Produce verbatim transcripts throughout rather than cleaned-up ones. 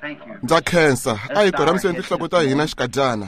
ndza khensa a hi koramiseni tinhloko ta hina xikadyana.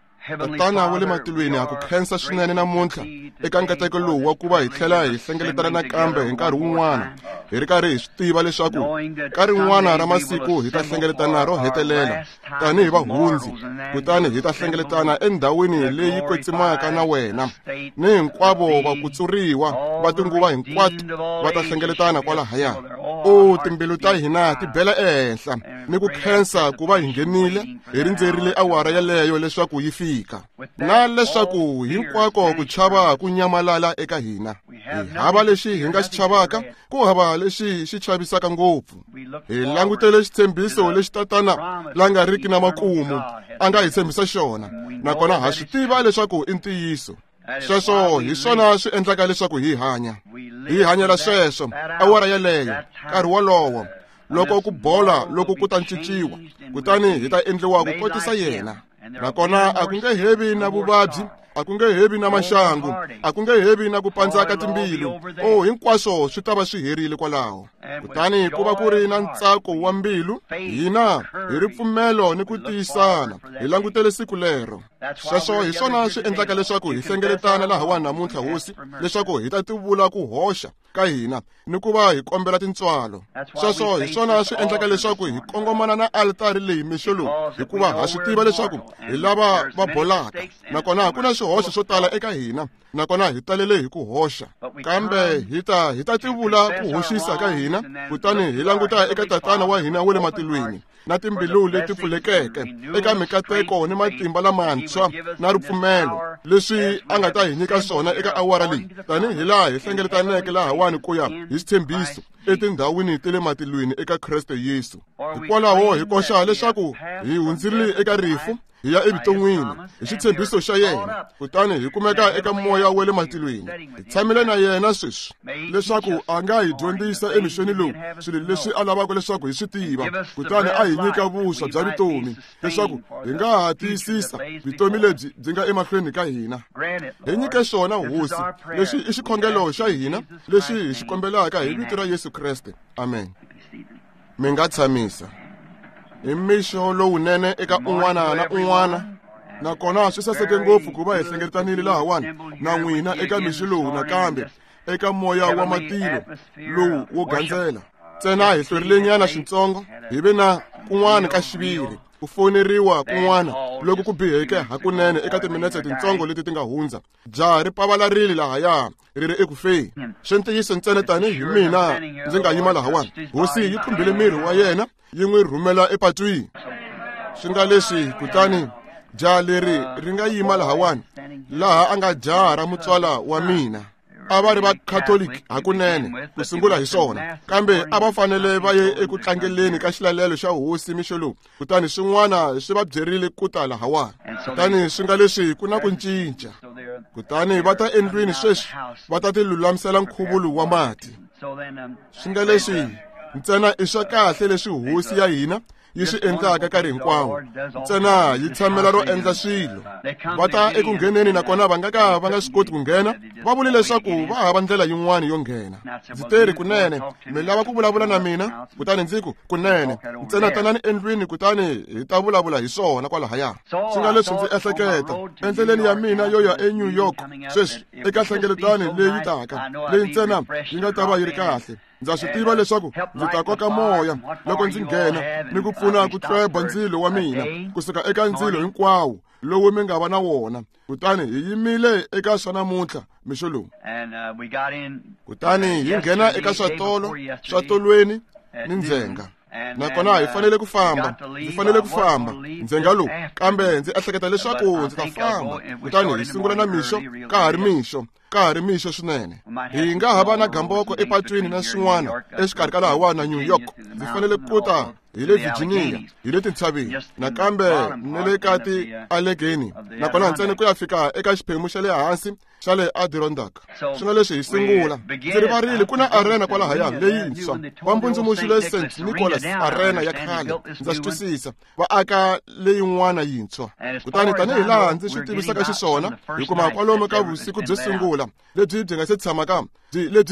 Tatana wa le matilweni ha ku khensa swinene namuntlha eka nkateko lowu wa ku va hi tlhela hi hlengeletana nakambe hi nkarhi wun'wana hi ri karhi hi swi tiva leswaku ka rin'wana ra masiku hi ta hlengeletana ro hetelela tanihi vahundzi, kutani hi ta hlengeletana endhawini leyi kwetsimaka na wena, ni hinkwavo vakutsuriwa va tinguva hinkwato va ta hlengeletana kwalahaya. O timbilu ta hina ti bela ehenhla ni ku khensa ku va hi nghenile hi rindzerile awara yaleyo leswaku yi fika, na leswaku hinkwako ku chava ku nyamalala eka hina. Hi hava lexi hi nga xi chavaka, ku hava lexi xi chavisaka ngopfu. Hi langutele xitshembiso lexi tatana la nga riki na makumu a nga hi tshembisa xona, nakona ha swi tiva leswaku i ntiyiso. Sweswo hi swona swi endlaka leswaku hi hanya hi hanyela sweswo awara yaleyo, nkarhi wolowo, loko ku bola loko ku ta cinciwa, kutani hi ta endliwa ku kotisa yena. Nakona a ku nge hevi na vuvabyi, a ku nge hevi na maxangu, a ku nge hevi na ku pandzaka timbilu. O hinkwaswo swi ta va swi herile kwalaho. Kutani ku va ku ri na ntsako wa mbilu, hina hi ripfumelo ni ku tiyisana hi langutele siku lero. Sweswo hi swona swi endlaka leswaku hi hlengeletana laha wa namuntlha hosi, leswaku hi ta tivula ku hoxa ka hina ni ku va hi kombela tintswalo. Sweswo hi swona swi endlaka leswaku hi kongomana na altari leyi mixo lowu, hikuva ha swi tiva leswaku hi lava va bolaka, nakona ku na swihoxo swo tala eka hina, nakona hi talele hi ku hoxa. Kambe hi ta hi ta tivula ku hoxisa ka hina, kutani hi languta eka tatana wa hina wa le matilweni na timbilu leti pfulekeke eka mikateko ni matimba lamantshwa na ripfumelo leswi a nga ta hi nyika swona eka awara leyi, tanihi laha hi hlengeletaneke lahawani ku ya hi xitshembiso etindhawini ta le matilweni eka Kreste Yesu. Hikwalaho hi koxa leswaku hi hundzile eka rifu hi ya evuton'wini hi xitshembiso xa yena, kutani hi kumeka eka moya wa le matilweni. Hi tshamile na yena sweswi leswaku a nga hi dyondzisa emixweni lowu swilo leswi a lavaka leswaku hi swi tiva, kutani a hi nyika vuswa bya vutomi leswaku hi nga ha tiyisisa vutomi lebyi byi nga emahlweni ka hina. Hi nyike swona hosi, leswi i xikhongelo xa hina lexi hi xi kombelaka hi vito ra Yesu Kreste. Amen. Mi nga tshamisa. Hi mixo lowunene eka un'wana na un'wana, nakona swi saseke ngopfu ku va hi hlengeletanile lahawani na n'wina eka mixo lowu nakambe eka moya wa matilo lowu wo gandzela. Ntsena hi hlwerilenyana swintsongo hi ve na kun'wana ka xiviri ku foneriwa kun'wana loko ku biheke hakunene eka timinetse tintsongo leti ti nga hundza. Jaha ri pavalarile lahaya ri ri eku feni. Swi ntiyiso ntsena tanihi mina ndzi nga yima lahawani, hosi yi khumbile miri wa yena yi n'wi rhumela epatwini. Swi nga leswi kutani jaha leri ri nga yima lahawani laha a nga jaha ra mutswala wa mina. A va ri va Catholic hakunene ku sungula hi swona, kambe a va fanele va ye eku tlangeleni ka xilalelo xa hosi mixo lowu, kutani swin'wana swi va byerile ku ta lahawani. Kutani swi nga leswi ku na ku cinca, kutani va ta endlwini sweswi va ta tilulamisela nkhuvulo wa mati. Swi nga leswi ntsena i swa kahle leswi hosi ya hina yi swi endlaka nkarhi hinkwawo, ntsena yi tshamela ro endla swilo. Va ta eku ngheneni, nakona va nga ka va nga swi koti ku nghena. Va vule leswaku va hava ndlela yin'wana yo nghena. Ndzi teri kunene, mi lava ku vulavula na mina? Kutani ndzi ku kunene, ntsena tanani endlwini kutani hi ta vulavula hi swona kwalahaya. Swi nga leswi ndzi ehleketa endleleni ya mina yo ya eNew York sweswi eka hlengeletani leyi taka, leyi ntsena yi nga ta va yi ri kahle. Ndza swi tiva leswaku ndzi ta koka moya loko ndzi nghena ni ku pfuna ku tweba ndzilo wa mina kusuka eka ndzilo hinkwawo lowu mi nga va na wona. Kutani hi yimile eka swa namuntlha mixo lowu, kutani hi nghena eka swatolo swatolweni ni ndzhenga, nakona hi fanele ku famba ndzi fanele ku famba ndzhenga lowu, kambe ndzi ehleketa leswaku ndzi ta famba. Kutani hi sungula na mixo ka ha ri mixo ka ha ri mixo swinene. Hi nga hava na gamboko epatwini na swin'wana exikarhi ka lahawani na New York. Ndzi fanele ku ta hi le Virginia, hi le tintshaveni, nakambe ni le ka ti Allegheny, nakona ntsena ku ya fika eka xiphemu xa le hansi xa le Adirondack. Swi nga leswi hi sungula ndzi rivarile ku na arena kwalahaya leyintshwa va mbundzumuxile Saint Nicholas arena ya khale. Ndza swi twisisa va aka leyin'wana yintshwa. Kutani tanihi laha ndzi swi tivisaka xiswona, hi kuma kwalomu ka vusiku byo sungula lebyi byi nga se tshamaka lebyi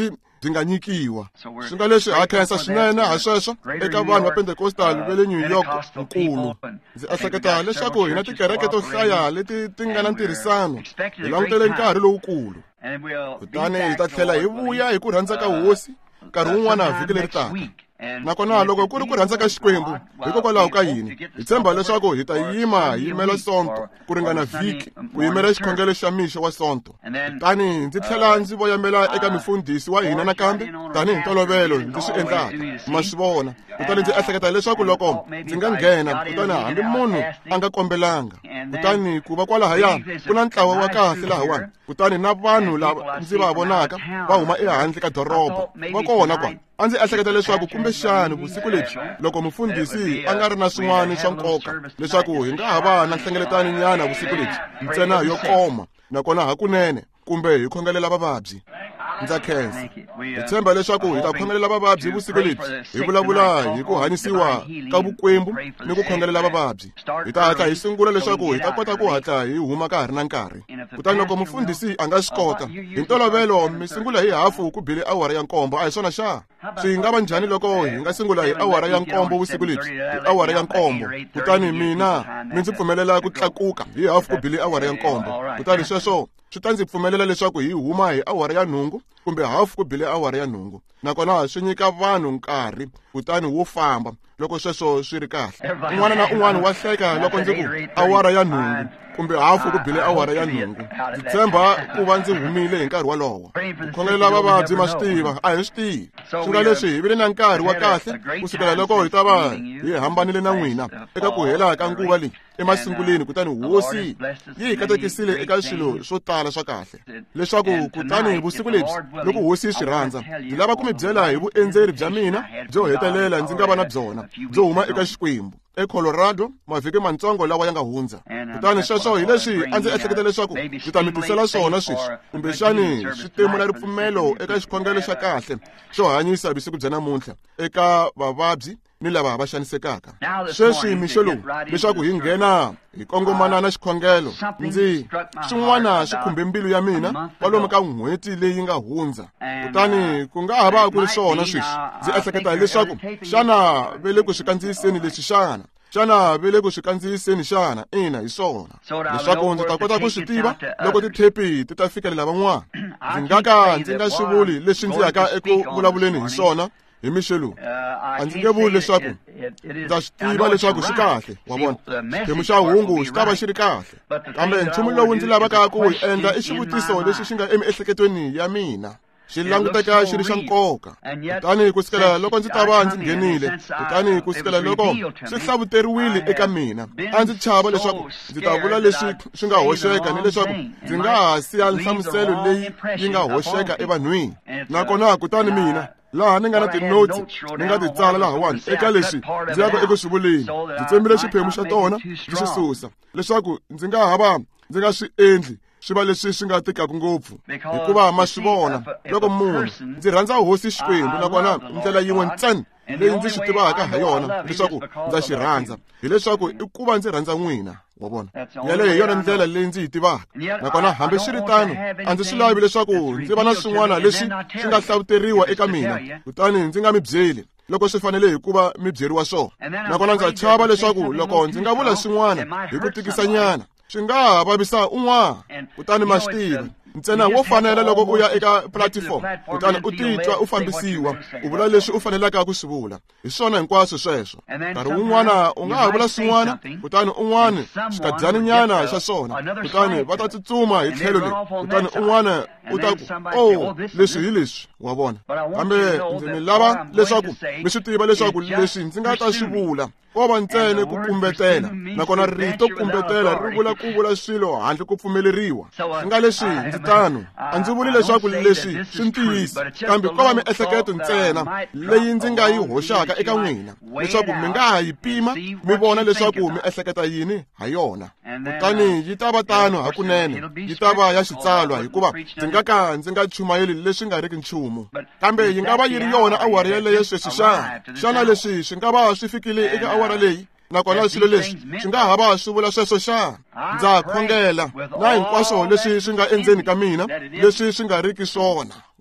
byi nga nyikiwa. Swi nga leswi ha khensa swinene ha sweswo eka vanhu va Pentecostal va le New York nkulu. Ndzi ehleketa leswaku hi na tikereke to hlaya leti ti nga na ntirhisano, hi langutele nkarhi lowukulu. Kutani hi ta tlhela hi vuya hi ku rhandza ka hosi nkarhi wun'wana vhiki leri taka. Nakona loko ku ri ku rhandza ka Xikwembu hikokwalaho ka yini hi tshemba leswaku hi ta yima hi yimela sonto ku ringana vhiki ku yimela xikhongelo xa mixo wa sonto. Kutani ndzi tlhela ndzi voyamela eka mufundhisi wa hina nakambe tanihi ntolovelo ndzi swi endlaka ma swi vona. Kutani ndzi ehleketa leswaku loko ndzi nga nghena kutani hambi munhu a nga kombelanga, kutani ku va kwalahaya ku na ntlawa wa kahle lahawani, kutani na vanhu lava ndzi va vonaka va huma ehandle ka doroba va kona kwa. A ndzi ehleketa leswaku kumbexani vusiku lebyi loko mufundhisi a nga ri na swin'wana swa nkoka leswaku hi nga ha va na nhlengeletano nyana vusiku lebyi ntsena yo koma, nakona hakunene kumbe hi khongelela vavabyi. Ndza khensa hi tshemba leswaku hi ta khongelela vavabyi vusiku lebyi hi vulavula hi ku hanyisiwa ka vukwembu ni ku khongelela vavabyi. Hi ta hatla hi sungula leswaku hi ta kota ku hatla hi huma ka ha ri na nkarhi. Kutani loko mufundhisi a nga swi kota hi ntolovelo mi sungula hi hafu ku bile awara ya nkombo, a hi swona xa? Swi nga va njhani loko hi nga sungula hi awara ya nkombo vusiku lebyi, hi awara ya nkombo, kutani mina mi ndzi pfumelela ku tlakuka hi hafu ku bile awara ya nkombo. Kutani sweswo swi ta ndzi pfumelela leswaku hi huma hi awara ya nhungu kumbe hafu ku bile awara ya nhungu, nakona swi nyika vanhu nkarhi kutani wo famba loko sweswo swi ri kahle. Un'wana na un'wana wa hleka loko ndzi ku awara ya nhungu kumbe hafu ku bile awara ya nhungu. Ndzi tshemba ku va ndzi humile hi nkarhi wolowo. Ku khongelela vavabyi ma swi tiva, a hi swi tivi. Swi nga leswi hi vile na nkarhi wa kahle kusukela loko hi ta va hi hambanile na n'wina eka ku hela ka nguva leyi emasunguleni. Kutani hosi yi hi katekisile eka swilo swo tala swa kahle leswaku kutani vusiku lebyi loko hosi yi swi rhandza hi lava ku mi byela hi vuendzeri bya mina byo hetelela ndzi nga va na byona byo huma eka Xikwembu eColorado mavhiki mantsongo lawa ya nga hundza. Kutani sweswo hi leswi a ndzi ehleketa leswaku ndzi ta mi tisela swona sweswi kumbexani switemu na ripfumelo eka xikhongelo xa kahle xo hanyisa vusiku bya namuntlha eka vavabyi ni lava va xanisekaka. Sweswi mixo lowu leswaku hi nghena hi kongomana na xikhongelo, ndzi swin'wana swi khumbe mbilu ya mina kwalomu ka n'hweti leyi nga hundza. Kutani ku nga ha va ku ri swona sweswi ndzi ehleketa leswaku xana ve le ku swi kandziyiseni leswi xana xana ve le ku swi kandziyiseni xana ina hi swona leswaku ndzi ta kota ku swi tiva loko tithepi ti ta fikelela van'wana. Ndzi nga ka ndzi nga swi vuli leswi ndzi yaka eku vulavuleni hi swona hi mixo lowu. A ndzi nge vuli leswaku ndza swi tiva leswaku swi kahle, wa vona xiphemu xa hungu xi ta va xi ri kahle, kambe nchumu lowu ndzi lavaka ku wu endla i xivutiso lexi xi nga emiehleketweni ya mina xi languteka xi ri xa nkoka. Kutani kusukela loko ndzi ta va ndzi nghenile, kutani kusukela loko swi hlavuteriwile eka mina, a ndzi chava leswaku ndzi ta vula leswi swi nga hoxeka ni leswaku ndzi nga ha siya nhlamuselo leyi yi nga hoxeka evanhwini. Nakona kutani mina laha ni nga na tinotsi ni nga ti tsala lahawani eka leswi ndzi yaka eku swi vuleni, ndzi tsembile xiphemu xa tona ndzi swi susa leswaku ndzi nga ha va ndzi nga swi endli swi va leswi swi nga tikaka ngopfu. Hikuva ma swi vona loko munhu ndzi rhandza hosi Xikwembu, nakona ndlela yin'we ntsena leyi ndzi swi tivaka ha yona leswaku ndza xi rhandza hileswaku i ku va ndzi rhandza n'wina, wa vona. Yaleyo hi yona ndlela leyi ndzi yi tivaka, nakona hambi swi ri tano a ndzi swi lavi leswaku ndzi va na swin'wana leswi swi nga hlavuteriwa eka mina kutani ndzi nga mi byeli loko swi fanele hi ku va mi byeriwa swona. Nakona ndza chava leswaku loko ndzi nga vula swin'wana hi ku tikisanyana swi nga ha vavisa un'wana. Kutani ma swi tiva ntsena wo fanela loko u ya eka platform kutani u titwa u fambisiwa u vula leswi u fanelaka ku swi vula hi swona hinkwaswo sweswo. Nkarhi wun'wana u nga ha vula swin'wana kutani un'wana xikadyani nyana xa swona kutani va ta tsutsuma hi tlhelo leri, kutani un'wana u ta ku oh leswi hi leswi, wa vona. Kambe ndzi mi lava leswaku mi swi tiva leswaku leswi ndzi nga ta swi vula ko va ntsena ku kumbetela, nakona rito kumbetela ri vula ku vula swilo handle ku pfumeleriwa. Swi nga leswi ndzi tano a ndzi vuli leswaku leswi swi ntiyisa, kambe ko va miehleketo ntsena leyi ndzi nga yi hoxaka eka n'wina leswaku mi nga ha yi pima mi vona leswaku mi ehleketa yini ha yona. Kutani yi ta va tano hakunene, yi ta va ya xitsalwa hikuva ndzi nga ka ndzi nga chumayeli leswi nga riki nchumu, kambe yi nga va yi ri yona awara yeleyo sweswi xana. Xana leswi swi nga va swi fikile eka awara leyi, nakona swilo leswi swi nga ha va swi vula sweswo xana. Ndza khongela na hinkwaswo leswi swi nga endzeni ka mina leswi swi nga riki swona,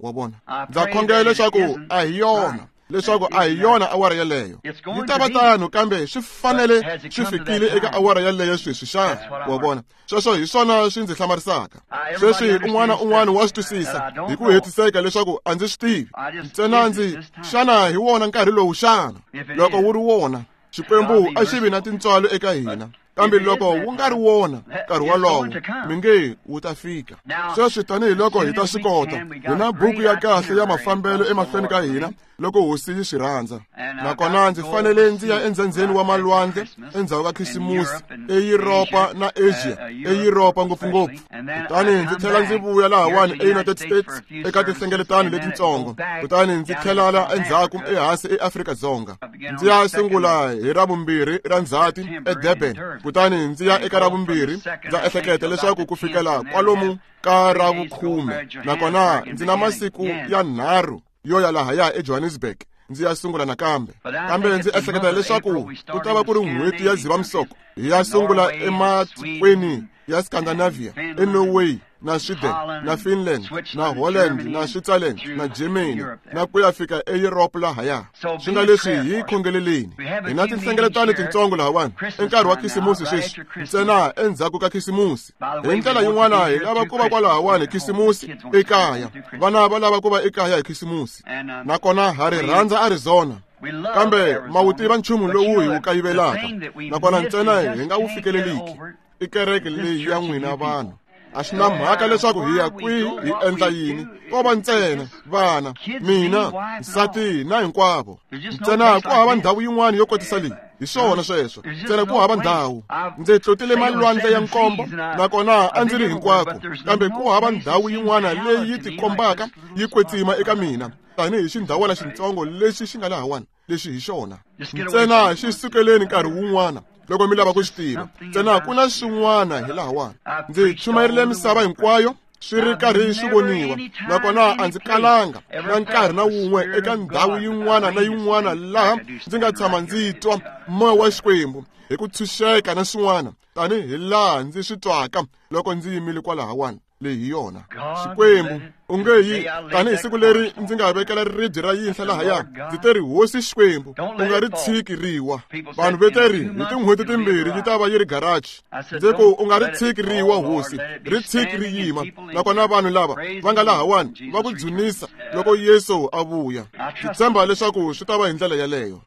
wa vona. Ndza khongela leswaku a hi yona leswaku a hi yona awara yeleyo yi ta va tano kambe swi fanele swi fikile eka awara yeleyo sweswi xana wa vona. Sweswo hi swona swi ndzi hlamarisaka. Sweswi un'wana un'wana wa swi twisisa hi ku hetiseka leswaku a ndzi swi tivi ntsena ndzi xana hi wona nkarhi lowu xana. Loko wu ri wona Xikwembu a xi vi na tintswalo eka hina, kambe loko wu nga ri wona nkarhi wolowo mi nge wu ta fika. Sweswi tanihiloko hi ta swi kota hi na buku ya kahle ya mafambelo emahlweni ka hina loko hosi yi swi rhandza. Nakona ndzi fanele ndzi ya endzenzeni wa malwandle endzhaku ka khisimusi eYuropa na Asia, eYuropa ngopfungopfu. Kutani ndzi tlhela ndzi vuya lahawani eUnited States eka tihlengeletano letitsongo. Kutani ndzi tlhelala endzhaku ehansi eAfrika-Dzonga. Ndzi ya sungula hi Ravumbirhi ra Ndzhati eDurban. Kutani ndzi ya eka Ravumbirhi ndza ehleketa leswaku ku fikela kwalomu ka Ravukhume. Nakona ndzi na masiku ya nharhu yo ya laha ya eJohannesburg ndzi ya sungula nakambe. Kambe ndzi ehleketa leswaku ku ta va ku ri n'hweti ya Dzivamisoko hi ya sungula ematikweni ya Scandinavia, eNorway na Sweden na Finland na Holland na Switzerland na Germany na ku ya fika eEurope lahaya. Swi nga leswi hi khongeleleni hi na tinhlengeletano tintsongo lahawani enkarhi wa khisimusi sweswi ntsena endzhaku ka khisimusi. Hi ndlela yin'wana hi lava ku va kwalahawani khisimusi ekaya, vana va lava ku va ekaya hi khisimusi. Nakona ha ri rhandza Arizona, kambe ma wu tiva nchumu lowu hi wu kayivelaka nakona ntsena hi nga wu fikeleliki i kereke leyi ya n'wina vanhu. A swi na mhaka leswaku hi ya kwihi hi endla yini, ko va ntsena vana, mina, nsati na hinkwavo. Ntsena ku hava ndhawu yin'wana yo kotisa leyi. Hi swona sweswo ntsena ku hava ndhawu. Ndzi tlotile malwandle ya nkombo nakona a ndzi ri hinkwako, kambe ku hava ndhawu yin'wana leyi yi tikombaka yi kwetsima eka mina tanihi xindhawana xintsongo lexi xi nga lahawani. Lexi hi xona ntsena xi sukeleni nkarhi wun'wana loko mi lava ku xi tiva. Ntsena ku na swin'wana hi lahawani. Ndzi chumayerile misava hinkwayo swi ri karhi swi voniwa, nakona a ndzi kalanga na nkarhi na wun'we eka ndhawu yin'wana na yin'wana laha ndzi nga tshama ndzi twa moya wa Xikwembu hi ku tshunxeka na swin'wana tanihi laha ndzi swi twaka loko ndzi yimile kwalahawani. Leyi hi yona Xikwembu u nge yi tanihi siku leri ndzi nga vekela ribye ra yinhla lahaya ndzi te ri hosi Xikwembu u nga ri tshiki riwa. Vanhu ve te ri hi tin'hweti timbirhi yi ta va yi ri garaji. Ndzi ku u nga ri tshiki riwa hosi, ri tshiki ri yima. Nakona vanhu lava va nga lahawani va ku dzunisa loko Yesu a vuya. Ndzi tshemba leswaku swi ta va hi ndlela yaleyo.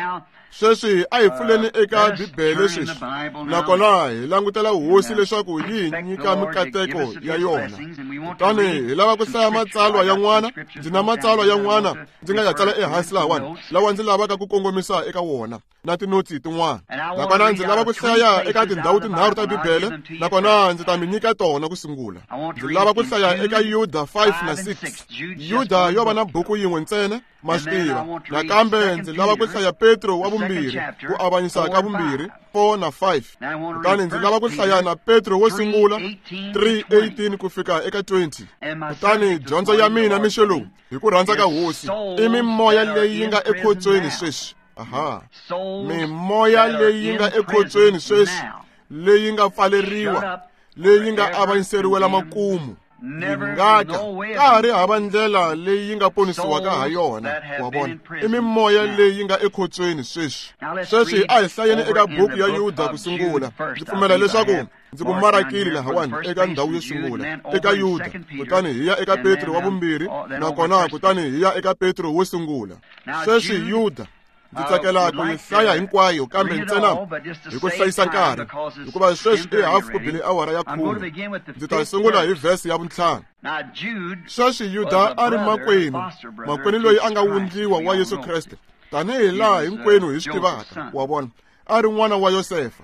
Sweswi a hi pfuleni eka Bibele sweswi nakona hi langutela hosi leswaku yi hi nyika mikateko ya yona. Kutani hi lava ku hlaya matsalwa ya n'wana. Ndzi na matsalwa ya n'wana ndzi nga ya tsala ehansi lahawani lawa ndzi lavaka ku kongomisa eka wona na tinotsi tin'wana. Nakona ndzi lava ku hlaya eka tindhawu tinharhu ta Bibele nakona ndzi ta mi nyika tona ku sungula. Ndzi lava ku hlaya eka Yuda five na six. Yuda yo va na buku yin'we ntsena ma swi tiva. Nakambe ndzi lava ku hlaya Petro wa vumbirhi ku avanyisa ka vumbirhi four na five. Kutani ndzi lava ku hlaya na Petro wo sungula three eighteen ku fika eka twenty. Kutani dyondzo ya mina mixelo hi ku rhandza ka hosi i mimoya leyi yi nga ekhotsweni sweswi. Aha, mimoya leyi nga ekhotsweni sweswi leyi nga pfaleriwa leyi nga avanyiseriwela makumu. Ngaka ka ha ri hava ndlela leyi nga ponisiwaka ha yona wa vona. I mimoya leyi nga ekhotsweni sweswi. Sweswi a hi hlayeni eka buku ya Yuda ku sungula. Ndzi pfumela leswaku ndzi ku marakile lahawani eka ndhawu yo sungula eka Yuda. Kutani hi ya eka Petro wa vumbirhi nakona kutani hi ya eka Petro wo sungula. Sweswi Yuda ndzi tsakela ku yi hlaya hinkwayo kambe ntsena hi ku hlayisa nkarhi hikuva sweswi i hafu ku bile awara ya khume. Ndzi ta sungula hi vhesi ya vuntlhanu. Sweswi Yuda a ri makwenu, makwenu loyi a nga wundliwa wa Yesu Kreste tanihi laha hinkwenu hi swi tivaka wa vona. A ri n'wana wa Yosefa.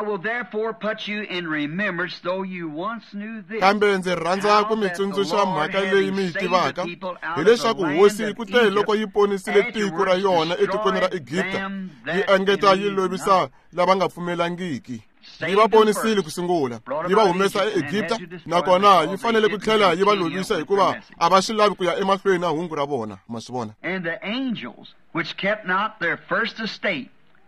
Kambe ndzi rhandza ku mi tsundzuxa mhaka leyi mi yi tivaka hileswaku hosi ku te loko yi ponisile tiko ra yona etikweni ra Egipta yi engeta yi lovisa lava nga pfumelangiki. Yi va ponisile ku sungula, yi va humesa eEgipta nakona yi fanele ku tlhela yi va lovisa hikuva a va swi lavi ku ya emahlweni na hungu ra vona. Ma swi vona.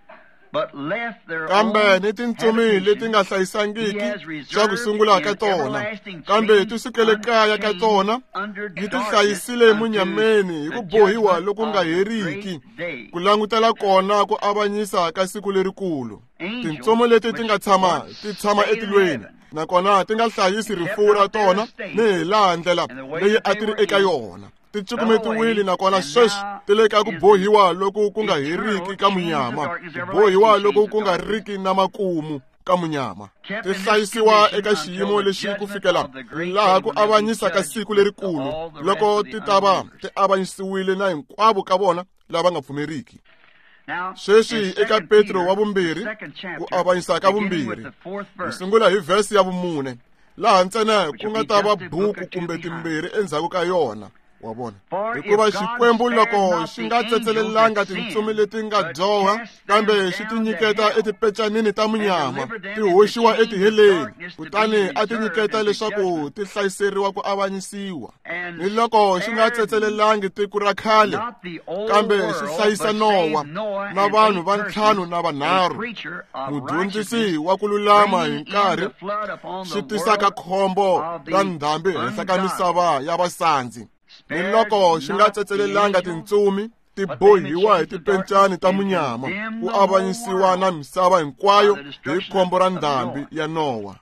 kambe ni tintsumi leti nga hlayisangiki swa ku sungula ka tona, kambe ti sukele kaya ka tona, yi ti hlayisile emunyameni hi ku bohiwa loku nga heriki, ku langutela kona ku avanyisa ka siku lerikulu. Tintsumi leti ti nga tshama ti tshama etilweni, nakona ti nga hlayisi rifuwo ra tona ni hi laha ndlela leyi a ti ri eka yona. Ti cukumetiwile nakona sweswi ti le ka ku bohiwa loku ku nga heriki ka munyama, ku bohiwa loku ku nga riki na makumu ka munyama. Ti hlayisiwa eka xiyimo lexi ku fikela laha ku avanyisa ka siku lerikulu, loko ti ta va ti avanyisiwile na hinkwavo ka vona lava nga pfumeriki. Sweswi eka Petro wa vumbirhi, ku avanyisa ka vumbirhi, hi sungula hi vhesi ya vumune, laha ntsena ku nga ta va buku kumbe timbirhi endzhaku ka yona. Wa vona, hikuva Xikwembu loko xi nga tsetselelanga tintsumi leti nga dyoha, kambe xi tinyiketa etipecanini ta munyama, ti hoxiwa etiheleni, kutani a tinyiketa leswaku ti hlayiseriwa ku avanyisiwa. Ni loko xi nga tsetselelangi tiko ra khale, kambe xi hlayisa Nowa na vanhu va ntlhanu na vanharhu, mudyondzisi wa ku lulama hi nkarhi, xi tisaka khombo ra ndhambi henhla ka misava ya vasandzi. Ni loko xi nga tsetselelanga tintsumi, ti bohiwa hi tipencani ta munyama, ku avanyisiwa na misava hinkwayo hi khombo ra ndhambi ya Nowa.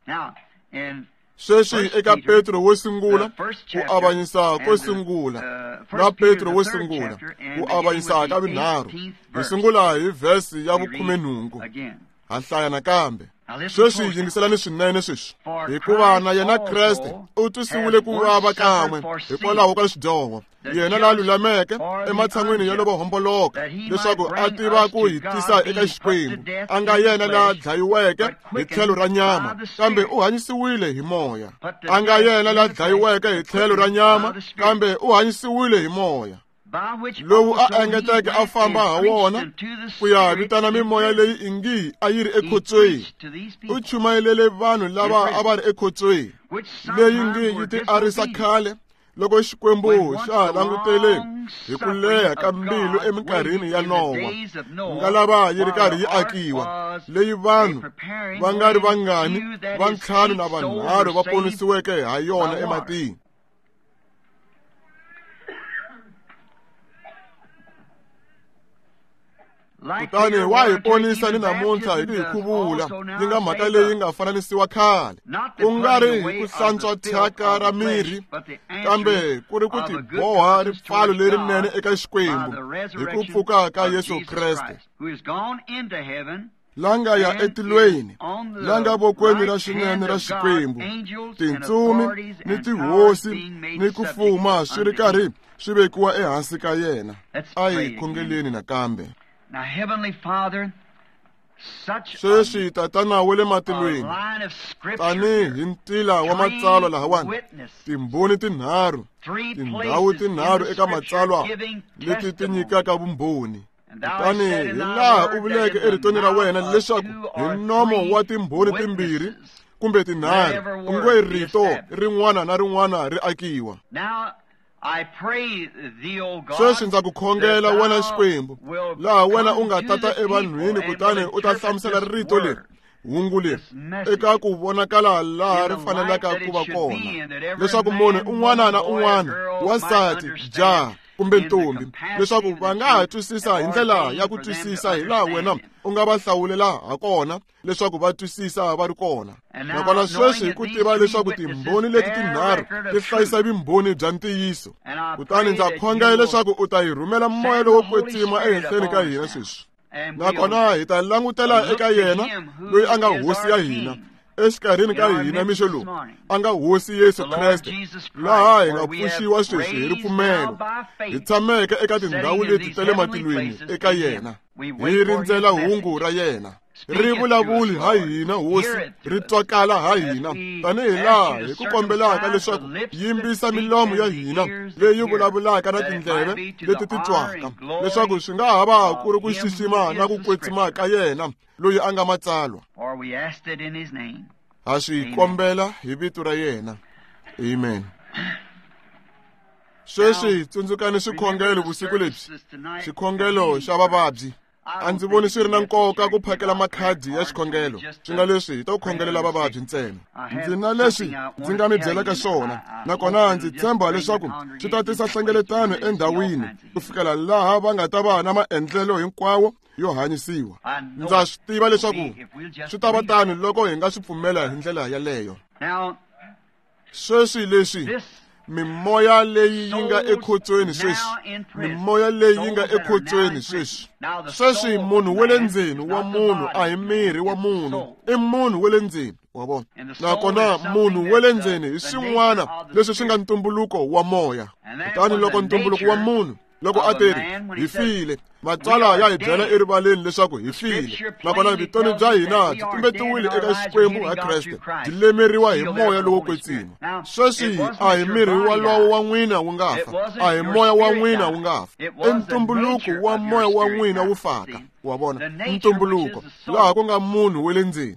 Sweswi eka Petro wo sungula, ku avanyisa ko sungula, na Petro wo sungula, ku avanyisa ka vinharhu, hi sungula hi vhesi ya vukhumenhungu. Ha hlaya nakambe. Sweswi yingiselani swinene sweswi, hikuva na yena Kreste u twisiwile ku vava kan'we hikwalaho ka swidyoho. Yena la lulameke ematshan'wini ya lovo homboloka, leswaku a tiva ku hi tisa eka Xikwembu. A nga yena la dlayiweke hi tlhelo ra nyama, kambe u hanyisiwile hi moya. A nga yena la dlayiweke hi tlhelo ra nyama, kambe u hanyisiwile hi moya, lowu a engeteke a famba ha wona ku ya vitana mimoya leyi ingi a yi ri ekhotsweni. U chumayelele vanhu lava a va ri ekhotsweni, leyi ngi yi ti arisa khale, loko Xikwembu xa ha langutele hi ku leha ka mbilu eminkarhini ya Nowa, nga lava yi ri karhi yi akiwa, leyi vanhu va nga ri vangani va ntlhanu na vanharhu va ponisiweke ha yona ematini. Kutani wa hi ponisa ni namuntlha hi ku hi khuvula, yi nga mhaka leyi nga fananisiwa khale, ku nga ri hi ku hlantswa thyaka ra miri, kambe ku ri ku ti boha ripfalo lerinene eka Xikwembu hi ku pfuka ka Yesu Kreste, la nga ya etilweni, la nga vokweni ra xinene ra Xikwembu. Tintsumi ni tihosi ni ku fuma swi ri karhi swi vekiwa ehansi ka yena. A hi khongeleni nakambe. Now, Heavenly Father, such sweswi tatana wa le matilweni, tani hi ntila wa matsalwa lahawani, timbhoni tinharhu, tindhawu tinharhu eka matsalwa leti ti nyikaka vumbhoni. Kutani hi laha u vuleke eritweni ra wena leswaku hi nomo wa timbhoni timbirhi kumbe tinharhu, u nge rito rin'wana na rin'wana ri akiwa. Sweswi ndza ku khongela wena Xikwembu, laha wena u nga tata evanhwini kutani u ta hlamusela rito leri, hungu leri, eka ku vonakala laha ri fanelaka ku va kona, leswaku munhu un'wana na un'wana, wasati, jaha kumbe ntombi, leswaku va nga ha twisisa hi ndlela ya ku twisisa hi laha wena u nga va hlawulela ha kona leswaku va twisisa va ri kona. Nakona sweswi hi ku tiva leswaku timbhoni leti tinharhu ti hlayisa vumbhoni bya ntiyiso. Kutani ndza khongela leswaku u ta hi rhumela moya lowo kwetsima ehenhleni ka hina sweswi, nakona hi ta langutela eka yena loyi a nga hosi ya hina exikarhini ka hina mixo lowu, a nga hosi Yesu Kreste, laha hi nga pfuxiwa sweswi hi ripfumelo, hi tshameke eka tindhawu leti ta le matilweni eka yena, hi rindzela hungu ra yena. Ri vulavuli ha hina hosi, ri twakala ha hina, tanihi laha hi ku kombelaka leswaku yimbisa milomo ya hina leyi vulavulaka na tindleve leti ti twaka, leswaku swi nga ha va ku ri ku xixima na ku kwetsima ka yena loyi a nga matsalwa. Ha swi kombela hi vito ra yena. Amen. Sweswi tsundzukani swikhongelo vusiku lebyi, xikhongelo xa vavabyi. a ndzi voni swi ri na nkoka ku phakela makhadi ya xikhongelo swi nga leswi hi to khongelela vavabyi ntsena. Ndzi na leswi ndzi nga mi byelaka swona, nakona ndzi tshemba leswaku swi ta tisa hlengeletano endhawini ku fikela laha va nga ta va na maendlelo hinkwawo yo hanyisiwa. Ndza swi tiva leswaku swi ta va tani loko hi nga swi pfumela hi ndlela yaleyo. Sweswi leswi mimoya leyi yi nga ekhotsweni sweswi mimoya leyi yi nga ekhotsweni sweswi sweswi munhu wa le ndzeni wa munhu a hi miri wa munhu, i munhu wa le ndzeni wa vona. Nakona munhu wa le ndzeni hi swin'wana leswi swi nga ntumbuluko wa moya. Kutani loko ntumbuluko wa munhu loko a teri hi file, matsalwa ya hi byela erivaleni leswaku hi file, nakona vutomi bya hina byi tumbetiwile eka Xikwembu ha Kreste, byi lemeriwa hi moya lowo kwetsima. Sweswi a hi miri walowo wa n'wina wu nga fa, a hi moya wa n'wina wu nga fa, i ntumbuluko wa moya wa n'wina wu faka wa vona. Ntumbuluko laha ku nga munhu wa le ndzeni,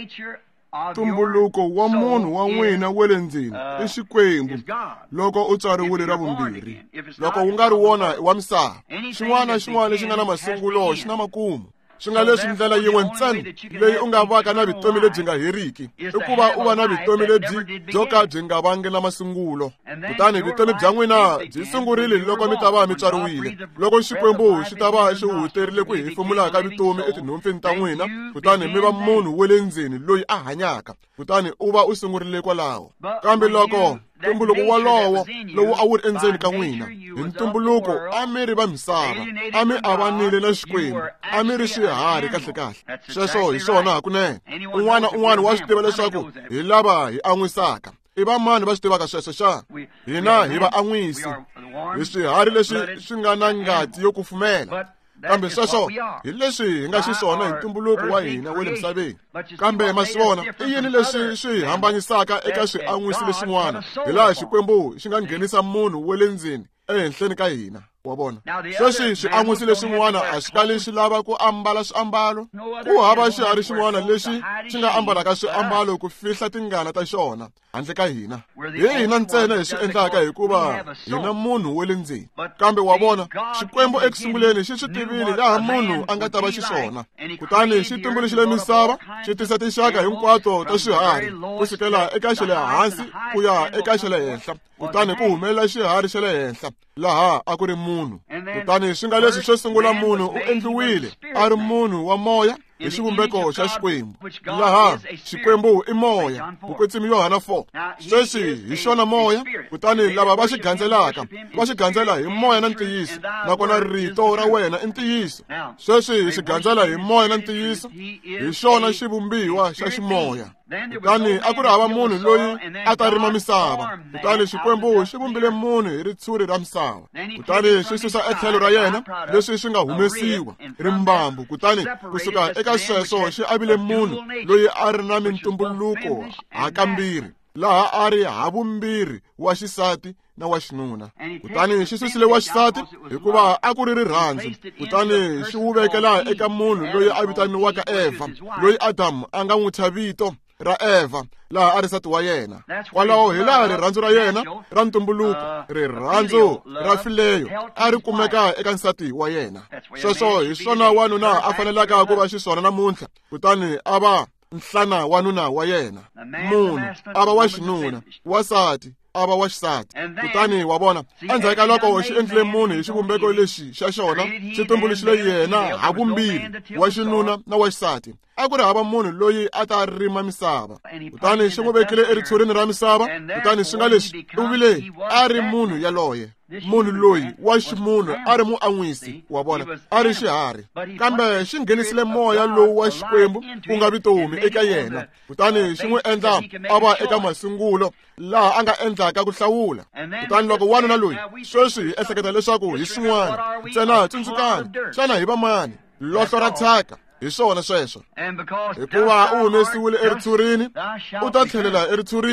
ntumbuluko wa munhu wa n'wina wa le ndzeni i Xikwembu loko u tswariwile ra vumbirhi. Loko wu nga ri wona wa misava, xin'wana na xin'wana lexi nga na masungulo xi na makumu. Swi nga leswi ndlela yin'we ntsena leyi u nga vaka na vutomi lebyi nga heriki i ku va u va na vutomi lebyi byo ka byi nga vangi na masungulo. Kutani vutomi bya n'wina byi sungurile loko mi ta va mi tswariwile, loko Xikwembu xi ta va xi huterile ku hefemula ka vutomi etinhompfini ta n'wina, kutani mi va munhu wa le ndzeni loyi a hanyaka, kutani u va u sungurile kwalaho. Kambe loko ntumbuluko walowo lowu a wu ri endzeni ka n'wina hi ntumbuluko a mi ri va misava, a mi avanile na Xikwembu, a mi ri swiharhi kahlekahle. Sweswo hi swona hakunene. Un'wana na un'wana wa swi tiva leswaku hi lava hi an'wisaka. I va mani va swi tivaka sweswo xana? Hina hi va an'wisi, hi swiharhi leswi swi nga na ngati yo kufumela. Kambe sweswo hi leswi hi nga xiswona hi ntumbuluko wa hina wa le misaveni. Kambe ma swi vona i yini leswi swi hambanyisaka eka swian'wisi leswin'wana hi laha Xikwembu xi nga nghenisa munhu wa le ndzeni ehenhleni ka hina wa vona. Sweswi swian'wisi leswin'wana a swi kali swi lava ku ambala swiambalo, ku hava xiharhi xin'wana lexi xi nga ambalaka swiambalo ku fihla tingana ta xona handle ka hina. Hi hina ntsena hi swi endlaka hikuva hina munhu wa le ndzeni. Kambe wa vona Xikwembu ekusunguleni xi swi tivile laha munhu a nga ta va xiswona, kutani xi tumbuluxile misava, xi tisa tinxaka hinkwato ta swiharhi kusukela eka xa le hansi ku ya eka xa le henhla, kutani ku humelela xiharhi xa le henhla laha a ku ri munhu. Kutani swi nga leswi swo sungula munhu u endliwile a ri munhu wa moya hi xivumbeko xa Xikwembu, laha Xikwembu i moya, Vukwetsimi Yohana four. Sweswi hi xona moya, kutani lava va xi gandzelaka va xi gandzela hi moya na ntiyiso, nakona rito ra wena i ntiyiso. Sweswi hi xi gandzela hi moya na ntiyiso, hi xona xivumbiwa xa ximoya. Kutani a ku ri hava munhu loyi a ta rima misava, kutani Xikwembu xi vumbile munhu hi ritshuri ra misava, kutani xi susa etlhelo ra yena leswi swi nga humesiwa rimbambu, kutani kusuka eka sweswo xi avile munhu loyi a ri na mintumbuluko hakambirhi, laha a ri havumbirhi wa xisati na wa xinuna. Kutani xi susile wa xisati hikuva a ku ri rirhandzu, kutani xi wu vekela eka munhu loyi a vitaniwaka Eva, loyi Adamu a nga n'wi thya vito ra Eva laha a ri nsati wa yena. Kwalaho hi laha rirhandzu ra yena ra ntumbuluko, rirhandzu ra fileyo a ri kumeka eka nsati wa yena. Sweswo hi swona wanuna a fanelaka ku va xiswona namuntlha, kutani a va nhlana wanuna wa yena, munhu a va wa xinuna, wasati a va wa xisati. Kutani wa vona endzhaku ka loko xi endlile munhu hi xivumbeko lexi xa xona, xi tumbuluxile yena havumbirhi wa xinuna na wa xisati, a ku ri hava munhu loyi a ta rima misava. Kutani xi n'wi vekile eritshurini ra misava, kutani swi nga leswi u vile a ri munhu yaloye, munhu loyi wa ximunhu a ri muan'wisi wa vona, a ri xiharhi. Kambe xi nghenisile moya lowu wa Xikwembu ku nga vutomi eka yena, kutani xi n'wi endla a va eka masungulo laha a nga endlaka ku hlawula. Kutani loko wanuna loyi sweswi hi ehleketa leswaku hi swin'wana ntsena, tsundzukani xana hi va mani? Lohlo ra thyaka hi swona sweswo. Hikuva u humesiwile eritsurini u ta tlhelela eritsurini.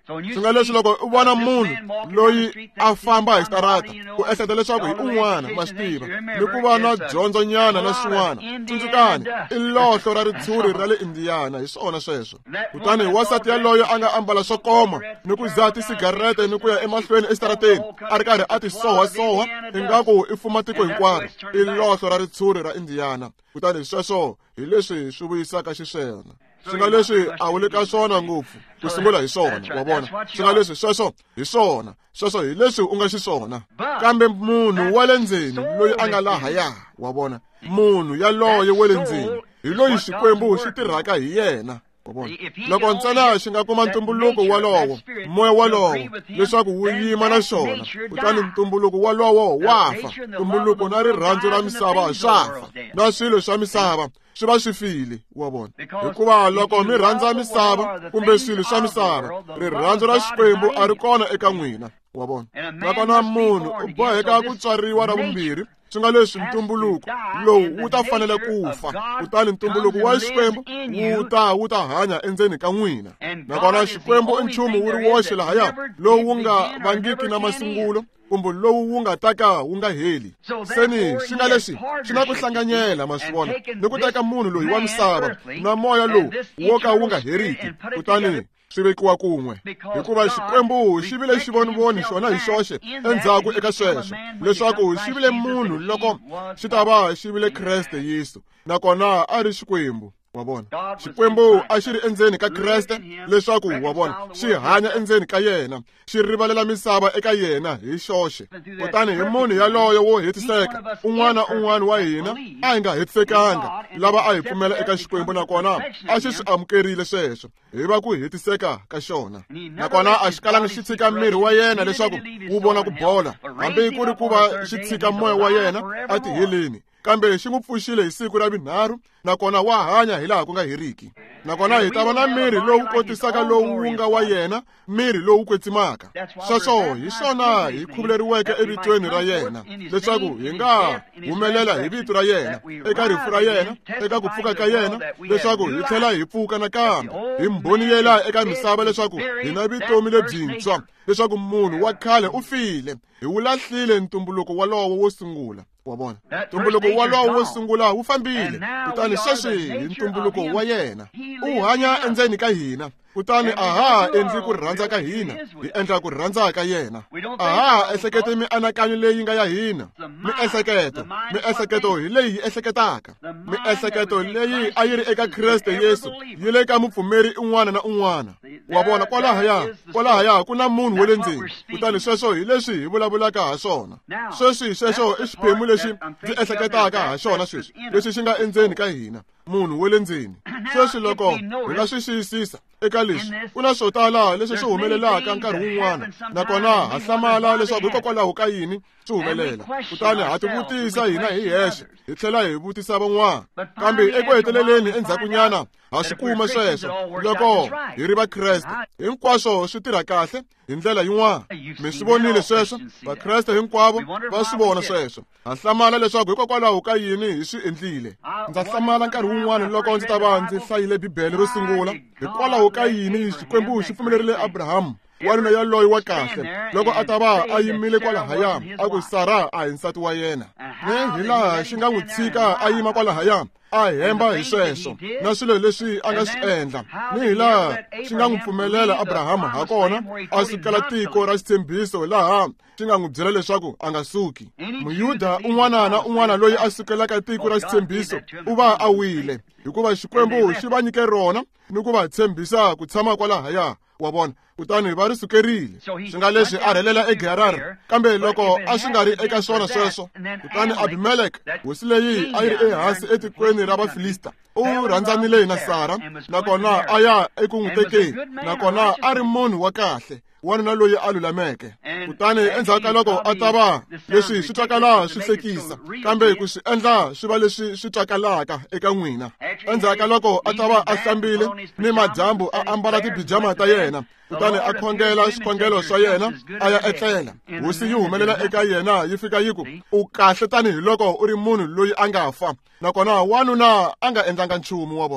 swi nga leswi loko u vona munhu loyi a famba hi xitarata u ehleketa leswaku hi un'wana ma swi tiva ni ku va na dyondzonyana na swin'wana tsundzukani i lohlo ra ritshuri ra le Indiyana hi swona sweswo kutani wasati yaloyo a nga ambala swo koma ni ku dzaha tisigarete ni ku ya emahlweni exitarateni a ri karhi a ti sohasoha ingaku i fuma tiko hinkwaro i lohlo ra ritshuri ra Indiyana kutani sweswo hi leswi swi vuyisaka xiswona swi nga leswi a wu le ka swona ngopfu ku sungula hi swona wa vona swi nga leswi sweswo hi swona sweswo hi leswi u nga xiswona kambe munhu wa le ndzeni loyi a nga lahaya wa vona munhu yaloye wa le ndzeni hi loyi Xikwembu xi tirhaka hi yena wa vona loko ntsena xi nga kuma ntumbuluko walowo moya walowo leswaku wu yima na xona kutani ntumbuluko walowo wa fa ntumbuluko na rirhandzu ra misava swa fa na swilo swa misava swi va swi file wa vona hikuva loko mi rhandza misava kumbe swilo swa misava rirhandzu ra Xikwembu a ri kona eka n'wina wa vona nakona munhu u boheka ku tswariwa ra vumbirhi swi nga leswi ntumbuluko lowu wu ta fanele ku fa kutani ntumbuluko wa Xikwembu wu ta wu ta hanya endzeni ka n'wina nakona Xikwembu i nchumu wu ri woxe lahaya lowu wu nga vangiki na masungulo kumbe lowu wu nga taka wu nga heli seni swi nga leswi swi na ku hlanganyela ma swi vona ni ku teka munhu loyi wa misava na moya lowu wo ka wu nga heriki kutani swi vekiwa kun'we hikuva Xikwembu xi vile xivonivoni xona hi xoxe endzhaku eka sweswo leswaku xi vile munhu loko xi ta va xi vile Kreste Yesu nakona a ri Xikwembu wa vona Xikwembu a xi ri endzeni ka Kreste leswaku wa vona xi hanya endzeni ka yena xi rivalela misava eka yena hi xoxe kutani hi munhu yaloyo wo hetiseka un'wana un'wana wa hina a hi nga hetisekanga lava a hi pfumela eka Xikwembu nakona a xi swi amukerile sweswo hi va ku hetiseka ka xona nakona a xi kalanga xi tshika miri wa yena leswaku wu vona ku bola hambi ku ri ku va xi tshika moya wa yena a ti heleni kambe xi n'wi pfuxile hi siku ra vinharhu nakona wa hanya hi laha ku nga heriki nakona hi ta va na miri lowu kotisaka lowu wu nga wa yena miri lowu kwetsimaka sweswo hi swona hi khuvuleriweke evitweni ra yena leswaku hi nga humelela hi vito ra yena eka rifu ra yena eka ku pfuka ka yena leswaku hi tlhela hi pfuka nakambe hi mboniyela eka misava leswaku hi na vutomi lebyintshwa leswaku munhu wa khale u file hi wu lahlile ntumbuluko walowo wo sungula wa vona ntumbuluko walowo wo sungula wu fambile kutani sweswi hi ntumbuluko wa yena u hanya endzeni ka hina kutani aha endli ku rhandza ka hina hi endla ku rhandza ka yena aha ehlekete mianakanyo leyi nga ya hina miehleketo miehleketo hi leyi hi ehleketaka miehleketo leyi a yi ri eka Kreste Yesu yi le ka mupfumeri un'wana na un'wana wa vona kwalahaya kwalahaya ku na munhu wa le ndzeni kutani sweswo hi leswi hi vulavulaka ha swona sweswi sweswo i xiphemu lexi ndzi ehleketaka ha xona sweswi leswi xi nga endzeni ka hina munhu wa le ndzeni sweswi loko hi nga swi xiyisisa eka leswi ku na swo tala leswi swi humelelaka nkarhi wun'wana nakona ha hlamala leswaku hikokwalaho ka yini swi humelela kutani ha tivutisa hina hi hexe hi tlhela hi vutisa van'wana kambe eku heteleleni endzhakunyana ha swi kuma sweswo loko hi ri vakreste hinkwaswo swi tirha kahle hi ndlela yin'wana mi swi vonile sweswo vakreste hinkwavo va swi vona sweswo ha hlamala leswaku hikokwalaho ka yini hi swi endlile ndza hlamala nkarhi wun'wana loko ndzi ta va ndzi hlayile bibele ro sungula hikwalaho ka yini Xikwembu xi pfumerile Abrahamu wanuna yaloye wa kahle loko a ta va a yimile kwalahaya a ku Sara a hi nsati wa yena ne hi laha xi nga n'wi tshika a yima kwalahaya a hemba hi sweswo na swilo leswi a nga swi endla ni hi laha xi nga n'wi pfumelela Abrahamu ha kona a sukela tiko ra xitshembiso laha xi nga n'wi byela leswaku a nga suki muyuda un'wana na un'wana loyi a sukelaka tiko ra xitshembiso u va a wile hikuva Xikwembu xi va nyike rona ni ku va tshembisa ku tshama kwalahaya wa vona kutani va ri sukerile swi nga leswi a rhelela eGerari kambe loko a swi nga ri eka swona sweswo kutani Abimeleki hosi leyi a yi ri ehansi etikweni ra Vafilista u rhandzanile na Sara nakona a ya eku n'wi tekeni nakona a ri munhu wa kahle wanuna loyi a lulameke kutani endzhaku ka loko a ta va leswi swi twakala swi hlekisa kambe ku swi endla swi va leswi swi twakalaka eka n'wina endzhaku ka loko a ta va a hlambile ni madyambu a ambala tibijama ta yena kutani a khongela swikhongelo swa yena a ya etlela hosi yi humelela eka yena yi fika yi ku u kahle tanihi loko u ri munhu loyi a nga fa nakona wanuna a nga endlanga nchumu wa vona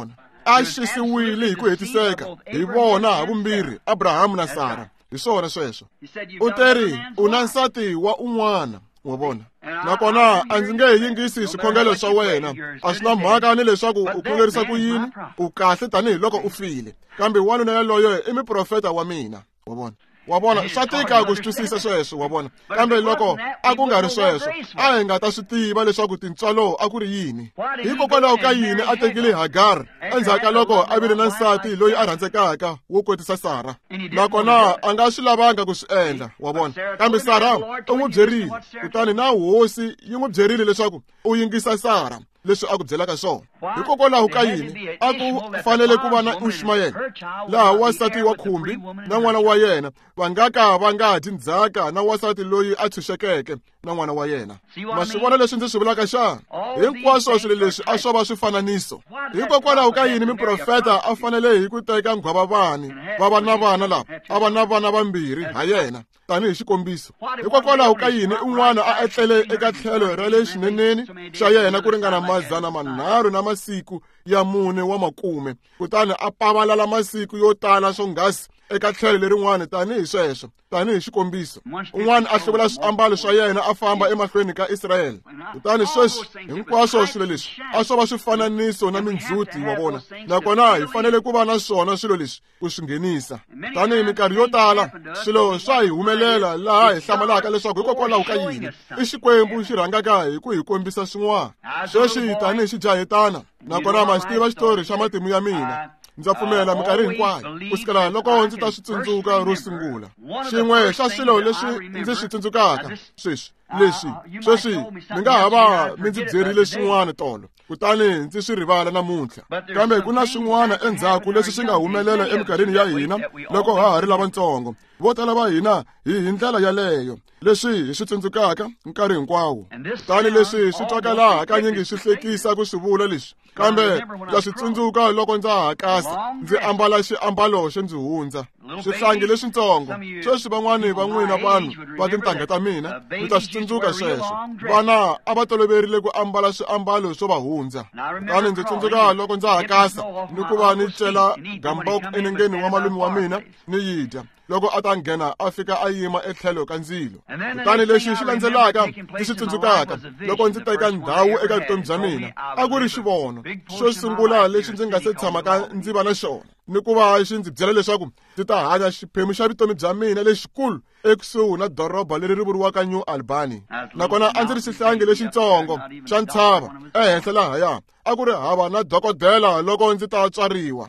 a xisiwile hi ku hetiseka hi vona havumbirhi Abrahamu na Sara. Hi swona sweswo. U teri u na nsati wa un'wana, wa vona. Nakona a ndzi nge hi yingisi swikhongelo swa wena. A swi na mhaka ni leswaku u khongerisa ku yini, u kahle tanihiloko u file. Kambe wanuna yaloyo i miprofeta wa mina, wa vona. Wa vona swa tika ku swi twisisa sweswo, wa vona. Kambe loko a ku nga ri sweswo a hi nga ta swi tiva leswaku tintswalo a ku ri yini. Hikokwalaho ka yini a tekile Hagar endzhaku ka loko a vile na nsati loyi a rhandzekaka wo kwetisa Sara. Nakona a nga swi lavanga ku swi endla, wa vona. Kambe Sara u n'wi byerile, kutani na hosi yi n'wi byerile leswaku u yingisa Sara leswi a ku byelaka swona. Hikokwalaho ka yini a ku fanele ku va na Ishmayeli, laha wasati wa khumbi na n'wana wa yena va nga ka va nga dyi ndzhaka na wasati loyi a tshunxekeke na n'wana wa yena. Ma swi vona leswi ndzi swi vulaka xana? Hinkwaswo swilo leswi a swo va swifananiso. Hikokwalaho ka yini miprofeta a fanele hi ku teka nghwavavani va va na vana lava a va na vana vambirhi ha yena tanihi xikombiso? Hikokwalaho ka yini un'wana a etlele eka tlhelo ra le xineneni xa yena ku ringana mazana manharhu na masiku ya mune wa makume, kutani a pavalala masiku yo tala swonghasi eka tlhelo lerin'wana tanihi sweswo, tanihi xikombiso. Un'wana a hluvula swiambalo swa yena a famba emahlweni ka Israyele. Kutani sweswi hinkwaswo swilo leswi a swo va swifananiso na mindzhuti, wa vona. Nakona hi fanele ku va na swona swilo leswi ku swi nghenisa. Tanihi minkarhi yo tala swilo swa hi humelela laha hi hlamalaka leswaku hikokwalaho ka yini i Xikwembu xi rhangaka hi ku hi kombisa swin'wana. Sweswi tanihi xijahitana, nakona ma xi tiva xitori xa matimu ya mina. Ndza pfumela minkarhi hinkwayo kusukela loko ndzi ta swi tsundzuka ro sungula. Xin'we xa swilo leswi ndzi swi tsundzukaka sweswi leswi sweswi mi nga ha va mi ndzi byerile swin'wana tolo, kutani ndzi swi rivala namuntlha. Kambe ku na swin'wana endzhaku leswi swi nga humelela eminkarhini ya hina loko ha ha ri lavatsongo. Vo tala va hina hi hi ndlela yaleyo leswi hi swi tsundzukaka nkarhi hinkwawo. Kutani leswi swi twakala hakanyingi swi hlekisa ku swi vula leswi, kambe ndza swi tsundzuka loko ndza ha kasa ndzi ambala xiambalo xo ndzi hundza, swihlangi leswintsongo. Sweswi van'wani va n'wina vanhu va tintangha ta mina mi ta swi tsundzuka sweswo. Vana a va toloverile ku ambala swiambalo swo va hundza. Kutani ndzi tsundzuka loko ndza ha kasa ni ku va ni cela gambok enengeni wa malume wa mina ni yi dya loko a ta nghena a fika a yima etlhelo ka ndzilo. Kutani lexi xi landzelaka ndzi swi tsundzukaka loko ndzi teka ndhawu eka vutomi bya mina a ku ri xivono xo sungula lexi ndzi nga se tshamaka ndzi va na xona, ni ku va xi ndzi byela leswaku ndzi ta hanya xiphemu xa vutomi bya mina lexikulu ekusuhi na doroba leri ri vuriwaka New Albany. Nakona a ndzi ri xihlangi lexintsongo xa ntshava ehenhla lahaya a ku ri hava na dokodela loko ndzi ta tswariwa.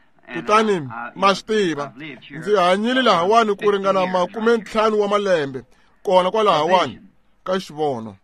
Kutani ma swi tiva ndzi hanyile lahawani ku ringana makume ntlhanu wa malembe kona kwalahawani ka xivono.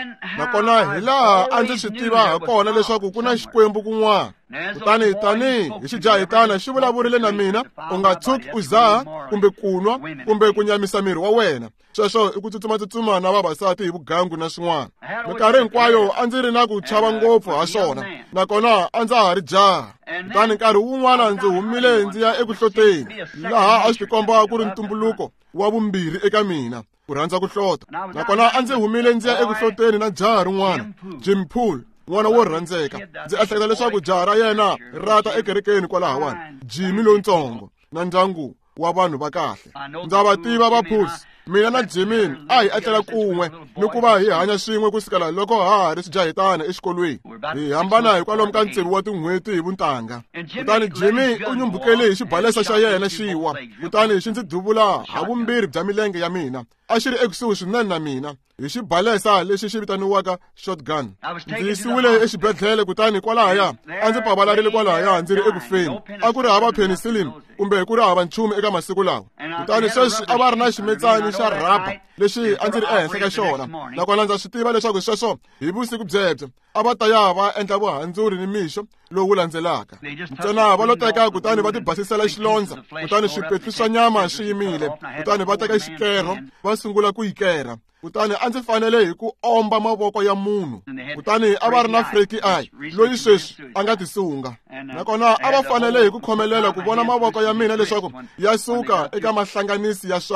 Nakona hi laha a ndzi swi tiva ha kona leswaku ku na Xikwembu kun'wana. Kutani tanihi hi xijahitana xi vulavurile na mina, u nga tshuki u zaha kumbe kunwa kumbe ku nyamisa miri wa wena. Sweswo i ku tsutsumatsutsuma na vavasati hi vugangu na swin'wana. Minkarhi hinkwayo a ndzi ri na ku chava ngopfu ha swona, nakona a ndza ha ri jaha. Kutani nkarhi wun'wana ndzi humile ndzi ya ekuhloteni, laha a swi tikomba ku ri ntumbuluko wa vumbirhi eka mina, ku rhandza ku hlota. Nakona a ndzi humile ndzi ya ekuhloteni na jaha rin'wana, Jim Poole, n'wana wo rhandzeka. Ndzi ehleketa leswaku jaha ra yena rata ekerekeni kwalahawani, Jimmy lontsongo na ndyangu wa vanhu va kahle. Ndza va tiva va Pools. Mina na Jimmy a hi etlela kun'we ni ku va hi hanya swin'we kusukela loko ha ha ri swijahitana exikolweni. Hi hambana hi kwalomu ka tsevu wa tin'hweti hi vuntanga. Kutani Jimmy u nyumbukele hi xibalesa xa yena xiwa, kutani xi ndzi duvula ha vumbirhi bya milenge ya mina. A xi ri ekusuhi swinene na mina hi xibalesa lexi xi vitaniwaka shotgun. Ndzi yisiwile exibedhlele, kutani kwalahaya a ndzi pavalarile kwalahaya ndzi ri ekufeni. A ku ri hava penicillin kumbe ku ri hava nchumu eka masiku lawa. Kutani sweswi a va ri na ximetsani xa rhaba lexi a ndzi ri ehenhla ka xona. Nakona ndza swi tiva leswaku sweswo hi vusiku byebye a va ta ya va endla vuhandzuri ni mixo lowu landzelaka. Ntsena va lo teka kutani va ti basisela xilondza, kutani swipetli swa nyama swi yimile, kutani va teka xikero va sungula ku yi kera. Kutani a ndzi fanele hi ku omba mavoko ya munhu. Kutani a va ri na Freaky Eye loyi sweswi a nga tisunga. Nakona a va fanele hi ku khomelela ku vona mavoko ya mina leswaku ya suka eka mahlanganisi ya swandla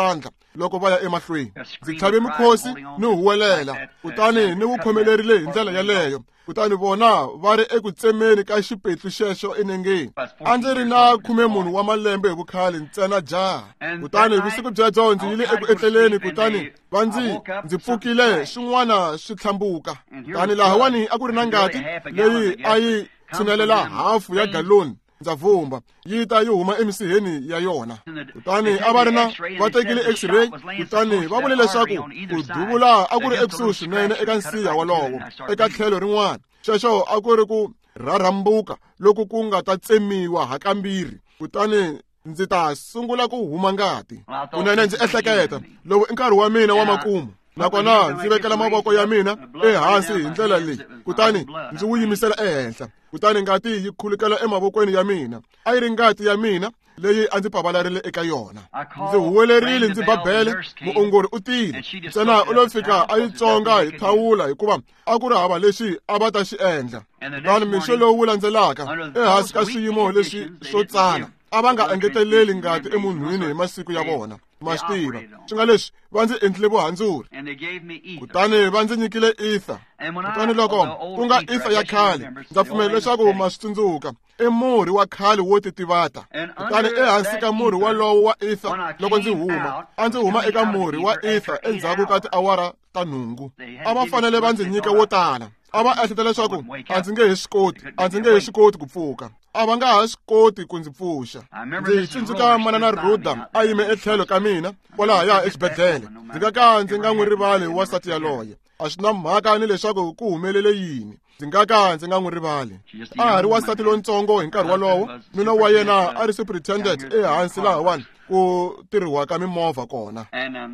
loko va ya emahlweni. Ndzi tlhave mikhosi ni huwelela kutani ni wu khomelerile hi ndlela yaleyo. Kutani vona va ri eku tsemeni ka xipetlu xexo enengeni. A ndzi ri na khume munhu wa malembe hi vukhale ntsena jaha. Kutani hi vusiku byebyo ndzi yile eku etleleni kutani va ndzi ndzi pfukile swin'wana swi tlhambuka. Kutani lahawani a ku ri na ngati leyi a yi tshinelela hafu ya galoni ndza vumba yi ta yi huma emisiheni ya yona. Kutani a va ri na va tekile x-ray kutani va vule leswaku ku duvula a ku ri ekusuhi swinene eka nsiha wolowo eka tlhelo rin'wana. Xexo a ku ri ku rharhambuka loku ku nga ta tsemiwa hakambirhi. Kutani ndzi ta sungula ku huma ngati. Kunene ndzi ehleketa lowu i nkarhi wa mina wa makumu. Nakona ndzi vekela mavoko ya mina ehansi hi ndlela leyi kutani ndzi wu yimisela ehenhla. Kutani ngati yi khulukela emavokweni ya mina. A yi ri ngati ya mina leyi a ndzi pavalarile eka yona. Ndzi huwelerile ndzi babele, muongori u tile. Ntsena u lo fika a yi tsonga hi thawula hikuva a ku ri hava lexi a va ta xi endla. Kutani mixo lowu wu landzelaka ehansi ka swiyimo leswi swo tsana a va nga engeteleli ngati emunhwini hi masiku ya vona. Ma swi tiva swi nga leswi va ndzi endlile vuhandzuri. Kutani va ndzi nyikile ether. Kutani loko ku nga ether ya khale ndza pfumela leswaku ma swi tsundzuka i murhi wa khale wo titivata. Kutani ehansi ka murhi walowo wa ether loko ndzi huma a ndzi huma eka murhi wa ether endzhaku ka tiawara ta nhungu. A va fanele va ndzi nyika wo tala. A va ehleketa leswaku a ndzi nge he swi koti a ndzi nge he swi koti ku pfuka. A va nga ha swi koti ku ndzi pfuxa. Ndzi tsundzuka manana Rhoda a yime etlhelo ka mina kwalaha ya exibedhlele. Ndzi nga ka ndzi nga n'wi rivali wasati yaloye. A swi na mhaka ni leswaku ku humelele yini. Ndzi nga ka ndzi nga n'wi rivali. A ha ri wasati lontsongo hi nkarhi walowo. Nuna wa yena a ri superintendent ehansi lahawani ku tirhiwaka mimovha kona.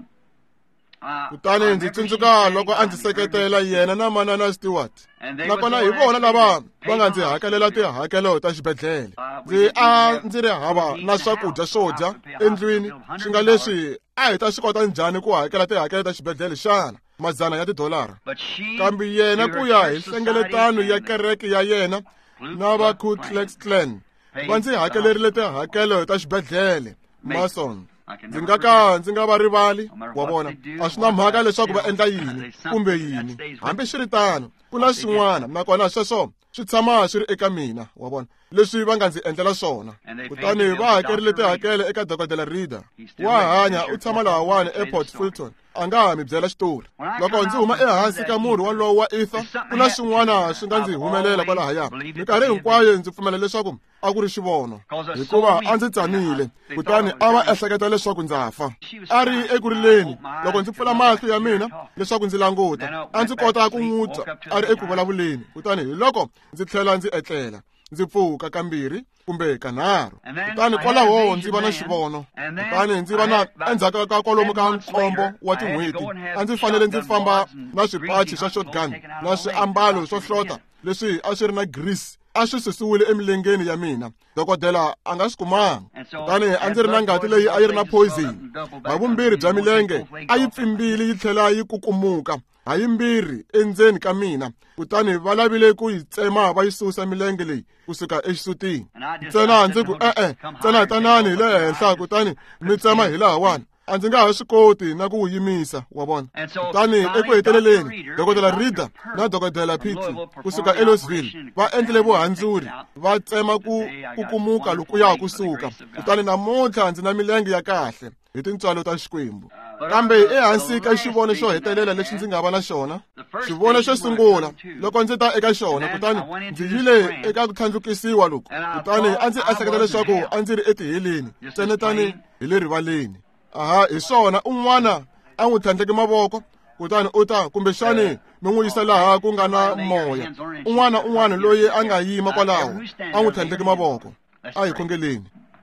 Kutani ndzi tsundzuka loko a ndzi seketela yena na manana Stewart. Nakona hi vona lava va nga ndzi hakelela tihakelo ta xibedhlele. Ndzi a ndzi ri hava na swakudya swo dya endlwini swi nga leswi a hi ta swi kota njhani ku hakela tihakelo ta xibedhlele xana madzana ya tidolara. Kambe yena ku ya hi nhlengeletano ya kereke ya yena na va Ku Klux Klan va ndzi hakelerile tihakelo ta xibedhlele. Mason ndzi nga ka ndzi nga va rivali wa vona. A swi na mhaka leswaku va endla yini kumbe yini. Hambi swi ri tano ku na swin'wana nakona sweswo swi tshama swi ri eka mina wa vona leswi va nga ndzi endlela swona. Kutani va hakerile tihakelo eka dokodela Reader. Wa hanya u tshama lahawani ePort Fulton. A nga ha mi byela xitori. Loko ndzi huma ehansi ka murhi walowo wa ether ku na swin'wana swi nga ndzi humelela kwalahaya. Minkarhi hinkwayo ndzi pfumela leswaku a ku ri xivono hikuva a ndzi tsanile. Kutani a va ehleketa leswaku ndza fa. A ri ekurileni loko ndzi pfula mahlo ya mina leswaku ndzi languta a ndzi kota ku n'wi twa a ri eku vulavuleni. Kutani hi loko ndzi tlhela ndzi etlela ndzi pfuka kambirhi kumbe kanharhu. Kutani kwalaho ndzi va na xivono. Kutani ndzi va na endzhaku ka kwalomu ka nkombo wa tin'hweti a ndzi fanele ndzi famba na swipachi swa shotgun na swiambalo swo hlota leswi a swi ri na grease a swi susiwile emilengeni ya mina. Dokodela a nga swi kumanga. Kutani a ndzi ri na ngati leyi a yi ri na poison. Havumbirhi bya milenge a yi pfimbile yi tlhela yi kukumuka hayimbirhi endzeni ka mina. Kutani va lavile ku yi tsema va yi susa milenge leyi kusuka exisutini. Ntsena ndzi ku e-e ntsena tanani hi le henhla kutani mi tsema hi lahawani. A ndzi nga ha swi koti na ku wu yimisa wa vona. Kutani eku heteleleni dokodela Reader na dokodela Petrie kusuka eLouisville va endlile vuhandzuri va tsema ku kukumuka lokuya kusuka. Kutani namuntlha ndzi na milenge ya kahle hi tintswalo ta xikwembu. Kambe ehansi ka xivono xo hetelela lexi ndzi nga va na xona, xivono xo sungula loko ndzi ta eka xona kutani ndzi yile eka ku tlhandlukisiwa loku. Kutani a ndzi ehleketa leswaku a ndzi ri etiheleni tsenetani hi le rivaleni. Aha hi swona un'wana a n'wi tlhandleke mavoko kutani u ta kumbexani mi n'wi yisa laha ku nga na moya. Un'wana un'wana loyi a nga yima kwalaho a n'wi tlhandleke mavoko. A hi khongeleni.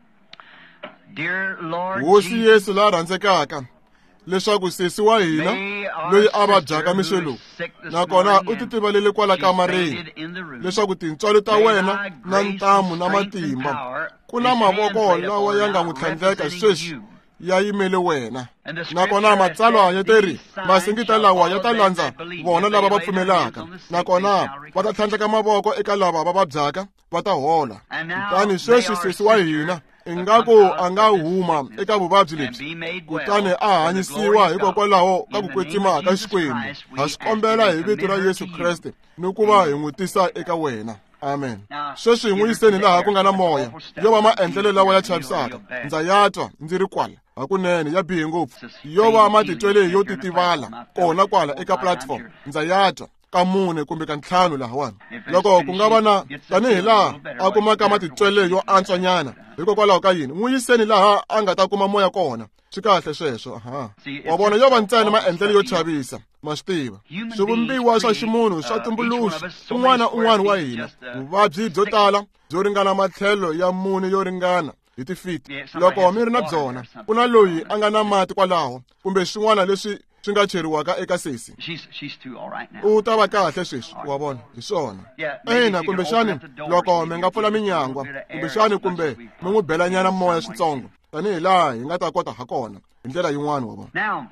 Hosi Yesu la rhandzekaka leswaku sesi wa hina loyi a vabyaka mixo lowu nakona u titivalele kwala kamareni leswaku tintswalo ta wena na ntamu na matimba ku na mavoko lawa ya nga n'wi tlhandleka sweswi ya yimele wena. Nakona matsalwa ya teri masingita lawa ya ta landza vona lava va pfumelaka. Nakona va ta tlhandleka mavoko eka lava va vabyaka va ta hola. Kutani sweswi sesi wa hina ingaku a nga huma eka vuvabyi lebyi kutani a hanyisiwa hikokwalaho ka ku kwetsima ka Xikwembu. Ha swi kombela hi vito ra Yesu Kreste ni ku va hi n'wi tisa eka wena. Amen. Sweswi hi n'wi yiseni laha ku nga na moya yo va maendlelo lawa ya chavisaka. Ndza ya twa ndzi ri kwala hakunene ya bihe ngopfu, yo va matitwele yo titivala kona kwala eka platform. Ndza ya twa ka mune kumbe ka ntlhanu lahawani. Loko ku nga va na tanihi laha a kumaka matitwele yo antswanyana hikokwalaho ka yini, n'wi yiseni laha a nga ta kuma moya kona. Swi kahle sweswo. Aha, wa vona yo va ntsena maendlelo yo chavisa. Ma swi tiva swivumbiwa swa ximunhu swa tumbuluxa un'wana un'wana wa hina vuvabyi byo tala byo ringana matlhelo ya mune yo ringana hi tifiti. Loko mi ri na byona, ku na loyi a nga na mati kwalaho kumbe swin'wana leswi swi nga cheriwaka eka sesi, u ta va kahle sweswi. Wa vona hi swona. Ina, kumbe xani loko mi nga pfula minyangwa kumbe xani kumbe mi n'wi belanyana moya switsongo tanihi laha hi nga ta kota ha kona hi ndlela yin'wana. Wa vona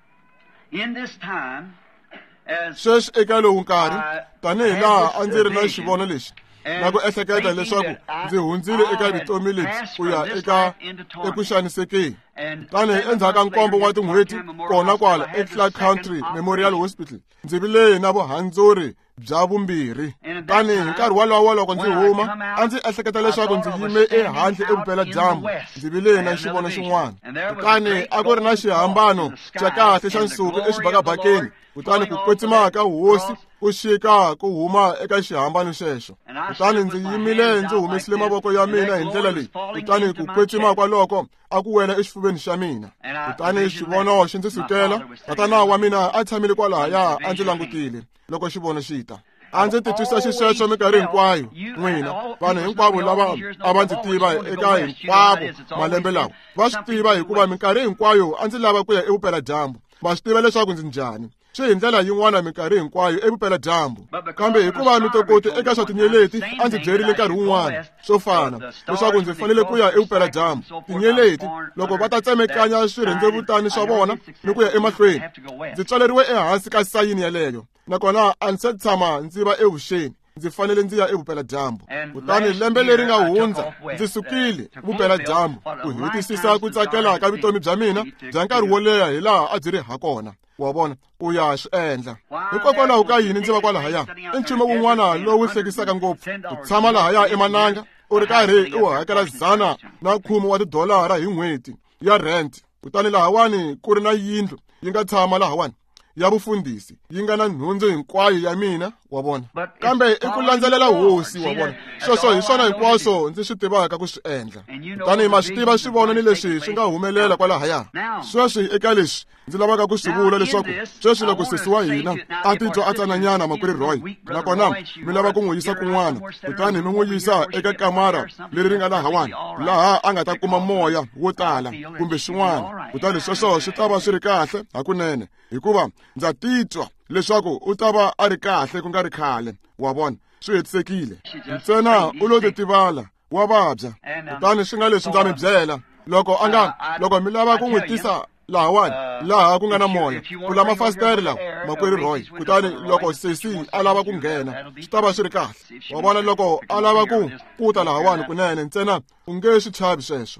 sweswi eka lowu nkarhi tanihi laha a ndzi ri na xivono lexi na ku ehleketa leswaku ndzi hundzile eka vutomi lebyi ku ya eka eku xanisekeni. Tanihi endzhaku ka nkombo wa tin'hweti kona kwala eClark County Memorial Hospital ndzi vile na vuhandzuri bya vumbirhi. Tanihi nkarhi wolowo loko ndzi huma a ndzi ehleketa leswaku ndzi yime ehandle evupela dyambu ndzi vile na xivono xin'wana. Kutani a ku ri na xihambano xa kahle xa nsuku exibakabakeni, kutani ku kwetsima ka hosi ku xika ku huma eka xihambano xexo. Kutani ndzi yimile ndzi humesile mavoko ya mina hi ndlela leyi, kutani ku kwetsima kwaloko a ku wela exifuveni xa mina. Kutani xivono xi ndzi sutela. Tatana wa mina a tshamile kwalahaya a ndzi langutile loko xivono xi ta. A ndzi titwisa xisweswo minkarhi hinkwayo. N'wina vanhu hinkwavo lava a va ndzi tiva eka hinkwavo malembe lawa va swi tiva hikuva minkarhi hinkwayo a ndzi lava ku ya evupela dyambu. Va swi tiva leswaku ndzi njhani. Swi hi ndlela yin'wana minkarhi hinkwayo evupela dyambu, kambe hikuva mitokoti eka swa tinyeleti a ndzi byerile nkarhi wun'wana swo fana leswaku ndzi fanele ku ya evupela dyambu. Tinyeleti loko va ta tsemekanya swirhendzevutani swa vona ni ku ya emahlweni, ndzi tswaleriwe ehansi ka sayini yaleyo, nakona a ndzi se tshama ndzi va evuxeni. Ndzi fanele ndzi ya evupela dyambu. Kutani lembe leri nga hundza ndzi sukile vupela dyambu ku hetisisa ku tsakela ka vutomi bya mina bya nkarhi wo leha hi laha a byi ri ha kona. Wa vona ku ya swi endla hikokwalaho ka yini ndzi va kwalahaya. I nchumu wun'wana lowu hlekisaka ngopfu ku tshama lahaya emananga u ri karhi u hakela dzana na khume wa tidolara hi n'hweti ya rent. Kutani lahawani ku ri na yindlu yi nga tshama lahawani ya vufundhisi yi nga na nhundzu hinkwayo ya mina. Wa vona kambe i ku landzelela hosi. Wa vona sweswo hi swona hinkwaswo ndzi swi tivaka ku swi endla. Kutani ma swi tiva swivono ni leswi swi nga humelela kwalahaya. Sweswi eka leswi ndzi lavaka ku swi vula leswaku sweswi loko sesi wa hina a titwa a tsananyana Makweri Roy, nakona mi lava ku n'wi yisa kun'wana, kutani mi n'wi yisa eka kamara leri ri nga lahawani laha a nga ta kuma moya wo tala kumbe swin'wana. Kutani sweswo swi ta va swi ri kahle hakunene hikuva ndza titwa leswaku u ta va a ri kahle ku nga ri khale. Wa vona swi hetisekile ntsena u lo titivala wa vabya. Kutani swi nga leswi ndza mi byela loko a nga loko mi lava ku n'wi tisa lahawani laha ku nga na moya pfula mafasitere lawa Makweri Roy. Kutani loko sesi a lava ku nghena swi ta va swi ri kahle. Wa vona loko a lava ku puta lahawani kunene ntsena u nge swi chavi sweswo.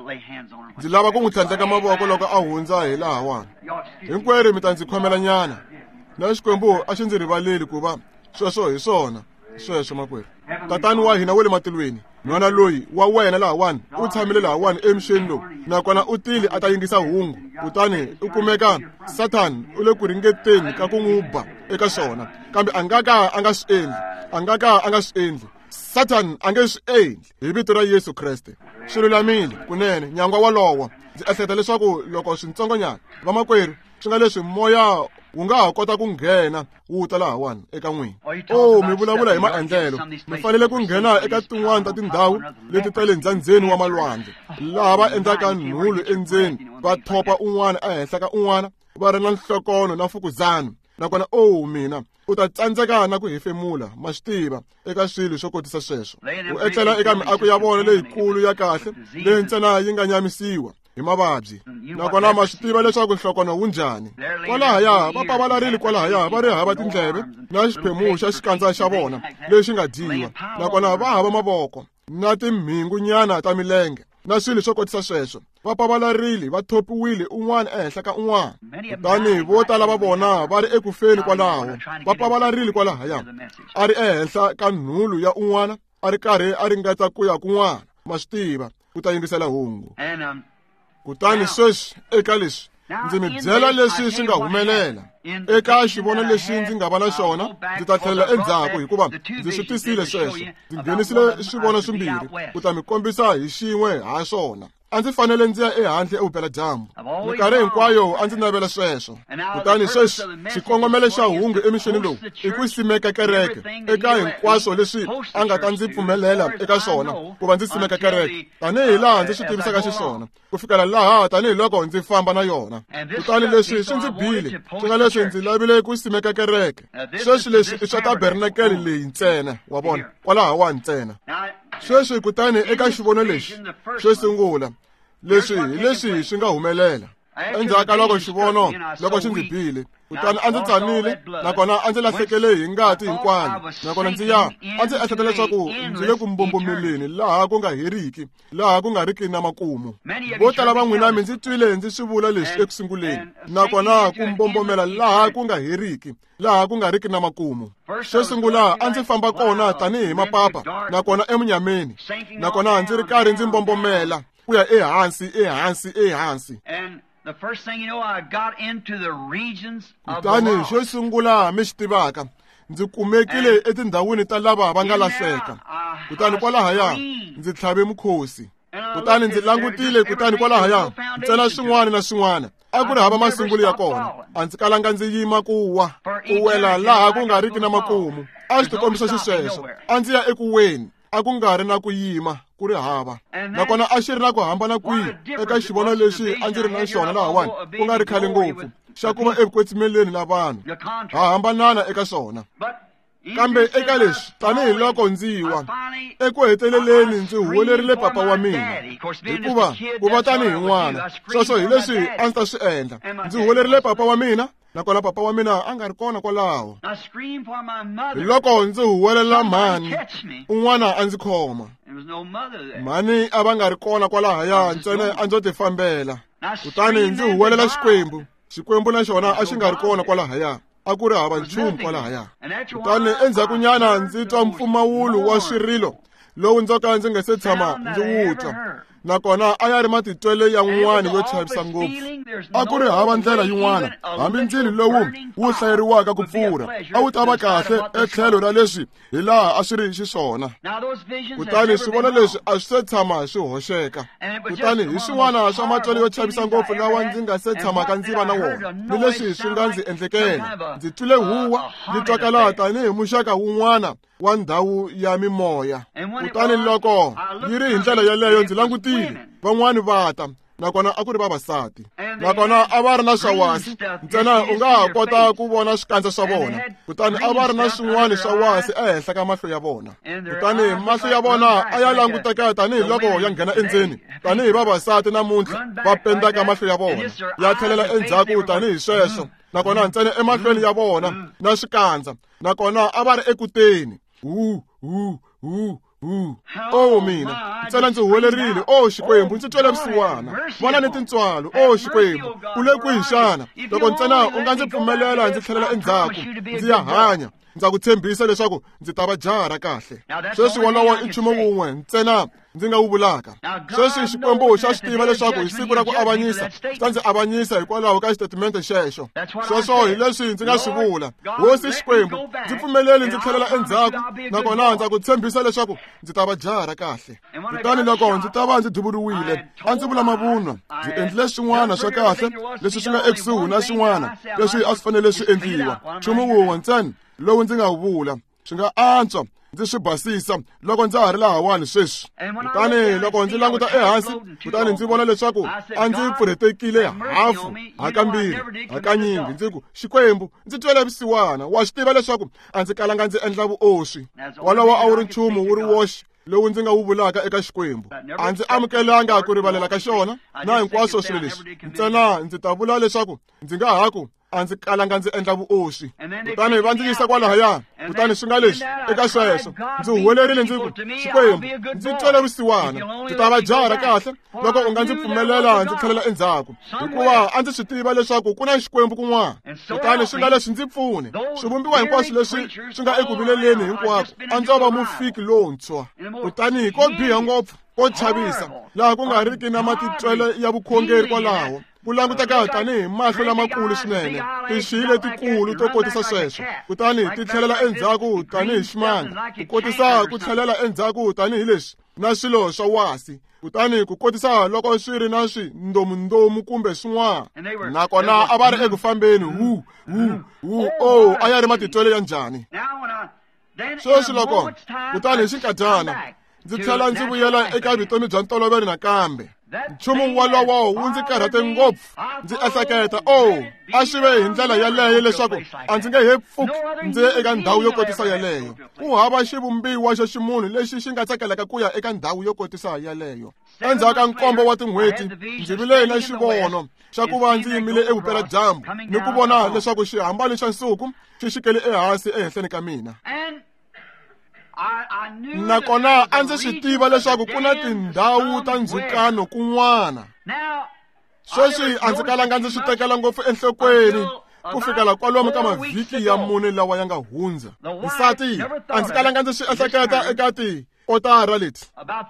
Ndzi lava ku n'wi tlhandleka mavoko loko a hundza hi lahawani. Hinkwerhu mi ta ndzi khomela nyana na Xikwembu a xi ndzi rivaleli ku va sweswo hi swona sweswo Makwerhu. Tatani wa hina we le matilweni, n'wana loyi wa wena lahawani u tshamile lahawani emixeni lowu, nakona u tile a ta yingisa hungu. Kutani u kumeka Sathani u le ku ringeteni ka ku n'wi ba eka swona, kambe a nga ka a nga swi endli a nga ka a nga swi endli Sathani a nge swi endli hi vito ra Yesu Kreste. Swi lulamile kunene nyangwa walowo. Ndzi ehleketa leswaku loko swintsongonyana va Makwerhu swi nga leswi moya wu nga ha kota ku nghena wu ta lahawani eka n'wina. Oh, mi vulavula hi maendlelo. Mi fanele ku nghena eka tin'wana ta tindhawu leti ta le ndzandzeni wa malwandle laha va endlaka nhulu endzeni, va thopa un'wana ehenhla ka un'wana, va ri na nhlokono na mfukuzano. Nakona oh mina u ta tsandzeka na ku hefemula ma swi tiva eka swilo swo kotisa sweswo. U etlela eka miako ya vona leyikulu ya kahle leyi ntsena yi nga nyamisiwa hi mavabyi, nakona ma swi tiva leswaku nhlokono wu njhani. Kwalahaya va pavalarile kwalahaya va ri hava tindleve na xiphemu xa xikandza xa vona lexi nga dyiwa, nakona va hava mavoko na timhingu nyana ta milenge. na swilo swo kotisa sweswo. Va pavalarile, va thopiwile un'wana ehenhla ka un'wana. Kutani vo tala va vona va ri ekufeni kwalaho, va pavalarile kwalahaya. A ri ehenhla ka nhulu ya un'wana, a ri karhi a ringeta ku ya kun'wana, ma swi tiva, ku ta yingisela hungu. Kutani sweswi eka leswi ndzi mi byela leswi swi nga humelela. Eka xivono lexi ndzi nga va na xona, ndzi ta tlhelela endzhaku hikuva ndzi swi tisile sweswo. Ndzi nghenisile swivono swimbirhi ku ta mi kombisa hi xin'we ha swona. A ndzi fanele ndzi ya ehandle evupela-dyambu. Minkarhi hinkwayo a ndzi navela sweswo. Kutani sweswi xikongomelo xa hungu emixeni lowu i ku simeka kereke eka hinkwaswo leswi a nga ta ndzi pfumelela eka swona ku va ndzi simeka kereke, tanihi laha ndzi swi tivisaka xiswona, ku fikela laha tanihiloko ndzi famba na yona. Kutani leswi swi ndzi bile, swi nga leswi ndzi lavile ku simeka kereke. Sweswi leswi i swa tabernakele leyi ntsena, wa vona, kwalaha wa ntsena. Sweswi kutani eka xivono lexi xo sungula, leswi hi leswi swi nga humelela. Endzhaku ka loko xivono loko xi ndzi bile, kutani a ndzi tsanile, nakona a ndzi lahlekele hi ngati hinkwayo, nakona ndzi ya a ndzi ehleketa leswaku ndzi le ku mbombomeleni laha ku nga heriki, laha ku nga riki na makumu. Vo tala va n'wina mi ndzi twile ndzi swi vula leswi ekusunguleni, nakona ku mbombomela laha ku nga heriki, laha ku nga riki na makumu. Xo sungula a ndzi famba kona tanihi mapapa, nakona emunyameni, nakona ndzi ri karhi ndzi mbombomela ku ya ehansi ehansi ehansi. The first thing you know, I got into the regions of the Kutani lost. xo sungula mi xi tivaka, ndzi kumekile etindhawini ta lava va nga lahleka. Kutani kwalahaya ndzi tlhave mukhosi. Kutani ndzi langutile, kutani kwalahaya ntsena swin'wana na swin'wana a ku ri hava masungulo ya kona. A ndzi kalanga ndzi yima ku wa, ku wela laha ku nga riki na makumu. A xi tikombisa xisweswo, a ndzi ya eku weni, a ku nga ri na ku yima ku ri hava. Nakona a xi ri na ku hambana kwihi eka xivono lexi a ndzi ri na xona lahawani, ku nga ri khale ngopfu, xa ku va evukwetsimeleni na vanhu. Ha hambanana eka swona. Kambe eka leswi, tanihiloko ndzi wa, eku heteleleni ndzi huwelerile papa wa mina. Hikuva ku va tanihi n'wana, sweswo hi leswi a ndzi ta swi endla. Ndzi huwelerile papa wa mina, nakona papa wa mina a nga ri kona kwalaho. Hi loko ndzi huwelela mhani, un'wana a ndzi khoma. Mhani a va nga ri kona kwalahaya, ntsena a ndzo ti fambela. Kutani ndzi huwelela Xikwembu. Xikwembu na xona a xi nga ri kona kwalahaya, a ku ri hava nchumu kwalahaya. Kutani endzhakunyana ndzi twa mpfumawulo wa swirilo lowu ndzo ka ndzi nga se tshama ndzi wu twa, nakona a ya ri matitwele ya n'wana yo chavisa ngopfu. A ku ri hava ndlela yin'wana, hambi ndzilo lowu wu hlayeriwaka ku pfurha a wu ta va kahle etlhelo ra leswi hi laha a swi ri xiswona. Kutani swivona leswi a swi se tshama swi hoxeka. Kutani hi swin'wana swa matwelo yo chavisa ngopfu lawa ndzi nga se tshamaka ndzi va na wona, ni leswi swi nga ndzi endlekela. Ndzi twile huwa, ndzi twakala tanihi muxaka wun'wana wa ndhawu ya mimoya. Kutani loko yi ri hi ndlela yaleyo ndzi langutile, van'wani va ta, nakona a ku ri vavasati, nakona a va ri na swa wasi, ntsena u nga ha kota ku vona swikandza swa vona. Kutani a va ri na swin'wana swa wasi ehenhla ka mahlo ya vona. Kutani mahlo ya vona a ya languteka tanihi loko ya nghena endzeni, tanihi vavasati namuntlha va pendaka mahlo ya vona, ya tlhelela endzhaku tanihi sweswo, nakona ntsena emahlweni ya vona na swikandza, nakona a va ri ekuteni. Hu hu hu hu. Oh mina, ntsena ndzi huwelerile. Oh Xikwembu, ndzi twele vusiwana. Vona ni tintswalo. Oh Xikwembu, u le kwihi xana? Loko ntsena u nga ndzi pfumelela ndzi tlhelela endzhaku, ndzi ya hanya, ndza ku tshembisa leswaku ndzi ta va jaha ra kahle. Sweswi wolowo i nchumu wun'we ntsena ndzi nga wu vulaka. Sweswi Xikwembu xa swi tiva leswaku hi siku ra ku avanyisa swi ta ndzi avanyisa hikwalaho ka xitatimende xexo. Sweswo hi leswi ndzi nga swi vula. Hosi Xikwembu, ndzi pfumeleli ndzi tlhelela endzhaku, nakona ndza ku tshembisa leswaku ndzi ta va jaha ra kahle. Kutani loko ndzi ta va ndzi duvuriwile, a ndzi vula mavunwa, ndzi endlile swin'wana swa kahle leswi swi nga ekusuhi na swin'wana leswi a swi fanele swi endliwa. Nchumu wun'we ntsena lowu ndzi nga wu vula, swi nga antswa ndzi swi basisa loko ndza ha ri lahawani sweswi. Kutani loko ndzi languta ehansi, kutani ndzi vona leswaku a ndzi pfuretekile hafu, hakambirhi, hakanyingi. Ndzi ku, Xikwembu, ndzi twele vusiwana, wa swi tiva leswaku a ndzi kalanga ndzi endla vuoswi. Wolowo a wu ri nchumu wu ri woxe lowu ndzi nga wu vulaka eka Xikwembu. A ndzi amukelanga ku rivalela ka xona na hinkwaswo swilo leswi, ntsena ndzi ta vula leswaku ndzi nga ha ku a ndzi kalanga ndzi endla vuoxi kutani va ndzi yisa kwalahaya kutani swi nga leswi eka sweswo ndzi huwelerile ndzi ku Xikwembu ndzi twele vusiwana ndzi ta va jara kahle loko u nga ndzi pfumelela ndzi tlhelela endzhaku hikuva a ndzi swi tiva leswaku ku na Xikwembu kun'wana kutani swi nga leswi ndzi pfune swivumbiwa hinkwaswo leswi swi nga eku vileleni hinkwako a ndzo va mufiki lontshwa kutani ko biha ngopfu ko chavisa laha ku nga riki na matitwele ya vukhongeri kwalaho ku languteka tanihi mahlo lamakulu swinene tixi letikulu to kotisa sweswo kutani ti tlhelela endzhaku tanihi ximanga ku kotisa ku tlhelela endzhaku tanihi leswi na swilo swa wasi kutani ku kotisa loko swi ri na swindomundomu kumbe swin'wana nakona a va ri eku fambeni hu hu hu o a ya ri matitwele ya njhani sweswi loko kutani hi xinkadyana ndzi tlhela ndzi vuyela eka vutomi bya ntolovelo nakambe nchumu wolowo wu ndzi karhate ngopfu ndzi ehleketa o a swi ve hi ndlela yaleyo leswaku a ndzi nge he pfuki ndzi ye eka ndhawu yo kotisa yaleyo ku hava xivumbiwa xa ximunhu lexi xi nga tsakelaka ku ya eka ndhawu yo kotisa yaleyo endzhaku ka nkombo wa tin'hweti ndzi vile na xivono xa ku va ndzi yimile evupela-dyambu ni ku vona leswaku xihambano xa nsuku xi xikele ehansi ehenhleni ka mina nakona a ndzi swi tiva leswaku ku na tindhawu ta ndzhukano kun'wana sweswi a ndzi kalanga ndzi swi tekela ngopfu enhlokweni ku fikela kwalomu ka mavhiki ya mune lawa ya nga hundza nsati a ndzi kalanga ndzi swi ehleketa eka tikotara leti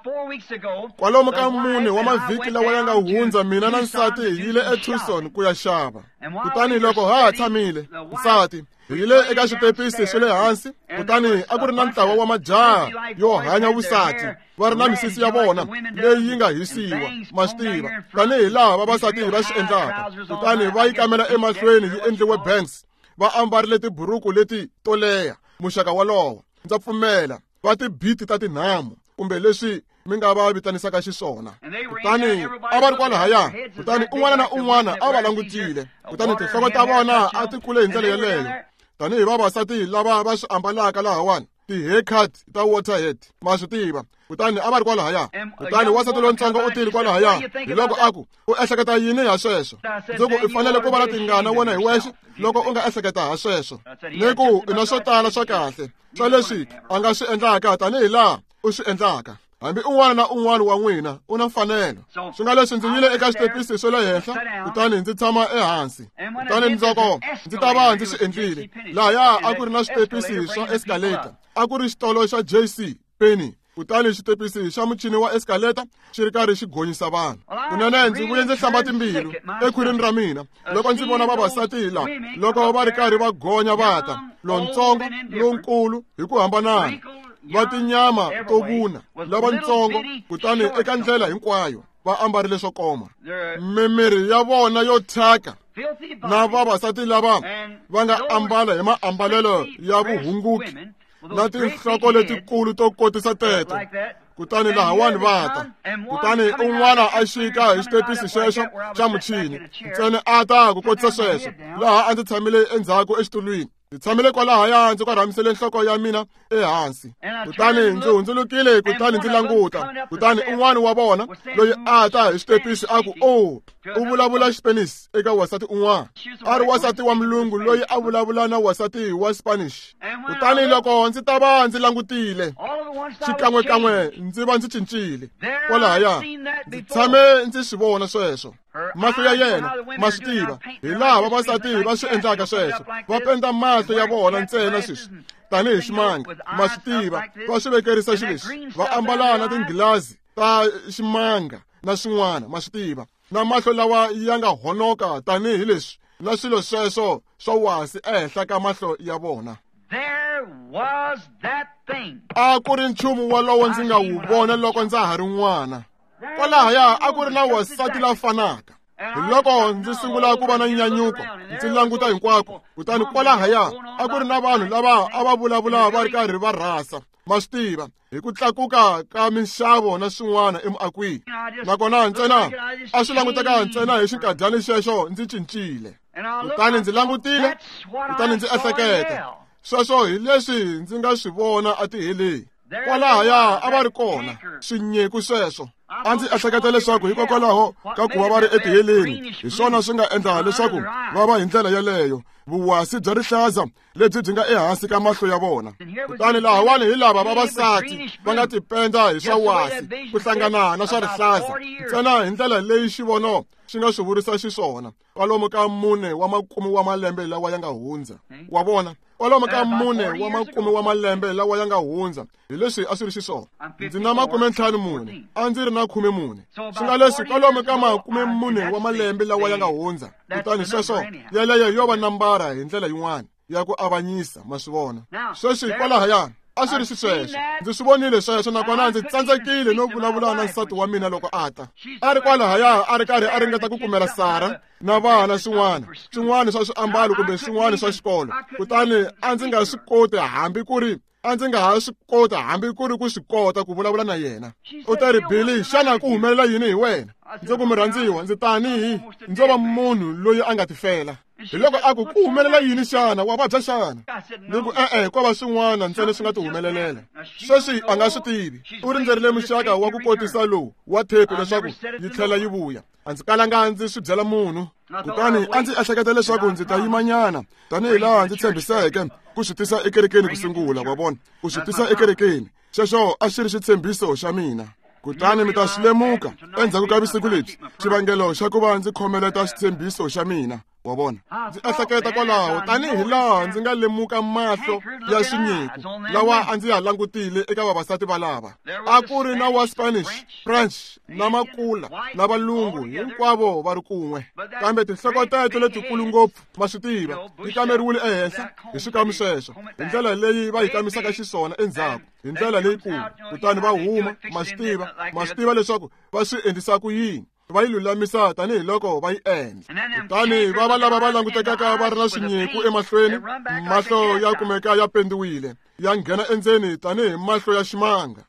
kwalomu ka mune wa mavhiki lawa ya nga hundza mina na nsati hi yile eTucson ku ya xava kutani loko ha ha tshamile nsati hi yile eka xitepisi xa le hansi kutani a ku ri na ntlawa wa majaha yo hanya vusati va ri na misisi ya vona leyi yi nga hisiwa ma swi tiva tanihi laha vavasati va swi endlaka kutani va yi kamela emahlweni yi endliwe banks va ambarile tiburuku leti to leha muxaka walowo ndza pfumela va tibiti ta tinhamu kumbe leswi mi nga va vitanisaka xiswona kutani a va ri kwalahaya kutani un'wana na un'wana a va langutile kutani tinhloko ta vona a ti kule hi ndlela yaleyo tanihi vavasati lava va swi ambalaka lahawani ti-haircut ta waterhead ma swi tiva kutani a va ri kwalahaya kutani wasati lontsongo u tili kwalahaya hi loko a ku u ehleketa yini ha sweswo ndzi ku i fanele ku va na tingana wena hi wexe loko u nga ehleketa ha sweswo ni ku i na swo tala swa kahle swa leswi a nga swi endlaka tanihi laha u swi endlaka hambi un'wana na un'wana wa n'wina u na mfanelo swi nga leswi ndzi yile eka xitepisi xo le henhla kutani ndzi tshama ehansi kutani ndzoko ndzi ta va ndzi swi endlile lahaya a ku ri na switepisi swa escalator a ku ri xitolo xa J C Penney kutani xitepisi xa muchini wa escalator xi ri karhi xi gonyisa vanhu kunene ndzi vuye ndzi hlamba timbilu ekhwirini ra mina loko ndzi vona vavasati la loko va ri karhi va gonya vata lontsongo lonkulu hi ku hambanana va tinyama to vuna lavatsongo kutani eka ndlela hinkwayo va ambarile swo koma mimiri ya vona yo thyaka na vavasati lava va nga ambala hi maambalelo ya vuhunguki na tinhloko letikulu to kotisa teto kutani lahawani va ta kutani un'wana a xika hi xitepisi xexo xa muchini ntsena a ta ku kotisa sweswo laha a ndzi tshamile endzhaku exitulwini ndzi tshamile kwalahaya ndzi karhamisele nhloko ya mina ehansi kutani ndzi hundzulukile kutani ndzi languta kutani un'wana wa vona loyi a ta hi xitepisi a ku o u vulavula Xipanish eka wasati un'wana a ri wasati wa mulungu loyi a vulavula na wasati wa Spanish kutani loko ndzi ta va ndzi langutile xikan'wekan'we ndzi va ndzi cincile kwalahaya ndzi tshame ndzi swi vona sweswo mahlo ya yena ma swi tiva hi laha vavasati va swi endlaka sweswo va penda mahlo ya vona ntsena sweswi tanihi ximanga ma swi tiva va swi vekerisa xilexi va ambala na tinghilazi ta ximanga na swin'wana ma swi tiva na mahlo lawa ya nga honoka tanihi leswi na swilo sweswo swa wasi ehenhla ka mahlo ya vona a ku ri nchumu walowo ndzi nga wu vona loko ndza ha ri n'wana kwalahaya a ku ri na wasati la fanaka hi loko ndzi sungula ku va na nyanyuko ndzi languta hinkwako kutani kwalahaya a ku ri na vanhu lava a va vulavula va ri karhi va rhasa ma swi tiva hi ku tlakuka ka minxavo na swin'wana emuakwini nakona ntsena a swi languteka ntsena hi xinkadyana xexo ndzi cincile kutani ndzi langutile kutani ndzi ehleketa sweswo hi leswi ndzi nga swi vona a tiheleni kwalahaya a va ri kona swinyeku sweswo a ndzi ehleketa leswaku hikokwalaho ka ku va va ri etiheleni hi swona swi nga endla leswaku va va hi ndlela yeleyo, vuwasi bya rihlaza lebyi byi nga ehansi ka mahlo ya vona. Kutani lahawani hi lava vavasati va nga tipenda hi swa wasi ku hlangana na swa rihlaza ntsena hi ndlela leyi xivono xi nga swi vurisa xiswona kwalomu ka mune wa makume wa malembe lawa ya nga hundza. Wa vona kwalomu ka mune wa makume wa malembe lawa ya nga hundza hi leswi a swi ri xiswona. Ndzi na makume ntlhanu mune, a ndzi ri na khume mune, swi nga leswi kwalomu ka makume mune wa malembe lawa ya nga hundza. Kutani sweswo yeleyo yo va nambara hi ndlela yin'wana ya ku avanyisa, ma swi vona. Sweswi kwalahaya a swi ri xisweswo, ndzi swi vonile sweswo nakona ndzi tsandzekile no vulavula na nsati wa mina loko a ta. A ri kwalahaya a ri karhi a ringeta ku kumela Sara na vana swin'wana swin'wana swa swiambalo kumbe swin'wana swa xikolo. Kutani a ndzi nga swi koti hambi ku ri a ndzi nga ha swi kota hambi ku ri ku swi kota ku vulavula na yena. U ta ri, Billy, xana ku humelela yini hi wena? Ndzi ku murhandziwa, ndzi tanihi ndzo va munhu loyi a nga tifela. Hi loko a ku ku humelela yini xana, wa vabya xana? Ndzi ku e-e ko va swin'wana ntsena swi nga ti humelelela. Sweswi a nga swi tivi, u rindzerile muxaka wa ku kotisa lowu wa thepi leswaku yi tlhela yi vuya. A ndzi kalanga ndzi swi byela munhu. Kutani a ndzi ehleketa leswaku ndzi ta yimanyana tanihi laha ndzi tshembiseke ku swi tisa ekerekeni ku sungula, wa vona, ku swi tisa ekerekeni. Xexo a xi ri xitshembiso xa mina. Kutani mi ta swi lemuka endzhaku ka vusiku lebyi xivangelo xa ku va ndzi khomeleta xitshembiso xa mina, wa vona. Ndzi ehleketa kwalaho tanihi laha ndzi nga lemuka mahlo ya xinyiku lawa a ndzi ya langutile eka vavasati valava. A ku ri na wa Spanish, French na makula na valungu hinkwavo va ri kun'we, kambe tinhloko teto letikulu ngopfu ma swi tiva ti kameriwile ehenhla hi swikamu sweswo hi ndlela leyi va yi kamisaka xiswona endzhaku, hi ndlela leyikulu. Kutani va huma ma swi tiva ma swi tiva leswaku va swi endlisa ku yini, va yi lulamisa tanihiloko va yi endla. Kutani va va lava va langutekaka va ri na swinyiku emahlweni, mahlo ya kumeka ya pendiwile ya nghena endzeni tanihi mahlo ya ximanga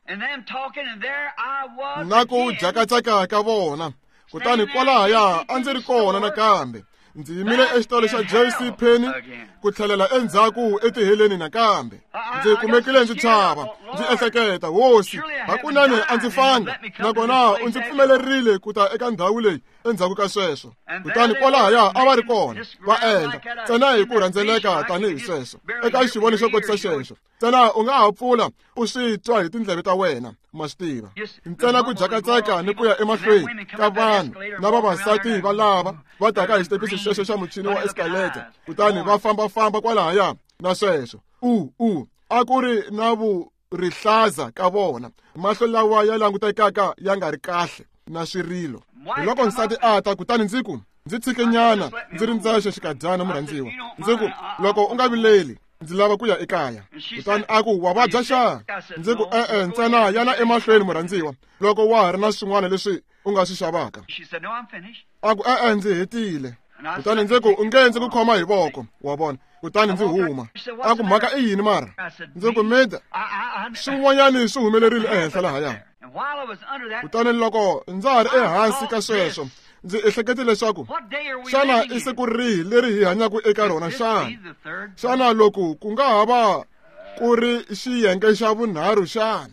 na ku jakatsaka ka vona. Kutani kwalahaya a ndzi ri kona nakambe, ndzi yimile exitolo xa J C Penney ku tlhelela endzhaku etiheleni nakambe. Ndzi kumekile ndzi chava, ndzi ehleketa, hosi hakunene a ndzi fanga nakona u ndzi pfumelerile ku ta eka ndhawu leyi endzhaku ka sweswo. Kutani kwalahaya a va ri kona va endla ntsena hi ku rhandzeleka tanihi sweswo eka xivoni xo kotisa xexo. Ntsena u nga ha pfula u swi twa hi tindleve ta wena, ma swi tiva. Ntsena ku jakatseka ni ku ya emahlweni ka vanhu na vavasati valava va taka hi xitepisi xexo xa muchini wa escalator. Kutani va fambafamba kwalahaya na sweswo u u a ku ri na vurihlaza ka vona, mahlo lawa ya langutekaka ya nga ri kahle na swirilo. Hi loko nsati a ta kutani ndzi ku ndzi tshike nyana ndzi ri ndzaxe xikadyana murhandziwa, ndzi ku loko u nga vileli ndzi lava ku ya ekaya. Kutani a ku wa vabya xana? Ndzi ku e-e ntsena yana emahlweni murhandziwa loko wa ha ri na swin'wana leswi u nga swi xavaka. A ku e-e ndzi hetile. Kutani ndzi ku u nge ndzi ku khoma hi voko, wa vona. Kutani ndzi huma. A ku mhaka i yini mara? Ndzi ku mida swin'wanyani swi humelerile ehenhla lahaya. Kutani loko ndza ha ri ehansi ka sweswo ndzi ehlekete leswaku xana i siku rihi leri hi hanyaku eka rona xana? Xana loko ku nga ha va ku ri xiyenge xa vunharhu xana?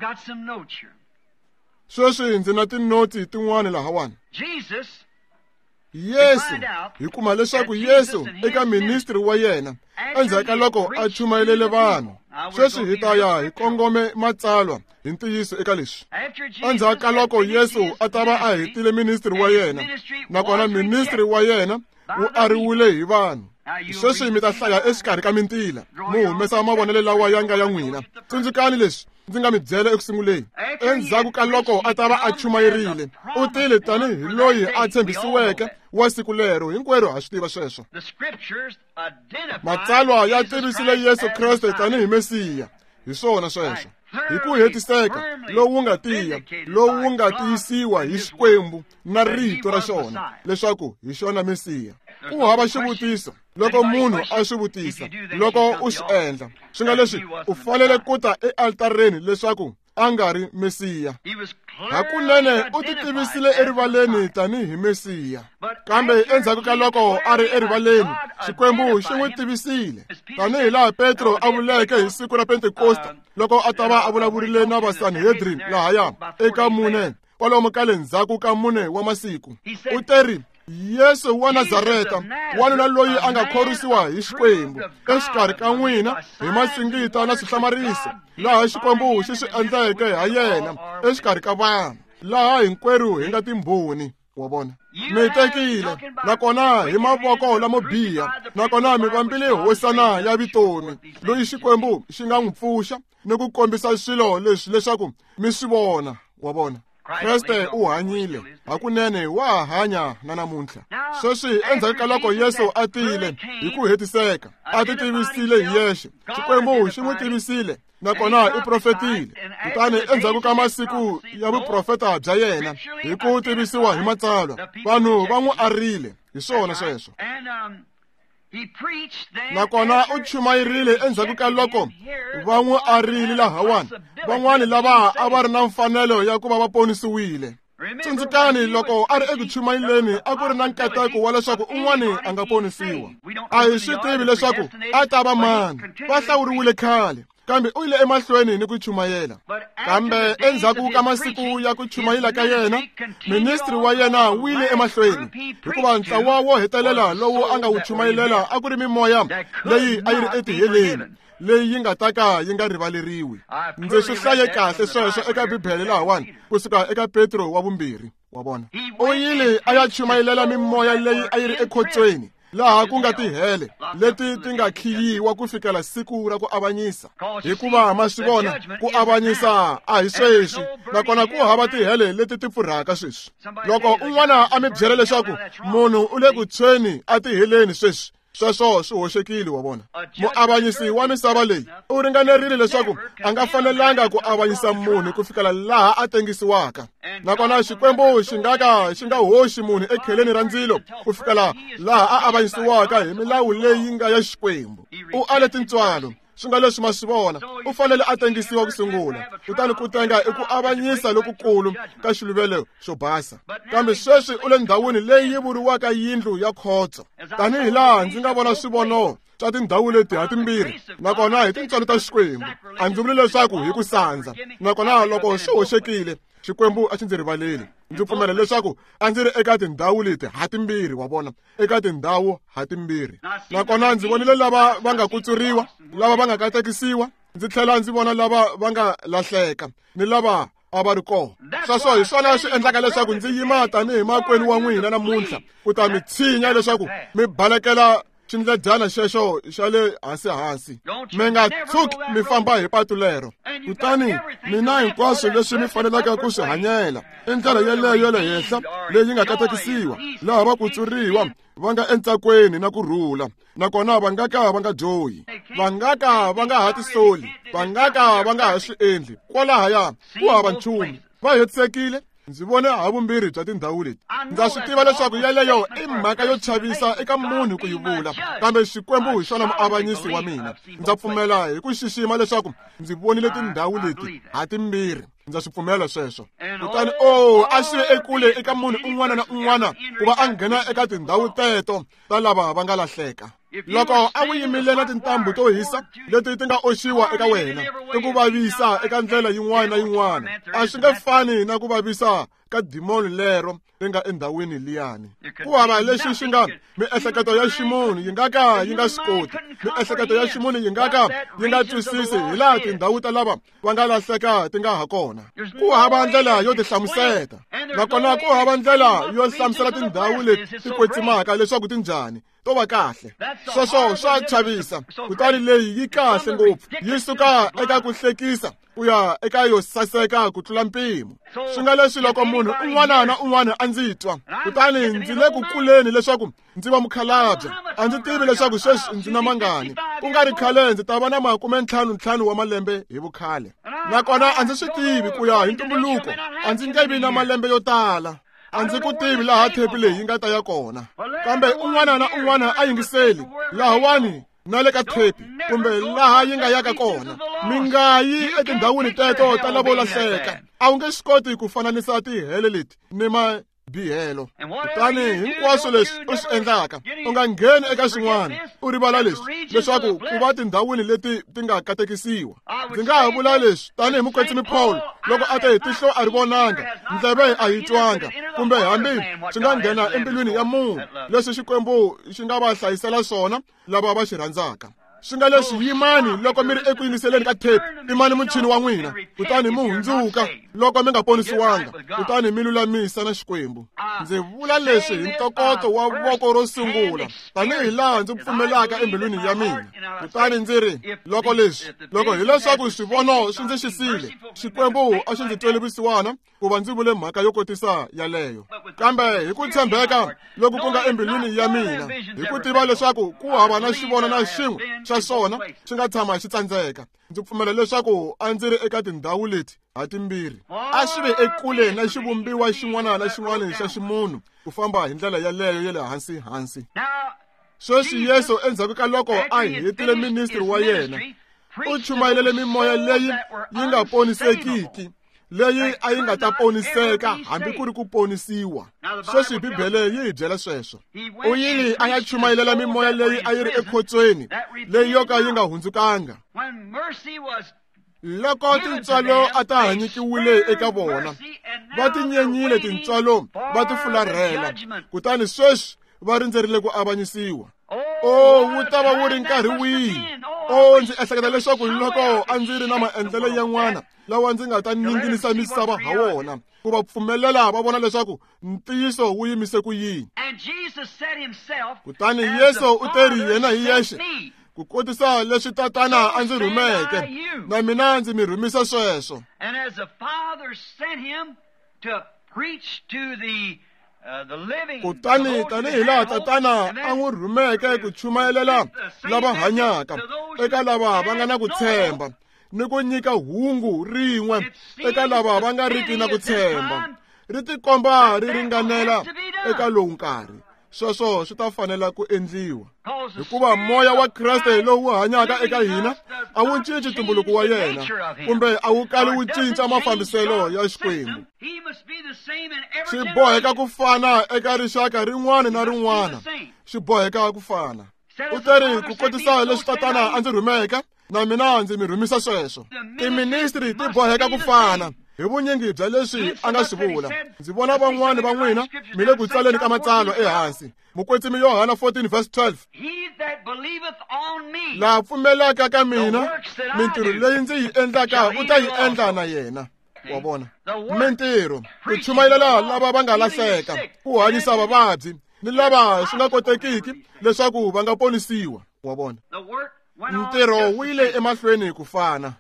Sweswi ndzi na tinoti tin'wana lahawani. Yesu, hi kuma leswaku Yesu eka ministry wa yena endzhaku ka loko a chumayelele vanhu. Sweswi hi ta ya hi kongome matsalwa hi ntiyiso eka leswi. Endzhaku ka loko Yesu a ta va a hetile ministry wa yena nakona ministry wa yena wu ariwile hi vanhu. Sweswi mi ta hlaya exikarhi ka mintila mu humesa mavonelo lawa ya nga ya n'wina. Tsundzukani leswi ndzi nga mi byela ekusunguleni. Endzhaku ka loko a ta va a chumayerile u tile tanihi loyi a tshembisiweke wa siku lero. Hinkwerhu ha swi tiva sweswo. Matsalwa ya tivisile Yesu Kriste tanihi Mesiya. Hi swona sweswo hi ku hetiseka lowu nga tiya lowu nga tiyisiwa hi Xikwembu na rito ra xona leswaku hi xona Mesiya. Ku hava xivutiso loko munhu a swi vutisa loko u swi endla swi nga leswi u fanele ku ta ealtareni leswaku a nga ri Mesiya. Hakunene u titivisile erivaleni tanihi Mesiya, kambe endzhaku ka loko a ri erivaleni Xikwembu xi n'wi tivisile tanihi laha Petro a vuleke hi siku ra Pentekosta loko a ta va a vulavurile na vaSanhedrin lahaya eka mune kwalomu ka le ndzhaku ka mune wa masiku u teri Yesu wa Nazareta, wanuna loyi a nga khorwisiwa hi Xikwembu exikarhi ka n'wina hi masingita na swihlamariso, laha Xikwembu xi swi endleke ha yena exikarhi ka vanhu, laha hinkwerhu hi nga timbhoni. Wa vona mi tekile nakona hi mavoko lamo biha, nakona mi vambile hosana ya vitomi loyi Xikwembu xi nga n'wi pfuxa ni ku kombisa swilo leswi leswaku mi swi vona. Wa vona Kreste u hanyile hakunene, wa hanya na namuntlha. Sweswi endzhaku ka loko Yesu a tile hi ku hetiseka, a ti tivisile hi yexe, Xikwembu xi n'wi tivisile nakona i profetile. Kutani endzhaku ka masiku ya vuprofeta bya yena hi ku tivisiwa hi matsalwa, vanhu va n'wi arile hi swona sweswo. Nakona u chumayirile endzhaku ka loko va n'wi arile lahawani, van'wani lava a va ri na mfanelo ya ku va va ponisiwile. Tsundzukani loko a ri eku chumayileni a ku ri na nkateko wa leswaku un'wani a nga ponisiwa. A hi swi tivi leswaku a ta va mani, va hlawuriwile khale, kambe u yile emahlweni ni ku chumayela. Kambe endzhaku ka masiku ya ku chumayela ka yena, ministri wa yena wu yile emahlweni, hikuva ntlawa wo hetelela lowu a nga wu chumayelela a ku ri mimoya leyi a yi ri etiheleni, leyi yi nga ta ka yi nga rivaleriwi. Ndzi swi hlaye kahle sweswo eka Bibele lahawani kusuka eka Petro wa vumbirhi. Wa vona u yile a ya chumayelela mimoya leyi a yi ri ekhotsweni, laha ku nga tihele leti ti nga khiyiwa ku fikela siku ra ku avanyisa. Hikuva ma swi vona ku avanyisa a hi sweswi, nakona ku hava tihele leti ti pfurhaka sweswi. Loko un'wana a mi byela leswaku munhu u le ku tshweni a tiheleni sweswi, sweswo swi hoxekile. Wa vona muavanyisi wa misava leyi u ringanerile leswaku a nga fanelanga ku avanyisa munhu ku fikela laha a tengisiwaka, nakona Xikwembu xi nga ka xi nga hoxi munhu ekheleni ra ndzilo ku fikela laha a avanyisiwaka hi milawu leyi nga ya Xikwembu. U ale tintswalo, swi nga leswi ma swi vona, u fanele a tengisiwa ku sungula, kutani ku tenga i ku avanyisa lokukulu ka xiluvelo xo basa. Kambe sweswi u le ndhawini leyi yi vuriwaka yindlu ya khotso. Tanihi laha ndzi nga vona swivono swa tindhawu leti ha timbirhi, nakona hi tintswalo ta Xikwembu. A ndzi vuli leswaku hi ku sandza, nakona loko swi hoxekile Xikwembu a xi ndzi rivaleli. Ndzi pfumela leswaku a ndzi ri eka tindhawu leti ha timbirhi. Wa vona eka tindhawu ha timbirhi, nakona ndzi vonile lava va nga kutsuriwa, lava va nga katekisiwa, ndzi tlhela ndzi vona lava va nga lahleka ni lava a va ri kona. Sweswo hi swona swi endlaka leswaku ndzi yima tanihi makwenu wa n'wina namuntlha ku ta mi tshinya leswaku mi balekela xindledana xexo xa le hansi hansi. Mi nga tshuki mi famba hi patu lero. Kutani mina hinkwaswo leswi mi fanelaka ku swi hanyela i ndlela yeleyo le henhla leyi nga katekisiwa, laha va kutsuriwa va nga entsakweni na kurhula, nakona va nga ka va nga joyi, va nga ka va nga ha tisoli, va nga ka va nga ha swi endli. Kwalahaya ku hava nchumu, va hetisekile. Ndzi vone ha vumbirhi bya tindhawu leti. Ndza swi tiva leswaku yeleyo i mhaka yo chavisa eka munhu ku yi vula, kambe Xikwembu hi xona muavanyisi wa mina. Ndza pfumela hi ku xixima leswaku ndzi vonile tindhawu leti ha timbirhi. Ndza swi pfumela sweswo. Kutani o a swi ekule eka munhu un'wana na un'wana ku va a nghena eka tindhawu teto ta lava va nga lahleka. Loko a wu yimile na tintambu to hisa leti ti nga oxiwa eka wena, ti ku vavisa eka ndlela yin'wana na yin'wana, a swi nge fani na ku vavisa ka dimoni lero ri nga endhawini liyani. Ku hava lexi xi nga miehleketo ya ximunhu yi nga ka yi nga swi koti, miehleketo ya ximunhu yi nga ka yi nga twisisi hi laha tindhawu ta lava va nga lahleka ti nga ha kona. Ku hava ndlela yo ti hlamuseta, nakona ku hava ndlela yo hlamusela tindhawu leti ti kwetsimaka leswaku ti njhani to va kahle. Sweswo swa chavisa. Kutani leyi yi kahle ngopfu, yi suka eka ku hlekisa ku ya eka yo saseka ku tlula mpimo. Swi nga leswi loko munhu un'wana na un'wana a ndzi twa, kutani ndzi le ku kuleni leswaku ndzi va mukhalabye, a ndzi tivi leswaku sweswi ndzi na mangani. Ku nga ri khale ndzi ta va na makume ntlhanu ntlhanu wa malembe hi vukhale, nakona a ndzi swi tivi ku ya hi ntumbuluko a ndzi nge vi na malembe yo tala. A ndzi ku tivi laha thepi leyi yi nga ta ya kona, kambe un'wana na un'wana a yingiseli lahawani na le ka thepi kumbe laha yi nga yaka kona. Mi nga yi etindhawini teto ta lavo lahleka. A wu nge swi koti ku fananisa tihele leti ni ma bihelo. Kutani hinkwaswo leswi u swi endlaka u nga ngheni eka swin'wana u rivala leswi leswaku ku va tindhawini leti ti nga katekisiwa. Ndzi nga ha vula leswi tanihi mukwetsimi Paul loko a te hi tihlo a ri vonanga, ndleve a yi twanga, kumbe hambi swi nga nghena embilwini ya munhu leswi Xikwembu xi nga va hlayisela swona lava va xi rhandzaka. Swi nga leswi yimani loko mi ri eku yingiseleni ka tape, imani muchini wa n'wina kutani mi hundzuka loko mi nga ponisiwanga kutani mi lulamisa na Xikwembu. Ndzi vula leswi hi ntokoto wa voko ro sungula tanihi laha ndzi pfumelaka embilwini ya mina. Kutani ndzi ri loko leswi loko hi leswaku swivono swi ndzi xisile, Xikwembu a xi ndzi twele vusiwana ku va ndzi vule mhaka yo kotisa yaleyo. Kambe hi ku tshembeka loku ku nga embilwini ya mina, hi ku tiva leswaku ku hava na xivono na xin'we xa swona xi nga tshama xi tsandzeka, ndzi pfumela leswaku a ndzi ri eka tindhawu leti ha timbirhi a swi ve ekule na xivumbiwa xin'wana na xin'wana xa ximunhu ku famba hi ndlela yaleyo ya le hansi hansi. Sweswi Yesu endzhaku ka loko a hetile ministry wa yena u chumayelele mimoya leyi yi nga ponisekiki, leyi a yi nga ta poniseka hambi ku ri ku ponisiwa. Sweswi Bibele yi hi byela sweswo. U yili a ya chumayelela mimoya leyi a yi ri ekhotsweni leyi yo ka yi nga hundzukanga. Loko tintswalo a ta hanyikiwile eka vona, va tinyenyile tintswalo va ti fularhela, kutani sweswi va rindzerile ku avanyisiwa. O wu ta va wu ri nkarhi wihi? O ndzi ehleketa leswaku loko a ndzi ri na maendlelo yan'wana lawa ndzi nga ta ninginisa misava ha wona ku va pfumelela va vona leswaku ntiyiso wu yimise ku yini. Kutani Yesu u te ri yena hi yexe ku kotisa leswi tatana a ndzi rhumeke, na mina ndzi mi rhumisa sweswo. Kutani tanihi laha tatana a n'wi rhumeke ku chumayelela lava hanyaka, eka lava va nga na ku tshemba, ni ku nyika hungu rin'we eka lava va nga riki na ku tshemba, ri tikomba ri ringanela eka lowu nkarhi. Sweswo swi ta fanela ku endliwa hikuva moya wa Kriste lowu hanyaka eka hina a wu cinci ntumbuluko wa yena, kumbe a wu kali wu cinca mafambiselo ya Xikwembu. Swi boheka ku fana eka rixaka rin'wana na rin'wana, swi boheka ku fana. U te ri ku kotisa leswi tatana a ndzi rhumeke, na mina ndzi mi rhumisa sweswo. Tiministri ti boheka ku fana hi vunyingi bya leswi a nga swi vula. Ndzi vona van'wani va n'wina mi le ku tsaleni ka matsalwa ehansi. Mukwetsimi Yohana fourteen verse twelve, laha pfumelaka ka mina mintirho leyi ndzi yi endlaka u ta yi endla na yena. Wa vona mintirho, ku chumayela lava va nga lahleka, ku hanyisa vavabyi ni lava swi nga kotekiki leswaku va nga ponisiwa. Wa vona ntirho wu yile emahlweni ku fana.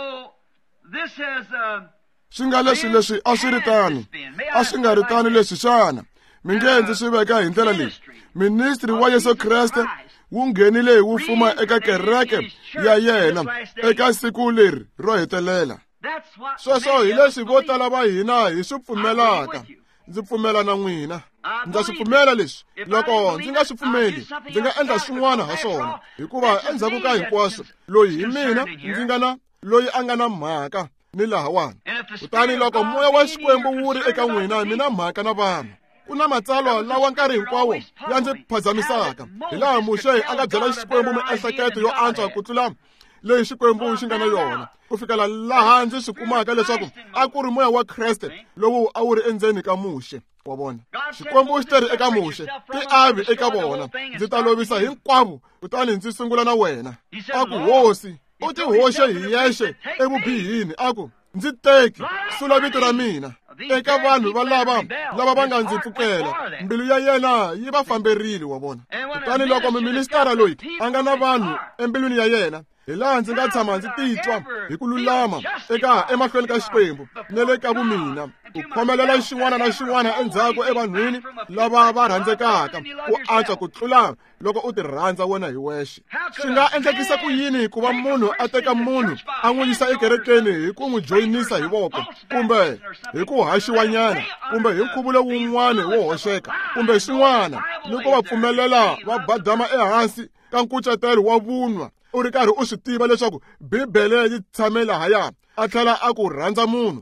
Swi nga leswi leswi a swi ri tano, a swi nga ri tano leswi xana mi nge ndzi swi veka hi ndlela leyi. Ministri wa Yesu Kriste wu nghenile wu fuma eka kereke ya yena eka siku leri ro hetelela. Sweswo hi leswi vo tala va hina hi swi pfumelaka. Ndzi pfumela na n'wina. Ndza swi pfumela leswi. Loko ndzi nga swi pfumeli, ndzi nga endla swin'wana ha swona, hikuva endzhaku ka hinkwaswo loyi hi mina ndzi nga na loyi a nga na mhaka ni lahawani. Kutani loko moya wa Xikwembu wu ri eka n'wina, mina mhaka na vanhu. Ku na matsalwa lawa nkarhi hinkwawo ya ndzi phazamisaka, hi laha Muxe a nga byela Xikwembu miehleketo yo antswa ku tlula leyi Xikwembu xi nga na yona, ku fikela laha ndzi swi kumaka leswaku a ku ri moya wa Kriste lowu a wu ri endzeni ka Muxe. Wa vona Xikwembu xi teri eka Muxe, ti avi eka vona. Ndzi ta lovisa hinkwavo kutani ndzi sungula na wena. A ku hosi u ti hoxe hi yexe evubihini, a ku ndzi teki sula vito ra mina eka vanhu valava lava va nga ndzi pfukela. Mbilu ya yena yi va famberile. Wa vona kutani loko miministara loyi a nga na vanhu embilwini ya yena, hi laha ndzi nga tshama ndzi titwa hi ku lulama eka emahlweni ka Xikwembu ne le ka vumina, ku khomelela xin'wana na xin'wana endzhaku evanhwini lava va rhandzekaka, ku antswa ku tlula loko u ti rhandza wena hi wexe. Swi nga endlekisa ku yini ku va munhu a teka munhu a n'wi yisa ekerekeni hi ku n'wi joyinisa hi voko, kumbe hi ku haxiwanyana, kumbe hi nkhuvulo wun'wana wo hoxeka, kumbe swin'wana, ni ku va pfumelela va badama ehansi ka nkucetelo wa vunwa, u ri karhi u swi tiva leswaku Bibele yi tshame lahaya a tlhela a ku rhandza munhu.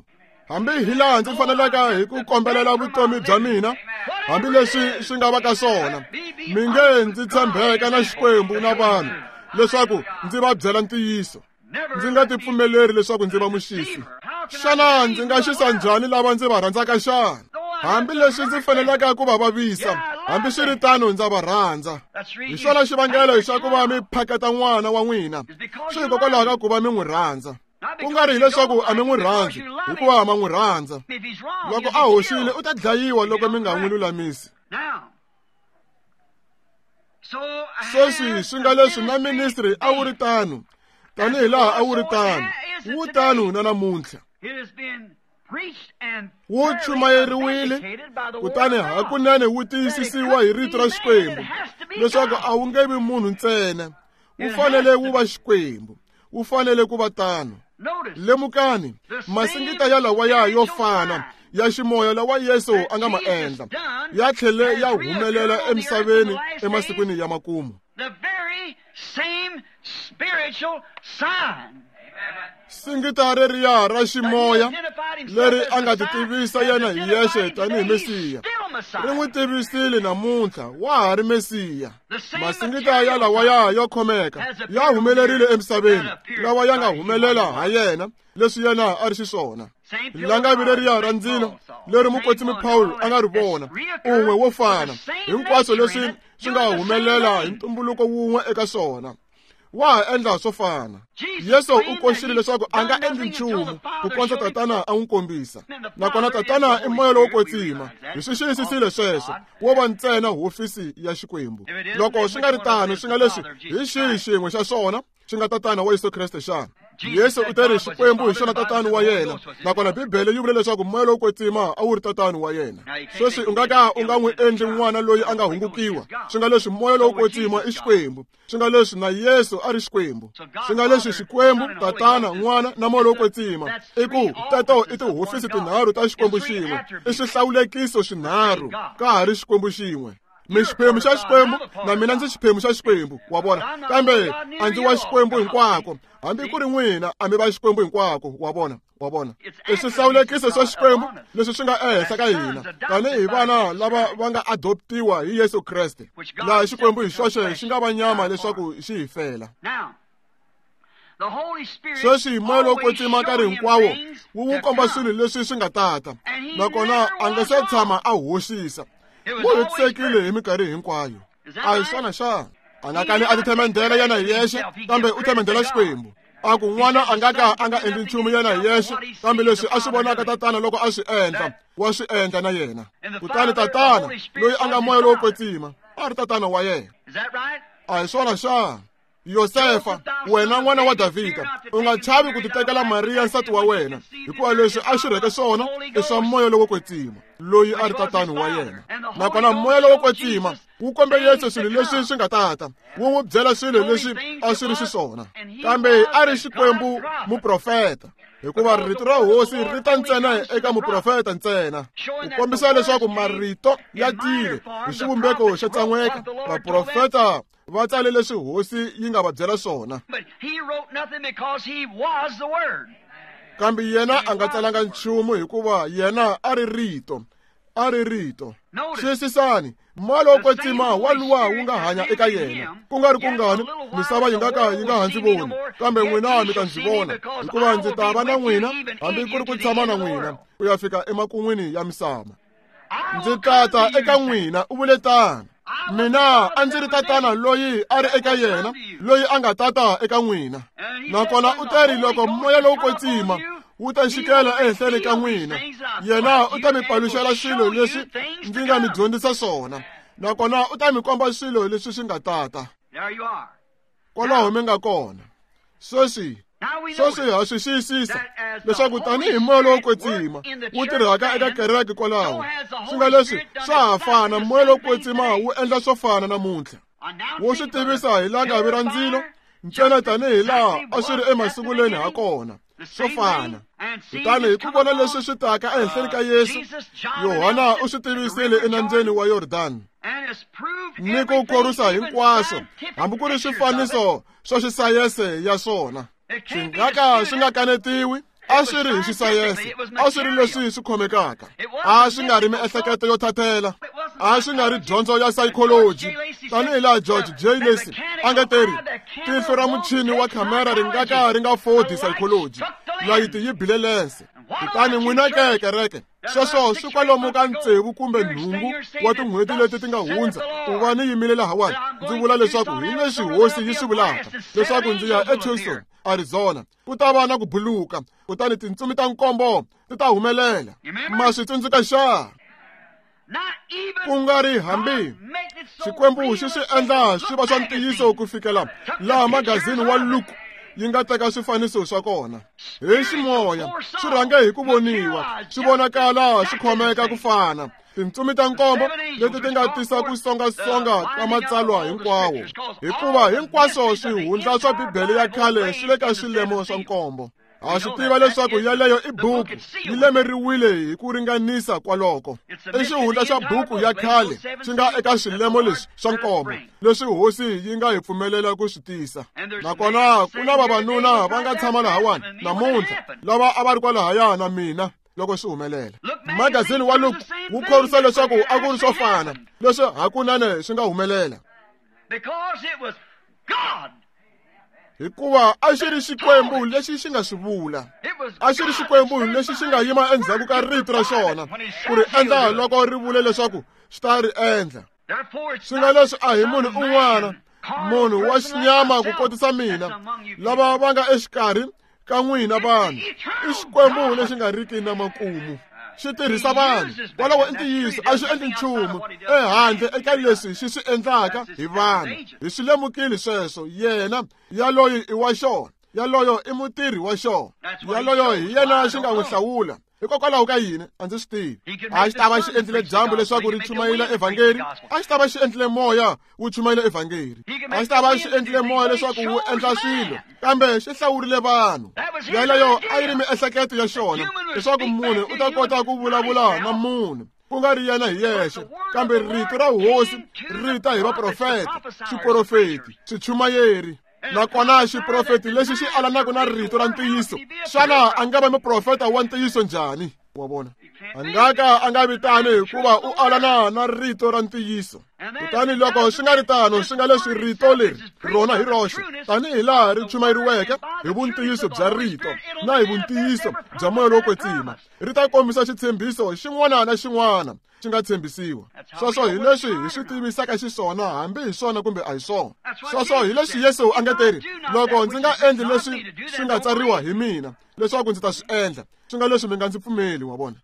hambi hi laha ndzi faneleke hi ku kombelela vutomi bya mina, hambi leswi swi nga va ka swona, mi nge ndzi tshembeka na Xikwembu na vanhu leswaku ndzi va byela ntiyiso. Ndzi nga ti pfumeleri leswaku ndzi va muxisi. Xana ndzi nga xisa njhani lava ndzi va rhandzaka xana? Hambi leswi ndzi faneleke ku va vavisa, hambi swi ri tano ndza va rhandza. Hi xona xivangelo xa ku va mi phaketa n'wana wa n'wina, swi hikokwalaho ka ku va mi n'wi rhandza. Ku nga ri hileswaku a mi n'wi rhandzi hikuva ma n'wi rhandza. Loko a hoxile u ta dlayiwa loko mi nga n'wi lulamisi. Sweswi swi nga leswi na ministry a wu ri tano, tanihi laha a wu ri tano, wu tano na namuntlha. Wu chumayeriwile, kutani hakunene wu tiyisisiwa hi rito ra Xikwembu leswaku a wu nge vi munhu ntsena, wu fanele wu va Xikwembu, wu fanele ku va tano. Lemukani, masingita ya lawaya yo fana ya ximoya lawa Yesu a nga ma endla ya tlhele ya humelela emisaveni emasikwini ya makumu. Singita reriya ra ximoya leri a nga ti tivisa yena hi yexe tanihi Mesiya, ri n'wi tivisile namuntlha wa ha ri Mesiya. Masingita ya lawaya yo khomeka ya humelerile emisaveni lawa ya nga humelela ha yena leswi yena a ri xiswona. Langavi leriya ra ndzilo leri mukwetsimi Paulo a nga ri vona, un'we wo fana, hinkwaswo leswi swi nga humelela hi ntumbuluko wun'we eka swona. Wa ha endla swo fana. Yesu u koxile leswaku a nga endli nchumu ku kondza tatana a n'wi kombisa, nakona tatana i moya lowo kwetsima. Hi swi xiyisisile sweswo, wo va ntsena hofisi ya Xikwembu. Loko swi nga ri tano swi nga leswi, hi xihi xin'we xa swona xi nga tatana wa Yesu Kriste xana? Yesu u te ri Xikwembu hi xona tatani wa yena, nakona Bibele yi vule leswaku moya lowo kwetsima a wu ri tatani wa yena. Sweswi u nga ka u nga n'wi endli n'wana loyi a nga hungukiwa. Swi nga leswi moya lowo kwetsima i Xikwembu, swi nga leswi na Yesu a ri Xikwembu. Swi nga leswi Xikwembu, tatana, n'wana na moya lowo kwetsima i ku teto i tihofisi tinharhu ta Xikwembu xin'we, i swihlawulekiso swinharhu ka ha ri Xikwembu xin'we. Mi xiphemu xa Xikwembu na mina ndzi xiphemu xa Xikwembu, wa vona, kambe a ndzi wa Xikwembu hinkwako, hambi ku ri n'wina a mi va Xikwembu hinkwako, wa vona, wa vona. I swihlawulekiso swa Xikwembu leswi swi nga ehenhla ka hina tanihi vana lava va nga adoptiwa hi Yesu Kriste, laha Xikwembu hi xoxe xi nga va nyama leswaku xi hi fela. Sweswi moya lowo kwetsima nkarhi hinkwawo wu n'wi komba swilo leswi swi nga tata, nakona a nga se tshama a hoxisa. Wu hetisekile hi minkarhi hinkwayo. A hi swona xana? A nga kali a ti themendela yena hi yexe, kambe u themendela Xikwembu. A ku n'wana a nga ka a nga endli nchumu yena hi yexe, kambe leswi a swi vonaka tatana loko a swi endla, wa swi endla na yena. Kutani tatana loyi a nga moya lowo kwetsima a ri tatana wa yena. A hi swona xana? Yosefa, wena n'wana wa Davhida, u nga chavi ku ti tekela Mariya nsati wa wena, hikuva leswi a swi rheke swona i swa moya lowo kwetsima loyi a ri tatani wa yena. Nakona moya lowo kwetsima wu kombe Yesu swilo leswi swi nga tata, wu n'wi byela swilo leswi a swi ri xiswona, kambe a ri Xikwembu muprofeta, hikuva rito ra hosi ri ta ntsena eka muprofeta ntsena, ku kombisa leswaku marito ya tile hi xivumbeko xa tsan'weka. Vaprofeta va tsale leswi hosi yi nga va byela swona, kambe yena a nga tsalanga nchumu hikuva yena a ri rito, a ri rito. Xiyisisani, moya lowo kwetsima wa luwa wu nga hanya eka yena. Ku nga ri ku ngani misava yi nga ka yi nga ha ndzi voni, kambe n'wina mi ta ndzi vona, hikuva ndzi ta va na n'wina hambi ku ri ku tshama na n'wina ku ya fika emakun'wini ya misava. Ndzi tata eka n'wina, u vule tano. Mina a ndzi ri tatana loyi a ri eka yena, loyi a nga tata eka n'wina. Nakona u ta ri loko moya lowo kwetsima wu ta xikela ehenhleni ka n'wina, yena u ta mi paluxela swilo leswi ndzi nga mi dyondzisa swona, nakona u ta mi komba swilo leswi swi nga tata. Kwalaho mi nga kona. Sweswi sweswi ha swi xiyisisa leswaku tanihi moya lowo kwetsima wu tirhaka eka kereke kwalaho, swi nga leswi swa ha fana. Moya lowo kwetsima wu endla swo fana namuntlha. Wo swi tivisa hi langavi ra ndzilo ntsena tanihi laha a swi ri emasunguleni ha kona, swo fana. Kutani hi ku vona leswi swi taka ehenhleni ka Yesu, Yohana u swi tivisile enambyeni wa Yordani, ni ku korisa hinkwaswo, hambi ku ri swifaniso swa xisayense ya swona. Swi nga ka swi nga kanetiwi, a swi ri hi xisayense, a swi ri leswi swi khomekaka, a swi nga ri miehleketo yo thathela, a swi nga ri dyondzo ya psychology. Tanihi laha George J. Lacey a nga teri, tihlo ra muchini wa khamera ri nga ka ri nga fodi psychology, layiti yi bile lense. Kutani n'wina ke kereke, sweswo swi kwalomu ka ntsevu kumbe nhungu wa tin'hweti leti ti nga hundza ku va ni yimile lahawani ndzi vula leswaku hi leswi hosi yi swi vulaka, leswaku ndzi ya eTucson, Arizona, ku ta va na ku buluka, kutani tintsumi ta nkombo ti ta humelela. Ma swi tsundzuka xana? Ku nga ri hambi Xikwembu xi swi endla swi va swa ntiyiso ku fikela laha magazini wa Luke yi nga teka swifaniso swa kona. Hi ximoya swi rhange hi ku voniwa, swi vonakala swi khomeka ku fana. Tintsumi ta nkombo leti ti nga tisa ku songasonga ka matsalwa hinkwawo, hikuva hinkwaswo swihundla swa Bibele ya khale swi le ka swilemo swa nkombo. Ha swi tiva leswaku yaleyo i buku yi lemeriwile hi ku ringanisa kwaloko. I xihundla xa buku ya khale swi nga eka swilemo leswi swa nkombo leswi hosi yi nga hi pfumelela ku swi tisa. Nakona ku na vavanuna va nga tshama lahawani namuntlha lava a va ri kwalahaya na mina loko swi humelela. Magazini wa Luke wu khorwisa leswaku a ku ri swo fana leswi hakunene swi nga humelela, hikuva a xi ri Xikwembu lexi xi nga swi vula. A xi ri Xikwembu lexi xi nga yima endzhaku ka rito ra xona ku ri endla loko ri vule leswaku xi ta ri endla. Swi nga leswi a hi munhu un'wana, munhu wa xinyama ku kotisa mina, lava va nga exikarhi ka n'wina vanhu. I Xikwembu lexi nga riki na makumu. Xi tirhisa vanhu, kwalaho i ntiyiso a xi endli nchumu ehandle eka leswi xi swi endlaka hi vanhu. Hi swi lemukile sweswo. Yena yaloyo i wa xona, yaloyo i mutirhi wa xona, yaloyo hi yena xi nga n'wi hlawula. Hikokwalaho ka yini a ndzi swi tivi. A xi ta va xi endlile dyambu leswaku ri chumayela evhangeli, a xi ta va xi endlile moya wu chumayela evhangeli, a xi ta va xi endlile moya leswaku wu endla swilo, kambe xi hlawurile vanhu. Yaleyo a yi ri miehleketo ya xona leswaku munhu u ta kota ku vulavula na munhu, ku nga ri yena hi yexe, kambe rito ra hosi ri ta hi vaprofeta, swiprofeti, swichumayeri. Nakona xiprofeti lexi xi alanaka na rito ra ntiyiso, xana a nga va muprofeta wa ntiyiso njhani? Wa vona, a nga ka a nga vitani hikuva u alana na rito ra ntiyiso. Kutani loko swi nga ri tano, swi nga leswi rito leri rona hi roxe, tanihi laha ri chumayeriweke hi vuntiyiso bya rito na hi vuntiyiso bya moya lowo kwetsima, ri ta kombisa xitshembiso xin'wana na xin'wana xi nga tshembisiwa. Sweswo hi leswi hi swi tivisaka xiswona, hambi hi swona kumbe a hi swona. Sweswo hi leswi Yesu a nga teri, loko ndzi nga endli leswi swi nga tsariwa hi mina leswaku ndzi ta swi endla, swi nga leswi mi nga ndzi pfumeli. Wa vona,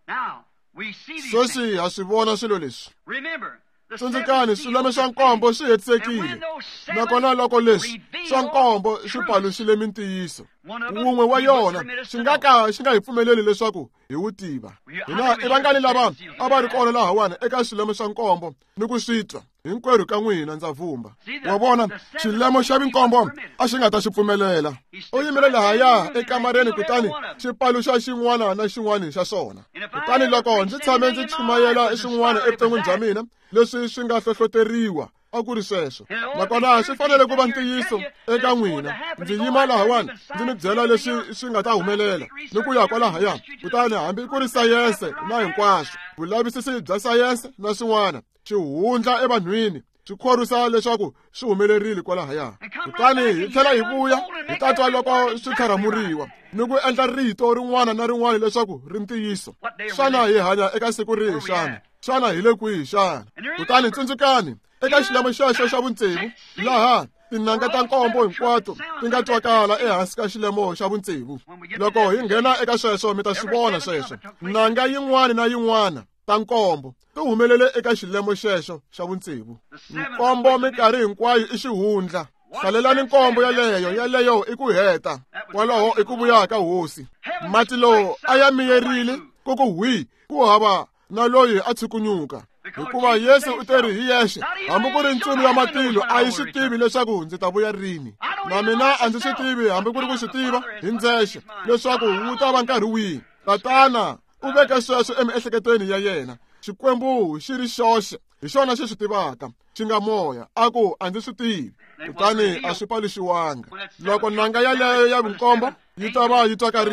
sweswi ha swi vona swilo leswi. Tsundzukani, swileme swa nkombo swi hetisekile, nakona loko leswi swa nkombo swi paluxile mintiyiso, wun'we wa yona xi nga ka xi nga hi pfumeleli leswaku hi wu tiva. Hina i vangani lava a va ri kona lahawani eka swileme swa nkombo ni ku swi twa hinkwerhu ka n'wina ndza vumba. Wa vona, xilemo xa vinkombo a xi nga ta xi pfumelela. U yimile lahaya ekamareni kutani xi paluxa xin'wana na xin'wana xa swona. Kutani loko ndzi tshame ndzi chumayela swin'wana evuton'wini bya mina leswi swi nga hlohloteriwa, a ku ri sweswo. Nakona swi fanele ku va ntiyiso eka n'wina. Ndzi yima lahawani ndzi mi byela leswi swi nga ta humelela ni ku ya kwalahaya. Kutani hambi ku ri sayense na hinkwaswo, vulavisisi bya sayense na swin'wana, xihundla evanhwini swi khorwisa leswaku swi humelerile kwalahaya. Kutani hi tlhela hi vuya hi ta twa loko swi tlharamuriwa ni ku endla rito rin'wana na rin'wana leswaku ri ntiyiso. Xana hi hanya eka siku rihi xana? Xana hi le kwihi xana? Kutani tsundzukani eka xilemo xexo xa vutsevu, laha tinanga ta nkombo hinkwato ti nga twakala ehansi ka xilemo xa vutsevu. Loko hi nghena eka sweswo mi ta swi vona sweswo. Nanga yin'wana na yin'wana ta nkombo ti humelele eka xilemo xexo xa vutsevu. Nkombo minkarhi hinkwayo i xihundla. Hlalelani nkombo yaleyo, yaleyo i ku heta, kwalaho i ku vuya ka hosi. Mati lowu a ya miyerile ku ku hwi, ku hava na loyi a tshukunyuka, hikuva Yesu u teri hi yexe, hambi ku ri ntsumi ya matilo a yi swi tivi leswaku ndzi ta vuya rini. Na mina a ndzi swi tivi, hambi ku ri ku swi tiva hi ndzexe leswaku wu ta va nkarhi wihi. Tatana u veke sweswo emiehleketweni ya yena. Xikwembu xi ri xoxe, hi xona xi swi tivaka, xi nga moya. A ku a ndzi swi tivi, kutani a swi paluxiwanga. Loko nanga yaleyo ya vinkombo yi ta va yi twakarile,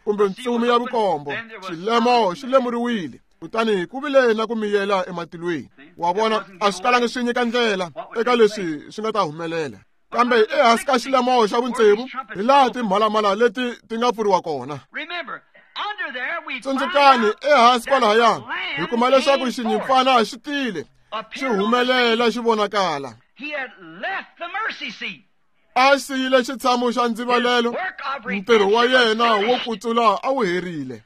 kumbe ntsumi ya vukombo, xilemo xi lemuriwile. Kutani ku vile na ku miyela ematilweni. Wa vona a swi kalangi swi nyika ndlela eka leswi swi nga ta humelela. Kambe ehansi ka xilemo xa vutsevu hi laha timhalamala leti ti nga pfuriwa kona. Tsundzukani ehansi kwalahaya hi kuma leswaku xinyimpfana xi tile, xi humelela xi vonakala. A siyile xitshamo xa ndzivalelo, ntirho wa yena wo kutsula a wu herile.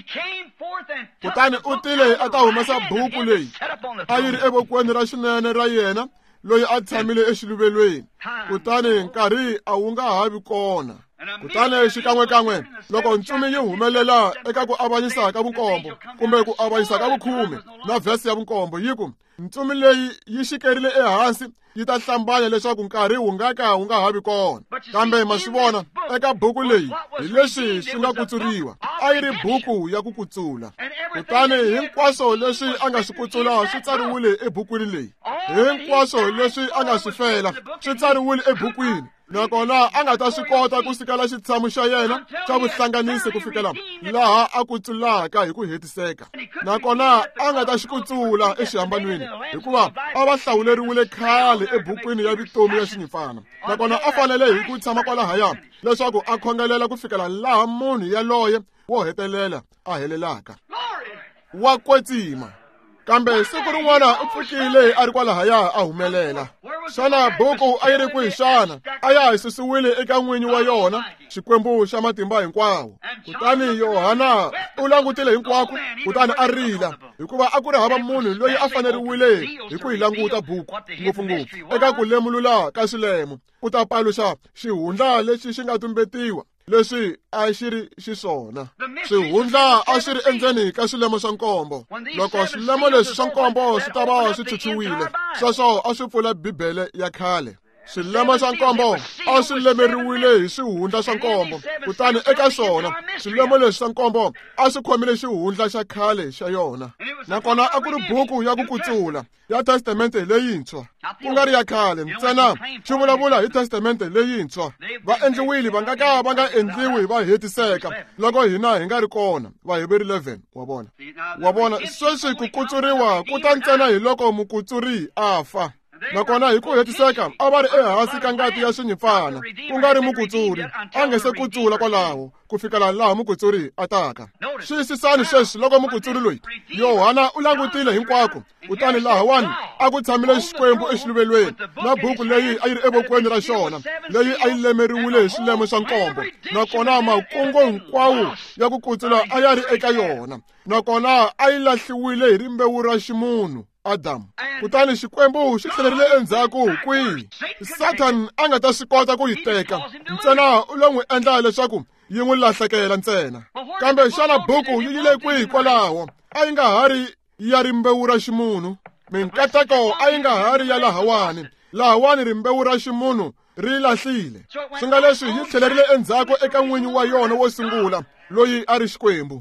Kutani u tile a ta humesa buku leyi a yi ri evokweni ra xinene ra yena loyi a tshamile exiluvelweni. Kutani nkarhi a wu nga ha vi kona. Kutani xikan'wekan'we loko ntsumi yi humelela eka ku avanyisa ka vukombo kumbe ku avanyisa ka vukhume na vhesi ya vukombo yi ku ntsumi leyi yi xikerile ehansi yi ta hlambanya leswaku nkarhi wu nga ka wu nga ha vi kona. Kambe ma swi vona eka buku leyi hi leswi swi nga kutsuriwa, a yi ri buku ya ku kutsula. Kutani hinkwaswo leswi a nga swi kutsula swi tsariwile ebukwini leyi. Hinkwaswo leswi a nga swi fela swi tsariwile ebukwini. Nakona a nga ta swi kota ku sikela xitshamo xa yena xa vuhlanganisi ku fikela laha a kutsulaka hi ku hetiseka. Nakona a nga ta xi kutsula exihambanweni hikuva a va hlawuleriwile khale ebukwini ya vutomi ya xinyimpfana. Nakona a fanele hi ku tshama kwalahaya leswaku a khongelela ku fikela laha munhu yaloye wo hetelela a helelaka. Wa kwetsima. Kambe siku rin'wana u pfukile a ri kwalahaya a humelela. Xana buku a yi ri kwihi xana? A ya ha susiwile eka n'winyi wa yona, xikwembu xa matimba hinkwawo. Kutani Yohana u langutile hinkwako, kutani a rila hikuva a ku ri hava munhu loyi a faneriwile hi ku hi languta buku ngopfungopfu eka ku lemulula ka swilemo, ku ta paluxa xihundla lexi xi nga tumbetiwa leswi a xi ri xiswona. Swihundla a swi ri endzeni ka swilemo swa nkombo. Loko swilemo leswi swa nkombo swi ta va swi chuchiwile, sweswo a swi pfula Bibele ya khale. Swilemo swa nkombo a swi lemeriwile hi swihundla swa nkombo, kutani eka swona swilemo leswi swa nkombo a swi khomile xihundla xa khale xa yona. Nakona a ku ri buku ya ku kutsula ya testamente leyintshwa, ku nga ri ya khale ntsena. Xi vulavula hi testamente leyintshwa. Vaendliwile va nga ka va nga endliwi va hetiseka loko hina hi nga ri kona. Vaheberi eleven wa vona. Wa vona sweswi ku kutsuriwa ku ta ntsena hi loko mukutsuri a fa. Nakona hi ku hetiseka a va ri ehansi ka ngati ya xinyimpfana, ku nga ri mukutsuri a nge se kutsula kwalaho ku fikela laha mukutsuri a taka. Xiyisisani sweswi loko mukutsuri loyi Yohana u langutile hinkwako, kutani lahawani a ku tshamile xikwembu exiluvelweni na buku leyi a yi ri evokweni ra xona leyi a yi lemeriwile hi swilemo swa nkombo. Nakona makungu hinkwawo ya ku kutsula a ya ri eka yona, nakona a yi lahliwile hi rimbewu ra ximunhu Adamu. Kutani xikwembu xi tlhelerile endzhaku kwihi? Satan a nga ta swi kota ku yi teka, ntsena u lo n'wi endla leswaku yi n'wi lahlekela ntsena. Kambe xana buku yi yile kwihi kwalaho? A yi nga ha ri ya rimbewu ra ximunhu. Minkateko a yi nga ha ri ya lahawani. Lahawani rimbewu ra ximunhu ri lahlile. Swi nga leswi yi tlhelerile endzhaku eka n'winyi wa yona wo sungula loyi a ri xikwembu.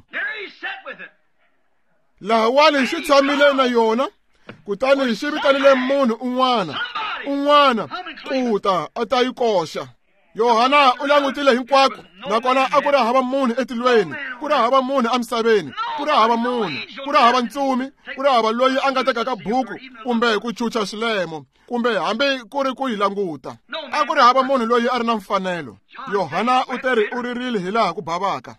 Lahawani xi tshamile na yona, kutani xi vitanile munhu un'wana un'wana ku ta a ta yi koxa. Yohana u langutile hinkwako, nakona a ku ri hava munhu etilweni, ku ri hava munhu emisaveni, ku ri hava munhu, ku ri hava ntsumi, ku ri hava loyi a nga tekaka buku kumbe ku chucha swilemo kumbe hambi ku ri ku yi languta. A ku ri hava munhu loyi a ri na mfanelo. Yohana u teri u ririle hi laha ku bhavaka.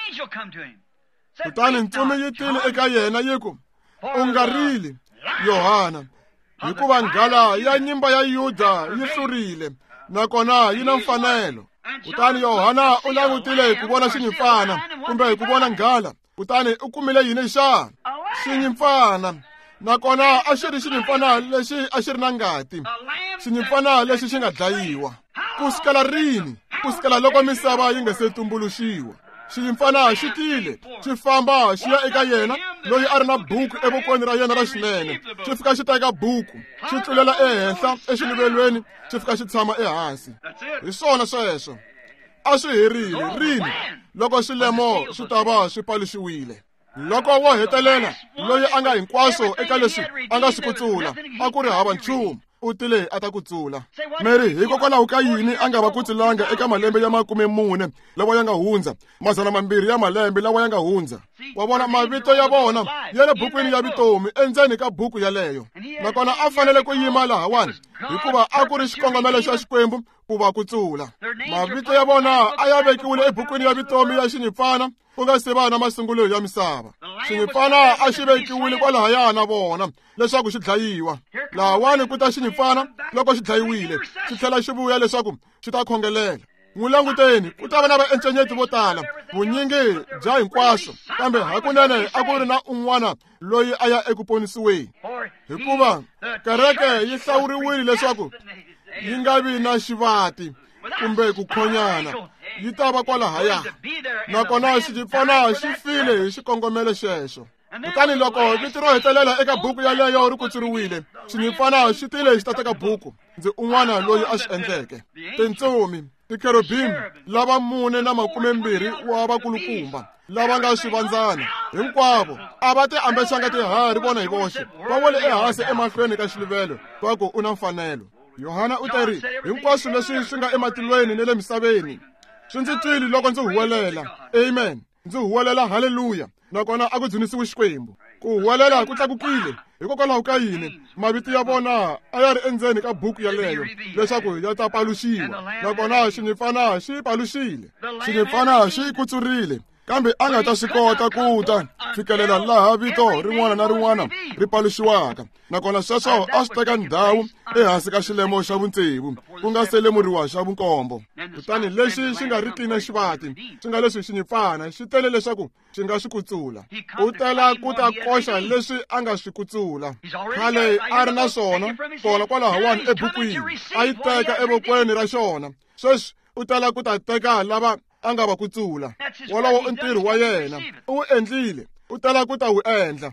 Kutani ntsumi yi tile eka yena yi ku, u nga rili Yohana, hikuva nghala ya nyimba ya Yuda yi hlurile, nakona yi na mfanelo. Kutani Yohana u langutile ku vona xinyimpfana kumbe ku vona nghala, kutani u kumile yini xana? Xinyimpfana. Nakona a xi ri xinyimpfana lexi a xi ri na ngati, xinyimpfana lexi xi nga dlayiwa. Ku sukela rini? Ku sukela loko misava yi nga se tumbuluxiwa. Xinyimpfana xi tile, xi famba xi ya eka yena loyi a ri na buku evokweni ra yena ra xinene. Xi fika xi teka buku, xi tlulela ehenhla exiluvelweni, xi fika xi tshama ehansi. Hi swona sweswo. A swi herile rini loko swilemo swi ta va swi paluxiwile. Loko wo hetelela loyi a nga hinkwaswo eka leswi a nga swi kutsula, a ku ri hava nchumu. u tile a ta ku tsula. Mary hikokwalaho ka yini a nga va kutsulanga eka malembe ya makume mune lawa ya nga hundza, mazana mambirhi ya malembe lawa ya nga hundza? Wa vona mavito ya vona ya le bukwini ya vutomi endzeni ka buku yaleyo, nakona a fanele ku yima lahawani hikuva a ku ri xikongomelo xa Xikwembu ku va ku tsula. Mavito ya vona a ya vekiwile ebukwini ya vutomi ya xinyimpfana ku nga se va na masungulo ya misava. Xinyimpfana a xi vekiwile kwalahaya na vona leswaku xi dlayiwa. Lahawani ku ta xinyimpfana loko xi dlayiwile xi tlhela xi vuya leswaku xi ta khongelela. N'wi languteni, ku ta va na vaencenyeti vo tala, vunyingi bya hinkwaswo, kambe hakunene a ku ri na un'wana loyi a ya eku ponisiweni. Hikuva kereke yi hlawuriwile leswaku yi nga vi na xivati kumbe ku khonyana, yi ta va kwalahaya. Nakona xinyimpfana xi file hi xikongomelo xexo. Kutani loko vito ro hetelela eka buku yaleyo ri kutsuriwile, xinyimpfana xi tile xi ta teka buku. Ndzi un'wana loyi a swi endleke. Tintsumi, tikherubim lava mune na makume mbirhi wa vakulukumba lava nga swivandzana, hinkwavo a va ti ambesanga tihari vona hi voxe, va wele ehansi emahlweni ka xiluvelo va ku u na mfanelo. Yohana u teri hinkwaswo leswi swi nga ematilweni ni le misaveni swi ndzi twile loko ndzi huwelela. Amen. Ndzi huwelela haleluya. Nakona a ku dzunisiwe Xikwembu. Ku huwelela ku tlakukile hikokwalaho ka yini mavito ya vona a ya ri endzeni ka buku yaleyo leswaku ya ta paluxiwa. Nakona xinyimpfana xi paluxile, xinyimpfana xi kutsurile, kambe a nga ta swi kota ku ta fikelela laha vito rin'wana na rin'wana ri paluxiwaka. Nakona sweswo a swi teka ndhawu ehansi ka xilemo xa vutsevu ku nga se lemuriwa xa vunkombo. Kutani lexi xi nga riki na xivati swi nga leswi xinyimpfana xi tele leswaku xi nga swi kutsula. U tela ku ta koxa leswi a nga swi kutsula. Khale a ri na swona kona kwalahawani ebukwini, a yi teka evokweni ra xona. Sweswi u tela ku ta teka lava a nga va kutsula. Wolowo i ntirho wa yena, u wu endlile, u tala ku ta wu endla.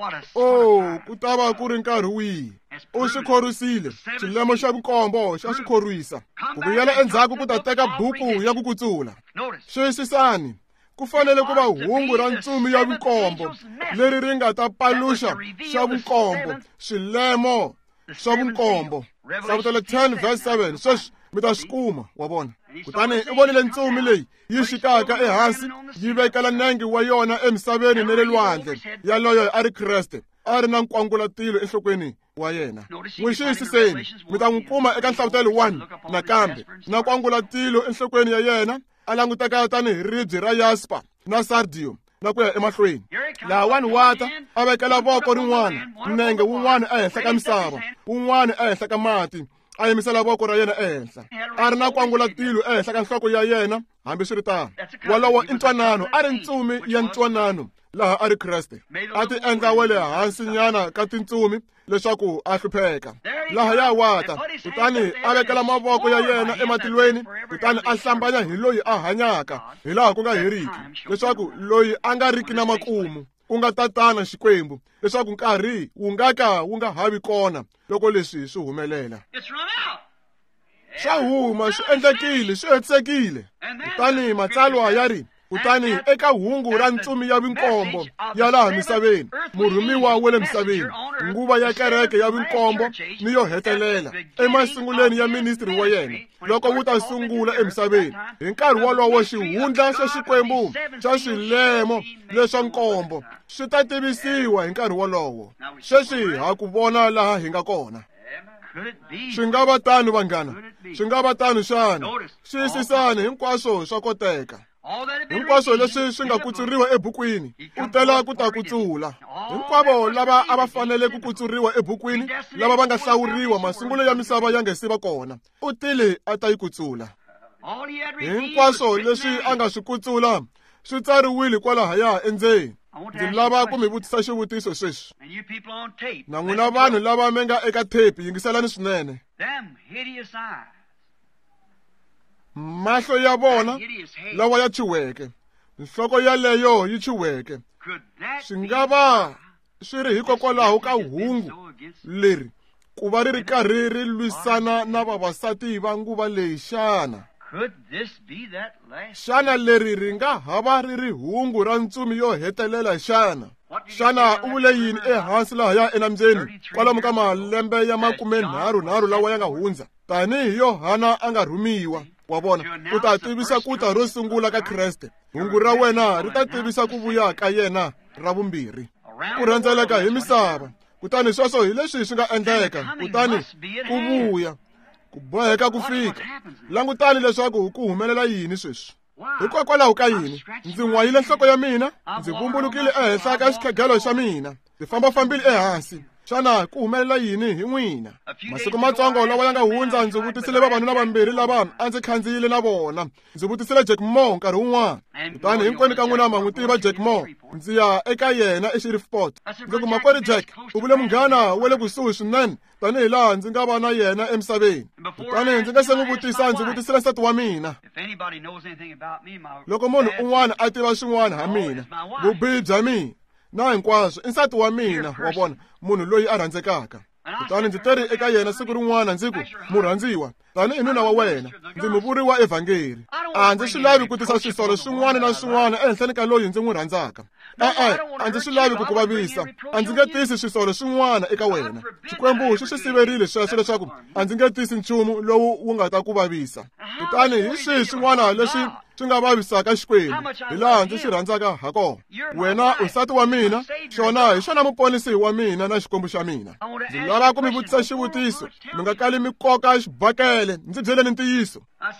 Oh, ku ta va ku ri nkarhi wihi u xi khorisile xilemo xa vukombo xa xi khorwisa. Ku vuyela endzhaku ku ta teka buku ya ku kutsula. Xiyisisani, ku fanele ku va hungu ra ntsumi ya vukombo leri ri nga ta paluxa xa vukombo, xilemo xa vukombo. Hlavutelo ten verse seven, sweswi mi ta swi kuma wa vona. Kutani i vonile ntsumi leyi yi xikaka ehansi yi vekela nenge wa yona emisaveni ni le lwandle. Yaloyo a ri Kreste, a ri na nkwangulatilo enhlokweni wa yena. N'wi xiyisiseni, mi ta n'wi kuma eka nhlavutelo one nakambe na nkwangulatilo enhlokweni ya yena, a languteka tanihi ribye ra yaspa na sardiyo na ku ya emahlweni. Lahawani wata a vekela voko rin'wana, nenge wun'wana ehenhla ka misava, wun'wana ehenhla ka mati, a yimisela voko ra yena ehenhla. A ri na nkwangulatilo ehenhla ka nhloko ya yena. Hambi swi ri tano, walowo i ntwanano, a ri ntsumi ya ntwanano laha a ri Kreste. A ti endla wele hansi nyana ka tintsumi leswaku a hlupheka. Laha ya wata, kutani a vekela mavoko ya yena ematilweni, kutani a hlambanya hi loyi a hanyaka hi laha ku nga heriki, leswaku loyi a nga riki na makumu ku nga tatana Xikwembu, leswaku nkarhi wu nga ka wu nga havi kona loko leswi swi humelela. Swa huma, swi endlekile, swi hetisekile. Kutani matsalwa ya ri, kutani eka hungu ra ntsumi ya vinkombo ya laha misaveni, murhumiwa wa le misaveni, nguva ya kereke ya vinkombo ni yo hetelela emasunguleni ya ministri wa yena, loko wu ta sungula emisaveni. Hi nkarhi wolowo xihundla xa Xikwembu xa swilemo leswa nkombo swi ta tivisiwa hi nkarhi wolowo. Sweswi ha ku vona laha hi nga kona. Swi nga va tano vanghana, swi nga va tano xana. Xiyisisani, hinkwaswo swa koteka. Hinkwaswo leswi swi nga kutsuriwa ebukwini u tela ku ta kutsula. Hinkwavo lava a va fanele ku kutsuriwa ebukwini, lava va nga hlawuriwa masungulo ya misava ya nga se va kona, u tile a ta yi kutsula. Hinkwaswo leswi a nga swi kutsula swi tsariwile kwalahaya endzeni. Ndzi lava ku mi vutisa xivutiso sweswi, na n'wina vanhu lava mi nga eka thepi, yingiselani swinene. Mahlo ya vona lawa ya chuweke, nhloko yaleyo yi chuweke, swi nga va swi ri hikokwalaho ka hungu leri ku va ri ri karhi ri lwisana na vavasati va nguva leyi xana? Xana leri ri nga hava ri ri hungu ra ntsumi yo hetelela xana? xana u vule yini ehansi lahaya enambyeni kwalomu ka malembe ya makume nharhu nharhu lawa ya nga hundza? Tanihi Yohana a nga rhumiwa, wa vona, u ta tivisa ku ta ro sungula ka Kreste. Hungu ra wena ri ta tivisa ku vuya ka yena ra vumbirhi. Ku rhendzeleka hi misava, kutani sweswo hi leswi swi nga endleka, kutani ku vuya, ku boheka ku fika. Langutani leswaku ku humelela yini sweswi. Hikokwalaho ka yini ndzi n'wayile nhloko ya mina, ndzi vumbulukile ehenhla ka xikhegelo xa mina, ndzi fambafambile ehansi. Xana ku humelela yini hi n'wina? Masiku matsongo lawa ya nga hundza ndzi vutisile vavanuna vambirhi lava a ndzi khandziyile na vona. Ndzi vutisile Jack Moore nkarhi wun'wana. Kutani hinkwenu ka n'wina ma n'wi tiva Jack Moore. Ndzi ya eka yena eShreveport. Ndzi ku makwerhu Jack, u vule munghana wa le kusuhi swinene tanihi laha ndzi nga va na yena emisaveni. Kutani ndzi nga se n'wi vutisa ndzi vutisile nsati wa mina. Loko munhu un'wana a tiva swin'wana ha mina, vubihi bya mina na hinkwaswo i nsati wa mina, wa vona, munhu loyi a rhandzekaka. Kutani ndzi teri eka yena siku rin'wana ndzi ku, murhandziwa, tanihi nuna wa wena ndzi muvuriwa evhangeli. A ndzi swi lavi ku tisa swisolo swin'wana na swin'wana ehenhleni ka loyi ndzi n'wi rhandzaka. E-e, a ndzi swi lavi ku ku vavisa. A ndzi nge tisi swisolo swin'wana eka wena. Xikwembu xi swi siverile sweswo leswaku a ndzi nge tisi nchumu lowu wu nga ta ku vavisa. Kutani hi swihi swin'wana leswi swi nga vavisaka Xikwembu hi laha ndzi swi rhandzaka ha kona. Wena u nsati wa mina, xona hi xona muponisi wa mina na Xikwembu xa mina. Ndzi lava ku mi vutisa xivutiso, mi nga kali mi koka xibakele, ndzi byeleni ntiyiso.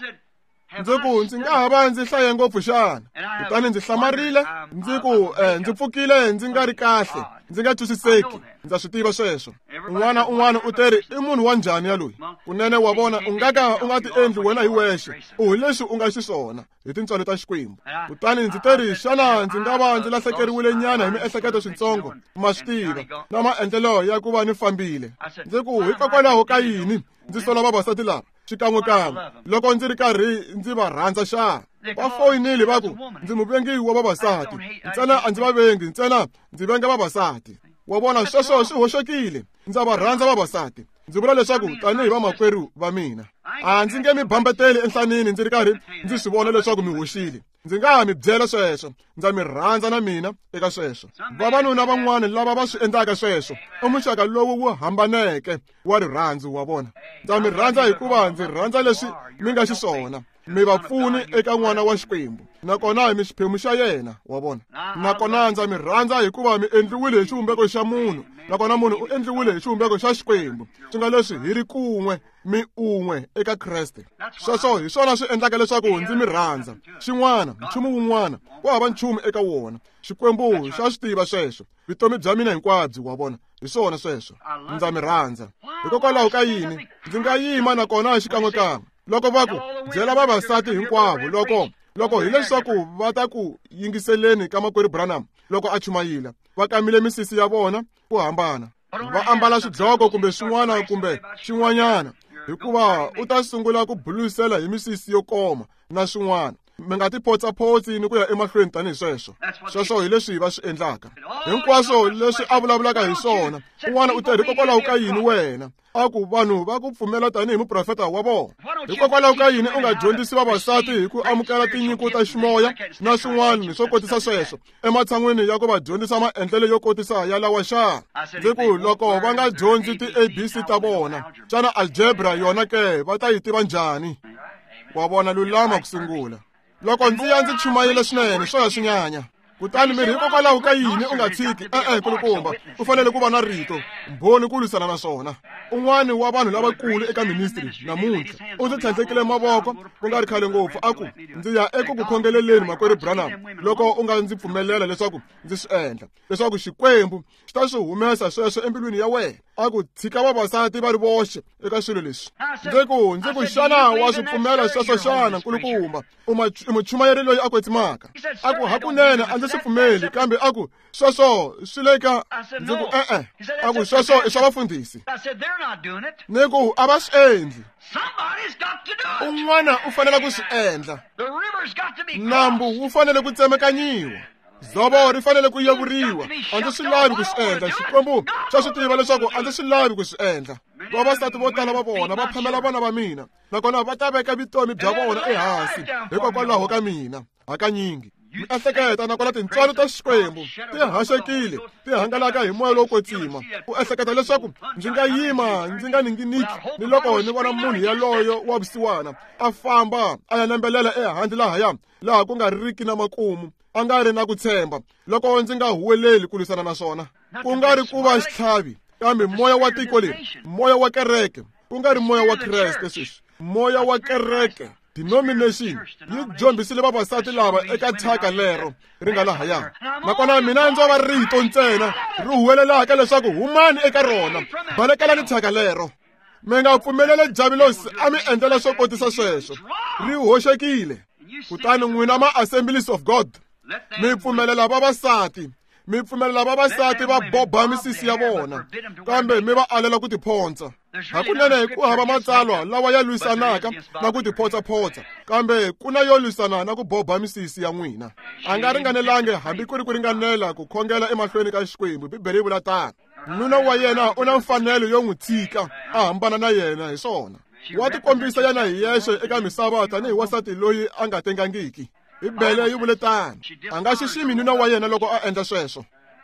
Ndzi ku ndzi nga ha va ndzi hlaye ngopfu xana. Kutani ndzi hlamarile ndzi ku eh, ndzi pfukile ndzi nga ri kahle, ndzi nga twisiseki. Ndza swi tiva sweswo. Un'wana un'wana u teri i munhu wa njhani yaloyi. Kunene wa vona u nga ka u nga ti endli wena hi wexe, u hi leswi u nga xiswona hi tintswalo ta Xikwembu. Kutani ndzi teri xana ndzi nga va ndzi lahlekeriwile nyana hi miehleketo swintsongo, ma swi tiva, na maendlelo ya ku va ni fambile. Ndzi ku hikokwalaho ka yini ndzi sola vavasati lava xikan'wekan'we loko ndzi ri karhi ndzi va rhandza xana? Va foyinile va ku ndzi muvengi wa vavasati, ntsena a ndzi va vengi, ntsena ndzi venga vavasati. Wa vona sweswo swi hoxekile. Ndza va rhandza vavasati. Ndzi vula leswaku tanihi vamakwerhu va mina a ndzi nge mi bambeteli enhlanini ndzi ri karhi ndzi swi vona leswaku mi hoxile. Ndzi nga ha mi byela sweswo, ndza mi rhandza na mina eka sweswo. Vavanuna van'wana lava va swi endlaka sweswo i muxaka lowu wu hambaneke wa rirhandzu, wa vona. Ndza mi rhandza hikuva ndzi rhandza leswi mi nga xiswona. Mi vapfuni eka n'wana wa Xikwembu, nakona mi xiphemu xa yena, wa vona. Nakona ndza mi rhandza hikuva mi endliwile hi xivumbeko xa munhu, nakona munhu u endliwile hi xivumbeko xa Xikwembu. Swi nga leswi hi ri kun'we, mi un'we eka Kreste. Sweswo hi swona swi endlaka leswaku ndzi mi rhandza. Xin'wana, nchumu wun'wana ku hava nchumu eka wona. Xikwembu xa swi tiva sweswo. Vutomi bya mina hinkwabyo, wa vona, hi swona sweswo. Ndza mi rhandza. Hikokwalaho ka yini ndzi nga yima nakona xikan'wekan'we loko va ku byela vavasati hinkwavo loko loko hi leswaku va ta ku yingiseleni ka makwerhu Branham loko a chumayila, va kamile misisi ya vona ku hambana, va ambala swidloko kumbe swin'wana kumbe xin'wanyana, hikuva u ta sungula ku bulusela hi misisi yo koma na swin'wana. Mi nga ti potsaphotsi ni ku ya emahlweni tanihi sweswo. Sweswo hi leswi va swi endlaka. Hinkwaswo leswi a vulavulaka hi swona. Un'wana u teri hikokwalaho ka yini wena a ku vanhu va ku pfumela tanihi muprofeta wa vona? Hikokwalaho ka yini u nga dyondzisi vavasati hi ku amukela tinyiko ta ximoya na swin'wana swo kotisa sweswo ematshan'wini ya ku va dyondzisa maendlelo yo kotisa ya lawa xana? Ndzi ku loko va nga dyondzi ti-A B C ta vona, xana algebra yona ke va ta yi tiva njhani? Wa vona lulama ku sungula. Loko ndzi ya ndzi chumayile swinene swo ya swi nyanya. Kutani miri hikokwalaho ka yini u nga tshiki? E-e kulukumba, u fanele ku va na rito, mbhoni ku lwisana na swona. Un'wana wa vanhu lavakulu eka ministry namuntlha u ndzi tlhandlekile mavoko ku nga ri khale ngopfu a ku ndzi ya eku ku khongeleleni makwerhu Branham loko u nga ndzi pfumelela leswaku ndzi swi endla, leswaku Xikwembu xi ta swi humesa sweswo embilwini ya wena. A ku tshika vavasati va ri voxe eka swilo leswi. Ndzi ku ndzi ku xana wa swi pfumela sweswo xana nkulukumba? U muchumayeri loyi a kwetsimaka. A ku hakunene a ndzi swi pfumeli, kambe a ku sweswo swi le ka. Ndzi ku e-e, a ku sweswo i swa vafundhisi. Ni ku a va swi endli. Un'wana u fanele ku swi endla. Nambu wu fanele ku tsemekanyiwa. Dzovo ri fanele ku yevuriwa. A ndzi swi lavi ku swi endla. Xikwembu xa swi tiva leswaku a ndzi swi lavi ku swi endla. Vavasati vo tala va vona va phamela vana va mina, nakona va ta veka vutomi bya vona ehansi hikokwalaho ka mina. Hakanyingi Miehleketo nakona tintswalo ta Xikwembu ti haxekile ti hangalaka hi moya lowo kwetsima. U ehleketa leswaku ndzi nga yima ndzi nga ninginiki ni loko ni vona munhu yaloyo wa vusiwana a famba a ya nembelela ehandle lahaya laha ku nga ririki na makumu a nga ri na ku tshemba loko ndzi nga huweleli ku lwisana na swona. Ku nga ri ku va xitlhavi kambe moya wa tiko leri, moya wa kereke, ku nga ri moya wa Kreste sweswi, moya wa kereke. Denomination yi dyombisile vavasati lava eka thyaka lero ri nga lahaya. Nakona mina ndzo va rito ntsena ri huwelelaka leswaku humani eka rona, balekelani thyaka lero. Mi nga pfumelele Jabilosi a mi endlela swo kotisa sweswo. Ri hoxekile. Kutani n'wina ma-Assemblies of God mi pfumelela vavasati mi pfumelela vavasati va boba misisi ya vona kambe mi va alela ku tiphonsa. Hakunene hi ku hava matsalwa lawa ya lwisanaka na ku tiphotsaphotsa kambe ku na yo lwisana na ku boba misisi ya n'wina. A nga ringanelangi hambi ku ri ku ringanela ku khongela emahlweni ka Xikwembu. Bibele yi vula tano. Nuna wa yena u na mfanelo yo n'wi tshika a hambana na yena hi swona. Wa tikombisa yena hi yexe eka misava tanihi wasati loyi a nga tengangiki. Bibele yi vule tano. A nga xiximi nuna wa yena loko a endla sweswo.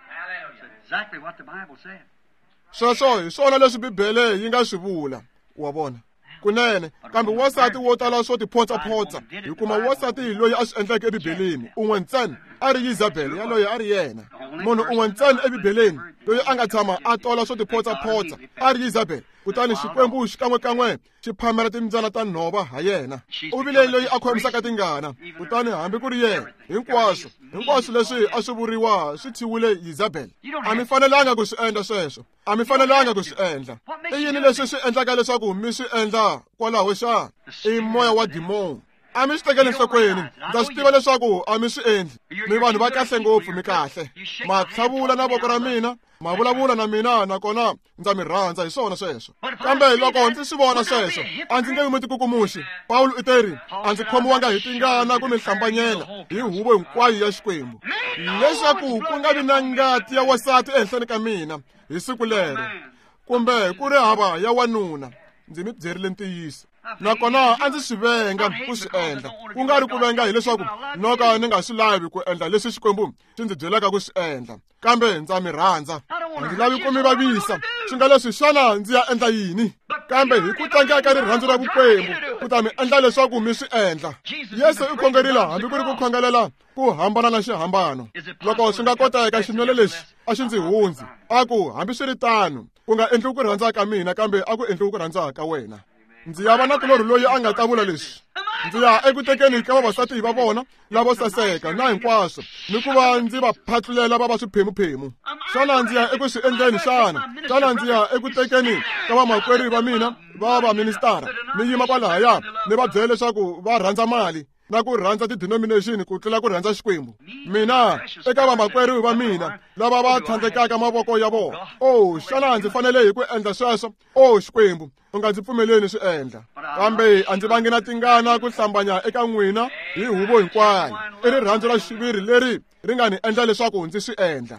Sweswo hi swona leswi Bibele yi nga swi vula. Wa vona kunene kambe wasati wo tala swo tiphotsaphotsa hi kuma wasati loyi a swi endleke ebibeleni un'we ntsena a ri Yizabele yaloye a ri yena. Munhu un'we ntsena ebibeleni loyi a nga tshama a tola swo tiphotsaphotsa a ri Yizabele. Kutani Xikwembu xikan'wekan'we xi phamela timbyana ta nhova ha yena. U vile loyi a khomisaka tingana. Kutani hambi ku ri yena hinkwaswo hinkwaswo leswi a swi vuriwa swi thyiwile Yizabele. A mi fanelanga ku swi endla sweswo. A mi fanelanga ku swi endla. I yini leswi swi endlaka leswaku mi swi endla kwalaho xana? I moya wa demon. A mi swi tekeli enhlokweni. Ndza swi tiva leswaku a mi swi endli. Mi vanhu va kahle ngopfu mi kahle. Ma tlhavula na voko ra mina ma vulavula na mina nakona ndza mi rhandza hi swona sweswo. Kambe loko ndzi swi vona sweswo a ndzi nge vi mutikukumuxi. Pawulo u teri a ndzi khomiwanga hi tingana ku mi hlambanyela hi huvo hinkwayo ya Xikwembu leswaku ku nga vi na ngati ya wasati ehenhleni ka mina hi siku lero kumbe ku ri hava ya wanuna. Ndzi mi byerile ntiyiso. Nakona a ndzi swi venga ku swi endla ku nga ri ku venga hileswaku noka ni nga swi lavi ku endla leswi Xikwembu xi ndzi byelaka ku swi endla kambe ndza mi rhandza. A ndzi lavi ku mi vavisa swi nga leswi xana ndzi ya endla yini kambe hi ku tlangeka ka rirhandzu ra vukwembu ku ta mi endla leswaku mi swi endla. Yesu u khongerile hambi ku ri ku khongelela ku hambana na xihambano. Loko swi nga koteka xinwele lexi a xi ndzi hundzi a ku hambi swi ri tano ku nga endliwi ku rhandza ka mina kambe a ku endliwi ku rhandza ka wena. Ndzi ya va na kulori loyi a nga ta vula leswi. Ndzi ya eku tekeni ka vavasati va vona lavo saseka na hinkwaswo ni ku va ndzi va phatlulela va va swiphemuphemu. Xana ndzi ya eku swi endleni xana? Xana ndzi ya eku tekeni ka vamakwerhu va mina va va ministara ni yima kwalahaya ni va byela leswaku va rhandza mali na ku rhandza ti-denomination ku tlula ku rhandza Xikwembu? Mina eka vamakwerhu va mina lava va tlhandlekaka mavoko ya vona. Oh xana ndzi fanele hi ku endla sweswo? Oh Xikwembu u nga ndzi pfumeleni swi endla. Kambe a ndzi vangi na tingana ku hlambanya eka n'wina hi huvo hinkwayo. I rirhandzu ra xiviri leri ri nga ni endla leswaku ndzi swi endla.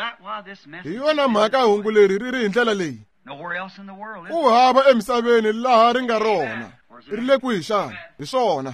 Hi yona mhaka hungu leri ri ri hi ndlela leyi. Ku hava emisaveni laha ri nga rona. Ri le kwihi xana? Hi swona.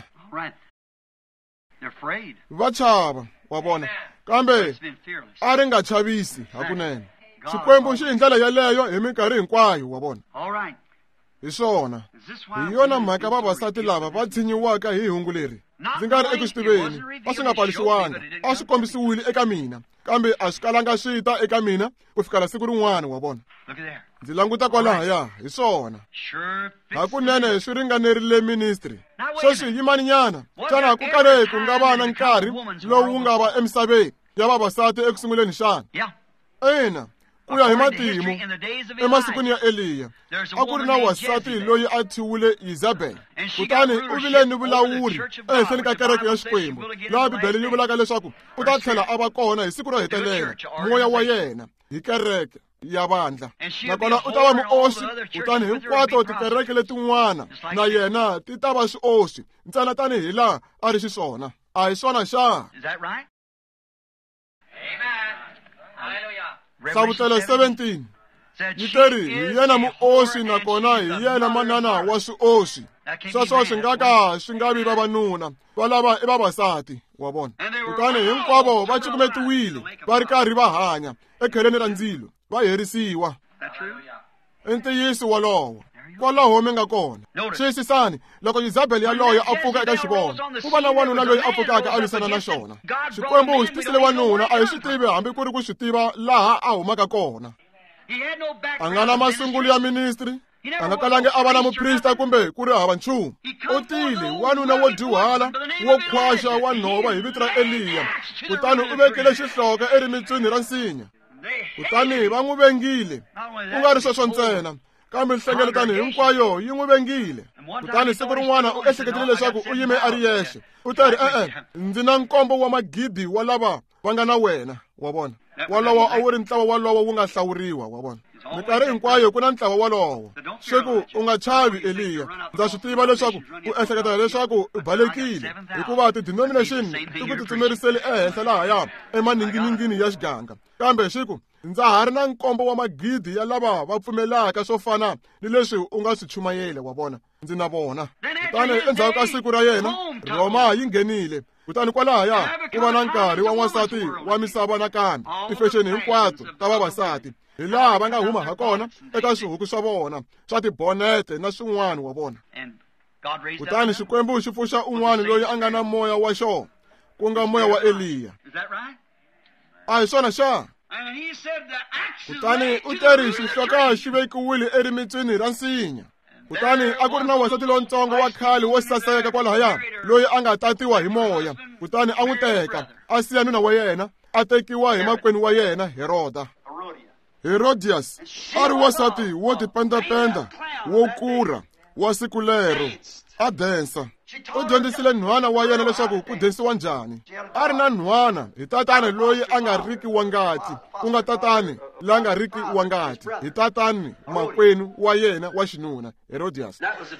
Va chava wa vona kambe a ri nga chavisi hakunene. Xikwembu xi hi ndlela yaleyo hi minkarhi hinkwayo wa vona. Hi swona hi yona mhaka vavasati lava va tshinyiwaka hi hungu leri. Ndzi nga ri eku swi tiveni a swi nga paluxiwanga a swi kombisiwile eka mina kambe a swi kalanga swi ta eka mina ku fikela siku rin'wana wa vona. Ndzi languta kwalahaya hi swona hakunene swi ringanerile ministry. Sweswi yimani nyana xana ku kale ku nga va na nkarhi lowu nga va emisaveni ya vavasati ekusunguleni xana? Ina ku ya hi matimu emasikwini ya Eliya a ku ri na wasati loyi a thyiwile Yizabele. Kutani u vile ni vulawuri ehenhleni ka kereke ya Xikwembu laha Bibele yi vulaka leswaku u ta tlhela a va kona hi siku ro hetelela moya wa yena hi kereke ya vandla nakona u ta va muoxi. Kutani hinkwato tikereke letin'wana na yena ti ta va swioxi ntsena tani hi laha a ri xiswona. A hi swona xana? Hlavutelo seventeen yi teri hi yena muoxi nakona hi yena manana wa swioxi. Sweswo swi nga ka swi nga vi vavanuna valava i vavasati wa vona. Kutani hinkwavo va cukumetiwile va ri karhi va hanya ekheleni ra ndzilo va herisiwa. I ntiyiso wolowo kwalaho mi nga kona. Xiyisisani loko Yezebeli yaloyo a pfuka eka xivono ku va na wanuna loyi a pfukaka a lwisana na xona. Xikwembu xi tisile wanuna a hi swi tivi hambi ku ri ku swi tiva laha a humaka kona. A nga na masungulo ya ministry, a nga kalangi a va na muprista kumbe ku ri hava nchumu. U tile wanuna wo dyuhala wo khwaxa wa nhova hi vito ra Eliya, kutani u vekile xihloka erimitswini ra nsinya. Kutani va n'wi vengile, ku nga ri sweswo ntsena kambe nhlengeletano hinkwayo yi n'wi vengile. Kutani siku rin'wana u ehleketile leswaku u yime a ri yexe. U ta ri e-e, ndzi na nkombo wa magidi wa lava va nga na wena, wa vona. Walowo a wu ri ntlawa walowo wu nga hlawuriwa, wa vona. Minkarhi hinkwayo ku na ntlawa walowo. Xiku u nga chavi Eliya, ndza swi tiva leswaku u ehleketa leswaku u balekile hikuva ti-denomination ti ku tsutsumeriseli ehenhla lahaya emaninginingini ya xiganga. Kambe xiku ndza ha ri na nkombo wa magidi ya lava va pfumelaka swo fana ni leswi u nga swi chumayela, wa vona. Ndzi na vona. Kutani endzhaku ka siku ra yena Roma yi nghenile. Kutani kwalahaya ku va na nkarhi wa n'wansati wa misava nakambe. Tifexeni hinkwato ta vavasati hi laha va nga huma ha kona eka swihuku swa vona swa tibonete na swin'wana, wa vona. Kutani Xikwembu xi pfuxa un'wana loyi a nga na moya wa xona, ku nga moya wa Eliya. A hi swona xa? Kutani u teri xihloka xi vekiwile erimitswini ra nsinya. Kutani a ku ri na wasati lontsongo wa khale wo saseka kwalahaya loyi a nga tatiwa hi moya. Kutani a n'wi teka a siya nuna wa yena a tekiwa hi makwenu wa yena Heroda. Herodias a ri wasati wo tipendapenda wo kurha wa siku lero a densa. U dyondzisile nhwana wa yena leswaku ku densiwa njhani. A ri na nhwana hi tatani loyi a nga riki wa ngati, ku nga tatani la nga riki wa ngati hi tatani makwenu wa yena wa xinuna Herodias.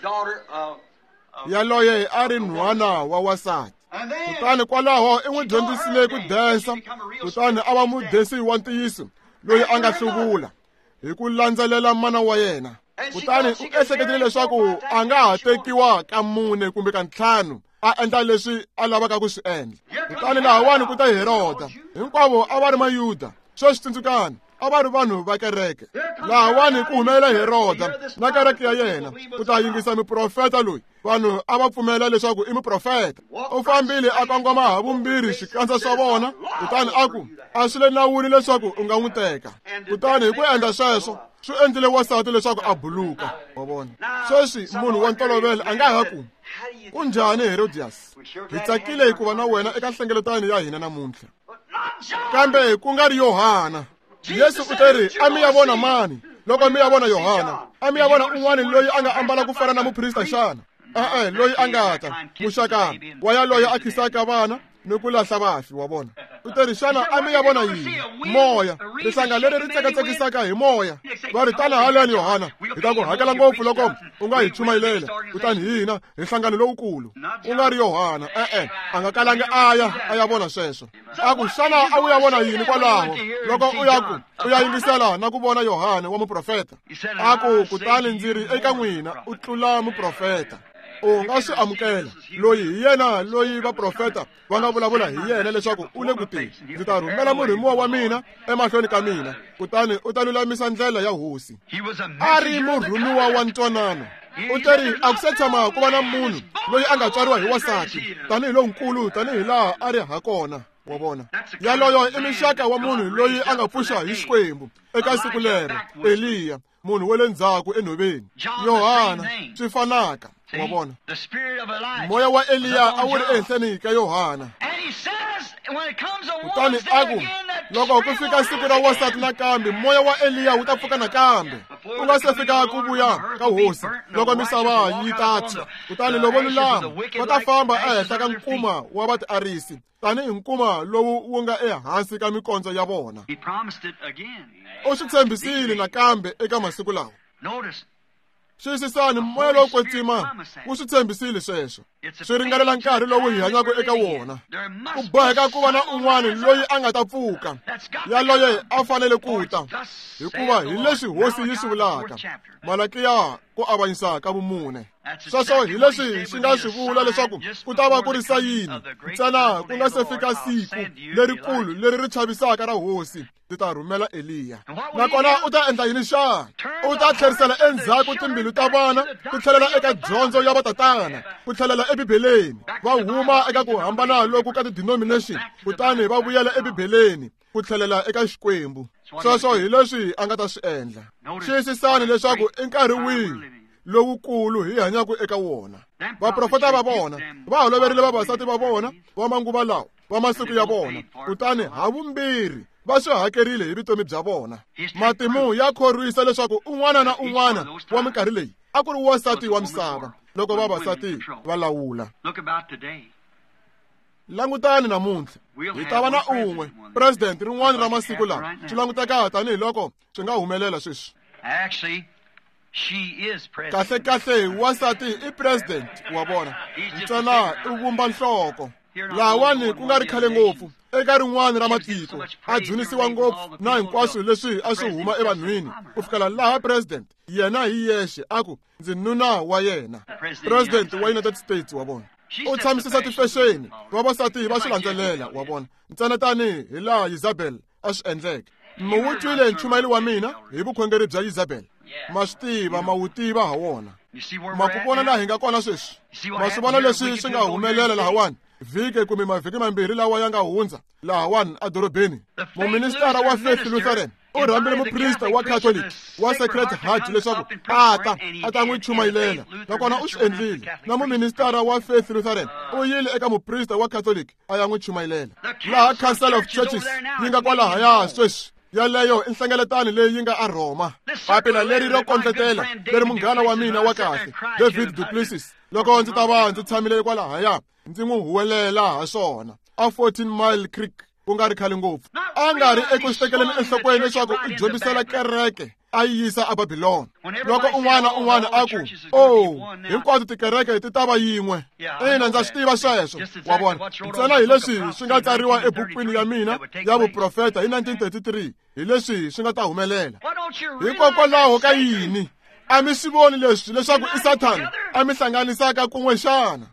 Yaloye a ri nhwana wa wasati. Kutani kwalaho i n'wi dyondzisile ku densa. Kutani a va mudensi wa ntiyiso loyi a nga hluvula hi ku landzelela mana wa yena. Kutani u ehleketile leswaku a nga ha tekiwa ka mune kumbe ka ntlhanu a endla leswi a lavaka ku swi endla. Kutani lahawani ku ta Heroda, hinkwavo a va ri Mayuda. Swo swi tsundzukani a va ri vanhu va kereke. Lahawani ku humelela Heroda na kereke ya yena ku ta yingisa miprofeta loyi. Vanhu a va pfumela leswaku i miprofeta. U fambile a kongoma ha vumbirhi swikandza swa vona. Kutani a ku a swi le nawini leswaku u nga n'wi teka. Kutani hi ku endla sweswo swi endlile wasati leswaku a buluka, wa vona. Sweswi munhu wa ntolovelo a nga ha ku ku njhani Herodias? Hi tsakile hi ku va na wena eka nhlengeletano ya hina namuntlha. Kambe ku nga ri Yohana. Yesu u teri a mi ya vona mani loko mi ya vona Yohana? A mi ya vona un'wana loyi a nga ambala ku fana na muprista xana? E-e, loyi a nga ta muxakana wa yaloye a khisaka vana ni ku lahla vafi, wa vona. U teri xana a mi ya vona yini? Moya, rihlanga leri ri tsekatsekisaka hi moya. Va ri tana haleni Yohana hi ta ku hakela ngopfu loko u nga hi chumayelela. Kutani hina hi nhlangano lowukulu. U nga ri Yohana, e-e, a nga kalangi a ya a ya vona sweswo. A ku xana a wu ya vona yini kwalaho loko u ya ku u ya yingisela na ku vona Yohana wa muprofeta? A ku kutani ndzi ri eka n'wina u tlula muprofeta. U nga swi amukela loyi hi yena loyi vaprofeta va nga vulavula hi yena leswaku u le ku teni. Ndzi ta rhumela murhumiwa wa mina emahlweni ka mina, kutani u ta lulamisa ndlela ya hosi. A ri murhumiwa wa ntwanano. U teri a ku se tshama ku va na munhu loyi a nga tswariwa hi wasati tanihi lonkulu tanihi laha a ri ha kona, wa vona. Yaloyo i mixaka wa munhu loyi a nga pfuxa hi Xikwembu eka siku lero. Eliya, munhu wa le ndzhaku enhoveni. Yohana swi fanaka, wa vona. Moya wa Eliya a wu ri ehenhleni ka Yohana. Kutani a ku loko ku fika siku ra wasati nakambe moya wa Eliya wu ta pfuka nakambe. Ku nga se fika ku vuya ka hosi loko misava yi ta tshwa. Kutani lovo lulama va ta famba ehenhla ka nkuma wa vatiarisi tanihi nkuma lowu wu nga ehansi ka mikondzo ya vona. U swi tshembisile nakambe eka masiku lawa. Xiyisisani moya lowu kwetsima wu swi tshembisile sweswo. Swi ringanela nkarhi lowu hi hanyaka eka wona. Ku boheka ku va na un'wana loyi a nga ta pfuka. Yaloye a fanele ku ta hikuva hi leswi hosi yi swi vulaka. Malakiya ku avanyisa ka vumune. sweswo hi leswi swi nga swi vula leswaku ku ta va ku ri sayini ntsena ku nga se fika siku lerikulu leri ri chavisaka ra hosi ti ta rhumela Eliya. Nakona u ta endla yini xana? U ta tlherisela endzhaku timbilu ta vana ku tlhelela eka dyondzo ya vatatana, ku tlhelela ebibeleni. Va huma eka ku hambana loku ka ti-denomination kutani va vuyela ebibeleni ku tlhelela eka Xikwembu. Sweswo hi leswi a nga ta swi endla. Xiyisisani leswaku i nkarhi wihi lowukulu hi hanyaka eka wona. Vaprofeta va vona va holoverile vavasati va vona va manguva lawa va masiku ya vona, kutani havumbirhi va swi hakerile hi vutomi bya vona. Matimu ya khorwisa leswaku un'wana na un'wana wa minkarhi leyi a ku ri wasati wa misava loko vavasati va lawula. Langutani namuntlha hi ta va na un'we president rin'wana ra masiku lawa swi languteka tanihi loko swi nga humelela sweswi. Kahle kahle wasati i president wa vona ntsena i vumba nhloko. Lahawani ku nga ri khale ngopfu eka rin'wana ra matiko a dzunisiwa ngopfu na hinkwaswo leswi a swi huma evanhwini ku fikela laha president yena hi yexe a ku ndzi nuna wa yena, president wa United States wa vona. U tshamisisa tifexeni vavasati va swi landzelela wa vona ntsena tanihi hi laha Isabel a swi endleke. Mi wu twile nchumayeli wa mina hi vukhongeri bya Isabel, ma swi tiva ma wu tiva ha wona. Ma ku vona laha hi nga kona sweswi, ma swi vona leswi swi nga humelela lahawani vhiki kumbe mavhiki mambirhi lawa ya nga hundza lahawani adorobeni. Muministara wa Faith Lutheran u rhambile muprista wa Catholic wa Sacred Heart leswaku a ta a ta n'wi chumayelela, nakona u swi endlile. Na muministara wa Faith Lutheran u yile eka muprista wa Catholic a ya n'wi chumayelela. Laha Council of Churches yi nga kwalahaya sweswi yaleyo i nhlengeletano leyi yi nga a Roma. Papila leri ro kondletela leri munghana wa mina wa kahle David Du Plessis loko ndzi ta va ndzi tshamile kwalahaya ndzi n'wi huwelela ha swona a fourteen Mile Creek ku nga ri khale ngopfu. A nga ri eku swi tekeleni enhlokweni leswaku u dyondzisela kereke a yi yisa eBabiloni. Loko un'wana un'wana a ku oh hinkwato tikereke ti ta va yin'we, ina ndza swi tiva sweswo wa vona ntsena hi leswi swi nga tsariwa ebukwini ya mina ya vuprofeta hi nineteen thirty-three hi leswi swi nga ta humelela. Hikokwalaho ka yini a mi swi voni leswi leswaku i Sathana a mi hlanganisaka kun'we xana?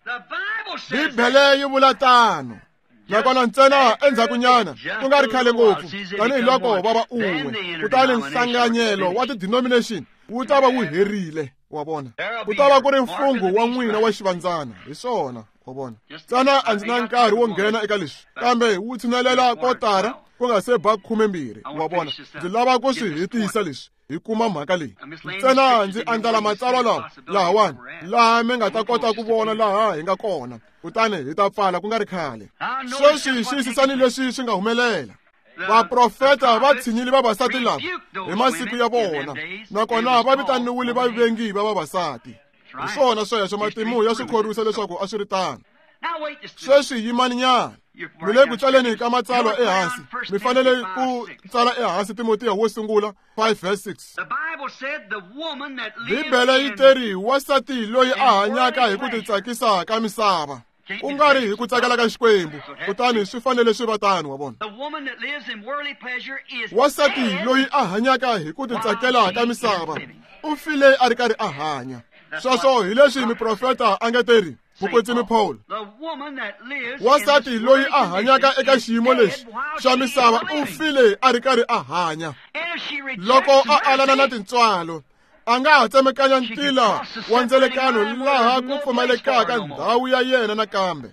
Bibele yi vula tano. Nakona ntsena endzhakunyana ku nga ri khale ngopfu tanihiloko va va un'we kutani nhlanganyelo wa ti-denomination wu ta va wu herile wa vona. Ku ta va ku ri mfungho wa n'wina wa xivandzana hi swona wa vona. Ntsena a ndzi na nkarhi wo nghena eka leswi kambe wu tshunelela kotara ku nga se ba khumembirhi wa vona. Ndzi lava ku swi hetisa leswi hi kuma mhaka leyi. Ntsena ndzi andlala matsalwa lawa lahawani laha mi nga ta kota ku vona laha hi nga kona kutani hi ta pfala ku nga ri khale. Sweswi xiyisisani leswi swi nga humelela. Vaprofeta va tshinyile vavasati lava hi masiku ya vona, nakona va vitaniwile vavengi va vavasati. Hi swona sweswo matimu ya swi khorwisa leswaku a swi ri tano. Sweswi yimani nyana mi le ku tsaleni ka matsalwa ehansi. Mi fanele ku tsala ehansi Timoteyo wo sungula five verse six. Bibele yi teri wasati loyi a hanyaka hi ku titsakisa ka misava ku nga ri hi ku tsakela ka Xikwembu, kutani swi fanele swi va tano wa vona. Wasati loyi a hanyaka hi ku titsakela ka misava u file a ri karhi a hanya. Sweswo hi leswi miprofeta a nga teri mukwetsimi Paul. Wasati loyi a hanyaka eka xiyimo lexi xa misava u file a ri karhi a hanya. Loko a alana na tintswalo a nga ha tsemekanya ntila wa ndzelekano laha ku pfumalekaka ndhawu ya yena nakambe.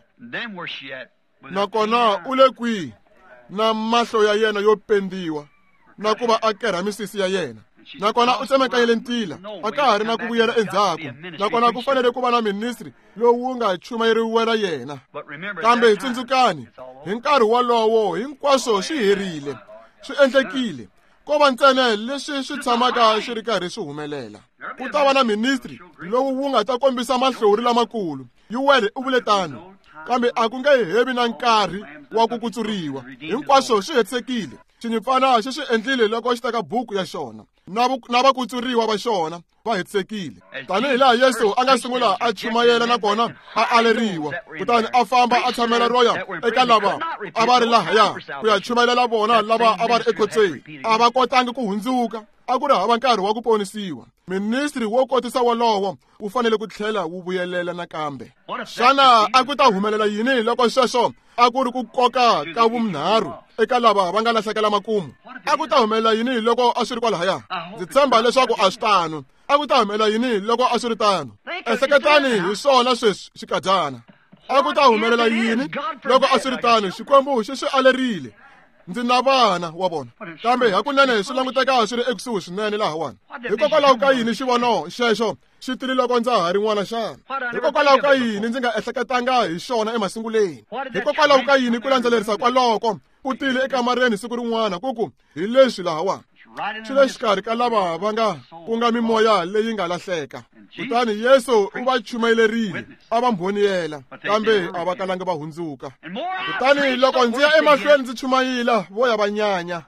Nakona u le kwihi na mahlo ya yena yo pendiwa na ku va a kerha misisi ya yena. Nakona u tsemakanyele ntila a ka ha ri na ku vuyela endzhaku. Nakona ku fanele ku va na ministry lowu nga chumayeriwela yena. Kambe hi tsundzukani hi nkarhi wolowo hinkwaswo swi herile, swi endlekile. Ko va ntsena leswi swi tshamaka swi ri karhi swi humelela. Ku ta va na ministry lowu wu nga ta kombisa mahlori lamakulu. Yuwele u vule tano. Kambe a ku nge hevi na nkarhi wa ku kutsuriwa. Hinkwaswo swi hetisekile. Xinyipfana xi swi endlile loko xi teka buku ya xona na vakutsuriwa va xona va hetisekile. Tanihi laha Yesu a nga sungula a chumayela nakona a aleriwa kutani a famba a tshamela roya eka lava a va ri lahaya ku ya chumayela vona lava a va ri ekhotsweni. A va kotangi ku hundzuka, a ku ri hava nkarhi wa ku ponisiwa. Ministri wo kotisa wolowo wu fanele ku tlhela wu vuyelela nakambe. Xana a ku ta humelela yini loko sweswo a ku ri ku koka ka vunharhu eka lava va nga lahlekela makumu? A ku ta humelela yini loko a swi ri kwalahaya? Ndzi tshemba leswaku a swi tano. A ku ta humelela yini loko a swi ri tano? Ehleketani hi swona sweswi xikadyana. A ku ta humelela yini loko a swi ri tano? Xikwembu xi swi alerile. Ndzi na vana wa vona, kambe hakunene swi languteka swi ri ekusuhi swinene lahawani. Hikokwalaho ka yini xivono xexo xi tili loko ndza ha ri n'wana xana? Hikokwalaho ka yini ndzi nga ehleketanga hi xona emasunguleni? Hikokwalaho ka yini ku landzelerisa kwaloko ku tile ekamareni siku rin'wana kuku hi leswi lahawani? Swi le xikarhi ka lava va nga ku nga mimoya leyi nga lahleka. Kutani Yesu u va chumelerile, a va mbhoniyela, kambe a va kalanga va hundzuka. Kutani loko ndzi ya emahlweni ndzi chumayela, vo ya va nyanya.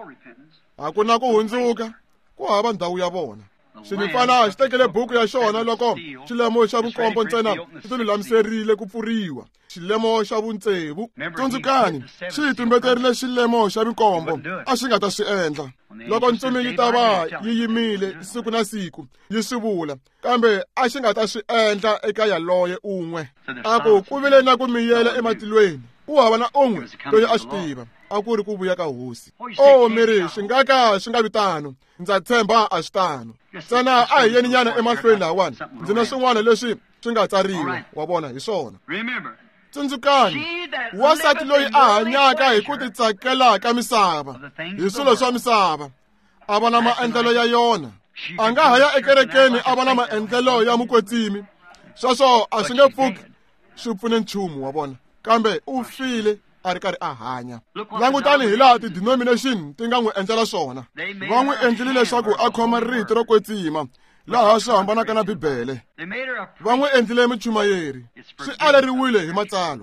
A ku na ku hundzuka, ku hava ndhawu ya vona. Xinimfana xi tekele buku ya xona loko xilemo xa vukombo ntsena xi tilulamiserile ku pfuriwa. Xilemo xa vutsevu, tsundzukani, xi hi tumbeterile xilemo xa vukombo a xi nga ta swi endla. Loko ntsumi yi ta va yi yimile siku na siku yi swi vula, kambe a xi nga ta swi endla eka yaloye un'we. A ku ku vile na ku miyela ematilweni, ku hava na un'we loyi a swi tiva, a ku ri ku vuya ka hosi. O miri xi nga ka xi nga vi tano, ndza tshemba a swi tano. Ntsena a hi yeni nyana emahlweni lawani, ndzi na swin'wana leswi swi nga tsariwa, wa vona hi swona. Tsundzukani, wasati loyi a hanyaka hi ku titsakela ka misava, hi swilo swa misava, a va na maendlelo ya yona. A nga haya ekerekeni a va na maendlelo ya mukwetsimi. Sweswo a swi nge pfuki swi pfune nchumu, wa vona, kambe u file a ri karhi a hanya. Langutani hi laha ti-denomination ti nga n'wi endlela swona. Va n'wi endlile leswaku a khoma rito ro kwetsima laha swi hambanaka na Bibele. Va n'wi endlile muchumayeri. Swi aleriwile hi matsalwa.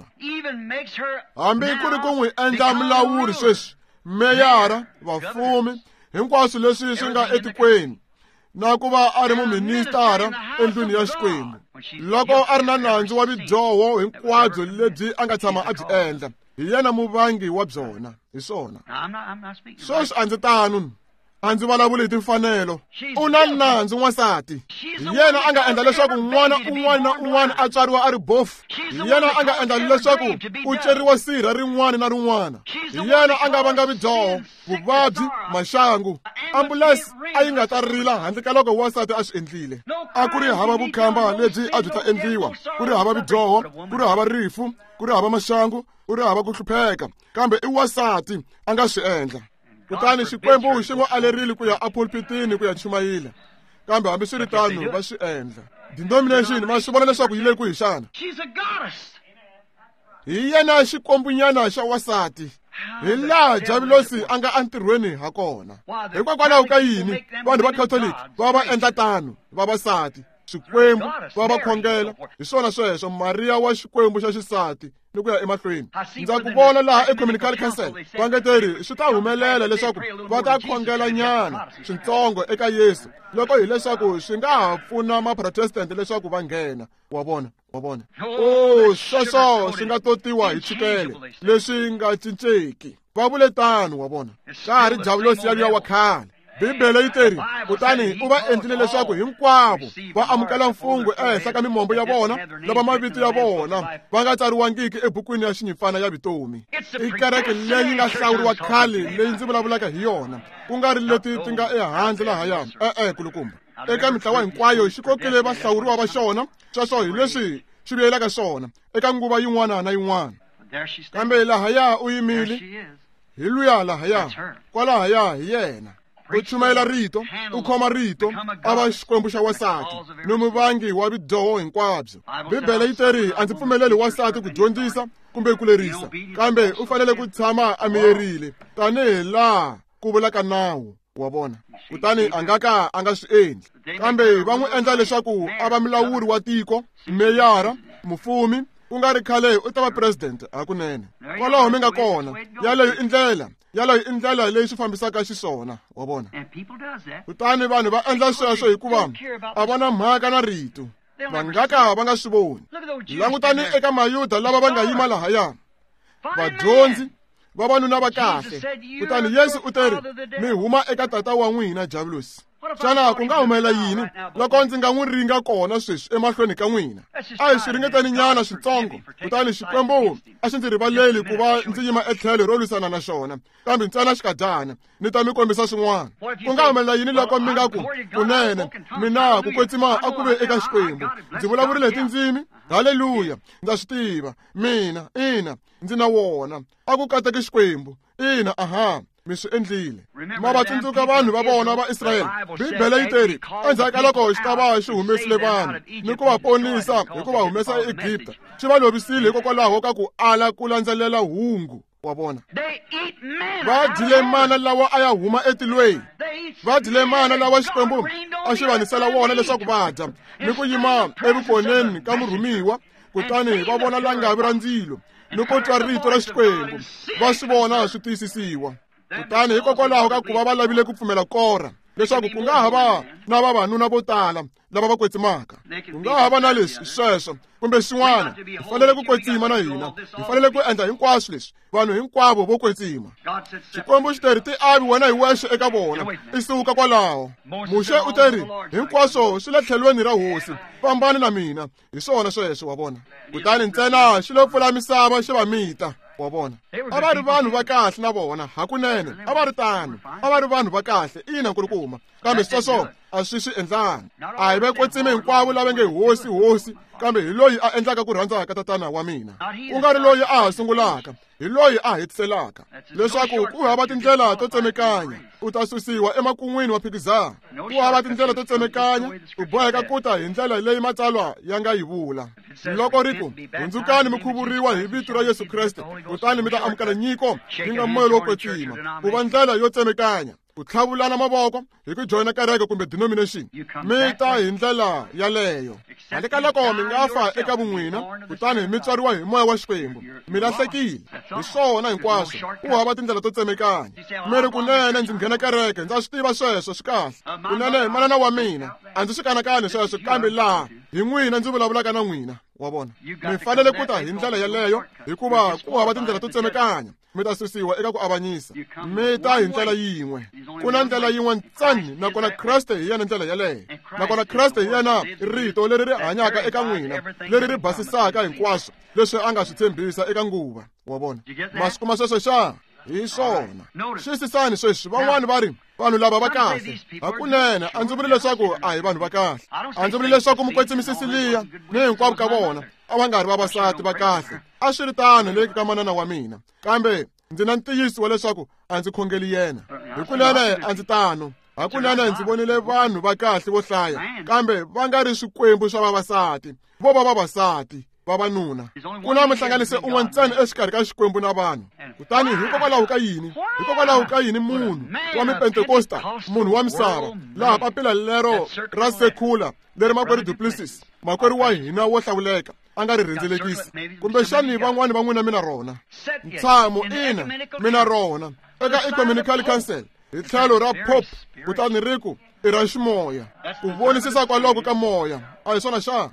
Hambi ku ri ku n'wi endla mulawuri sweswi, meyara, vafumi, hinkwaswo leswi swi nga etikweni, na ku va a ri muministara endlwini ya Xikwembu. Loko a ri na nandzu wa vidyoho hinkwabyo lebyi a nga tshama a byi endla, hi yena muvangi wa byona, hi swona. Sweswi a ndzi tano, a ndzi vulavuli hi timfanelo. U na nandzu n'wansati. Hi yena a nga endla leswaku n'wana un'wana na un'wana a tswariwa a ri bofu. Hi yena a nga endla leswaku ku ceriwa sirha rin'wana na rin'wana. Hi yena a nga vanga vidyoho, vuvabyi, maxangu. Ambulense a yi nga ta rila handle ka loko wasati a swi endlile. A ku ri hava vukhamba lebyi a byi ta endliwa, ku ri hava vidyoho, ku ri hava rifu, ku ri hava maxangu, ku ri hava ku hlupheka, kambe i wasati a nga swi endla. Kutani Xikwembu xi n'wi alerile ku ya apulpitini ku ya chumayela, kambe hambi swi ri tano va swi endla. Denomination ma swi vona leswaku yi le ku hi xana. Hi yena xikombunyana xa wasati, hi laha Jabilosi a nga entirhweni ha kona. Hikokwalaho ka yini vanhu va Catholic va va endla tano vavasati, Xikwembu va va khongela hi swona sweswo, Mariya wa Xikwembu xa xisati ni ku ya emahlweni. Ndza ku vona laha ecommunical council va ngeteri swi ta humelela leswaku va ta khongela nyana swintsongo eka Yesu, loko hi leswaku swi nga ha pfuna maprotestant leswaku va nghena, wa vona, wa vona. O sweswo swi nga totiwa hi chukele leswi nga cinceki. Va vule tano, wa vona, ka ha ri Jabilosi yaluya wa khale. Bibele yi teri, kutani u va endlile leswaku hinkwavo va amukela mfungho ehenhla ka mimombo ya vona lava mavito ya vona va nga tsariwangiki ebukwini ya xinyimfana ya vutomi. I kereke leyi nga hlawuriwa khale leyi ndzi vulavulaka hi yona, ku nga ri leti ti nga ehandle lahaya. E-e kulukumba, eka mitlawa hinkwayo xi kokile vahlawuriwa va xona. Sweswo hi leswi swi vuyelaka swona eka nguva yin'wana na yin'wana. Kambe lahaya u yimile, hi luya lahaya, kwalahaya hi yena. U chumayela rito, u khoma rito, a va Xikwembu xa wasati ni muvangi wa vidyoho hinkwabyo. Bibele yi teri, a ndzi pfumeleli wasati ku dyondzisa kumbe ku lerisa, kambe u fanele ku tshama a miyerile tanihi laha ku vulaka nawu, wa vona. Kutani a nga ka a nga swi endli, kambe va n'wi endla leswaku a va mulawuri wa tiko, meyara, mufumi, ku nga ri khale u ta va president hakunene. Kwalaho mi nga kona, yaleyo i ndlela yaleyo i ndlela leyi swi fambisaka xiswona, wa vona. Kutani vanhu va endla sweswo hikuva a va na mhaka na rito, va nga ka va nga swi voni. Langutani eka Mayuda lava va nga yima lahaya, vadyondzi, vavanuna va kahle. Kutani Yesu u te ri, mi huma eka tata wa n'wina Javulosi. Xana ku nga humelela yini loko ndzi nga n'wi ringa kona sweswi emahlweni ka n'wina? A hi swi ringetani nyana switsongo, kutani Xikwembu a xi ndzi rivaleli ku va ndzi yima etlhelo ro lwisana na xona, kambe ntsena xikadyana ni ta mi kombisa swin'wana. Ku nga humelela yini loko mi nga ku kunene mina ku kwetsima a ku ve eka Xikwembu? Ndzi vulavurile hi tindzimi? Haleluya, ndza swi tiva. Mina ina ndzi na wona. A ku kateki Xikwembu? Ina, aha, mi swi endlile. Ma va tsundzuka vanhu va vona va Israyele. Bibele yi te ri, endzhaku ka loko xi ta va xi humesile vanhu ni ku va ponisa hi ku va humesa eGibta, xi va lovisile hikokwalaho ka ku ala ku landzelela hungu. Wa vona, va dyile mana lawa a ya huma etilweni. Va dyile mana lawa Xikwembu a xi vanisela wona leswaku va dya ni ku yima evukoneni ka murhumiwa. Kutani va vona langavi ra ndzilo ni ku twa rito ra Xikwembu, va swi vona swi tiyisisiwa. Kutani hikokwalaho ka ku va va lavile ku pfumela Kora leswaku ku nga ha va na vavanuna vo tala lava va kwetsimaka. Ku nga ha va na leswi sweswo kumbe xin'wana. Hi fanele ku kwetsima na hina, hi fanele ku endla hinkwaswo leswi vanhu hinkwavo vo kwetsima. Xikwembu xi te ri, ti avi wena hi wexe eka vona, i suka kwalaho. Muxe u te ri, hinkwaswo swi le tlhelweni ra hosi, fambani na mina. Hi swona sweswo, wa vona. Kutani ntsena xi lo pfula misava xi va mita, wa vona. A va ri vanhu va kahle na vona, hakunene. A va ri tano. A va ri vanhu va kahle, ina nkulukumba. Kambe sweswo a swi swi endlangi. A hi ve kwetsime hinkwavo lava nge hosi hosi, kambe hi loyi a endlaka ku rhandza ka tatana wa mina. Ku nga ri loyi a ha sungulaka, hi loyi a hetiselaka. Leswaku ku hava tindlela to tsemekanya, u ta susiwa emakun'wini wa phikizana. Ku hava tindlela to tsemekanya, u boheka ku ta hi ndlela leyi matsalwa ya nga yi vula. Loko ri ku, hundzukani mi khuvuriwa hi vito ra Yesu Kriste, kutani mi ta amukela nyiko yi nga moya lowo kwetsima, ku va ndlela yo tsemekanya, ku tlhavulana mavoko hi ku joyina kereke kumbe denomination. Mi ta hi ndlela yaleyo. Handle ka loko mi nga fa eka vun'wina, kutani mi tswariwa hi moya wa Xikwembu, mi lahlekile. Hi swona hinkwaswo, ku hava tindlela to tsemekanya. Mi ri kunene ndzi nghena kereke, ndza swi tiva sweswo swi kahle. Kunene manana wa mina, a ndzi swi kanakani sweswo, kambe laha hi n'wina ndzi vulavulaka na n'wina, wa vona. Mi fanele ku ta hi ndlela yaleyo, hikuva ku hava tindlela to tsemekanya. Mi ta susiwa eka ku avanyisa. Mi ta hi ndlela yin'we. Ku na ndlela yin'we ntsani, nakona Kriste hi yena ndlela yaleyo. Nakona Kriste hi yena rito leri ri hanyaka eka n'wina, leri ri basisaka hinkwaswo leswi a nga swi tshembisa eka nguva, wa vona. Ma swi kuma sweswo xa? Hi swona. Xiyisisani sweswi, van'wani va ri vanhu lava va kahle. Hakunene, a ndzi vuli leswaku a hi vanhu va kahle. A ndzi vuli leswaku mukwetsimisisi liya ni hinkwavo ka vona a va nga ri vavasati va kahle. A swi ri tano le ka manana wa mina, kambe ndzi na ntiyiso wa leswaku a ndzi khongeli yena. Hikunene a ndzi tano. Hakunene ndzi vonile vanhu va kahle vo hlaya, kambe va nga ri swikwembu swa vavasati, vo va vavasati, vavanuna. Ku na mihlanganise un'we ntsena exikarhi ka Xikwembu na vanhu. Kutani hikokwalaho ka yini? Hikokwalaho ka yini munhu wa mipentekosta, munhu wa misava, laha papila lero ra sekula leri makwerhu Duplessis, makwerhu wa hina wo hlawuleka, a nga ri rhendzelekisi? Kumbe xani van'wani va n'wina mina rona? Ntshamo, ina, mina rona. Eka Ecumenical Council, hi tlhelo ra Pope, kutani ri ku i ra ximoya, ku vonisisa kwaloko ka moya. A hi swona xa?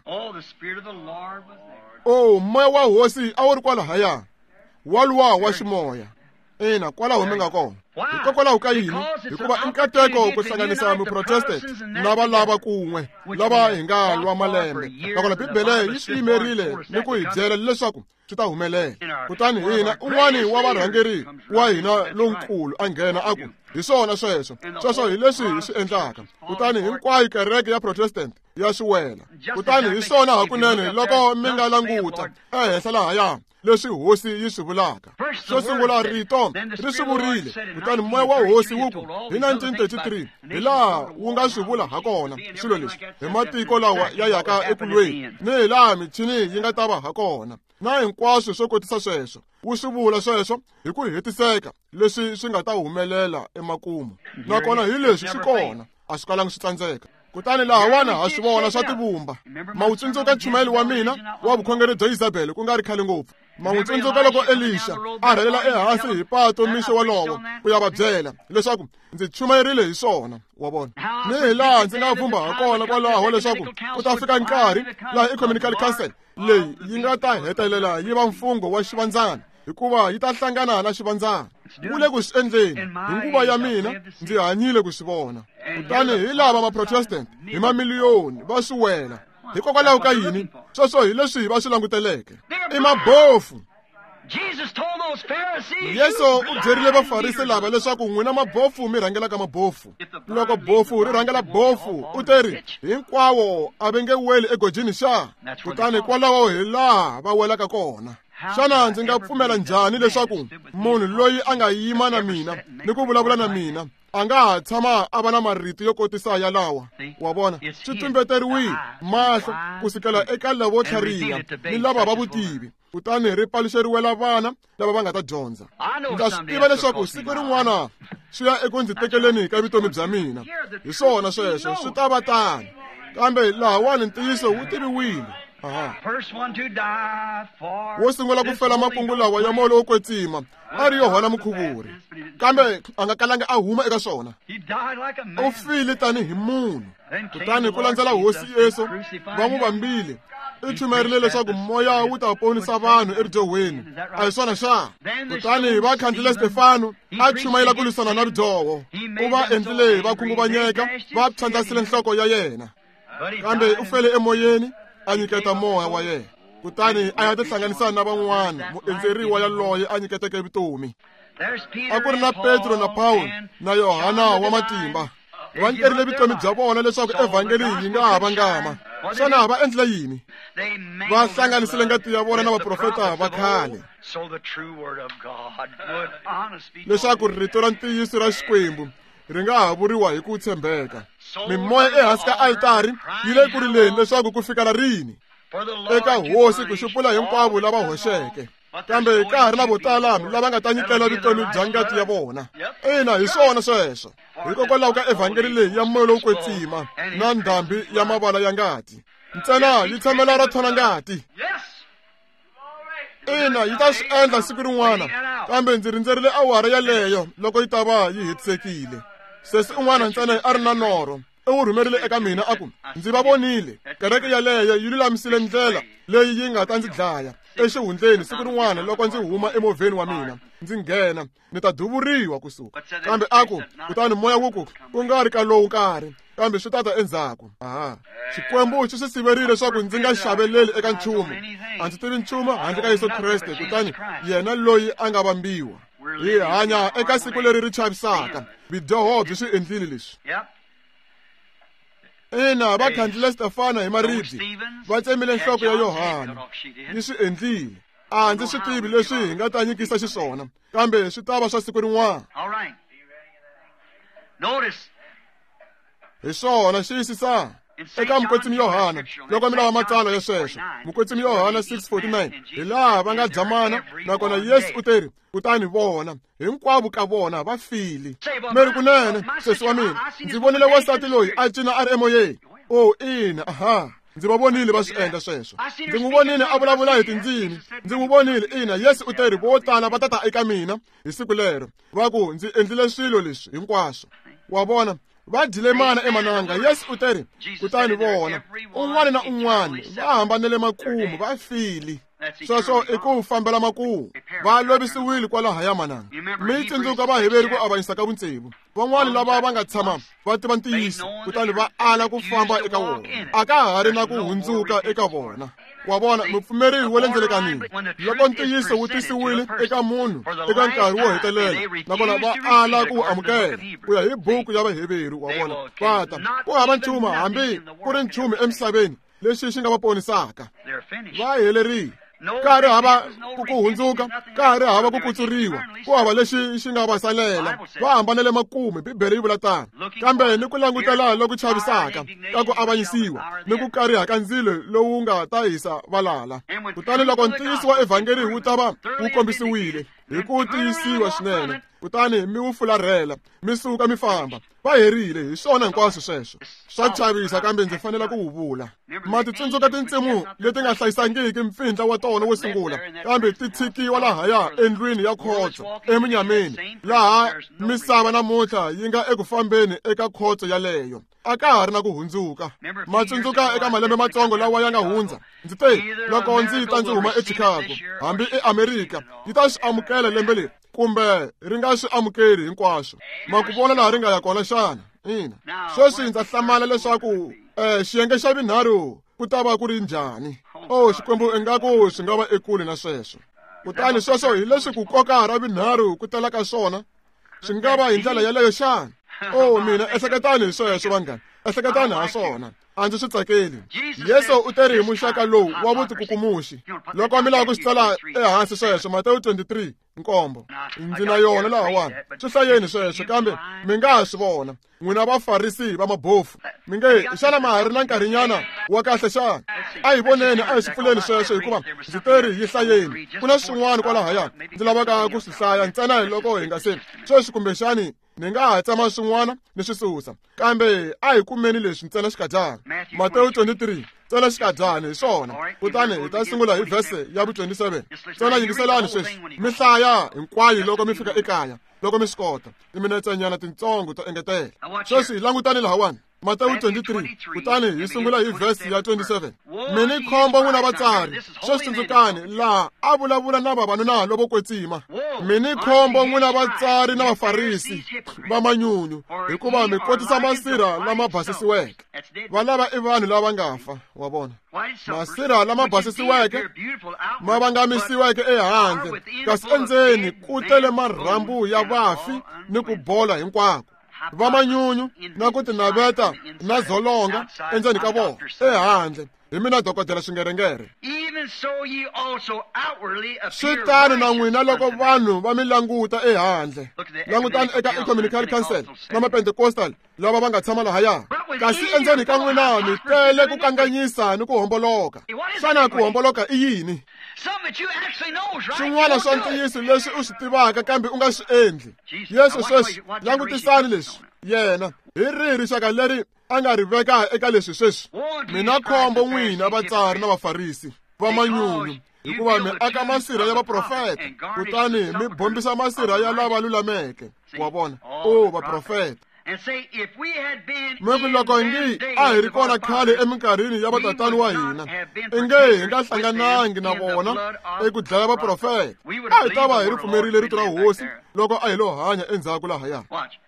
Oh, moya wa hosi a wu ri kwalahaya, waluwa wa ximoya. Ina, kwalaho mi nga kona. Hikokwalaho ka yini? Hikuva i nkateko ku hlanganisa muprotestant na valava kun'we, lava hi nga lwa malembe. Nakona Bibele yi swi yimerile ni ku hi byela leswaku swi ta humelela. Kutani hina, un'wani wa varhangeri wa hina lonkulu a nghena a ku, hi swona sweswo, sweswo hi leswi hi swi endlaka. Kutani hinkwayo kereke ya Protestant ya swi wela. Kutani hi swona hakunene loko mi nga languta ehenhla lahaya leswi hosi yi swi vulaka. Xo sungula rito ri swi vurile, kutani moya wa hosi wu ku hi nineteen thirty-three hi laha wu nga swi vula hakona swilo leswi hi matiko lawa ya yaka ekulweni, ni hi laha michini yi nga ta va hakona, na hinkwaswo swo kotisa sweswo. Wu swi vula sweswo hi ku hetiseka leswi swi nga ta humelela emakumu. Nakona hi leswi swi kona, a swi kalangi swi tsandzeka. Kutani laha wana ha swi vona swa tibumba. Ma wu tsundzuka nchumeli wa mina wa vukhongeri bya Isabele ku nga ri khale ngopfu. Ma wu tsundzuka loko Elisha a rhelela ehansi hi pato mixo walowo ku ya va byela leswaku ndzi chumerile hi swona, wa vona. Ni hi laha ndzi nga vhumba hakona kwalaho leswaku ku ta fika nkarhi laha Ecumenical Council leyi yi nga ta hetelela yi va mfungo wa xivandzana hikuva yi ta hlangana na xivandzana. Ku le ku swi endleni hi nguva ya mina ndzi hanyile ku swi vona. Kutani hi lava maprotestant hi mamiliyoni va swi wela. Hikokwalaho ka yini sweswo hi leswi va swi languteleke i mabofu. Yesu u byerile vafarisi lava leswaku n'wina mabofu mi rhangela ka mabofu. Loko bofu ri rhangela bofu u teri hinkwawo a va nge weli egojini xa. Kutani kwalaho hi laha va welaka kona. Xana ndzi nga pfumela njhani leswaku munhu loyi a nga yima na mina ni ku vulavula na mina a nga ha tshama a va na marito yo kotisa ya lawa? Wa vona swi tumbeteriwile mahlo ku sukela eka lavo tlhariha ni lava va vutivi, kutani ri paluxeriwela vana lava va nga ta dyondza. Ndza swi tiva leswaku siku rin'wana swi ya eku ndzi tekeleni ka vutomi bya mina. Hi swona sweswo swi ta va tani, kambe lahawani ntiyiso wu tiviwile. Wo sungula ku fela makungu lawa ya molo wo kwetsima a ri Yohana Mukhuvuri, kambe a nga kalanga a huma eka swona. U file tanihi munhu, kutani ku landzela hosi Yesu va n'wi vambile. I chumerile leswaku moya wu ta ponisa vanhu eridyohweni, a hi swona xa? Kutani va khandzile Stefano a chumayela ku lwisana na ridyoho. U va endlile va khunguvanyeka, va phyandlasile nhloko ya yena, kambe u fele emoyeni a nyiketa moya wa yena. Kutani a ya tihlanganisa na van'wana muendzeriwa yaloye a nyiketeke vutomi. A ku ri na Petro na Paulo na Yohana wa matimba. Va nkerile vutomi bya vona leswaku evhangeli yi nga ha vangama. Xana va endle yini? Va hlanganisile ngati ya vona na vaprofeta va khale leswaku rito ra ntiyiso ra Xikwembu ri nga ha vuriwa hi ku tshembeka. Mimoya ehansi ka altari yi le ku rileni leswaku ku fikela rini eka hosi ku xupula hinkwavo lava hoxeke, kambe ka ha ri na vo tala lava nga ta nyikela vutomi bya ngati ya vona. Ina, hi swona sweswo. Hikokwalaho ka evhangeli leyi ya moya lowo kwetsima na ndhambi ya mavala ya ngati ntsena yi tshamela ra thona ngati. Ina, yi ta swi endla siku rin'wana, kambe ndzi rindzerile awara yaleyo loko yi ta va yi hetisekile. Sesi un'wana ntsena a ri na norho u wu rhumerile eka mina a ku, ndzi va vonile kereke yaleyo yi lulamisile ndlela leyi yi nga ta ndzi dlaya exihundleni siku rin'wana loko ndzi huma emovheni wa mina ndzi nghena ni ta duvuriwa kusuka. Kambe a ku kutani moya wu ku ku nga ri ka lowu nkarhi, kambe swi tata endzhaku. Aha, Xikwembu xi swi siverile leswaku ndzi nga xaveleli eka nchumu. A ndzi tivi nchumu handle ka Yesu Kreste, kutani yena loyi a nga vambiwa. Hi hanya eka siku leri ri chavisaka. Vidyoho byi swi endlile leswi. Ina, va khandzile Stefano hi maribye, va tsemile nhloko ya Yohana. Yi swi endlile. A ndzi swi tivi leswi hi nga ta nyikisa xiswona, kambe swi ta va swa siku rin'wana. Hi swona xiyisisa eka mukwetsimi Yohana, loko mi lava matsalwa ya sweswo, mukwetsimi Yohana six forty-nine, hi laha va nga jamana nakona Yesu u teri kutani vona hinkwavo ka vona va file. Mi ri kunene sesi wa mina, ndzi vonile wasati loyi a cina a ri emoyeni. Oh ina, aha, ndzi va vonile va swi endla sweswo. Ndzi n'wi vonile a vulavula hi tindzimi. Ndzi n'wi vonile. Ina, Yesu u teri vo tala va tata eka mina hi siku lero va ku ndzi endlile swilo leswi hinkwaswo. Wa vona va dyile mana emananga. Yesu u teri kutani vona un'wana na un'wana va hambanele makumu va file. Sweswo i ku fambela makumu. Va lovisiwile kwalaha ya mananga. Mi tsundzuka va heveri ku avanyisa ka vutsevu. Van'wana lava va nga tshama va tiva ntiyiso kutani va ala ku famba eka wona. A ka ha ri na ku hundzuka eka vona. Wa vona mupfumeri wa le ndzeni ka mina. Loko ntiyiso wu tisiwile eka munhu eka nkarhi wo hetelela, nakona va ala ku amukela ku ya hi buku ya vaheveri. Wa vona vata ku hava nchumu hambi ku ri nchumu emisaveni lexi xi nga va ponisaka. Va helerile. Ka ha ri hava ku hundzuka, ka ha ri hava ku kutsuriwa, ku hava lexi xi nga va salela. Va hambanele makumu, Bibele yi vula tano. Kambe ni ku langutela loku chavisaka ka ku avanyisiwa ni ku kariha ka ndzilo lowu nga ta hisa valala. Kutani loko ntiyiso wa evhangeli wu ta va wu kombisiwile hi ku tiyisiwa swinene, kutani mi wu fularhela mi suka mi famba, va herile hi swona hinkwaswo sweswo swa chavisa kambe ndzi fanela ku wu vula ma titsundzuka tintsimu leti nga hlayisangiki mpfindla wa tona wo sungula kambe ti tshikiwa lahaya endlwini ya khotso eminyameni laha misava namuntlha yi nga eku fambeni eka khotso yaleyo a ka ha ri na ku hundzuka ma tsundzuka eka malembe matsongo lawa ya nga hundza ndzi te loko ndzi ta ndzi huma eChicago hambi eAmerika yi ta swi amukela lembe leri kumbe ri nga swi amukeli hinkwaswo ma ku vona laha ri nga ya kona xana ina sweswi ndza hlamala leswaku um xiyenge xa vinharhu ku ta va ku ri njhani o xikwembu ingaku swi nga va ekule na sweswo kutani sweswo hi leswi ku koka ra vinharhu ku telaka swona swi nga va hi ndlela yaleyo xana o mina ehleketani hi sweswo vanghani ehleketani ha swona a ndzi swi tsakeli yesu u teri hi muxaka lowu wa vutikukumuxi loko mi lava ku swi tsala ehansi sweswo Matewu twenty-three nkombo ndzi na yona lahawani swi hlayeni sweswo kambe mi nga ha swi vona n'wina vafarisi va mabofu mi nge xana ma ha ri na nkarhinyana wa kahle xana a hi voneni a hi swi pfuleni sweswo hikuva ndzi teri hi hlayeni ku na swin'wana kwalahaya ndzi lavaka ku swi hlaya ntsena hi loko hi nga se sweswi kumbexani ni nga ha tsama swin'wana ni swi susa kambe a hi kumeni leswi ntsena xikadyana Matewu twenty-three tsena xikadyana hi swona kutani hi ta sungula hi vhese ya vu twenty-seven tsena yingiselani sweswi mi hlaya hinkwayo loko mi fika ekaya loko mi swi kota timinetsenyana tintsongo to engetela sweswi langutani lahawani Matewu twenty-three kutani hi sungula hi vhesi ya twenty-seven mi ni khombo n'wina vatsari sweswi tsundzukani laha a vulavula na vavanuna lovo kwetsima mi ni khombo n'wina vatsari na vafarisi va manyunyu hikuva mi kotisa masirha lama basisiweke valava i vanhu lava nga fa wa vona masirha lama basisiweke ma vangamisiweke ehandle kasi endzeni ku tele marhambu ya vafi ni ku bola hinkwako va manyunyu na ku tinaveta na dzolonga endzeni ka vona ehandle hi mina dokodela swingerengere swi tani na n'wina loko vanhu va mi languta ehandle langutani eka ecumenical council na mapentekostal lava va nga tshama lahaya kasi endzeni ka n'wina mi tele ku kanganyisa ni ku homboloka xana ku homboloka i yini swin'wana swa ntiyiso leswi u swi tivaka kambe u nga swi endli yesu sweswi langutisani leswi yena hi rihi rixaka leri a nga ri veka eka leswi sweswi mina khombo n'wina vatsari na vafarisi va manyunyu hikuva mi aka masirha ya vaprofeta kutani mi bombisa masirha ya lava lulameke wa vona o vaprofeta Maybe loko ngi a hi ri kona khale eminkarhini ya vatatani wa hina i nge hi nga hlanganangi na vona eku dlaya vaprofeta a hi ta va hi ri pfumerile rito ra hosi loko a hi lo hanya endzhaku lahaya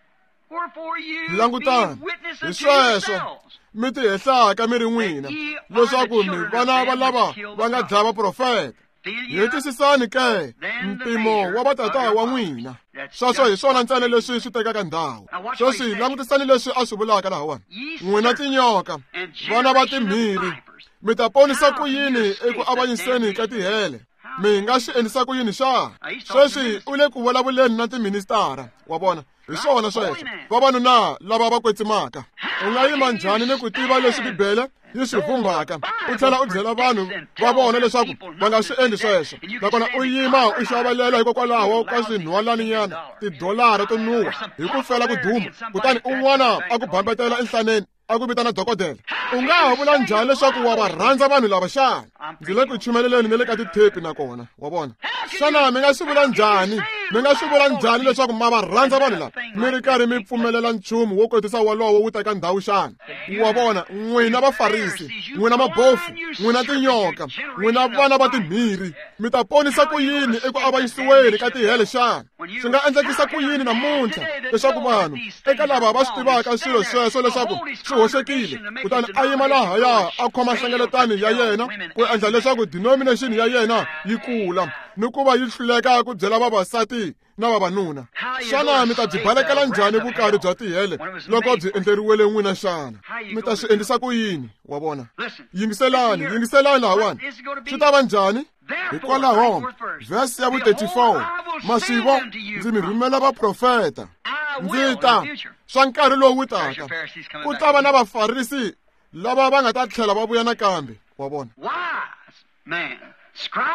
langutani hi sweswo mi ti hehlaka mi ri n'wina leswaku mi vana va lava va nga dlaya vaprofeta hi twisisani ke mpimo wa vatata wa n'wina sweswo hi swona ntsena leswi swi tekaka ndhawu sweswi langutisani leswi a swi vulaka lahawani n'wina tinyoka vana va timhiri mi ta ponisa ku yini eku avanyiseni ka tihele mi nga swi endlisa ku yini xana sweswi u le ku vulavuleni na tiministara wa vona hi swona sweswo vavanuna lava va kwetsimaka u nga yima njhani ni ku tiva leswi bibele yi swi vumbaka u tlhela u byela vanhu va vona leswaku va nga swi endli sweswo nakona u yima u xavalela hikokwalaho ka swinhwalaninyana tidolara to nuwa hi ku fela ku duma kutani un'wana a ku bambetela enhlaneni a ku vitana dokodela u nga ha vula njhani leswaku wa va rhandza vanhu lava xana ndzi le ku chumeleleni ni le ka tithepi nakona wa vona xana mi nga swi vula njhani mi nga swi vula njhani leswaku ma va rhandza vanhu lava mi ri karhi mi pfumelela nchumu wo kwetisa walowo wu teka ndhawu xana wa vona n'wina vafarisi n'wina mabofu n'wina tinyoka n'wina vana va timhiri mi ta ponisa ku yini eku avanyisiweni ka tihele xana swi nga endlekisa ku yini namuntlha leswaku vanhu eka lava va swi tivaka swilo sweswo leswaku swi hoxekile kutani a yima lahaya a khoma nhlengeletani ya yena ku endla leswaku denomination ya yena yi kula ni ku va yi hluleka ku byela vavasati na vavanuna xana mi ta byi balekela njhani vukarhi bya tihele loko byi endleriwele n'wina xana mi ta swi endlisa ku yini wa vona yingiselani yingiselani lahawani swi ta va njhani hikwalaho vhesi ya vu thirty-four masivo ndzi mi rhumela vaprofeta ndzi ta swa nkarhi lowu taka ku ta va na vafarisi lava va nga ta tlhela va vuya nakambe wa vona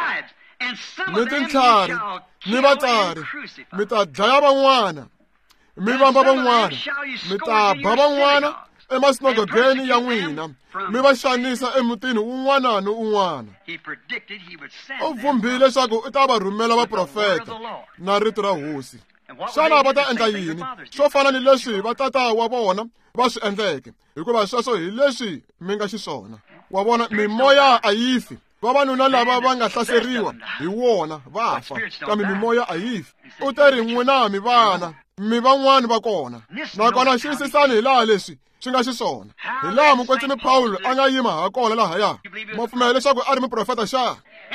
ni tintlhari ni vatsari mi ta dlaya van'wana mi vamba van'wana, mi ta ba van'wana emasinagogeni ya n'wina, mi va xanisa emutini un'wana ni un'wana. U vumbile leswaku u ta va rhumela vaprofeta na rito ra hosi. Xana va ta endla yini swo fana ni leswi va tata wa vona va swi endleke? Hikuva sweswo hi leswi mi nga xiswona. Wa vona, mimoya a yi fi. Vavanuna lava va nga hlaseriwa hi wona va fa, kambe mimoya a yi fi. U te ri n'wina mi vana, mi van'wani va kona. Nakona xiyisisani hi laha leswi swi nga xiswona. Hi laha mukwetsimi Pawulo a nga yima ha kona lahaya. Ma pfumela leswaku a ri muprofeta xana?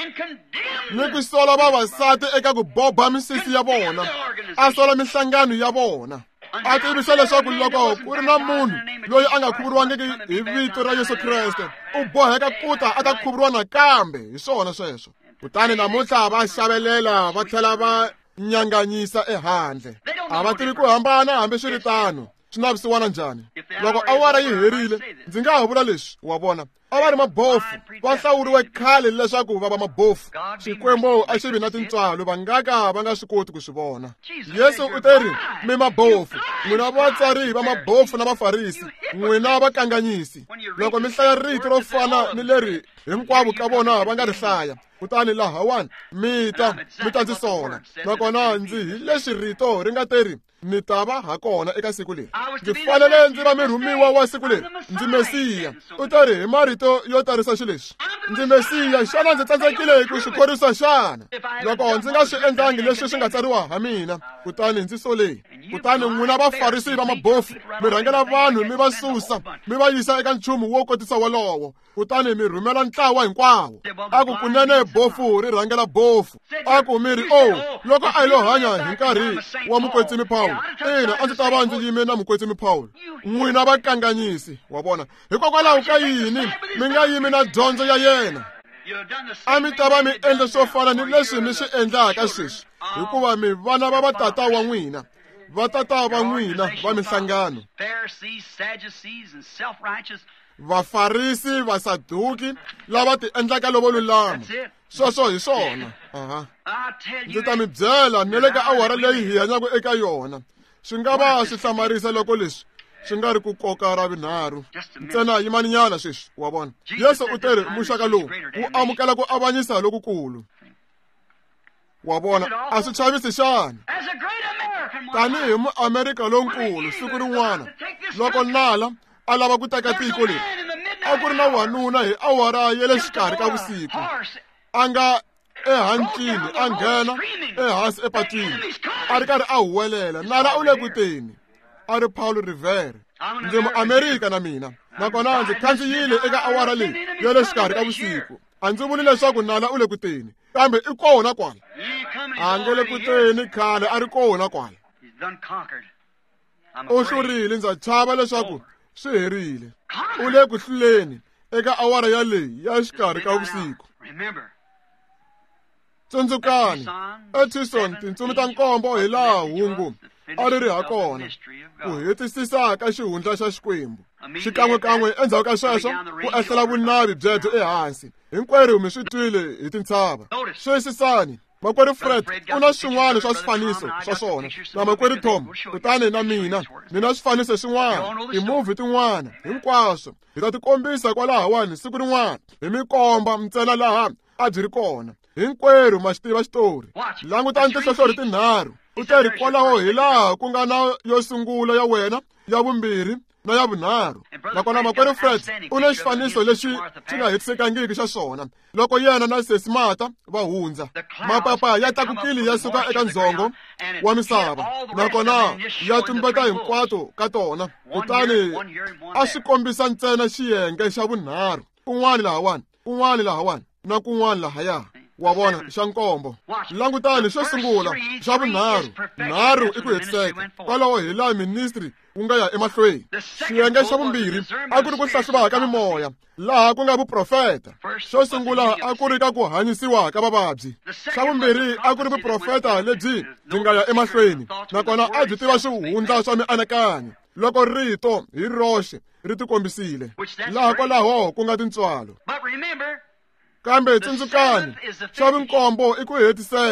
Ni ku sola vavasati eka ku boba misisi ya vona, a sola mihlangano ya vona. A tivisa leswaku loko ku ri na munhu loyi a nga khuvuriwangiki hi vito ra Yesu Kreste, u boheka kuta a ta khuvuriwa nakambe hi swona sweswo. Kutani namuntlha va xavelela va tlhela va nyanganyisa ehandle. A va tivi ku hambana hambi swi ri tano. Swi navisiwana njhani? Loko awara yi herile, ndzi nga ha vula leswi, wa vona. A va ri mabofu, va hlawuriwe khale leswaku va va mabofu. Xikwembu a xi vi na tintswalo, va nga ka va nga swi koti ku swi vona. Yesu u te ri, mi mabofu, n'wina vatsari va mabofu na vafarisi, n'wina vakanganyisi. Loko mi hlaya rito ro fana ni leri hinkwavo ka vona va nga ri hlaya, kutani lahawani mi ta mi ta ndzi sola. Nakona ndzi hi leswi rito ri nga te ri, ni ta va ha kona eka siku leri. Ndzi fanele ndzi va mirhumiwa wa siku leri, ndzi Mesiya. U ta ri hi marito yo tarisa xileswi, ndzi Mesiya. Xana ndzi tsandzekile hi ku swi khorwisa xana? Loko ndzi nga swi endlangi leswi swi nga tsariwa ha mina, kutani ndzi soleni. Kutani n'wina vafarisi va mabofu, mi rhangela vanhu mi va susa, mi va yisa eka nchumu wo kotisa wolowo. Kutani mi rhumela ntlawa hinkwawo. A ku kunene bofu ri rhangela bofu. A ku mi ri, oh, loko a hi lo hanya hi nkarhi wa mukwetsimi Pawulo, ina a ndzi ta va ndzi yime na mukwetsimi Pawulo. N'wina vakanganyisi, wa vona. Hikokwalaho ka yini mi nga yimi na dyondzo ya yena? A mi ta va mi endla swo fana ni leswi mi swi endlaka sweswi, hikuva mi vana va vatata wa n'wina, vatata va n'wina va mihlangano. Vafarisi, Vasaduki, lava ti endlaka lovo lulama. Sweswo hi swona. Aha. Ndzi ta mi byela ni le ka awara leyi hi hanyaka eka yona. Swi nga va swi hlamarisa loko leswi swi nga ri ku koka ra vinharhu. Ntsena yimaninyana sweswi, wa vona. Yesu u te ri muxaka lowu wu amukela ku avanyisa lokukulu. Wa vona, a swi chavisi xana? Tanihi muAmerika lonkulu siku rin'wana, loko nala a lava ku teka tiko leri, a ku ri na wanuna hi awara ya le xikarhi ka vusiku, a nga ehantlini a nghena ehansi epatwini, a ri karhi a huwelela. Nala u le kuteni, a ri Paul Revere. Ndzi muAmerika na mina, nakona ndzi khandziyile eka awara leyi ya le xikarhi ka vusiku. A ndzi vuli leswaku nala u le kuteni, kambe i kona kwala. A nge le kuteni khale, a ri kona kwala. U hlurile, ndza chava leswaku swi herile. U le ku hluleni eka awara ya leyi ya xikarhi ka vusiku. Tsundzukani, eTucson tintsumi ta nkombo hi laha hungu a ri ri ha kona, ku hetisisa ka xihundla xa Xikwembu. Xikan'wekan'we endzhaku ka sweswo ku ehlela vunavi byebyo ehansi. Hinkwerhu mi swi twile hi tintshava. Xiyisisani, makwerhu Fred u na swin'wana swa swifaniso swa swona, na makwerhu Tom, kutani na mina ni na swifaniso swin'wana, timovhi tin'wana, hinkwaswo hi ta tikombisa kwalahawani siku rin'wana. Hi mi komba ntsena laha a byi ri kona. Hinkwerhu ma xi tiva xitori. Langutani tinhlohlori tinharhu. U te ri kwalaho hi laha ku nga na yo sungula ya wena, ya vumbirhi na ya vunharhu. Nakona makwerhu Fred u na xifaniso lexi xi nga hetisekangiki xa swona. Loko yena na sesi Martha va hundza, mapapa ya tlakukile ya suka eka ndzongo wa misava, nakona ya tumbeta hinkwato ka tona. Kutani a swi kombisa ntsena xiyenge xa vunharhu, kun'wana lahawani, kun'wana lahawani na kun'wana lahaya. Wa vona, xa nkombo. Langutani xo sungula, xa vunharhu. Nharhu i ku hetiseka, kwalaho hi laha ministry ku nga ya emahlweni. Xiyenge xa vumbirhi a ku ri ku hlahluva ka mimoya, laha ku nga vuprofeta. Xo sungula a ku ri ka ku hanyisiwa ka vavabyi. Xa vumbirhi a ku ri vuprofeta lebyi byi nga ya emahlweni, nakona a byi tiva swihundla swa mianakanyo. Loko rito hi roxe ri tikombisile, laha kwalaho ku nga tintswalo. Kambe tsundzukani, xa vinkombo i ku hetisela.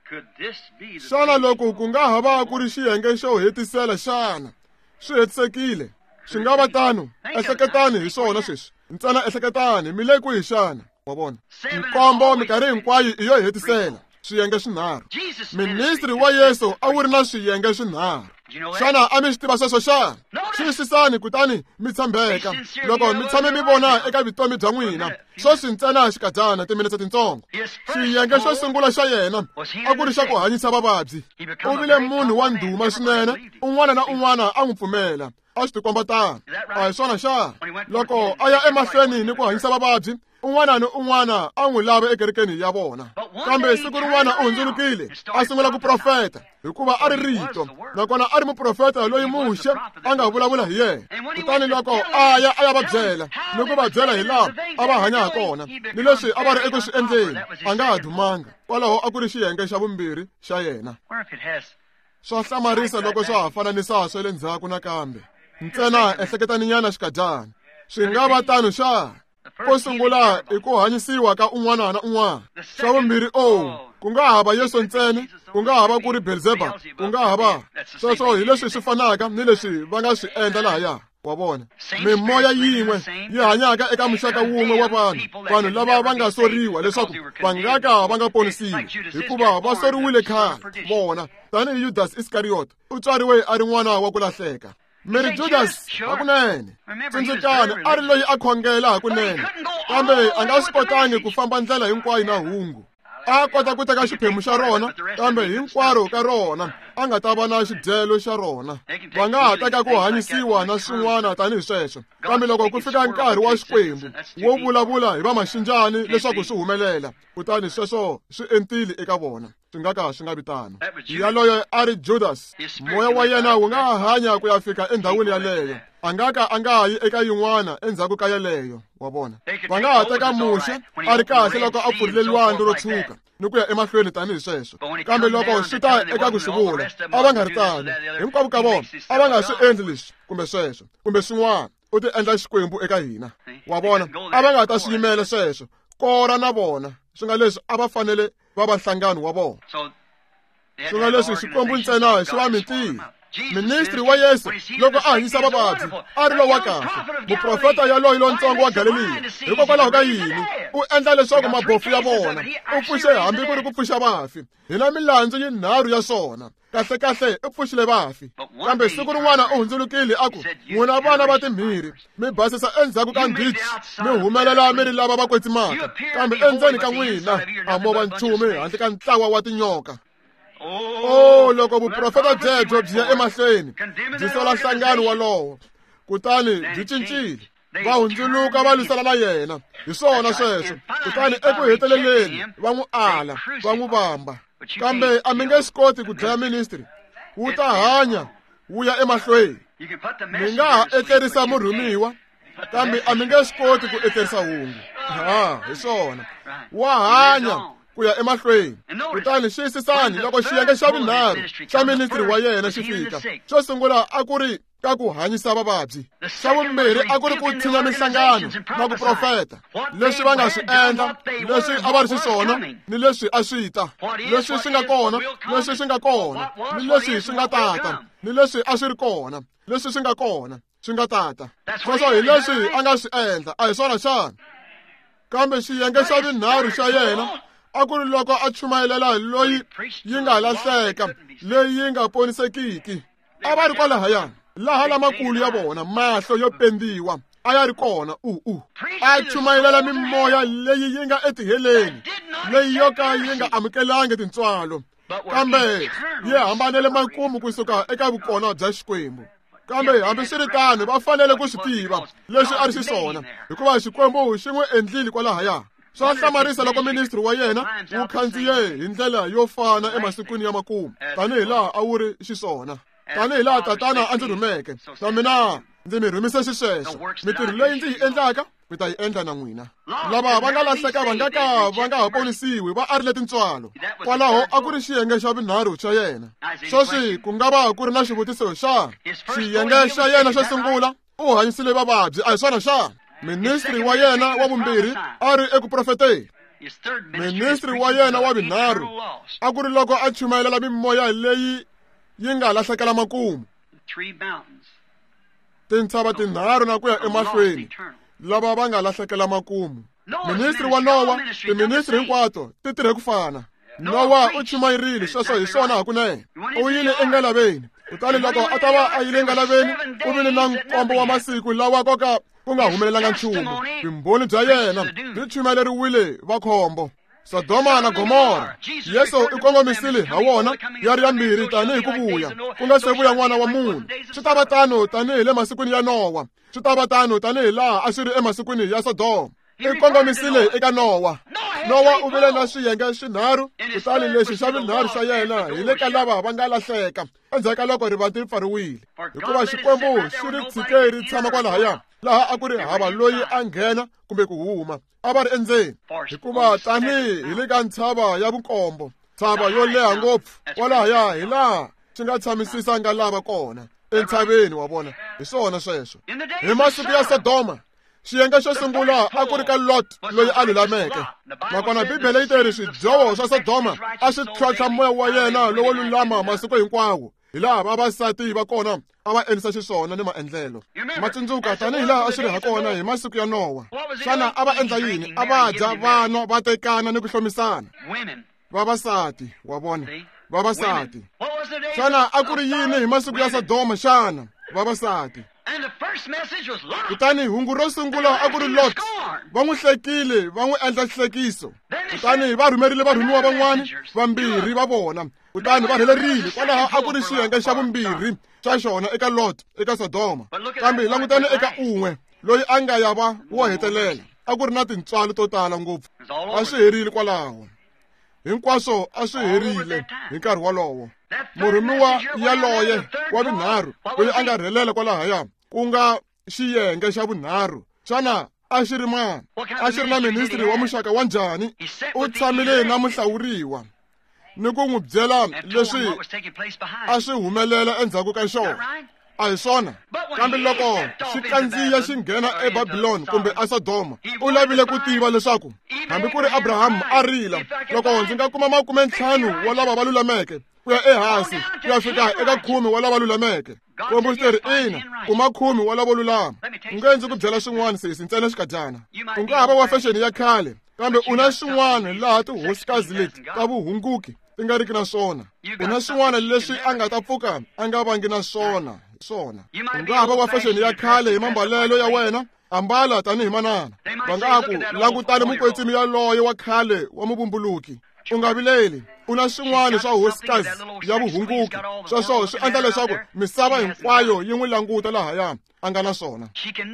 xana loko ku nga ha va ku ri xiyenge xo hetisela xana swi hetisekile swi nga va tano ehleketani hi swona sweswi ntsena ehleketani mi le kwihi xana wa vona nkombo minkarhi hinkwayo i yo hetisela swiyenge swinharhu ministri wa Yesu a wu ri na swiyenge swinharhu xana a mi swi tiva sweswo xana xiyisisani kutani mi tshembeka loko mi tshame mi vona eka vutomi bya n'wina swo swi ntsena xikadyana timinetse tintsongo xiyenge xo sungula xa yena a ku ri xa ku hanyisa vavabyi u vile munhu wa ndhuma swinene un'wana na un'wana a n'wi pfumela a swi tikomba tano a hi swona xana loko a ya emahlweni ni ku hanyisa vavabyi un'wana ni un'wana a n'wi lava ekerekeni ya vona kambe siku rin'wana u hundzulukile a sungula ku profeta hikuva a ri rito nakona a ri muprofeta loyi muxe a nga vulavula hi yena kutani loko a ya a ya va byela ni ku va byela hi laha a va hanya ha kona ni leswi a va ri eku swi endleni a nga ha dumanga kwalaho a ku ri xiyenge xa vumbirhi xa yena swa hlamarisa loko swa ha fananisa swa le ndzhaku nakambe ntsena ehleketani nyana xikadyana swi nga va tano xana ko sungula i ku hanyisiwa ka un'wana na un'wana xa vumbirhi o ku nga hava Yesu ntsena ku nga hava ku ri Belzebub ku nga hava sweswo hi leswi swi fanaka ni leswi va nga swi endla lahaya wa vona mimoya yin'we yi hanyaka eka muxaka wun'we wa vanhu vanhu lava va nga soriwa leswaku va nga ka va nga ponisiwi hikuva va soriwile khale vona tanihi Judas Iscariot u tswariwe a ri n'wana wa ku lahleka miri Judas hakunene tsundzukani a ri loyi a khongela hakunene kambe a nga swi kotangi ku famba ndlela hinkwayo na hungu a kota ku teka xiphemu xa rona kambe hinkwaro ka rona a nga ta va na xidyelo xa rona va nga ha teka ku hanyisiwa na swin'wana tanihi sweswo kambe loko ku fika nkarhi wa xikwembu wo vulavula hi vamaxinjani leswaku swi humelela kutani sweswo swi entile eka vona swi nga ka swi nga vitano yaloyo a ri Judas moya wa yena wu nga hanya ku ya fika endhawini yaleyo a nga ka a nga yi eka yin'wana endzhaku ka yaleyo wa vona va nga ha teka muxe a ri kahle loko a pfurile lwandle ro tshuka ni ku ya emahlweni tanihi sweswo kambe loko swi ta eka ku swi vula a va nga ri tano hinkwavo ka vona a va nga swi endli leswi kumbe sweswo kumbe swin'wana u ti endla xikwembu eka hina wa vona a va nga ta swi yimela sweswo kora na vona swi nga leswi a va fanele va va nhlangano wa vona swi nga leswi xikwembu ntsena xi va mintiho ministri wa Yesu loko a hanyisa vavabyi a ri lo wa kahle muprofeta yaloyi lontsongo wa Galileya hikokwalaho ka yini u endla leswaku mabofu ya vona u pfuxe hambi ku ri ku pfuxa vafi hi na milandzu yinharhu ya swona kahle kahle u pfuxile vafi kambe siku rin'wana u hundzulukile a ku n'wina vana va timhiri mi basisa endzhaku ka ndhichi mi humelela mi ri lava va kwetsimaka kambe endzeni ka n'wina a mova nchumu handle ka ntlawa wa tinyoka oh loko vuprofeta byebyo byi ya emahlweni byi sola nhlangano walowo kutani byi cincile va hundzuluka va lwisana na yena hi swona sweswo kutani eku heteleleni va n'wi ala va n'wi vamba kambe a mi nge swi koti ku dlaya ministri wu ta hanya wu ya emahlweni mi nga ha etlerisa murhumiwa kambe a mi nge swi koti ku etlerisa hungu ha hi swona wa hanya ku ya emahlweni kutani xiyisisani loko xiyenge xa vunharhu xa ministri wa yena xi fika xo sungula a ku ri ka ku hanyisa vavabyi xa vumbirhi a ku ri ku tshinya mihlangano na ku profeta leswi va nga swi endla leswi a va ri xiswona ni leswi a swi ta leswi swi nga kona leswi swi nga kona ni leswi swi nga tata ni leswi a swi ri kona leswi swi nga kona swi nga tata sweswo hi leswi a nga swi endla a hi swona xana kambe xiyenge xa vunharhu xa yena a ku ri loko a chumayelela loyi yi nga lahleka leyi yi nga ponisekiki a va ri kwalahaya laha lamakulu ya vona mahlo yo pendiwa a ya ri kona u u a chumayelela mimoya leyi yi nga etiheleni leyi yo ka yi nga amukelangi tintswalo kambe yi hambanele makumu kusuka eka vukona bya xikwembu kambe hambi swi ri tano va fanele ku swi tiva leswi a ri xiswona hikuva xikwembu xi n'wi endlile kwalahaya swa hlamarisa loko ministri wa yena wu khandziye hi ndlela yo fana emasikwini ya makumu tanihi laha a wu ri xiswona tanihi laha tatana a ndzi rhumeke na mina ndzi mi rhumise xisweswo mitirho leyi ndzi yi endlaka mi ta yi endla na n'wina lava va nga lahleka va nga ka va nga ha ponisiwi va arile tintswalo kwalaho a ku ri xiyenge xa vunharhu xa yena sweswi ku nga va ku ri na xivutiso xa xiyenge xa yena xo sungula u hanyisile vavabyi a hi swona xana ministri wa yena wa vumbirhi a ri eku profeteni ministri wa yena wa vinharhu a ku ri loko a chumayela mimoya leyi yi nga lahlekela makumu. Tintshava tinharhu na ku ya emahlweni lava va nga lahlekela makumu. Ministri wa Nowa, tiministri hinkwato ti tirhe ku fana. Nowa u chumayerile sweswo hi swona hakunene. U yile engalaveni. Kutani loko a ta va a yile engalaveni u vile na nkombo wa masiku lawa koka ku nga humelelanga nchumu. Vumbhoni bya yena byi chumayeriwile va khombo. Sodoma na Gomora, Yesu u kongomisile ha wona ya ri yambirhi tanihi ku vuya ku nga se vuya n'wana wa munhu. Swi ta va tano tanihi le masikwini ya Nowa, swi ta va tano tanihi laha a swi ri emasikwini ya Sodoma. I kongomisile eka Nowa. Nowa u vile na swiyenge swinharhu, kutani lexi xa vinharhu xa yena hi le ka lava va nga lahleka endzhaku ka loko rivanti ri pfariwile, hikuva Xikwembu xi ri tshike ri tshama kwalahaya laha a ku ri hava loyi a nghena kumbe ku huma, a va ri endzeni. Hikuva tanihi hi le ka ntshava ya vunkombo, ntshava yo leha ngopfu kwalahaya hi laha xi nga tshamisisanga lava kona entshaveni wa vona. Hi swona sweswo. Hi masiku ya Sodoma, xiyenge xo sungula a ku ri ka Lot loyi a lulameke. Nakona Bibele yi teri swidyoho swa Sodoma a swi tlhontlha moya wa yena lowo lulama masiku hinkwawo, hi laha vavasati va kona a va endlisa xiswona ni maendlelo. Matsundzuka tanihi laha a swi ri ha kona hi masiku ya Nowa. Xana a va endla yini? A va dya, va nwa, va tekana ni ku hlomisana. Vavasati wa vona, vavasati. Xana a ku ri yini hi masiku ya Sodoma xana? Vavasati. Kutani hungu ro sungula a ku ri Lot. Va n'wi hlekile, va n'wi endla xihlekiso. Kutani va rhumerile varhumiwa van'wana vambirhi va vona. Kutani va rhelerile kwalaha a ku ri xiyenge xa vumbirhi xa xona eka Lot eka Sodoma. Kambe langutani eka un'we loyi a nga ya va wo hetelela. A ku ri na tintswalo to tala ngopfu. A swi herile kwalaho. Hinkwaswo a swi herile hi nkarhi wolowo. Murhumiwa yaloye wa vinharhu loyi a nga rhelela kwalahaya ku nga xiyenge xa vunharhu. Xana a xi ri mani? A xi ri na ministri wa muxaka wa njhani? U tshamile na muhlawuriwa ni ku n'wi byela leswi a swi humelela endzhaku ka xona. A hi swona? Kambe loko xi kandziya xi nghena eBabiloni kumbe eSodoma, u lavile ku tiva leswaku hambi ku ri Abrahamu a rila, loko ndzi nga kuma makume ntlhanu wa lava va lulameke ku ya ehansi ku ya fika eka khume wa lava lulameke. Kwembu swi teri ina, kuma khume wa lavo lulama. U nge ndzi ku byela swin'wana sesi ntsena xikadyana. U nga hava wa fexeni ya khale, kambe u na swin'wana laha tihosikazi leti ta vuhunguki ti nga riki na swona. U na swin'wana leswi a nga ta pfuka a nga vangi na swona. Swona u nga hava wa fexeni ya khale hi mambalelo ya wena, ambala tanihi manana. Va nga ku langutani mukwetsimi yaloye wa khale wa mubumbuluki. U nga vileli, u na swin'wana swa hosikazi ya vuhunguki. Sweswo swi endla leswaku misava hinkwayo yi n'wi languta lahaya a nga na swona.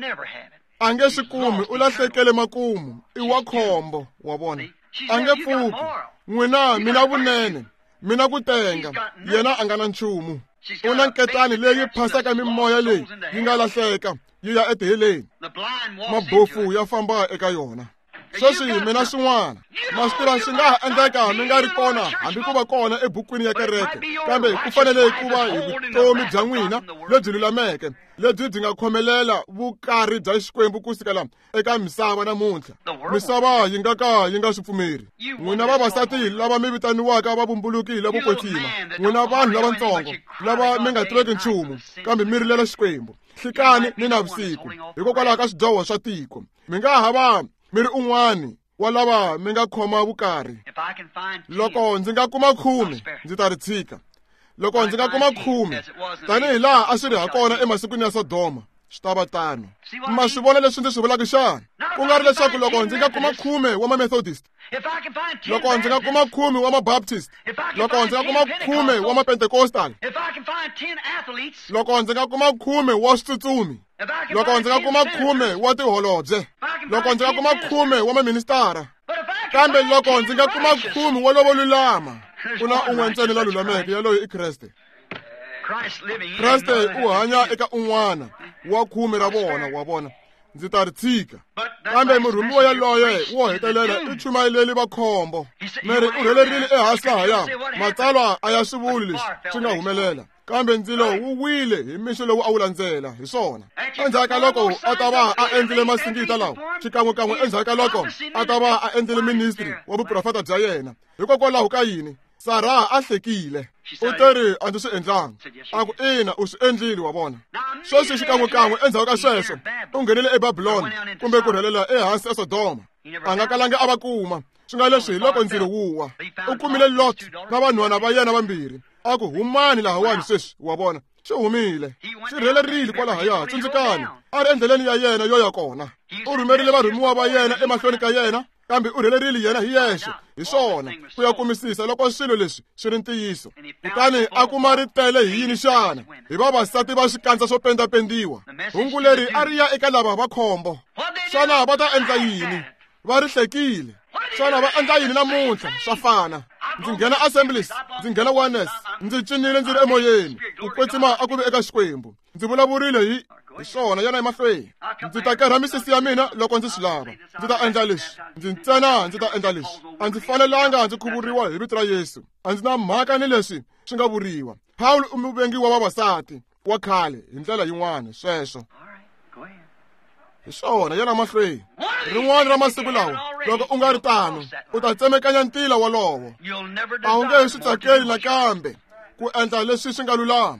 A nge swi kumi, u lahlekele makumu, i wa khombo wa vona. A nge pfuki, n'wina mina vunene, mina ku tenga, yena a nga na nchumu. U na nketani leyi phasaka mimoya leyi yi nga lahleka yi ya etiheleni. Mabofu ya famba eka yona. Sweswi mina swin'wana masitira swi nga ha endleka mi nga ri kona hambi ku va kona ebukwini ya kereke, kambe ku fanele ku va hi vutomi bya n'wina lebyi lulameke, lebyi byi nga khomelela vukarhi bya Xikwembu kusukela eka misava namuntlha. Misava yi nga ka yi nga swi pfumeri. N'wina vavasati lava mi vitaniwaka vabumbuluki lavo kwetsima, n'wina vanhu lavatsongo lava mi nga tiveki nchumu kambe mi rilela Xikwembu, hlikani ni navusiku hikokwalaho ka swidyoho swa tiko. Mi nga hava mi ri un'wani wa lava mi nga khoma vukarhi. Loko ndzi nga kuma khume ndzi ta ri tshika. Loko ndzi nga kuma khume tanihi laha a swi ri ha kona emasikwini ya Sodoma, swi ta va tano. Ma swi vona leswi ndzi swi vulaka xana? Ku nga ri leswaku loko ndzi nga kuma khume wa ma-Methodist, loko ndzi nga kuma khume wa ma-Baptist, loko ndzi nga kuma khume wa ma-Pentecostal, loko ndzi nga kuma khume wa switsutsumi, loko ndzi nga kuma khume wa tiholobye, loko ndzi nga kuma khume wa maministara, kambe loko ndzi nga kuma khume wa lovo lulama, ku na un'we ntsena la lulameke, yaloyo i Kreste. Kreste u hanya eka un'wana wa khume ra vona wa vona. Ndzi ta ri tshika. Kambe murhumiwa yaloye wo hetelela i chumayeleli va khombo. Miri u rhelerile ehansi lahaya. Matsalwa a ya swi vuli leswi swi nga humelela. kambe ndzilo wu wile hi mixo lowu a wu landzela hi swona. Endzhaku ka loko a ta va a endlile masingita lawa, xikan'wekan'we endzhaku ka loko a ta va a endlile ministry wa vuprofeta bya yena. Hikokwalaho ka yini Sara a hlekile. U teri a ndzi swi endlanga. A ku ina u swi endlile wa vona. Sweswi xikan'wekan'we endzhaku ka sweswo u nghenile eBabiloni kumbe ku rhelela ehansi eSodoma. A nga kalanga a va kuma. Swi nga leswi loko ndzilo wuwa. U kumile Lot na vanhwana va yena vambirhi. A ku humani lahawani sweswi wa vona. Swi humile. Swi rhelerile kwalahaya tsundzukani. A ri endleleni ya yena yo ya kona. U rhumerile varhumiwa va yena emahlweni ka yena. Kambe u rhelerile yena hi yexe hi swona ku ya kumisisa loko swilo leswi swi ri ntiyiso. Kutani a kuma ri tele hi yini xana hi vavasati va swikandza swo pendapendiwa. Hungu leri a ri ya eka lava va khombo. Xana va ta endla yini? Va ri hlekile. Xana va endla yini namuntlha swa fana? Ndzi nghena Assemblies, ndzi nghena Oneness, ndzi cinile ndzi ri emoyeni. Ku kwetsima a ku vi eka Xikwembu. Ndzi vulavurile hi hi swona yana emahlweni. Ndzi ta kerha misisi ya mina loko ndzi swi lava. Ndzi ta endla leswi. Ndzi ntsena ndzi ta endla leswi. A ndzi fanelanga ndzi khuvuriwa hi vito ra Yesu. A ndzi na mhaka ni leswi swi nga vuriwa. Pawulo u muvengi wa vavasati wa khale hi ndlela yin'wana sweswo. Hi swona yana mahlweni. Rin'wana ra masiku lawa loko u nga ri tano u ta tsemekanya ntila wolowo. A wu nge swi tsakeli nakambe ku endla leswi swi nga lulama.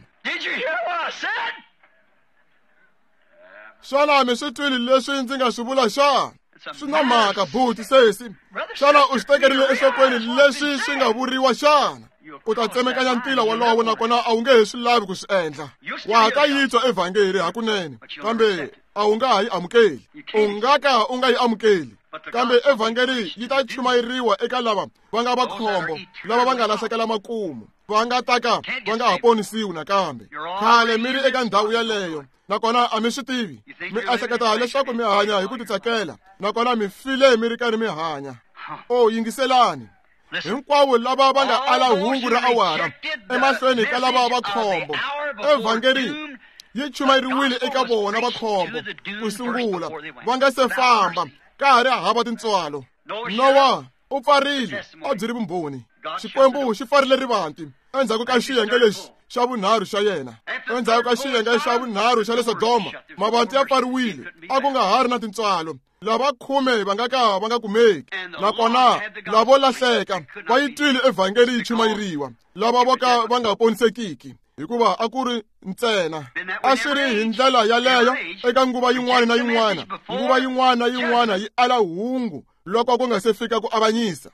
Xana mi swi twile leswi ndzi nga swi vula xana? Swi na mhaka buti sesi. Xana u swi tekerile enhlokweni leswi swi nga vuriwa xana? U ta tsemekanya ntila wolowo nakona a wu nge swi lavi ku swi endla. Wa ta yitwa evhangeli hakunene kambe a wu nga ha yi amukeli. U nga ka u nga yi amukeli. Kambe evhangeli yi ta chumayeriwa eka lava va nga va khombo, lava va nga lahlekela makumu, va nga taka va nga ha ponisiwi nakambe. Khale mi ri eka ndhawu yaleyo nakona a mi swi tivi. Mi ehleketa leswaku mi hanya hi ku titsakela nakona mi file mi ri karhi mi hanya. O yingiselani. Hinkwavo lava va nga ala hungu ra awara emahlweni ka lava va khombo. Evhangeli yi chumayeriwile eka vona va khombo ku sungula va nga se famba ka ha ri hava tintswalo. Nowa u pfarile a byi ri vumbhoni. Xikwembu xi farile rivanti endzhaku ka xiyenge lexi xa vunharhu xa yena. Endzhaku ka xiyenge xa vunharhu xa le Sodoma mavanti ya pfariwile a ku nga ha ri na tintswalo. Lava khume va nga ka va nga kumeki nakona lavo lahleka va yi twile evhangeli yi chumayeriwa. Lava vo ka va nga ponisekiki hikuva a ku ri ntsena. A swi ri hi ndlela yaleyo eka nguva yin'wana na yin'wana. Nguva yin'wana na yin'wana yi ala hungu loko ku nga se fika ku avanyisa.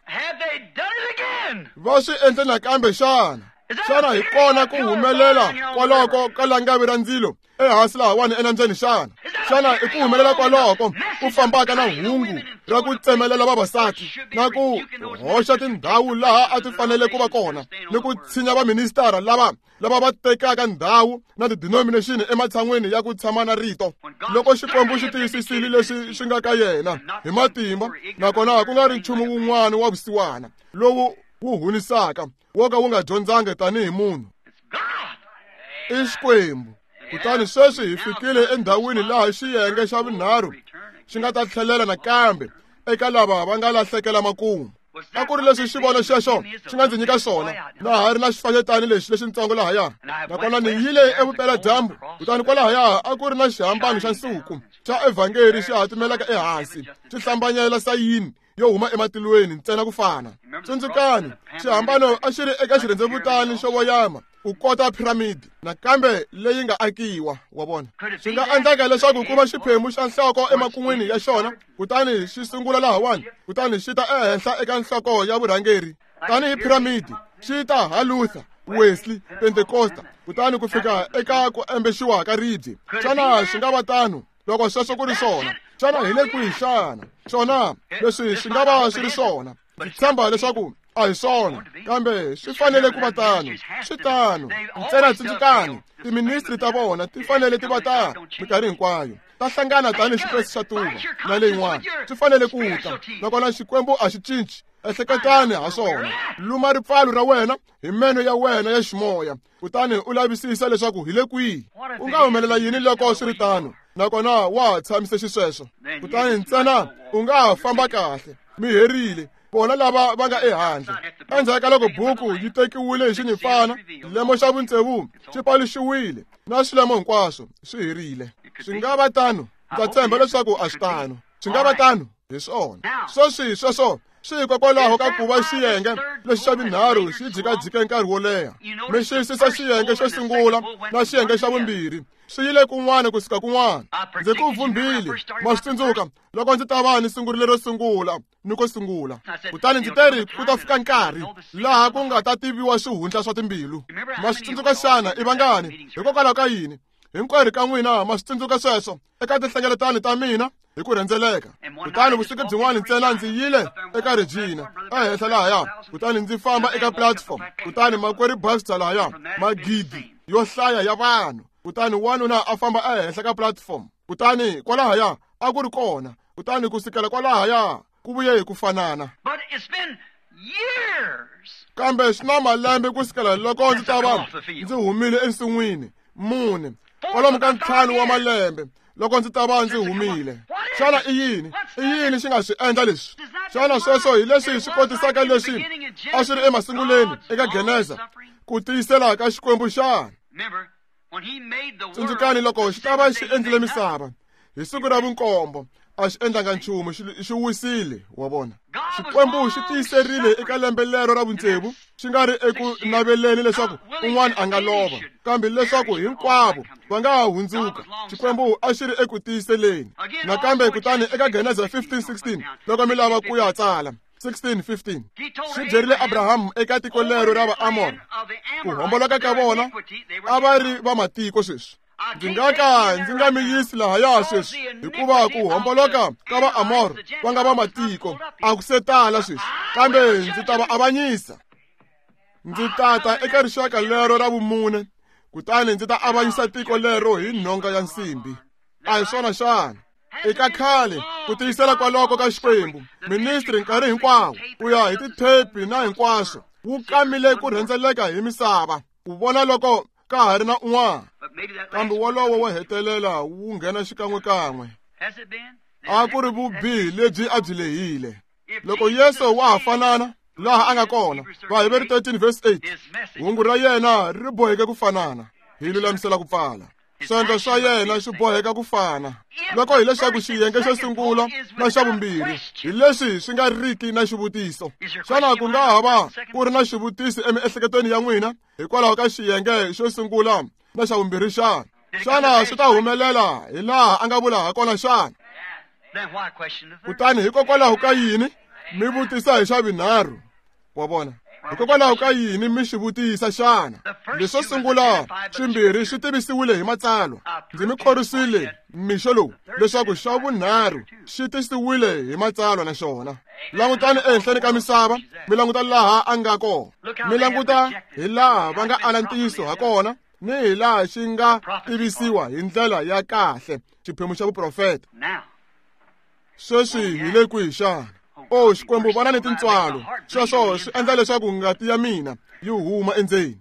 Va swi endle nakambe xana? Xana hi kona ku humelela kwaloko ka langavi ra ndzilo ehansi lahawani enambyeni xana? Xana i ku humelela kwaloko ku fambaka na hungu ra ku tsemelela vavasati na ku hoxa tindhawu laha a ti fanele ku va kona ni ku tshinya vaministara lava lava va tekaka ndhawu na tidenomination ematshan'weni ya ku tshama na rito. Loko Xikwembu xi tiyisisile leswi swi nga ka yena hi matimba nakona ku nga ri nchumu wun'wana wa vusiwana lowu wu hunisaka wo ka wu nga dyondzangi tanihi munhu. I Xikwembu. Kutani sweswi hi fikile endhawini laha xiyenge xa vunharhu xi nga ta tlhelela nakambe eka lava va nga lahlekela makumu. A ku ri leswi xivono xexo xi nga ndzi nyika swona na ha ri na xifanyetani lexi lexintsongo lahaya. Nakona ni yile evupela dyambu kutani kwalahaya a ku ri na xihambano xa nsuku xa evhangeli xi hatimelaka ehansi xi hlambanyela sayini yo huma ematilweni ntsena ku fana. Tsundzukani xihambano a xi ri eka xirhendzevutani xo voyama ku kota phiramidi nakambe leyi nga akiwa wa vona. Swi nga endleka leswaku ku va xiphemu xa nhloko emakun'wini ya xona kutani xi sungula lahawani kutani xi ta ehenhla eka nhloko ya vurhangeri tanihi phiramidi xi ta ha Luther, Wesley, Pentecosta kutani ku fika eka ku embexiwa ka ribye. Xana swi nga va tano loko sweswo ku ri swona? Xana hi le kwihi xana? Swona leswi swi nga va swi ri swona. Ndzi tshemba leswaku a hi swona kambe swi fanele ku va tano. Swi tano ntsena tsundzukani tiministri ta vona ti fanele ti va tano mikarhi hinkwayo. Ta hlangana tanihi xipresi xa tuva na leyin'wana. Swi fanele ku ta nakona Xikwembu a xi cinci. Ehleketani ha swona. Luma ripfalo ra wena hi meno ya wena ya ximoya kutani u lavisisa leswaku hi le kwihi. U nga humelela yini loko swi ri tano nakona wa tshamise xisweswo? Kutani ntsena u nga ha famba kahle. Mi herile vona lava va nga ehandle endzhaku ka loko buku yi tekiwile hi xinifana xilemo xa vutsevu xi paluxiwile na swilemo hinkwaswo swi herile. Swi nga va tano, ndza tshemba leswaku a swi tano. Swi nga va tano hi swona. Sweswi sweswo swi hikokwalaho ka ku va xiyenge lexi xa vunharhu xi jikajike nkarhi wo leha. Mi xiyisisa xiyenge xo sungula na xiyenge xa vumbirhi swi yile kun'wana kusuka kun'wana. Ndzi ku vumbhili ma swi tsundzuka loko ndzi ta va ni sungurile ro sungula ni ko sungula. Kutani ndzi teri ku ta fika nkarhi laha ku nga ta tiviwa swihundla swa timbilu. Ma swi tsundzuka xana i vangani hikokwalaho ka yini? Hinkwerhu ka n'wina ma swi tsundzuka sweswo eka tinhlengeletano ta mina hi ku rhendzeleka. Kutani vusiku byin'wana ntsena ndzi yile eka Regina ehenhla lahaya, kutani ndzi famba eka platform, kutani makwerhu Baxter lahaya, magidi yo hlaya ya vanhu, kutani wanuna a famba ehenhla ka platform, kutani kwalahaya a ku ri kona, kutani kusukela kwalahaya ku vuye hi ku fanana. Kambe swi na malembe kusukela loko ndzi ta va ndzi humile ensin'wini mune kwalomu ka ntlhanu wa malembe loko ndzi ta va ndzi humile. Xana i yini i yini xi nga swi endla leswi? Xana sweswo hi leswi swi kotisaka leswi a swi ri emasunguleni eka Geneza ku tiyisela ka Xikwembu xana? Tsundzukani loko xi ta va xi endlile misava hi siku ra vunkombo a xi endlanga nchumu, xi wisile. Wa vona Xikwembu xi tiyiserile eka lembe lero ra vutsevu xi nga ri eku naveleni leswaku un'wana a nga lova, kambe leswaku hinkwavo va nga ha hundzuka. Xikwembu a xi ri eku tiyiseleni nakambe. Kutani eka Geneza fifteen sixteen loko mi lava ku ya tsala sixteen fifteen xi byerile Abrahamu eka tiko lero ra va-Amor ku homboloka ka vona a va ri va matiko sweswi. Ndzi nga ka ndzi nga mi yisi lahaya sweswi hikuva ku homboloka ka va-Amor va nga va matiko a ku se tala sweswi, kambe ndzi ta va avanyisa. Ndzi tata eka rixaka lero ra vumune, kutani ndzi ta avanyisa tiko lero hi nhonga ya nsimbi. A hi swona xana? Eka khale ku tiyisela kwaloko ka Xikwembu ministri nkarhi hinkwawo ku ya hi tithepi na hinkwaswo wu kamile ku rhendzeleka hi misava ku vona loko ka ha ri na un'wana, kambe wolowo wo hetelela wu nghena xikan'wekan'we. A ku ri vubihi lebyi a byi lehile. Loko Yesu wa ha fanana laha a nga kona, Vahiberi thirteen verse eight, hungu ra yena ri boheke ku fanana. Hi lulamisela ku pfala. Swendlo swa yena swi boheka ku fana. Loko hi leswaku xiyenge xo sungula na xa vumbirhi hi leswi swi nga riki na xivutiso. Xana ku nga ha va ku ri na xivutiso emiehleketweni ya n'wina hikwalaho ka xiyenge xo sungula na xa vumbirhi xana? Xana swi ta humelela hi laha a nga vula ha kona xana? Kutani hikokwalaho ka yini mi vutisa hi xa vinharhu? Wa vona hikokwalaho ka yini mi xi vutisa xana? Leswo sungula swimbirhi swi tivisiwile hi matsalwa. Ndzi mi khorisile mixo lowu leswaku xa vunharhu xi tisiwile hi matsalwa na xona. Langutani ehenhleni ka misava, mi languta laha a nga kona. Mi languta hi laha va nga ala ntiyiso ha kona ni hi laha xi nga tivisiwa hi ndlela ya kahle, xiphemu xa vuprofeta. Sweswi hi le kwihi xana? O Xikwembu vana ni tintswalo, sweswo swi endla leswaku ngati ya mina yi huma endzeni.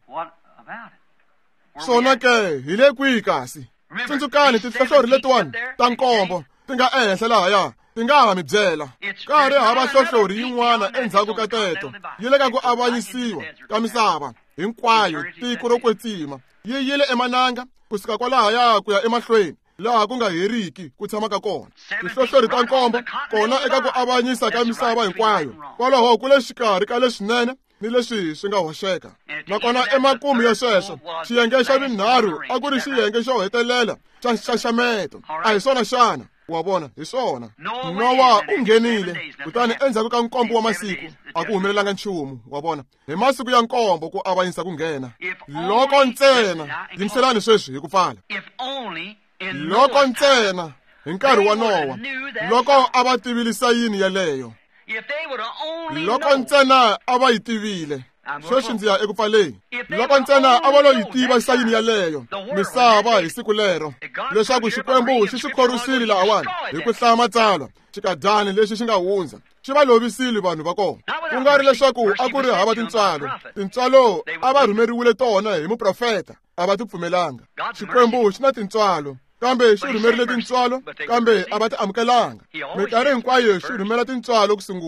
Swona ke hi le kwihi kasi? Tsundzukani tinhlohlori letiwani ta nkombo ti nga ehenhla lahaya ti nga ha mi byela. Ka ri hava hlohlori yin'wana endzhaku ka teto yi le ka ku avanyisiwa ka misava hinkwayo. Tiko ro kwetsima yi yile emananga kusuka kwalahaya ku ya emahlweni laha ku nga heriki ku tshamaka kona. Tinhlohlori ta nkombo kona eka ku avanyisa ka misava hinkwayo kwalaho ku le xikarhi ka leswinene ni leswi swi nga hoxeka. Nakona emakumu ya sweswo xiyenge xa vinharhu a ku ri xiyenge xo hetelela xa nxaxameto. A hi swona xana? Wa vona hi swona. Nowa u nghenile kutani endzhaku ka nkombo wa masiku a ku humelelanga nchumu. Wa vona hi masiku ya nkombo ku avanyisa ku nghena. Loko ntsena yimiselani sweswi hi ku pfala. Loko ntsena hi nkarhi wa Nowa loko a va tivile sayini yaleyo. Loko ntsena a va yi tivile. Sweswi ndzi ya eku pfaleni. Loko ntsena a va lo yi tiva sayini yaleyo misava hi siku lero leswaku Xikwembu xi swi khorisile lahawani hi ku hlaya matsalwa xikadyani lexi xi nga hundza xi va lovisile vanhu va kona. Ku nga ri leswaku a ku ri hava tintswalo. Tintswalo a va rhumeriwile tona hi muprofeta a va ti pfumelanga. Xikwembu xi na tintswalo kambe xi rhumerile tintswalo kambe a va ti amukelanga. Minkarhi hinkwayo xi rhumela tintswalo ku sungula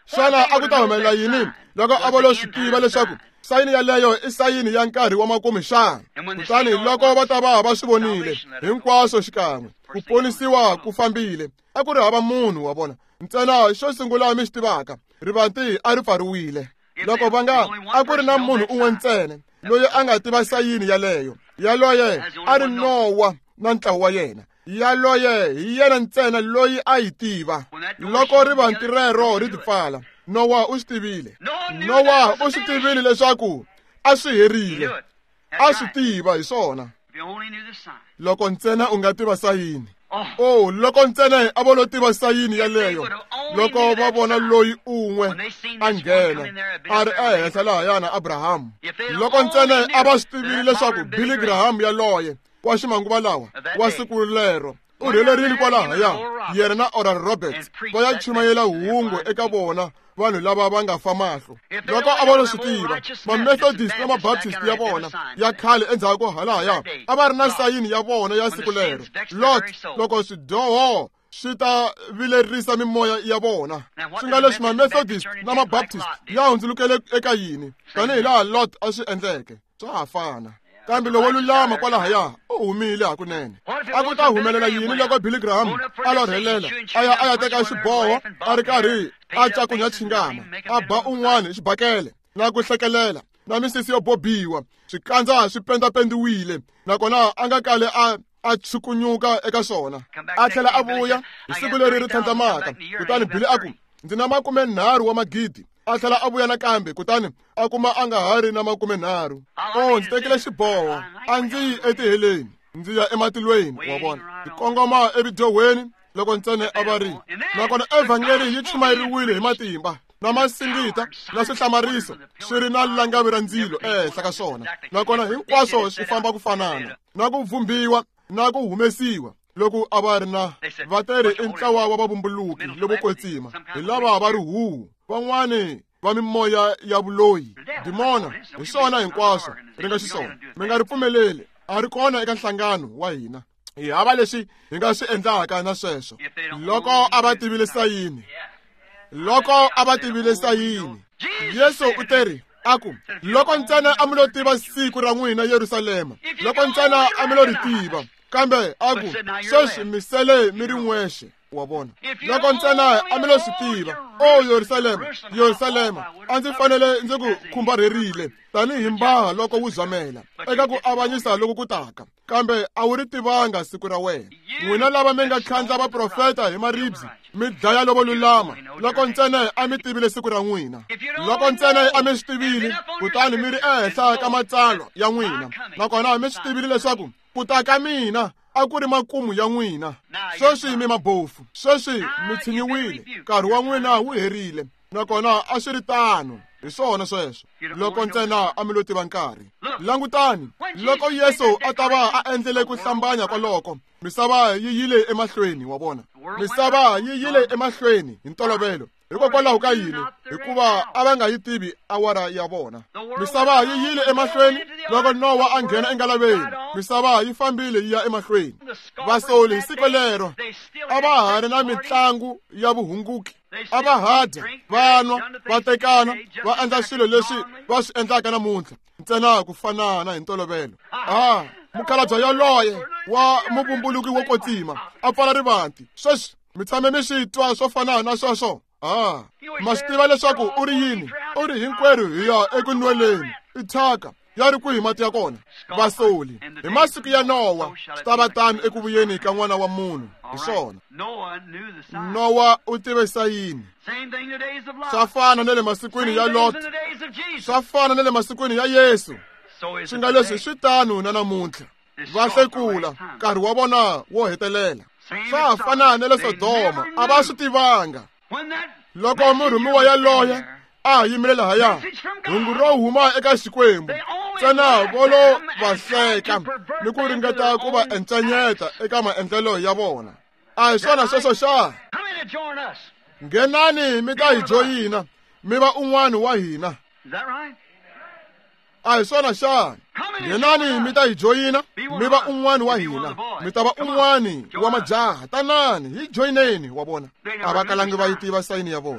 xana a ku ta humelela yini loko a vo lo swi tiva leswaku sayini yaleyo i sayini ya nkarhi wa makume xana? Kutani loko va ta va va swi vonile hinkwaswo xikan'we ku ponisiwa ku fambile, a ku ri hava munhu wa vona ntsena xo sungula mi xi tivaka rivanti a ri pfariwile. Loko va nga a ku ri na munhu un'we ntsena loyi a nga tiva sayini yaleyo, yaloye a ri Nowa na ntlawa wa yena. Yaloye hi yena ntsena loyi a yi tiva. Loko rivanti rero ri tipfala, Nowa u swi tivile. Nowa u swi tivile leswaku a swi herile. A swi tiva hi swona. Loko ntsena u nga tiva sayini. Oh, loko ntsena a vo lo tiva sayini yaleyo, loko va vona loyi un'we a nghena a ri ehenhla lahayana Abrahamu. Loko ntsena a va swi tivile leswaku Billy Graham yaloye wa ximanguva lawa wa siku lero u rhelerile kwalahaya, yena na Oral Roberts va ya chumayela hungu eka vona vanhu lava va nga fa mahlo. Loko a va lo swi tiva, ma-Methodist na ma-Baptist ya vona ya khale endzhaku halaya a va ri na sayini ya vona ya siku lero. Lot loko swidyoho swi ta vilerisa mimoya ya vona, swi nga leswi ma-Methodist na ma-Baptist ya hundzulukele eka yini tanihi laha Lot a swi endleke. Swa ha fana. Kambe lowo lulama kwalahaya u humile hakunene. A ku ta humelela yini loko Billy Graham a lo rhelela a ya a ya teka xiboho a ri karhi a cakunya chingama, a ba un'wana hi xibakele na ku hlekelela na misisi yo bobiwa, swikandza swi pendapendiwile, nakona a nga kale a a chukunyuka eka swona. A tlhela a vuya hi siku leri ri tlhandlamaka. Kutani Billy a ku, ndzi na makume nharhu wa magidi. A tlhela a vuya nakambe, kutani a kuma a nga ha ri na makume nharhu. Oh, ndzi tekile xiboho, a ndzi yi etiheleni, ndzi ya ematilweni wa vona. Ndzi kongoma evidyoweni loko ntsena a va ri. Nakona evhangeli yi chumayeriwile hi matimba na masingita na swihlamariso swi ri na langavi ra ndzilo ehenhla ka swona. Nakona hinkwaswo swi famba ku fanana na ku vhumbiwa na ku humesiwa. Loko a va ri na vatirhi i ntlawa wa vavumbuluki lovo kwetsima hi lava va ri huhu, van'wani va mimoya ya vuloyi, dimona, hi swona hinkwaswo ri nga xiswona. Mi nga ri pfumeleli, a ri kona eka nhlangano wa hina. Hi hava leswi hi nga swi endlaka na sweswo. Loko a va tivile sayini, loko a va tivile sayini, Yesu u teri aku, loko ntsena a mi lo tiva siku ra n'wina Yerusalema, loko ntsena a mi lo ri tiva, kambe aku sweswi mi sele mi ri n'wexe wa vona. Loko ntsena a mi lo swi tiva, o Yerusalema, Yerusalema, a ndzi fanele ndzi ku khumbarerile tanihi mbaha loko wu zamela eka ku avanyisa loko ku taka, kambe a wu ri tivanga siku ra wena. N'wina lava mi nga khandla vaprofeta hi maribye mi dlaya lovo lulama, loko ntsena a mi tivile siku ra n'wina. Loko ntsena a mi swi tivile, kutani mi ri ehenhla ka matsalwa ya n'wina, nakona mi swi tivile leswaku ku ta ka mina a ku ri makumu ya n'wina. Sweswi mi mabofu, sweswi mi tshinyiwile, nkarhi wa n'wina wu herile, nakona a swi ri tano. Hi swona sweswo loko ntsena a mi lo tiva nkarhi. Langutani, loko Yesu a ta va a endlele ku hlambanya kwaloko, misava yi yile emahlweni wa vona. Misava yi yile emahlweni hi ntolovelo. Hikokwalaho ka yini? Hikuva a va nga yi tivi awara ya vona. Misava yi yile emahlweni loko Nowa a nghena engalaveni. Misava yi fambile yi ya emahlweni. Vasoli siku lero a va ha ri na mitlangu ya vuhunguki. A va hadya, va nwa, va tekana, va endla swilo leswi va swi endlaka namuntlha ntsena ku fanana hi ntolovelo. Ah, mukhalabye yoloye wa muvumbuluki wo kwetsima a pfala rivanti. Sweswi mi tshame mi swi twa swo fanana na sweswo. Ah, ma swi tiva leswaku u ri yini? U ri hinkwerhu hi ya eku nweleni. I thyaka ya ri kwihi mati ya kona? Vasoli hi masiku ya Nowa swi ta va tani eku vuyeni ka n'wana wa munhu. Hi swona Nowa u tive sayini. Swa fana na le masikwini ya Lot, swa fana na le masikwini ya Yesu. Swi nga leswi swi tano na namuntlha. Vahlekula nkarhi wa vona wo hetelela. Swa fana na le Sodoma, a va swi tivanga. Loko murhumiwa yaloye a yimile lahaya, hungu ro huma eka Xikwembu, ntsena vo lo va hleka ni ku ringeta ku va encenyeta eka maendlelo ya vona. A hi swona sweswo xa? Nghenani mi ta hi joyina, mi va un'wana wa hina. A hi swona xa? Nghenani mi ta hi joyina, mi va un'wana wa hina. Mi ta va un'wana wa majaha. Tanani hi joyineni wa vona. A va kalangi va yi tiva sayini ya vona.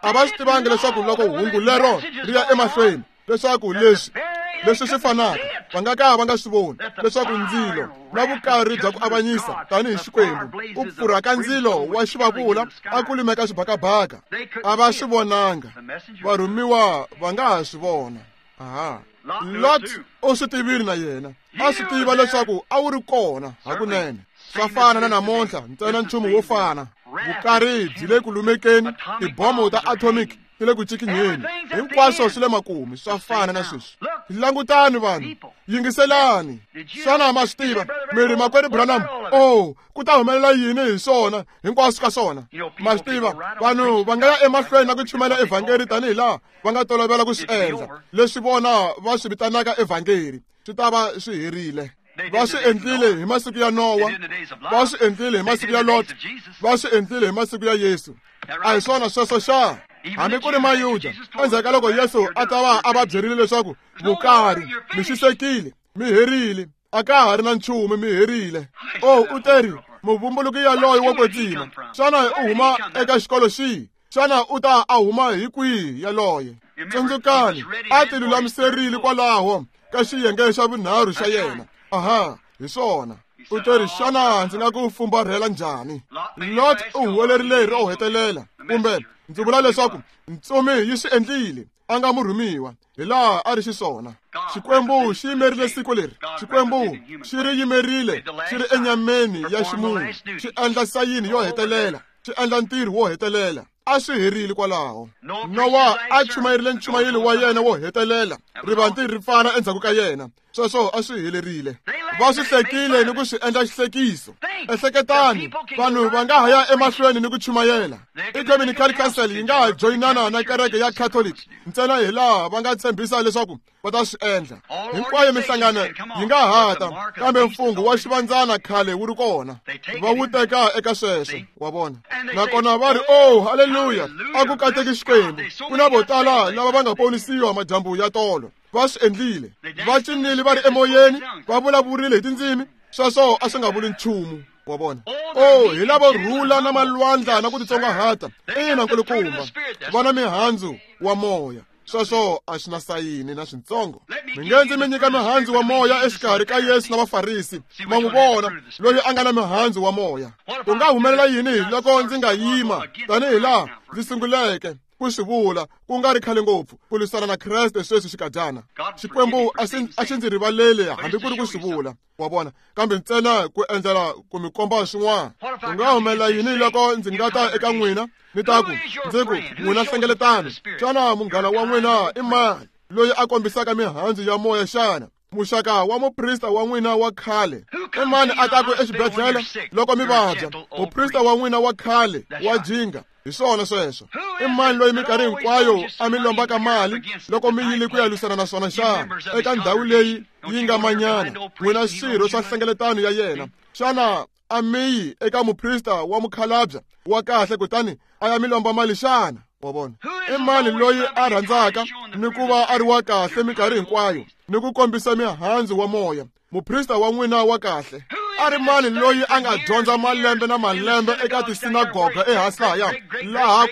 a va swi tivangi leswaku loko hungu lero ri ya emahlweni leswaku leswi leswi swi fanaka va nga ka va nga swi voni leswaku ndzilo na vukarhi bya ku avanyisa tanihi xikwembu ku pfurha ka ndzilo wa xivavula a ku lumeka swibakabaka a va swi vonanga varhumiwa va nga ha swi vona. aha Lot u swi tivile na yena a swi tiva leswaku a wu ri kona hakunene. Swa fana na namuntlha ntsena nchumu wo fana. Vukarhi byi le ku lumekeni, tibomo ta atomic ti le ku cikinyeni, hinkwaswo swi le makumu. Swa fana na sweswi. Langutani vanhu, yingiselani. Xana ma swi tiva miri makwerhu Branham oh ku ta humelela yini hi swona hinkwaswo ka swona? Ma swi tiva vanhu va nga ya emahlweni na ku chumela evhangeli tanihi laha va nga tolovela ku swi endla. Leswi vona va swi vitanaka evhangeli swi ta va swi herile. Va swi endlile hi masiku ya Nowa, va swi endlile hi masiku ya Lot, va swi endlile hi masiku ya Yesu. A hi swona sweswo xa hambi ku ri Mayuda endzhaku ka loko Yesu a ta va a va byerile leswaku vukarhi mi xisekile, mi herile, a ka ha ri na nchumu, mi herile. Oh u teri muvumbuluki yaloye wo kwetsima, xana u huma eka xikolo xihi? Xana u ta a huma hi kwihi yaloye? Tsundzukani a ti lulamiserile kwalaho ka xiyenge xa vunharhu xa yena. aha hi swona u teri xana ndzi nga ku fumbarhela njhani? Lot u huwelerile ro hetelela, kumbe ndzi vula leswaku ntsumi yi swi endlile a nga murhumiwa hi laha a ri xiswona. Xikwembu xi yimerile siku leri, Xikwembu xi ri yimerile xi ri enyameni ya ximunhu, xi endla sayini yo hetelela, xi endla ntirho wo hetelela. A swi herile kwalaho. Nowa a chumayerile nchumayeli wa yena wo hetelela, rivanti ri fana endzhaku ka yena. Sweswo a swi helerile. Va swi hlekile ni ku swi endla xihlekiso. Ehleketani vanhu va nga ha ya emahlweni ni ku chumayela. Ecumenical Council yi nga ha joyinana na kereke ya Catholic ntsena hi laha va nga tshembisa leswaku va ta swi endla. Hinkwayo mihlangano yi nga hata, kambe mfungho wa xivandzana khale wu ri kona. Va wu teka eka sweswo wa vona, nakona va ri oh haleluya a ku kateki xikwembu. Ku na vo tala lava va nga ponisiwa majambu ya tolo. Va swi endlile, va cinile va ri emoyeni, va vulavurile hi tindzimi. Sweswo a swi nga vuli nchumu wa vona. Oh hi lavo rhula na malwandla na ku titsongahata, ina nkulukumba va na mihandzu wa moya. Sweswo a swi na sayini na swintsongo. Mi nge ndzi mi nyika mihandzu wa moya exikarhi ka Yesu na vafarisi, ma n'wi vona loyi a nga na mihandzu wa moya. Ku nga humelela yini loko ndzi nga yima tanihi laha ndzi sunguleke ku swi vula ku nga ri khale ngopfu ku lwisana na Kreste sweswi xikadyana? Xikwembu a xi ndzi rivalele hambi ku ri ku swi vula wa vona, kambe ntsena ku endlela ku mi komba swin'wana. Ku nga humelela yini loko ndzi nga ta eka n'wina ni ta ku ndzi ku n'wina hlengeletani, xana munghana wa n'wina i mani loyi a kombisaka mihandzu ya moya? Xana muxaka wa muprista wa n'wina wa khale i mani a taku exibedhlele loko mi vabya? Muprista wa n'wina wa khale wa jinga. Hi swona sweswo. I mani loyi minkarhi hinkwayo a mi lombaka mali loko mi yile ku ya lwisana na swona? Xana eka ndhawu leyi yi nga manyana n'wina swirho swa nhlengeletano ya yena? Xana a mi yi eka muprista wa mukhalabya wa kahle kutani a ya mi lomba mali? Xana wa vona i mani loyi a rhandzaka ni ku va a ri wa kahle minkarhi hinkwayo ni ku kombisa mihandzu wa moya? Muprista wa n'wina wa kahle a ri mani loyi a nga dyondza malembe na malembe eka tisinagoga ehansi laya laha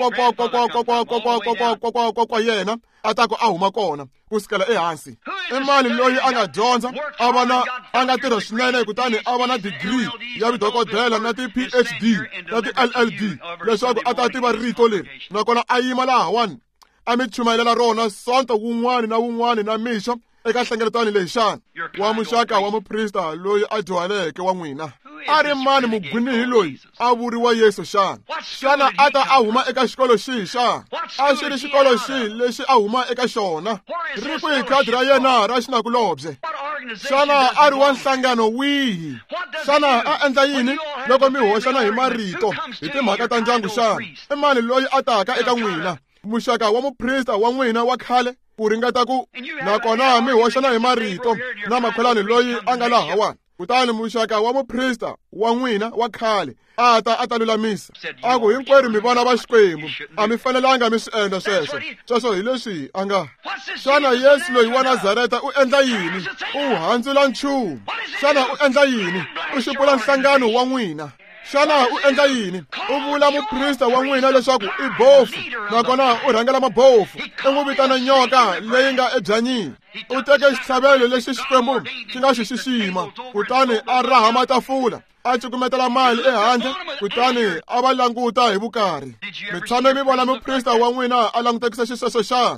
kwa yena a ta ku a huma kona ku sukela ehansi? I mani loyi a nga dyondza a va na a nga tirha swinene kutani a va na digrii ya vudokodela na ti-P H D na ti-L L D leswaku a ta tiva rito leri, nakona a yima lahawani a mi chumayela rona sonto wun'wani na wun'wani na mixo eka nhlengeletano leyi? Xana wa muxaka wa muprista loyi a dyuhaleke wa n'wina a ri mani mugwinihi loyi a vuriwa Yesu? Xana xana a ta a huma eka xikolo xihi? Xana a xi ri xikolo xihi lexi a huma eka xona? Ri kwihi khadi ra yena ra xinakulobye? Xana a ri wa nhlangano wihi? Xana a endla yini loko mi hoxana hi marito hi timhaka ta ndyangu? Xana i mani loyi a taka eka n'wina, muxaka wa muprista wa n'wina wa khale ku ringeta ku nakona mi hoxana hi marito na makholani loyi a nga lahawani? Kutani muxaka wa muprista wa n'wina wa khale a ta a ta lulamisa a ku hinkwerhu mi vana va Xikwembu a mi fanelanga mi swi endla sweswo. Sweswo hi leswi a nga. Xana Yesu loyi wa Nazareta u endla yini? U handzula nchumu. Xana u endla yini? U xupula nhlangano wa n'wina. xana u endla yini? U vula muprista wa n'wina leswaku i bofu, nakona u rhangela mabofu. U n'wi vitana nyoka leyi nga ebyanyini. U teke xitlhavelo lexi Xikwembu xi nga xi xixima, kutani a raha matafula, a cukumetela mali ehandle, kutani a va languta hi vukarhi. Mi tshame mi vona muprista wa n'wina a langutekisa xisweswo xana?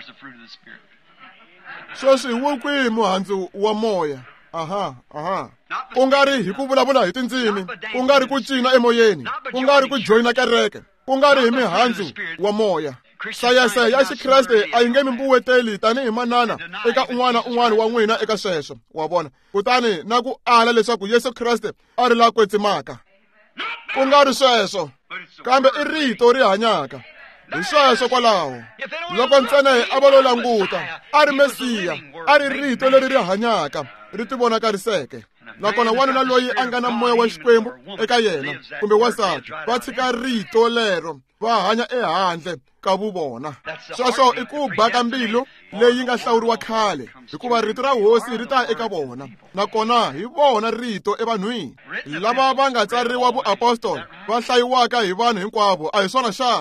Sweswi wu kwihi muhandzu wa moya? Aha, aha. Ku nga ri hi ku vulavula hi tindzimi, ku nga ri ku cina emoyeni, ku nga ri ku joyina kereke, ku nga ri hi mihandzu wa moya. Sayense ya Xikreste a yi nge mi mbuweteli tanihi manana eka un'wana un'wana wa n'wina eka sweswo, wa vona. Kutani na ku ala leswaku Yesu Kreste a ri la kwetsimaka. Ku nga ri sweswo, kambe i rito ri hanyaka. Hi sweswo kwalaho, loko ntsena a va lo languta, a ri Mesiya, a ri rito leri ri hanyaka, ri tivonakariseke. Nakona wanuna loyi a nga na moya wa Xikwembu eka yena, kumbe wasati, va tshika rito lero, va hanya ehandle ka vuvona. Sweswo i ku baka mbilu leyi nga hlawuriwa khale, hikuva rito ra hosi ri ta eka vona. Nakona hi vona rito evanhwini. Lava va nga tsariwa vuapostoli, va hlayiwaka hi vanhu hinkwavo, a hi swona xana?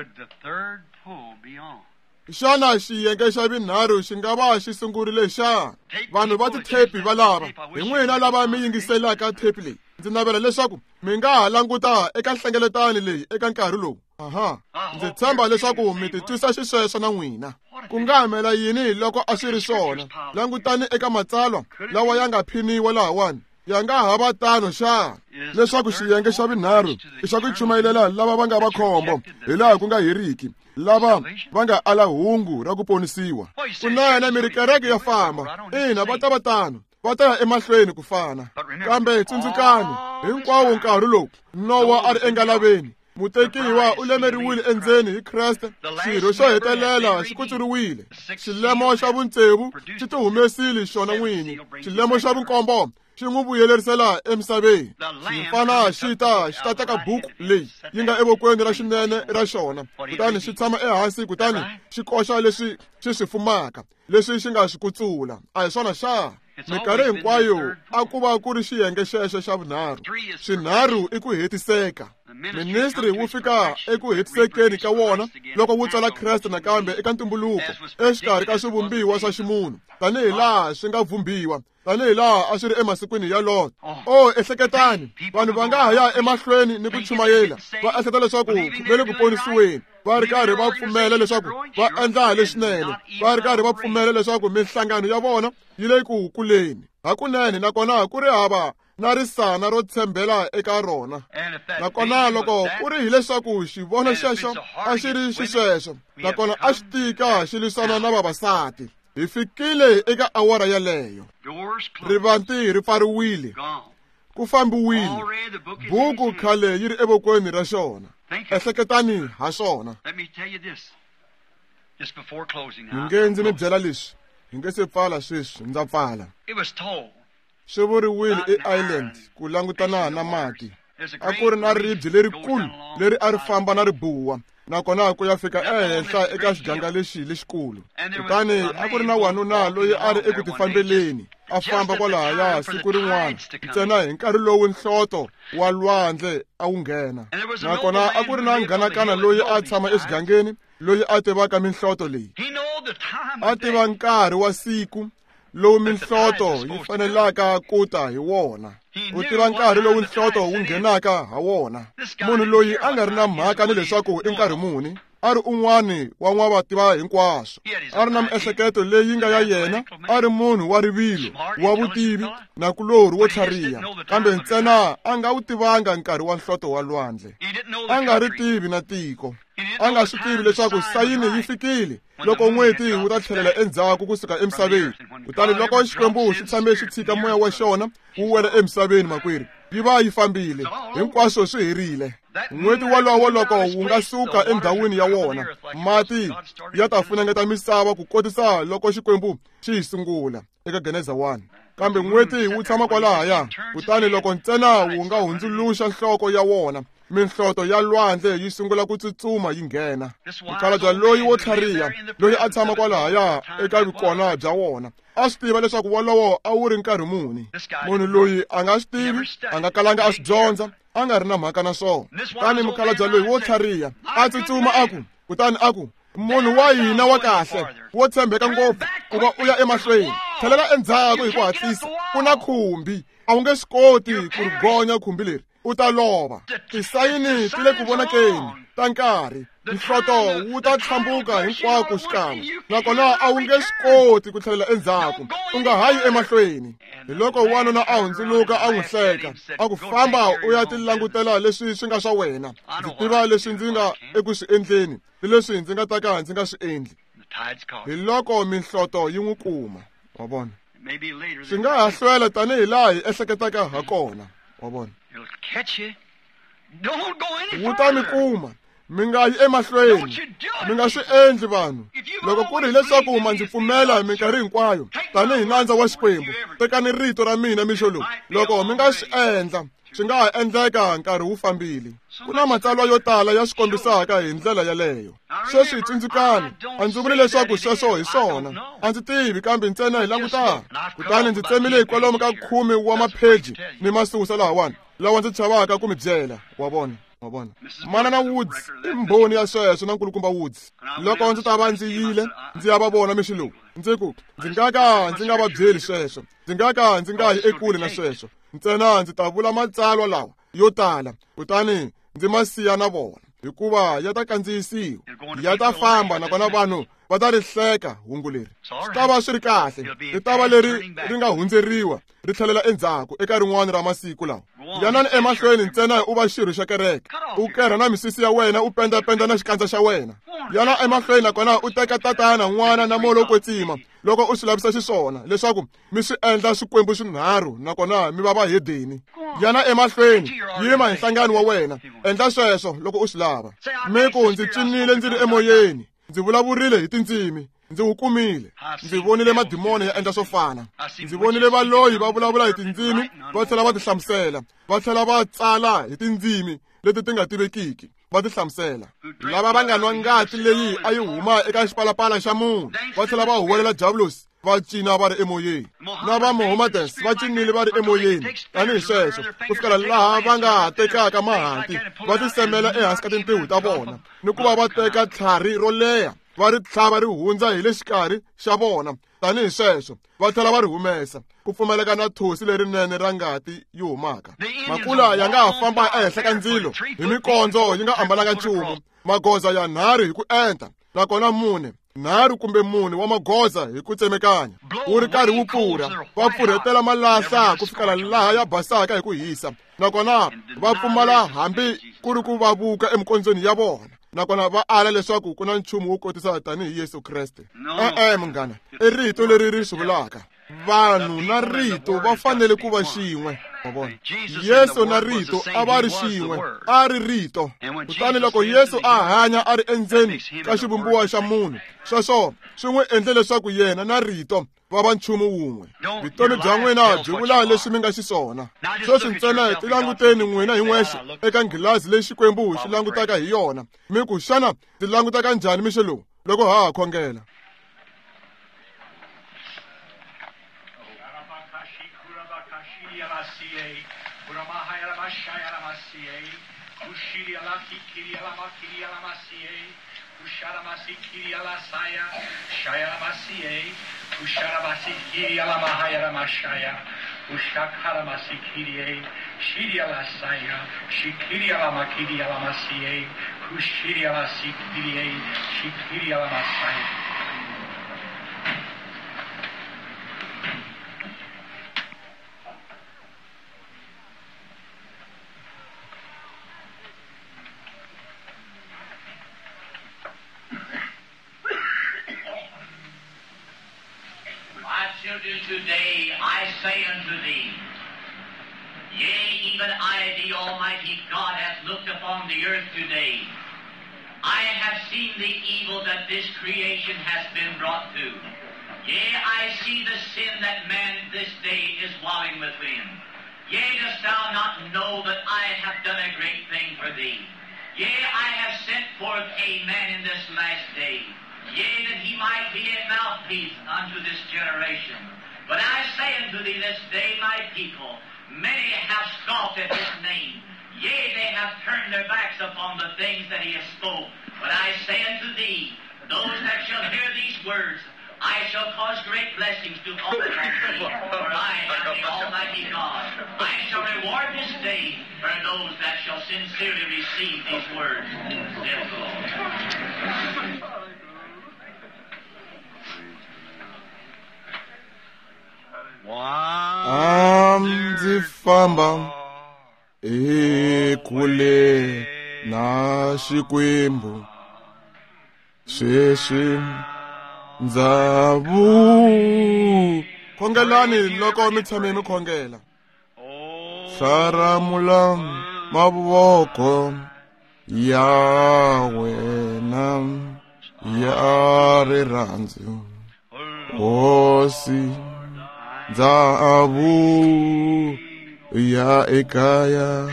Xana xiyenge xa vinharhu xi nga va xi sungurile xana? Vanhu va tithepi va lava, hi n'wina lava mi yingiselaka thepi leyi, ndzi navela leswaku mi nga ha languta eka nhlengeletano leyi eka nkarhi lowu. Aha, ndzi tshemba leswaku mi titwisa xisweswo na n'wina. Ku nga humelela yini loko a swi ri swona? Langutani eka matsalwa lawa ya nga phiniwa lahawani. Ya nga ha va tano xana? Leswaku xiyenge xa vinharhu i xa ku chumayela lava va nga va khombo, hi laha ku nga heriki, lava va nga ala hungu ra ku ponisiwa. Kunene mi ri kereke ya famba, ina va ta va tano, va ta ya emahlweni ku fana. Kambe tsundzukani, hinkwawo nkarhi lowu Nowa a ri engalaveni, mutekiwa u lemeriwile endzeni hi Kreste, xirho xo hetelela xi kutsuriwile, xilemo xa vutsevu xi ti humesile xona n'wini, xilemo xa vunkombo xi n'wi vuyelerisela emisaveni. Ximfana xi ta xi ta teka buku leyi yi nga evokweni ra xinene ra xona, kutani xi tshama ehansi, kutani xi koxa leswi xi swi fumaka, leswi xi nga swi kutsula. A hi swona xana? Mikarhi hinkwayo a ku va ku ri xiyenge xexo xa vunharhu. Xinharhu i ku hetiseka. Ministri wu fika eku hetisekeni ka wona loko wu tsala Kreste nakambe eka ntumbuluko exikarhi ka swivumbiwa swa ximunhu, tanihi laha swi nga vumbiwa, tanihi laha a swi ri emasikwini ya Lot. O ehleketani, vanhu va nga ha ya emahlweni ni ku chumayela, va ehleketa leswaku ve le ku ponisiweni, va ri karhi va pfumela leswaku va endla leswinene, va ri karhi va pfumela leswaku mihlangano ya vona yi le ku kuleni. Hakunene, nakona ku ri hava na risana ro tshembela eka rona. Nakona loko ku ri hileswaku xivono xexo a xi ri xisweswo, nakona a xi tika xi lwisana na vavasati, hi fikile eka awara yaleyo. Rivanti ri pfariwile, ku fambiwile, buku khale yi ri evokweni ra xona. Ehleketani ha swona. Hi nge ndzi mi byela leswi, hi nge se pfala sweswi, ndza pfala. Swi vuriwile e-Ireland ku langutana na mati. A ku ri na ribye lerikulu leri a ri famba na ribuwa, nakona ku ya fika ehenhla eka xiganga lexi lexikulu. Kutani a ku ri na wanuna loyi a ri eku tifambeleni, a famba kwalahaya siku rin'wana, ntsena hi nkarhi lowu nhloto wa lwandle a wu nghena. Nakona a ku ri na nghanakana loyi a tshama exigangeni, loyi a tivaka minhloto leyi. A tiva nkarhi wa siku lowu minhloto yi fanelaka ku ta hi wona. U tiva nkarhi lowu nhloto wu nghenaka ha wona. Munhu loyi a nga ri na mhaka ni leswaku i nkarhi muni, a ri un'wani wa n'wavativa hinkwaswo, a ri na miehleketo leyi nga ya yena, a ri munhu wa rivilo, wa vutivi na kulorhi wo tlhariha, kambe ntsena a nga wu tivanga nkarhi wa nhloto wa lwandle. A nga ri tivi na tiko, a nga swi tivi leswaku sayini yi fikile loko n'weti wu ta tlhelela endzhaku kusuka emisaveni. Kutani loko Xikwembu xi tshame xi tshika moya wa xona wu wela emisaveni makwerhu, yi va yi fambile, hinkwaswo swi herile. N'weti wolowo loko wu nga suka endhawini ya wona, mati ya ta funengeta misava ku kotisa loko Xikwembu xi yi sungula eka Geneza one. Kambe n'weti wu tshama kwalahaya, kutani loko ntsena wu nga hundzuluxa nhloko ya wona, minhloto ya lwandle yi sungula ku tsutsuma yi nghena. Mukhalabye loyi wo tlhariha loyi a tshama kwalahaya eka vikona bya wona a swi tiva leswaku wolowo a wu ri nkarhi muni. Munhu loyi a nga swi tivi, a nga kalanga a swi dyondza, a nga ri na mhaka na swona. Kutani mukhalabye loyi wo tlhariha a tsutsuma a ku, kutani a ku, munhu wa hina wa kahle wo tshembeka ngopfu ku va u ya emahlweni, tlhelela endzhaku hi ku hatlisa, ku na khumbi, a wu nge swi koti ku ri gonya khumbi leri, u ta lova. Tisayini ti le ku vonakeni ta nkarhi, nhloto wu ta tlhambuka hinkwako xikan'we, nakona a wu nge swi koti ku tlhelela endzhaku, u nga hayi emahlweni. Hi loko wanuna a hundzuluka a n'wi hleka, a ku, famba u ya ti langutela leswi swi nga swa wena, ndzi tiva leswi ndzi nga eku swi endleni ni leswi ndzi nga ta ka ndzi nga swi endli. Hi loko mihloto yi n'wi kuma, wa vona, swi nga ha hlwela tanihi laha hi ehleketaka ha kona, wa vona. Wu ta mi kuma, mi nga yi emahlweni, mi nga swi endli vanhu. Loko ku ri hileswaku ma ndzi pfumela hi minkarhi hinkwayo tanihi nandza wa Xikwembu, tekani rito ra mina mixo lowu. Loko mi nga swi endla, swi nga ha endleka nkarhi wu fambile. Ku na matsalwa yo tala ya swi kombisaka hi ndlela yaleyo. Sweswi tsundzukani, a ndzi vuli leswaku sweswo hi swona, a ndzi tivi, kambe ntsena hi langutaka. Kutani ndzi tsemile hi kwalomu ka khume wa mapheji ni masusa lahawani lawa ndzi chavaka ku mi byela, wa vona. Wabona, manana Woods i mbhoni ya sweswo na nkulukumba Woods. Loko ndzi ta va ndzi yile ndzi ya va vona mixilo, ndzi ku ndzi nga ka ndzi nga va byeli sweswo, ndzi nga ka ndzi nga yi ekule na sweswo, ntsena ndzi ta vula matsalwa lawa yo tala, kutani ndzi ma siya na vona, hikuva ya ta kandziyisiwa, ya ta famba, nakona vanhu va ta ri hleka hungu leri. Swi ta va swi ri kahle, ri ta va leri ri nga hundzeriwa ri tlhelela endzhaku eka rin'wana ra masiku lawa. Yanani emahlweni ntsena u va xirho xa kereke, u kerha na misisi ya wena, u pendapenda na xikandza xa wena. Yana emahlweni, nakona u teka tatana, n'wana na molo wo kwetsima loko u swi lavisa xiswona leswaku mi swi endla swikwembu swinharhu, nakona mi va vahedeni. Yana emahlweni, yima hi nhlangano wa wena, endla sweswo loko u swi lava. Mi ku ndzi cinile ndzi ri emoyeni, ndzi vulavurile hi tindzimi, ndzi wu kumile, ndzi vonile madimoni ya endla swo fana, ndzi vonile valoyi va vulavula hi tindzimi, va tlhela va ti hlamusela, va tlhela va tsala hi tindzimi leti ti nga tivekiki, va ti hlamusela. Lava va nga nwa ngati leyi a yi huma eka xipalapala xa munhu, va tlhela va huwelela Javulosi, va cina va ri emoyeni. Na va Mohammedans va cinile va ri emoyeni, tanihi sweswo ku fikela laha va nga ha tekaka mahanti va ti semela ehansi ka tintiho ta vona, ni ku va va teka tlhari ro leha va ri tlhava ri hundza hi le xikarhi xa vona, tanihi sweswo va tlhela va ri humesa, ku pfumaleka na thusi lerinene ra ngati yi humaka. Makula ya nga ha famba ehenhla ka ndzilo hi mikondzo yi nga ambalanga nchumu, magoza ya nharhu hi ku enta, nakona mune nharhu kumbe mune wa magoza hi ku tsemekanya, wu ri karhi wu pfurha, va pfurhetela malahla ku fikela laha ya basaka hi ku hisa, nakona va pfumala hambi ku ri ku vavuka emikondzweni ya vona, nakona va ala leswaku ku na nchumu wo kotisa tanihi Yesu Kreste. E-e munghana, i rito leri ri swi vulaka. Vanhu na rito va fanele ku va xin'we. Yesu na rito a va ri xin'we, a ri rito. Kutani loko Yesu a hanya a ri endzeni ka xivumbiwa xa munhu, sweswo swi n'wi endle leswaku yena na rito va va nchumu wun'we. Vutomi bya n'wina byi vula leswi mi nga xiswona. Sweswi ntsena ti languteni n'wina hi n'wexe eka nghilazi leyi Xikwembu xi langutaka hi yona, mi ku xana ti langutaka njhani mixo lowu loko ha ha khongela. Today I say unto thee, yea, even I, the Almighty God, hath looked upon the earth today. I have seen the evil that this creation has been brought to. Yea, I see the sin that man this day is wallowing within. Yea, dost thou not know that I have done a great thing for thee? Yea, I have sent forth a man in this last day. Yea, that he might be a mouthpiece unto this generation. But I say unto thee this day, my people, many have scoffed at his name. Yea, they have turned their backs upon the things that he has spoke. But I say unto thee, those that shall hear these words, I shall cause great blessings to all that on thee, for I am the Almighty God. I shall reward this day for those that shall sincerely receive these words, saith the Lord. Amzifamba ekule na Xikwembu sweswi ndzavu khongelani loko mi tshame mi khongela hlaramula mavoko ya wena ya rirhandzu hosi ndzavu ya ekaya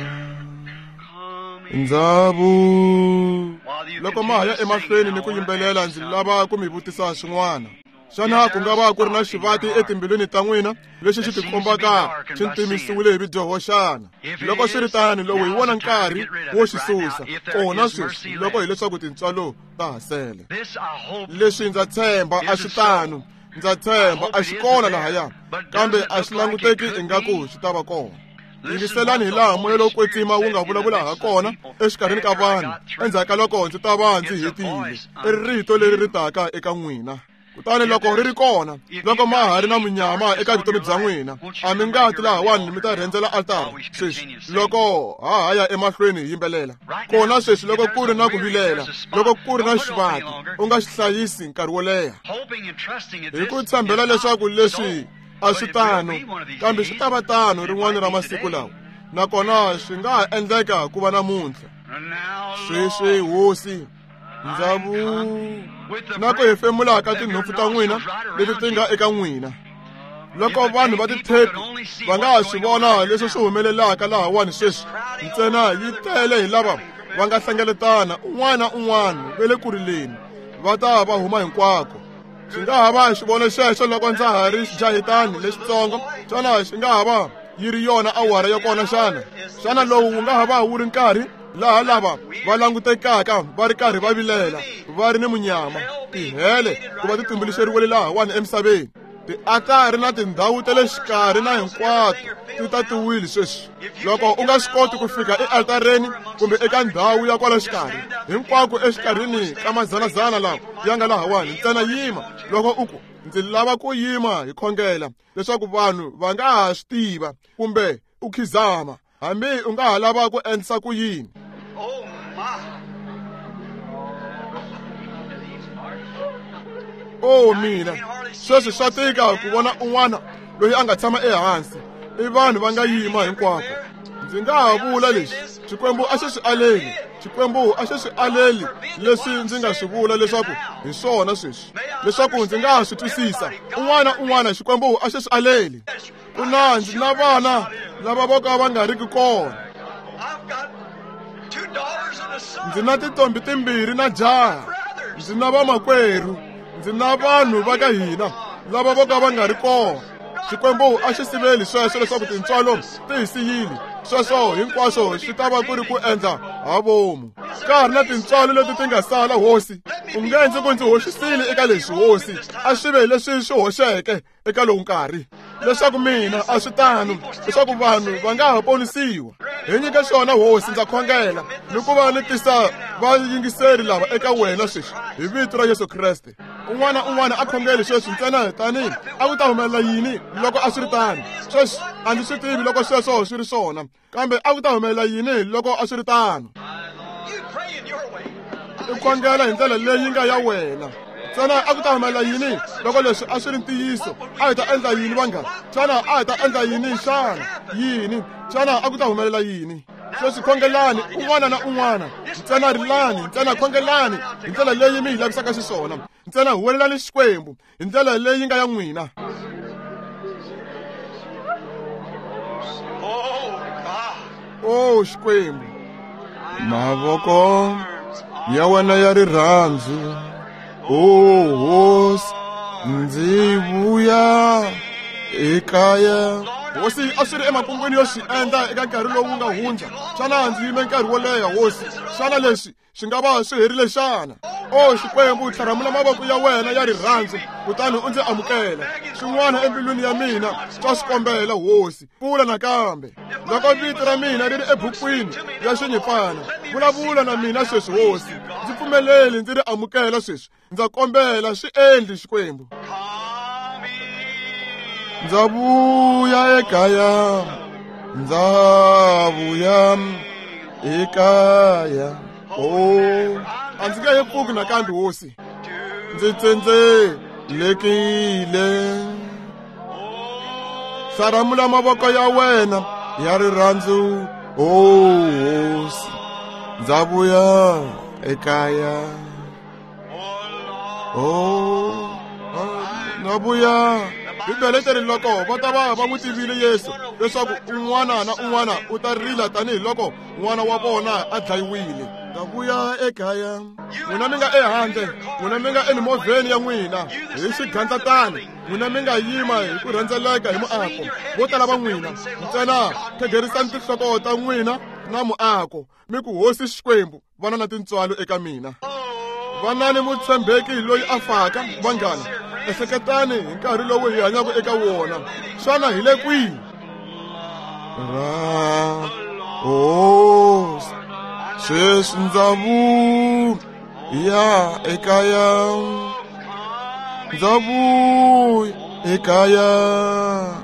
ndzavu. Loko ma ya emahlweni ni ku yimbelela ndzi lava ku mi vutisa swin'wana. Xana ku nga va ku ri na xivati etimbilwini ta n'wina lexi xi tikombaka xi ntimisiwile hi vidyoho xana? Loko swi ri tani lowu hi wona nkarhi wo xi susa kona sweswi loko hileswaku tintswalo ta ha sele. Leswi ndza tshemba a xi tano, ndza tshemba a xi kona lahaya, kambe a xi languteki ingaku xi ta va kona. Yingiselani hi laha moya lowo kwetsima wu nga vulavula ha kona exikarhini ka vanhu endzhaku ka loko ndzi ta va ndzi hetile i rito leri ri taka eka n'wina. Kutani loko ri ri kona, loko ma ha ri na munyama eka vutomi bya n'wina, a mi ngati lahawani mi ta rhendzela altari sweswi loko ha ha ya emahlweni hi yimbelela. Kona sweswi loko ku ri na ku vilela, loko ku ri na xivati u nga xi hlayisi nkarhi wo leha, hi ku tshembela leswaku leswi a swi tano, kambe swi ta va tano rin'wana ra masiku lawa, nakona swi nga ha endleka ku va namuntlha. Sweswi hosi ndzavu na ku hefemula ka tinhompfu ta n'wina leti ti nga eka n'wina. Loko vanhu va tithepi va nga ha swi vona leswi swi humelelaka lahawani sweswi, ntsena yi tele hi lava va nga hlengeletana un'wana un'wana ve le kurileni, va ta va huma hinkwako. Swi nga ha va xivono xexo loko ndza ha ri xijahitani lexitsongo, xana xi nga ha va yi ri yona awara ya kona xana? Xana lowu wu nga ha va wu ri nkarhi laha lava va langutekaka va ri karhi va vilela, va ri ni munyama, tihele ku va ti tumbuluxeriwile lahawani emisaveni. Tiatari na tindhawu ta le xikarhi na hinkwato ti tatiwile sweswi. Loko u nga swi koti ku fika ealtareni kumbe eka ndhawu ya kwala xikarhi, hinkwako exikarhini ka mazanazana lawa ya nga lahawani, ntsena yima loko u ku ndzi lava ku yima hi khongela leswaku vanhu va nga ha swi tiva, kumbe u khizama hambi u nga ha lava ku endlisa ku yini. Oh mina, sweswi swa tika ku vona un'wana loyi a nga tshama ehansi, i vanhu va nga yima hinkwako. Ndzi nga ha vula leswi, Xikwembu a xi swi aleli, Xikwembu a xi swi aleli leswi ndzi nga swi vula leswaku hi swona sweswi, leswaku ndzi nga ha swi twisisa. Un'wana un'wana Xikwembu a xi swi aleli. Ku na ndzi na vana lava vo ka va nga riki kona. Ndzi na tintombi timbirhi na jaha, ndzi na vamakwerhu, ndzi na vanhu va ka hina lava vo ka va nga ri kona. Xikwembu a xi siveli sweswo leswaku tintswalo ti hi siyile. Sweswo hinkwaswo swi ta va ku ri ku endla ha vomu. Ka ha ri na tintswalo leti ti nga sala hosi. U nge ndzi ku ndzi hoxisile eka leswi hosi a swi ve leswi swi hoxeke eka lowu nkarhi, leswaku mina a swi tano, leswaku vanhu va nga ha ponisiwa. Hi nyika xona hosi ndza khongela ni ku va ni tisa vayingiseri lava eka wena sweswi hi vito ra Yesu Kreste. Un'wana un'wana a khongeli sweswi ntsena tanihi a ku ta humelela yini loko a swi ri tano. Sweswi a ndzi swi tivi loko sweswo swi ri swona, kambe a ku ta humelela yini loko a swi ri tano. I khongela hi ndlela leyi nga ya wena. Tsana a ku ta humelela yini loko leswi a swi ri ntiyiso? A hi ta endla yini vanghana? Xana a hi ta endla yini xana? Yini? Xana a ku ta humelela yini? Sweswi khongelani un'wana na un'wana, ntsena rilani, ntsena khongelani hi ndlela leyi mi hi lavisaka xiswona, ntsena huwelelani Xikwembu hi ndlela leyi nga ya n'wina. Oh Xikwembu, mavoko ya wena ya rirhandzu, oh hosi ndzi vuya ekaya hosi a swi ri emakungwini yo swi endla eka nkarhi lowu nga hundza. Xana ndzi yime nkarhi wo leha hosi, xana leswi swi nga va swi herile xana? O Xikwembu, tlharamula mavoko ya wena ya rirhandzu kutani u ndzi amukela. Swin'wana embilwini ya mina swa swikombela hosi, pfula nakambe. Loko vito ra mina ri ri ebukwini ya xinyipana, vulavula na mina sweswi hosi. Ndzi pfumeleli ndzi ri amukela sweswi. Ndza kombela swi endli Xikwembu. Ndza vuya ekaya, ndza vuya ekaya. Oh, a ndzi nge he pfuki nakambe hosi. Ndzi tsendzekile. Hlaramula mavoko ya wena ya rirhandzu, oh hosi. Ndza vuya ekaya. Oh, ndza vuya. Bibele leri loko va ta va va n'wi tivile Yesu leswaku un'wana na un'wana u ta rila tanihiloko n'wana wa vona a dlayiwile. Ndza vuya ekaya. N'wina mi nga ehandle, n'wina mi nga emimovheni ya n'wina hi xigandlatani, n'wina mi nga yima hi ku rhendzeleka hi muako. Vo tala va n'wina ntsena khegerisani tinhloko ta n'wina na muako, mi ku hosi Xikwembu va na na tintswalo eka mina. Vanani mutshembeki loyi a faka vanghana. Ehleketani hi nkarhi lowu hi hanyaka eka wona. Xana hi le kwihi? Ra hosi, sweswi ndza vuya ekaya. Ndza vuya ekaya.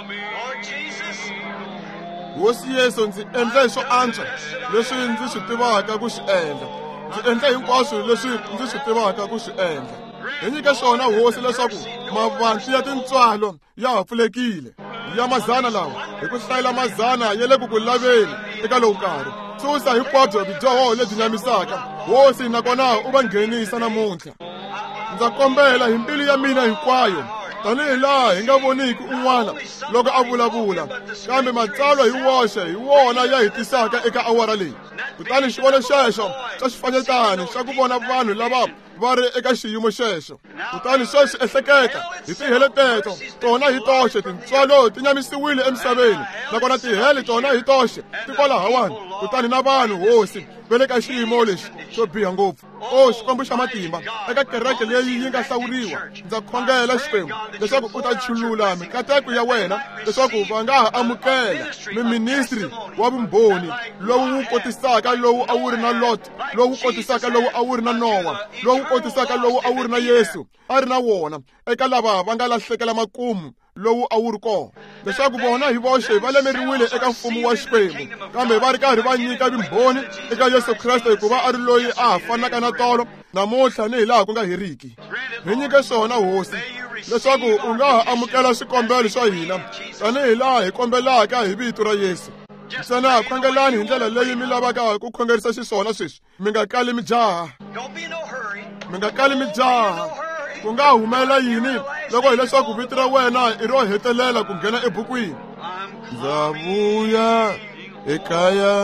Hosi Yesu, ndzi endle swo antswa leswi ndzi swi tivaka ku swi endla. Ndzi endle hinkwaswo leswi ndzi swi tivaka ku swi endla. Hi nyika swona hosi leswaku mavanti ya tintswalo ya ha pfulekile. Ya mazana lawa hi ku hlayela mazana ya le ku ku laveni eka lowu nkarhi. Susa hinkwabyo vidyoho lebyi nyamisaka hosi, nakona u va nghenisa namuntlha. Ndza kombela hi mbilu ya mina hinkwayo, tanihi laha hi nga voniki un'wana loko a vulavula, kambe matsalwa hi woxe hi wona ya hi tisaka eka awara leyi. Kutani xivono xexo xa xifanyetani xa ku vona vanhu lava va ri eka xiyimo xexo. Kutani sweswi ehleketa hi tiheleteto tona hi toxe tintswalo ti nyamisiwile emisaveni, nakona tihele tona hi toxe ti kwala hawani. Kutani na vanhu hosi va le ka xiyimo lexi xo biha ngopfu. O Xikwembu xa matimba, eka kereke leyi yi nga hlawuriwa, ndza khongela Xikwembu leswaku u ta chulula mikateko ya wena leswaku va nga ha amukela miministri wa vumbhoni lowu wu kotisaka lowu a wu ri na Lot, lowu kotisaka lowu a wu ri na Nowa, lowu kotisaka lowu a wu ri na Yesu a ri na wona eka lava va nga lahlekela makumu lowu a wu ri kona, leswaku vona hi voxe va lemeriwile eka mfumo wa Xikwembu, kambe va ri karhi va nyika vumbhoni eka Yesu Kriste hikuva a ri loyi a ha fanaka na tolo namuntlha ni hi laha ku nga heriki. Hi nyike swona hosi leswaku u nga ha amukela swikombelo swa hina tanihi laha hi kombelaka hi vito ra Yesu. Ntsena khongelani hi ndlela leyi mi lavaka ku khongerisa xiswona sweswi. Mi nga kali mi jaha, mi nga kali mi jaha. Ku nga humelela yini loko hileswaku vito ra wena i ro hetelela ku nghena ebukwini. Ndza vuya ekaya,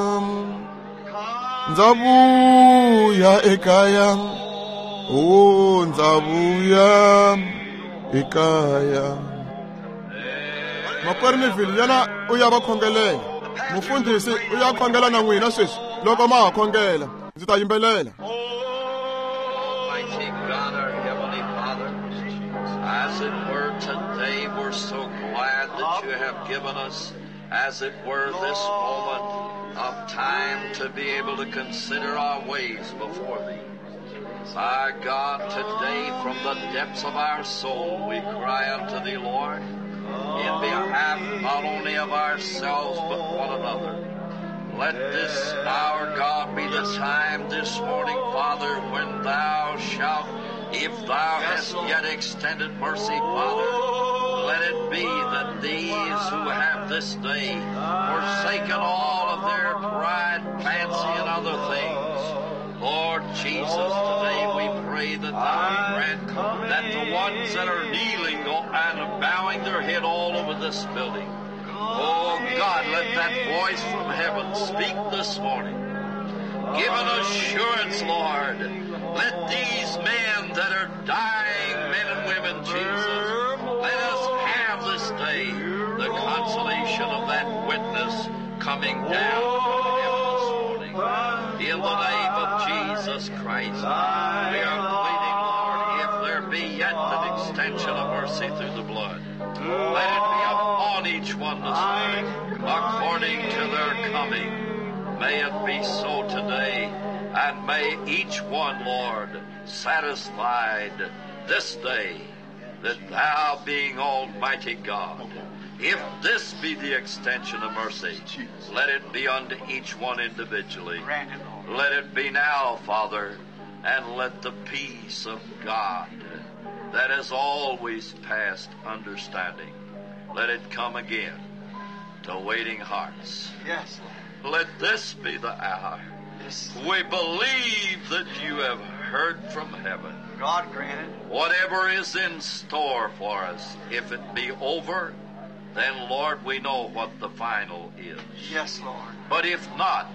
ndza vuya ekaya, o ndza vuya ekaya. Makwerhu vhili yana u ya va khongelela. Mufundhisi u ya khongela na n'wina sweswi loko ma ha khongela. Ndzi ta yimbelela. As it were today, we're so glad that you have given us, as it were, this moment of time to be able to consider our ways before Thee. Our God, today from the depths of our soul we cry unto Thee, Lord, in behalf not only of ourselves but one another. Let this, our God, be the time this morning, Father, when Thou shalt, if Thou hast yet extended mercy, Father, let it be that these who have this day forsaken all of their pride, fancy, and other things, Lord Jesus, today we pray that Thou grant that the ones that are kneeling and bowing their head all over this building, oh God, let that voice from heaven speak this morning. Give an assurance, Lord. Let these men that are dying, men and women, Jesus, let us have this day the coming down from heaven this morning. In the name of Jesus Christ, we are pleading, Lord, if there be yet an extension of mercy through the blood, let it be upon each one this morning, according to their coming. May it be so today, and may each one, Lord, satisfied this day that Thou, being Almighty God, if this be the extension of mercy, let it be unto each one individually. Let it be now, Father, and let the peace of God that has always passed understanding, let it come again to waiting hearts. Yes. Let this be the hour. Yes. We believe that You have heard from heaven. God granted. Whatever is in store for us, if it be over, then, Lord, we know what the final is. Yes, Lord. But if not,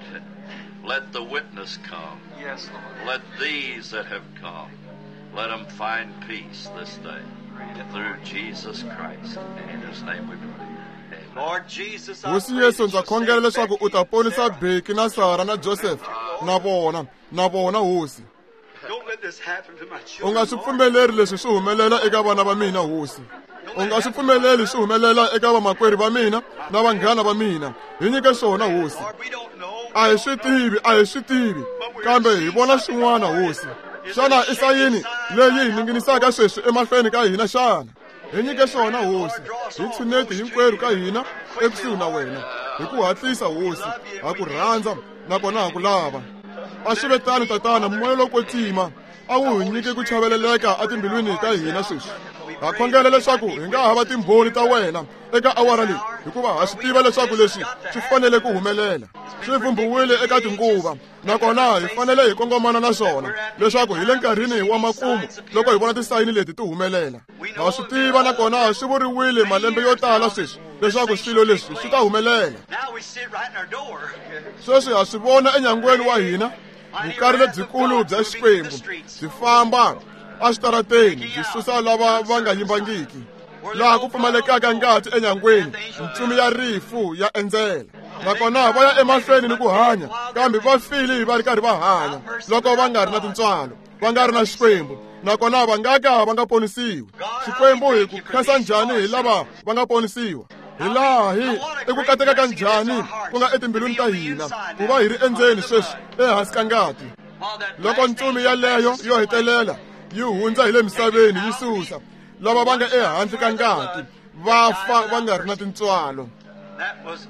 let the witness come. Yes, Lord. Let these that have come, let them find peace this day. Through Jesus Christ. In His name we pray. Lord Jesus, I hosi pray yesu that ndza you'll khongela save leswaku u ta Becky and ponisa Sarah. beki na sara na joseph na vona na vona hosi Don't let this happen to my u children. nga swi Lord. pfumeleri leswi swi humelela eka vana va mina hosi u nga swi pfumeleli swi humelela eka vamakwerhu va mina na vanghana va mina hi nyike swona hosi Lord, we don't know. a hi swi tivi a hi swi tivi kambe hi vona swin'wana hosi xana i sayini leyi hi ninginisaka sweswi emahlweni ka hina xana hi nyike swona hosi hi tshuneti hinkwerhu ka hina ekusuhi na wena hi ku hatlisa hosi ha ku rhandza nakona ha ku lava a swi ve tani tatana moya loko tsima a wu hi nyike ku chaveleleka etimbilwini ta hina sweswi ha khongela leswaku hi nga hava timbhoni ta wena eka awara leyi hikuva ha swi tiva leswaku leswi swi fanele ku humelela swi vumbiwile eka tinguva nakona hi fanele hi kongomana na swona leswaku hi le nkarhini wa makumu loko hi vona tisayini leti ti humelela ha swi tiva nakona swi vuriwile malembe yo tala sweswi leswaku swilo leswi swi ta humelela Now we sit right in our door. sweswi ha swi vona enyangweni wa hina vukarhi lebyikulu bya xikwembu byi famba aswitarateni byi susa lava va nga yimbangiki laha ku pfumalekaka ngati enyangweni ntsumi ya rifu ya endzela nakona va ya emahlweni ni ku hanya kambe va file va ri karhi va hanya loko va nga ri na tintswalo va nga ri na xikwembu nakona va nga ka va nga ponisiwi xikwembu hi ku khensa njhani hi lava va nga ponisiwa hi laha hi eku katekaka njhani ku nga etimbilwini ta hina ku va hi ri endzeni sweswi ehansi ka ngati loko ntsumi yaleyo yo hetelela yi hundza hi le misaveni yi susa lava va nga ehandle ka ngati va fa va nga ri na tintswalo That was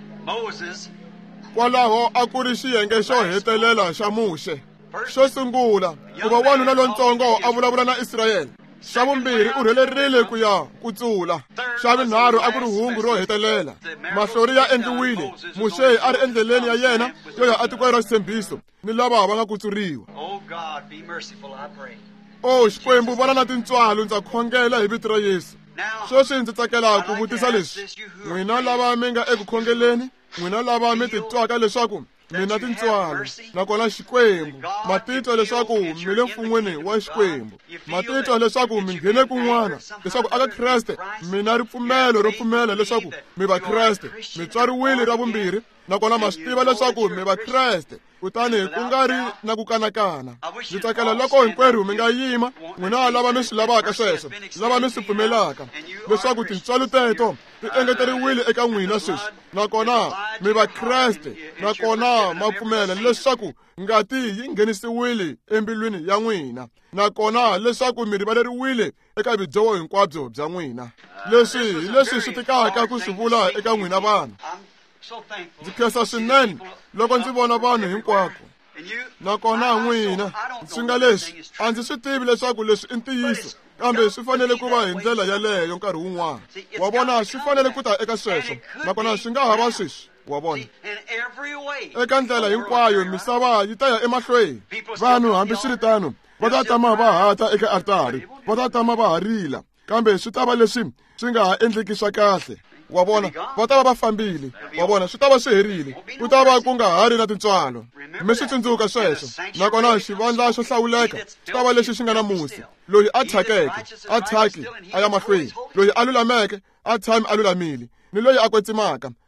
Moses. kwalaho a ku ri xiyenge xo hetelela xa muxe xo sungula ku va wanuna lontsongo a vulavula na israyele xa vumbirhi u rhelerile ku ya ku tsula xa vunharhu a ku ri hungu ro hetelela mahlori ya endliwile muxe a ri endleleni ya yena yo ya atikweni ra xitshembiso ni lava va nga kutsuriwa Oh God, be merciful, I pray. o xikwembu vana na tintswalo ndza khongela hi vito ra yesu Now, sweswi ndzi tsakela ku I'd like vutisa to ask leswi this, you who are n'wina praying. lava mi nga eku khongeleni n'wina lava mi titwaka leswaku mi na tintswalo nakona xikwembu matitwa leswaku mi le mfun'weni wa xikwembu matitwa leswaku mi nghene kun'wana leswaku aka kreste mi na ripfumelo ro pfumela leswaku mi va kreste mi tswariwile ra vumbirhi nakona ma swi tiva leswaku mi va kreste kutani ku nga ri na ku kanakana ndzi tsakela loko hinkwerhu mi nga yima n'wina lava mi swi lavaka sweswo lava mi swi pfumelaka leswaku tintswalo teto ti engeteriwile eka n'wina sweswi nakona mi va kreste nakona ma pfumela leswaku ngati yi nghenisiwile embilwini ya n'wina nakona leswaku mi rivaleriwile eka vidyoho hinkwabyo bya n'wina leswi hi leswi swi tikaka ku swi vula eka n'wina vanhu I'm so thankful. ndzi khensa swinene loko ndzi vona vanhu hinkwako And you, nakona I- I n'wina don't- I don't swi know nga if leswi everything is true. a ndzi swi tivi leswaku leswi i ntiyiso kambe swi fanele ku va hi ndlela yaleyo nkarhi wun'wana wa vona swi fanele ku ta eka sweswo nakona swi nga ha va sweswi wa vona in every way. eka ndlela hinkwayo misava yi ta ya emahlweni vanhu hambi swi ri tano va ta tama va hata eka altari va ta tama va ha rila kambe swi ta va leswi swi nga ha endleki swa kahle wa vona va ta va va fambile wa vona swi ta va swi herile ku ta va ku nga ha ri na tintswalo mi swi tsundzuka sweswo nakona xivandla xo hlawuleka swi ta va lexi xi nga na musi loyi a thyakeke a thyaki a ya mahlweni loyi a lulameke a tshami a lulamile ni loyi a kwetsimaka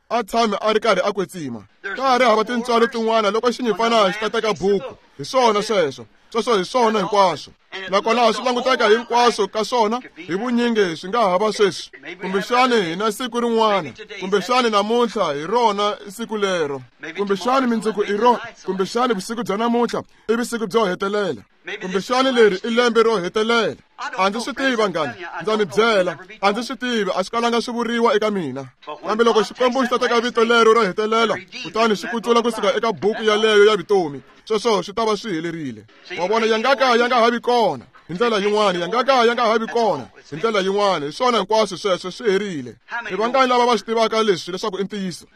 a tshame a ri karhi a kwetsima ka ha ri hava tintswalo tin'wana loko xinyifanana xi ta teka buku hi swona sweswo sweswo hi swona hinkwaswo nakona swi languteka hinkwaswo ka swona hi vunyingi swi nga hava sweswi kumbexani hi na siku rin'wana kumbexani namuntlha hi rona siku lero kumbexani mindzuku i rona kumbexani vusiku bya namuntlha i vusiku byo hetelela kumbexani leri i lembe ro hetelela a ndzi swi tivi vanghana ndza mi byela a ndzi swi tivi a swi kalanga swi vuriwa eka mina kambe loko xikwembu xi ta teka vito lero ro hetelela kutani xi kutsula kusuka eka buku yaleyo ya vutomi sweswo swi ta va swi helerile wa vona ya nga ka ya nga ha vi kona hi ndlela yin'wana ya nga ka ya nga ha vi kona hi ndlela yin'wana hi swona hinkwaswo sweswo swi herile hi vangani lava va swi tivaka leswi leswaku i ntiyiso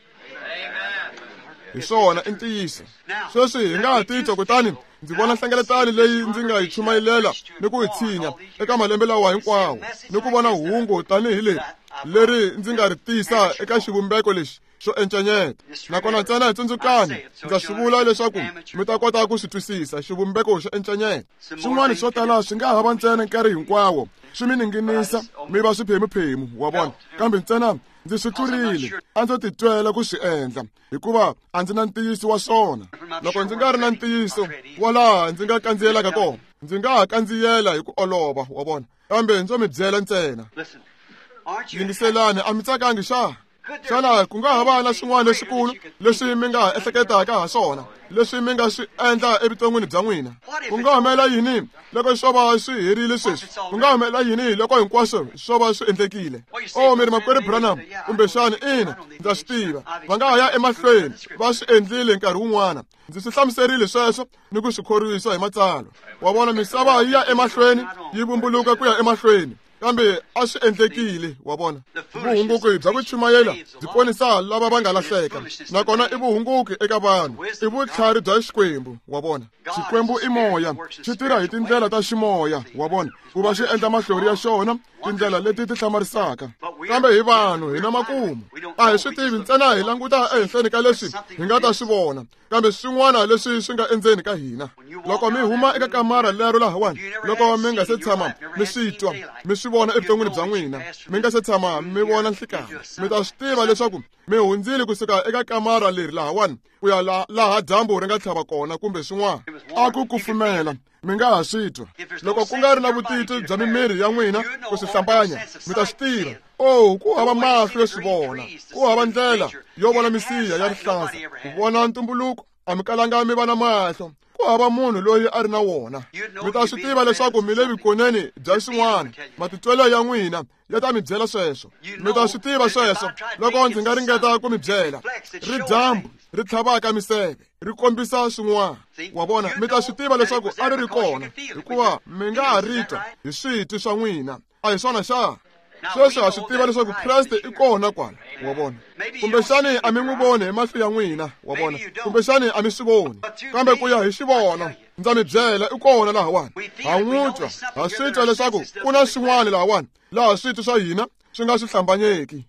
hi swona i ntiyiso sweswi hi nga ha titwa kutani ndzi vona nhlengeletano leyi ndzi nga yi chumayelela ni ku yi tshinya eka malembe lawa hinkwawo ni ku vona hungu tanihi leri leri ndzi nga ri tisa eka xivumbeko lexi xo encenyeta nakona ntsena hi tsundzukani ndza swi vula leswaku mi ta kota ku swi twisisa xivumbeko xo encenyeta swin'wana swo tala swi nga hava ntsena nkarhi hinkwawo swi mi ninginisa mi va swiphemuphemu wa vona kambe ntsena ndzi swi tlurile a ndzo titwela ku swi endla hikuva a ndzi na ntiyiso wa swona loko ndzi nga ri na ntiyiso wa laha ndzi nga kandziyelaka kona ndzi nga ha kandziyela hi ku olova wa vona kambe ndzo mi byela ntsena yingiselani a mi tsakangi xa xana ku nga ha va na swin'wana leswikulu leswi mi nga ha ehleketaka ha swona leswi mi nga swi endla evuton'wini bya n'wina ku nga humelela yini loko swo va swi herile sweswi ku nga humelela yini loko hinkwaswo swo va swi endlekile o mi ri makwerhu Branham kumbexani ina ndza swi tiva va nga ha ya emahlweni va swi endlile nkarhi wun'wana ndzi swi hlamuserile sweswo ni ku swi khorwisa hi matsalwa wa vona misava yi ya emahlweni yi vumbuluka ku ya emahlweni kambe a swi endlekile wa vona vuhunguki bya ku chumayela byi ponisa lava va nga lahleka nakona i vuhunguki eka vanhu i vutlhari bya xikwembu wa vona xikwembu i moya xi tirha hi tindlela ta ximoya wa vona ku va xi endla mahlori ya xona tindlela leti ti hlamarisaka kambe hi vanhu hi na makumu a hi swi tivi ntsena hi languta ehenhleni ka leswi hi nga ta swi vona kambe swin'wana leswi swi nga endzeni ka hina loko mi huma eka kamara lero lahawani loko mi nga se tshama mi swi twa mi swi vona evuton'wini bya n'wina mi nga se tshama mi vona nhlikana mi ta swi tiva leswaku mi hundzile kusuka eka kamara leri lahawani ku ya laha dyambu ri nga tlhava kona kumbe swin'wana a ku kufumela mi nga ha swi twa loko ku nga ri na vutitwi bya mimiri ya n'wina ku swi hlambanya mi ta swi tiva o ku hava mahlo yo swi vona ku hava ndlela yo vona misiya ya rihlaza ku vona ntumbuluko a mi kalanga mi va na mahlo ku hava munhu loyi a ri na wona mi ta swi tiva leswaku mi le vukoneni bya swin'wana matitwelo ya n'wina ya ta mi byela sweswo mi ta swi tiva sweswo loko ndzi nga ringeta ku mi byela ri dyambu ri tlhavaka miseve ri kombisa swin'wana wa vona mi ta swi tiva leswaku a ri ri kona hikuva mi nga ha ri twa hi switwi swa n'wina a hi swona xa sweswo ha swi tiva leswaku Kreste i kona kwala wa vona kumbexani a mi n'wi voni hi mahlo ya n'wina wa vona kumbexani a mi swi voni kambe ku ya hi xivono ndza mi byela i kona lahawani ha n'wi twa ha swi twa leswaku ku na swin'wana lahawani laha switwi swa hina swi nga swi hlambanyeki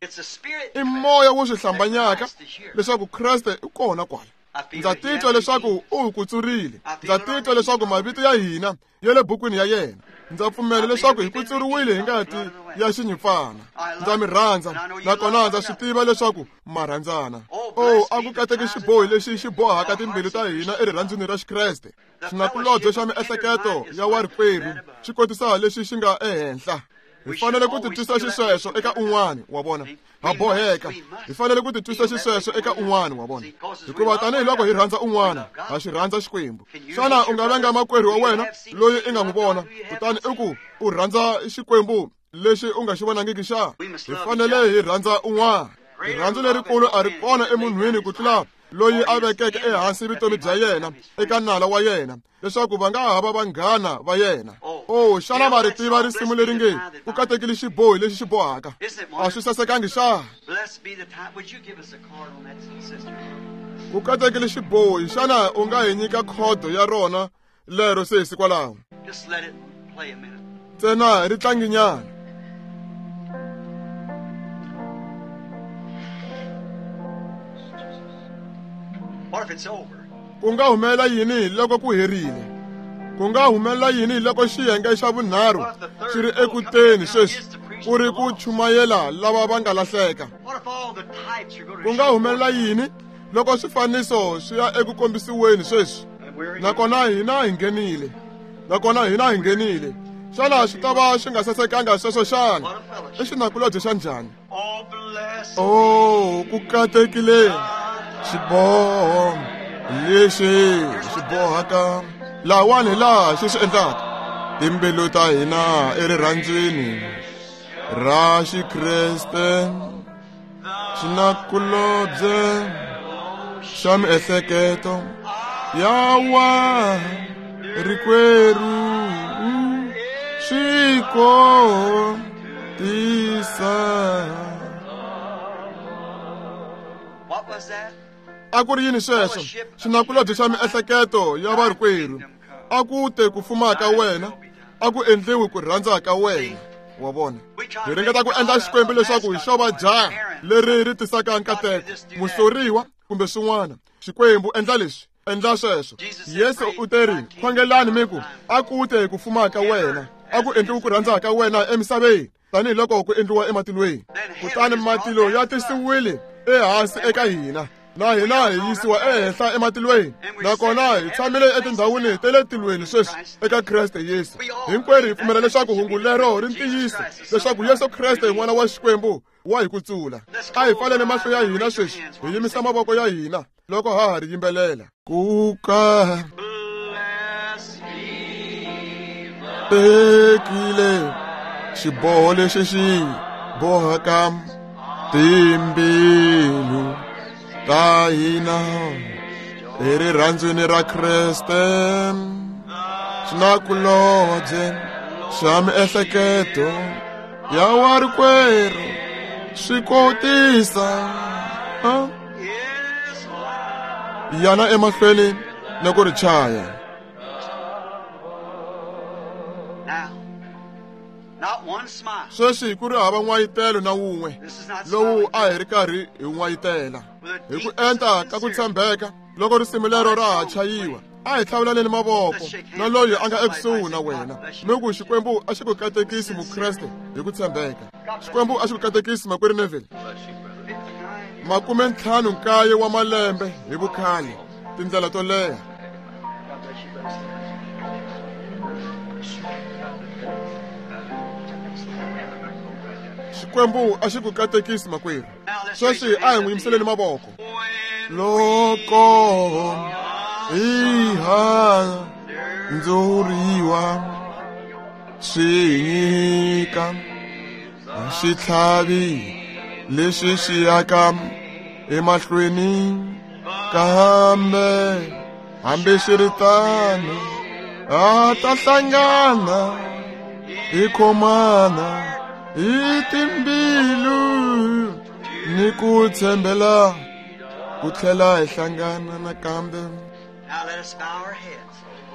i moya wo swi hlambanyaka leswaku Kreste i kona kwala ndza titwa leswaku u hi kutsurile ndza titwa leswaku mavito ya hina ya le bukwini ya yena ndza pfumela leswaku hi kutsuriwile hi ngati ya xinyimpfana ndza mi rhandza nakona ndza swi tiva leswaku ma rhandzana o a ku kateki xibohi lexi xi bohaka timbilu ta hina erirhandzweni ra xikreste xinakulobye xa miehleketo ya wa rikwerhu xi kotisa lexi xi nga ehenhla hi fanele ku titwisa xisweswo eka un'wana wa vona ha boheka hi fanele ku titwisa xisweswo eka un'wana wa vona hikuva tanihiloko hi rhandza un'wana ha xi rhandza xikwembu xana u nga venga makwerhu wa wena loyi i nga n'wi vona kutani i ku u rhandza xikwembu lexi u nga xi vonangiki xa hi fanele hi rhandza un'wana rirhandzu lerikulu a ri kona emunhwini ku tlula loyi a vekeke ehansi vutomi bya yena eka nala wa yena leswaku va nga hava vanghana va yena o xana va ri tiva risimu leri nge ku katekile xibohi lexi xi bohaka a swi sasekangi xa ku katekile xibohi xana u nga hi nyika khodo ya rona lero se hi sikwalaho ntsena ri tlanginyana ku nga humelela yini loko ku herile ku nga humelela yini loko xiyenge xa vunharhu xi ri ekuteni sweswi ku ri ku chumayela lava va nga lahleka. What if all the types are going Ku to nga humelela yini loko swifaniso swi ya eku kombisiweni sweswi? Nakona hina hi nghenile. Nakona hina hi nghenile. Xana swi ta va swi nga sasekanga sweswo xana? I xinakulobye xa njhani? Oh, bless Oh, ku katekile xiboho lexi xi bohaka lawani laha xi swi endlaka. Timbilu ta hina erirhandzweni ra Xikreste, xinakulobye xa miehleketo ya wa rikwerhu swikotisa. What was that? A ku ri yini sweswo? Xinakulobye xa miehleketo ya varikwerhu a ku te ku fuma ka wena, a ku endliwi ku rhandza ka wena. Wa vona, hi ringeta ku endla xikwembu leswaku hi xova jaha leri ri tisaka nkateko, muhloriwa kumbe swin'wana. Xikwembu endla leswi, endla sweswo. Yesu u te ri, khongelani miku, a ku te ku fuma ka wena, a ku endliwi ku rhandza ka wena emisaveni tanihiloko ku endliwa ematilweni. Kutani matilo ya tisiwile ehansi eka hina, na hina hi yisiwa ehenhla ematilweni, nakona hi tshamile etindhawini ta le tilweni sweswi eka Kreste Yesu. Hinkwerhu hi pfumela leswaku hungu lero ri ntiyiso leswaku Yesu Kreste hi n'wana wa Xikwembu wa hi kutsula. A hi pfaleni mahlo ya hina sweswi, hi yimisa mavoko ya hina loko ha ha ri yimbelela. Ku ka tekile xiboho lexi xi bohaka timbilu ta hina erirhandzweni ra Kreste, xinakulobye xa miehleketo ya warikwerhu swikotisa. Yana emahlweni na ku ri chaya. Not one smile. Sweswi ku ri hava n'wayitelo na wun'we lowu a hi ri karhi hi n'wayitela. Hi ku enta ka ku tshembeka loko risimu lero ra ha chayiwa, a hi tlhavulaneni mavoko na loyi a nga ekusuhi na wena, mi ku Xikwembu a xi ku katekisi mukreste hi ku tshembeka. Xikwembu a xi ku katekisi makwerhu Neville. Makume ntlhanu nkaye wa malembe hi vukhale, tindlela to leha. Xikwembu a xi ku katekisi makwerhu. Sweswi a hi n'wi yimiseleni mavoko. Loko hi handzuriwa swi nyika xitlhavi lexi xi yaka emahlweni, kambe hambi xi ri tano a ta hlangana hi khomana hi timbilu ni ku tshembela ku tlhela hi hlangana nakambe. Now let us bow our heads.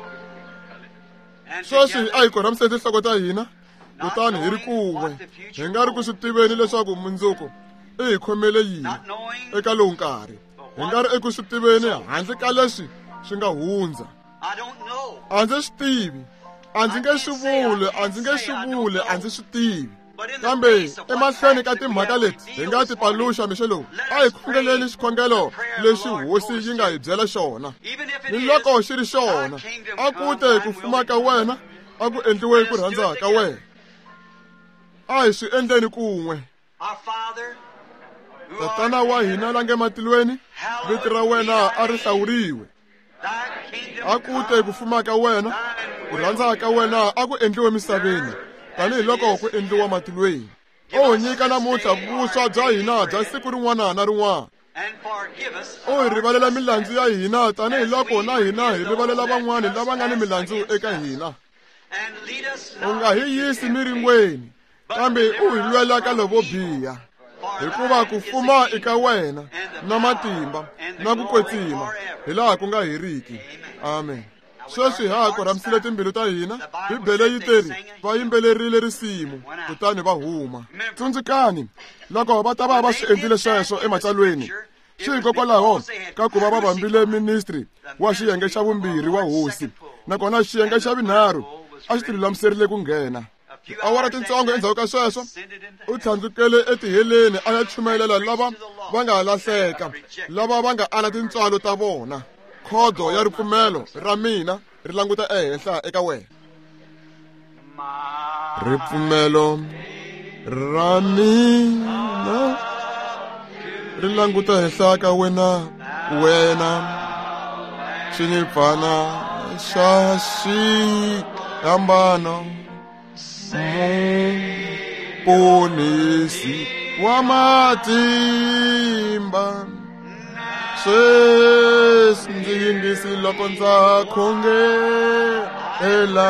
And Sweswi a hi together, korhamiseni tinhloko ta hina, kutani hi ri kun'we, hi nga ri ku swi tiveni leswaku mundzuku i hi khomele yini not knowing, eka lowu nkarhi. Hi nga ri eku swi tiveni handle ka leswi swi nga hundza. I don't know. A ndzi swi tivi, a ndzi nge swi vuli, a ndzi nge swi vuli, a ndzi swi tivi. Kambe emahlweni ka timhaka leti hi nga ti paluxa mixo lowu, a hi khongeleni xikhongelo lexi hosi yi nga hi byela xona. Even if it Ni is, loko xi ri xona, a ku te ku fuma ka wena, a ku endliwe ku rhandza ka wena. A hi swi endleni kun'we. our Father, who Tatana art wa in hina heaven, la nge matilweni, vito ra wena a ri hlawuriwe. thy kingdom A ku te ku fuma ka wena, ku rhandza ka wena a ku endliwe misaveni, tanihiloko ku endliwa matilweni. O hi nyika namuntlha vuswa bya hina bya siku rin'wana na rin'wana. and forgive us O hi rivalela milandzu ya hina tanihiloko na hina hi rivalela van'wana lava nga ni milandzu eka hina. and lead us U not nga hi yisi miringweni, kambe u hi lwela ka lovo biha. Hikuva ku fuma eka wena na matimba na ku kwetsima hi laha ku nga heriki. Amen. Sweswi ha ha korhamisile timbilu ta hina, Bibele yi teri va yimbelerile risimu kutani va huma. Tsundzukani loko va ta va va swi endlile sweswo ematsalweni, swi hikokwalaho ka ku va va vambile ministry wa xiyenge xa vumbirhi wa hosi, nakona xiyenge xa vinharhu a xi tilulamiserile ku nghena. awara tintsongo endzhaku ka sweswo u tlhandlukele etiheleni a ya chumelela lava va nga lahleka, lava va nga ala tintswalo ta vona. Khodo ya ripfumelo ra mina ri languta ehenhla eka wena. Ripfumelo ra mina ri languta ehenhla ka wena, wena xinyipfana xa xihambano, muponisi wa matimba. Sweswi ndzi yingisi loko ndza khongela,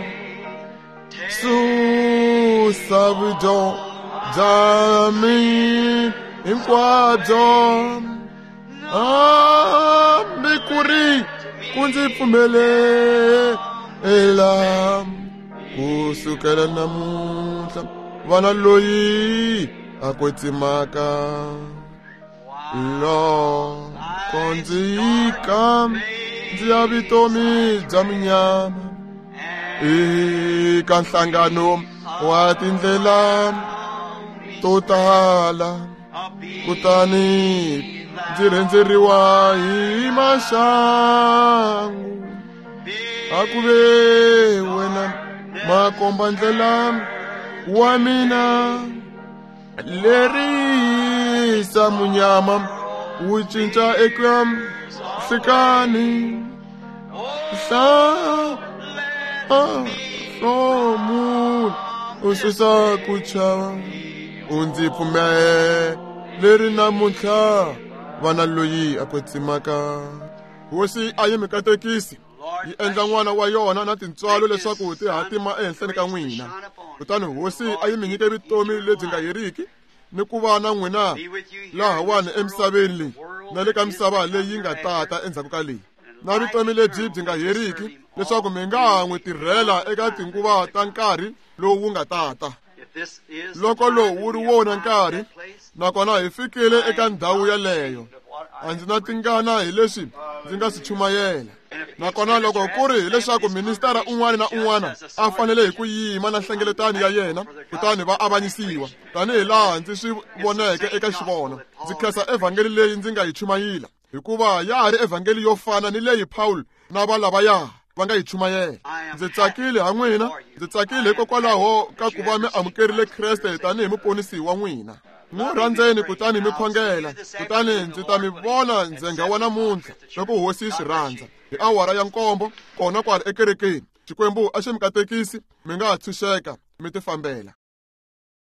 susa vujo bya mina hinkwabyo, hambi ku ri ku ndzi pfumelela. Kusukela namuntlha vana loyi a kwetsimaka, loko ndzi yika ndzi ya vutomi bya munyama eka nhlangano wa tindlela to tala, kutani ndzi rendzeriwa hi maxangu. A ku ve wena makomba ndlela wa mina, lerisa munyama wu cinca eka nhlikani. Hla hlomula u susa ku chava, u ndzi pfumeleri namuntlha vana loyi a kwetsimaka. Hosi a yi mi katekisi yi endla n'wana wa yona na tintswalo leswaku ti hatima ehenhleni ka n'wina. Kutani hosi a yi mi nyike vutomi lebyi nga heriki ni ku va na n'wina lahawani emisaveni leyi na le ka misava leyi nga tata endzhaku ka leyi, na vutomi lebyi byi nga heriki leswaku mi nga n'wi tirhela eka tinguva ta nkarhi lowu nga tata. Loko lowu wu ri wona nkarhi, nakona hi fikile eka ndhawu yaleyo, a ndzi na tingana hi leswi ndzi nga swi chumayela. Nakona loko ku ri hileswaku ministara un'wana na un'wana a fanele hi ku yima na nhlengeletani ya yena, kutani va avanyisiwa tanihi laha ndzi swi voneke eka xivono, ndzi khensa evhangeli leyi ndzi nga yi chumayela, hikuva ya ha ri evhangeli yo fana ni leyi Paul na va lavaya va nga yi chumayela. Ndzi tsakile ha n'wina, ndzi tsakile hikokwalaho ka ku va mi amukerile Kreste tanihi muponisi wa n'wina. N'wi rhandzeni kutani mi khongela, kutani ndzi ta mi vona ndzhenga wa namuntlha loko hosi yi swi rhandza hi awara ya nkombo kona kwala ekerekeni. Xikwembu a xi mi katekisi, mi nga ha tshunxeka mi ti fambela.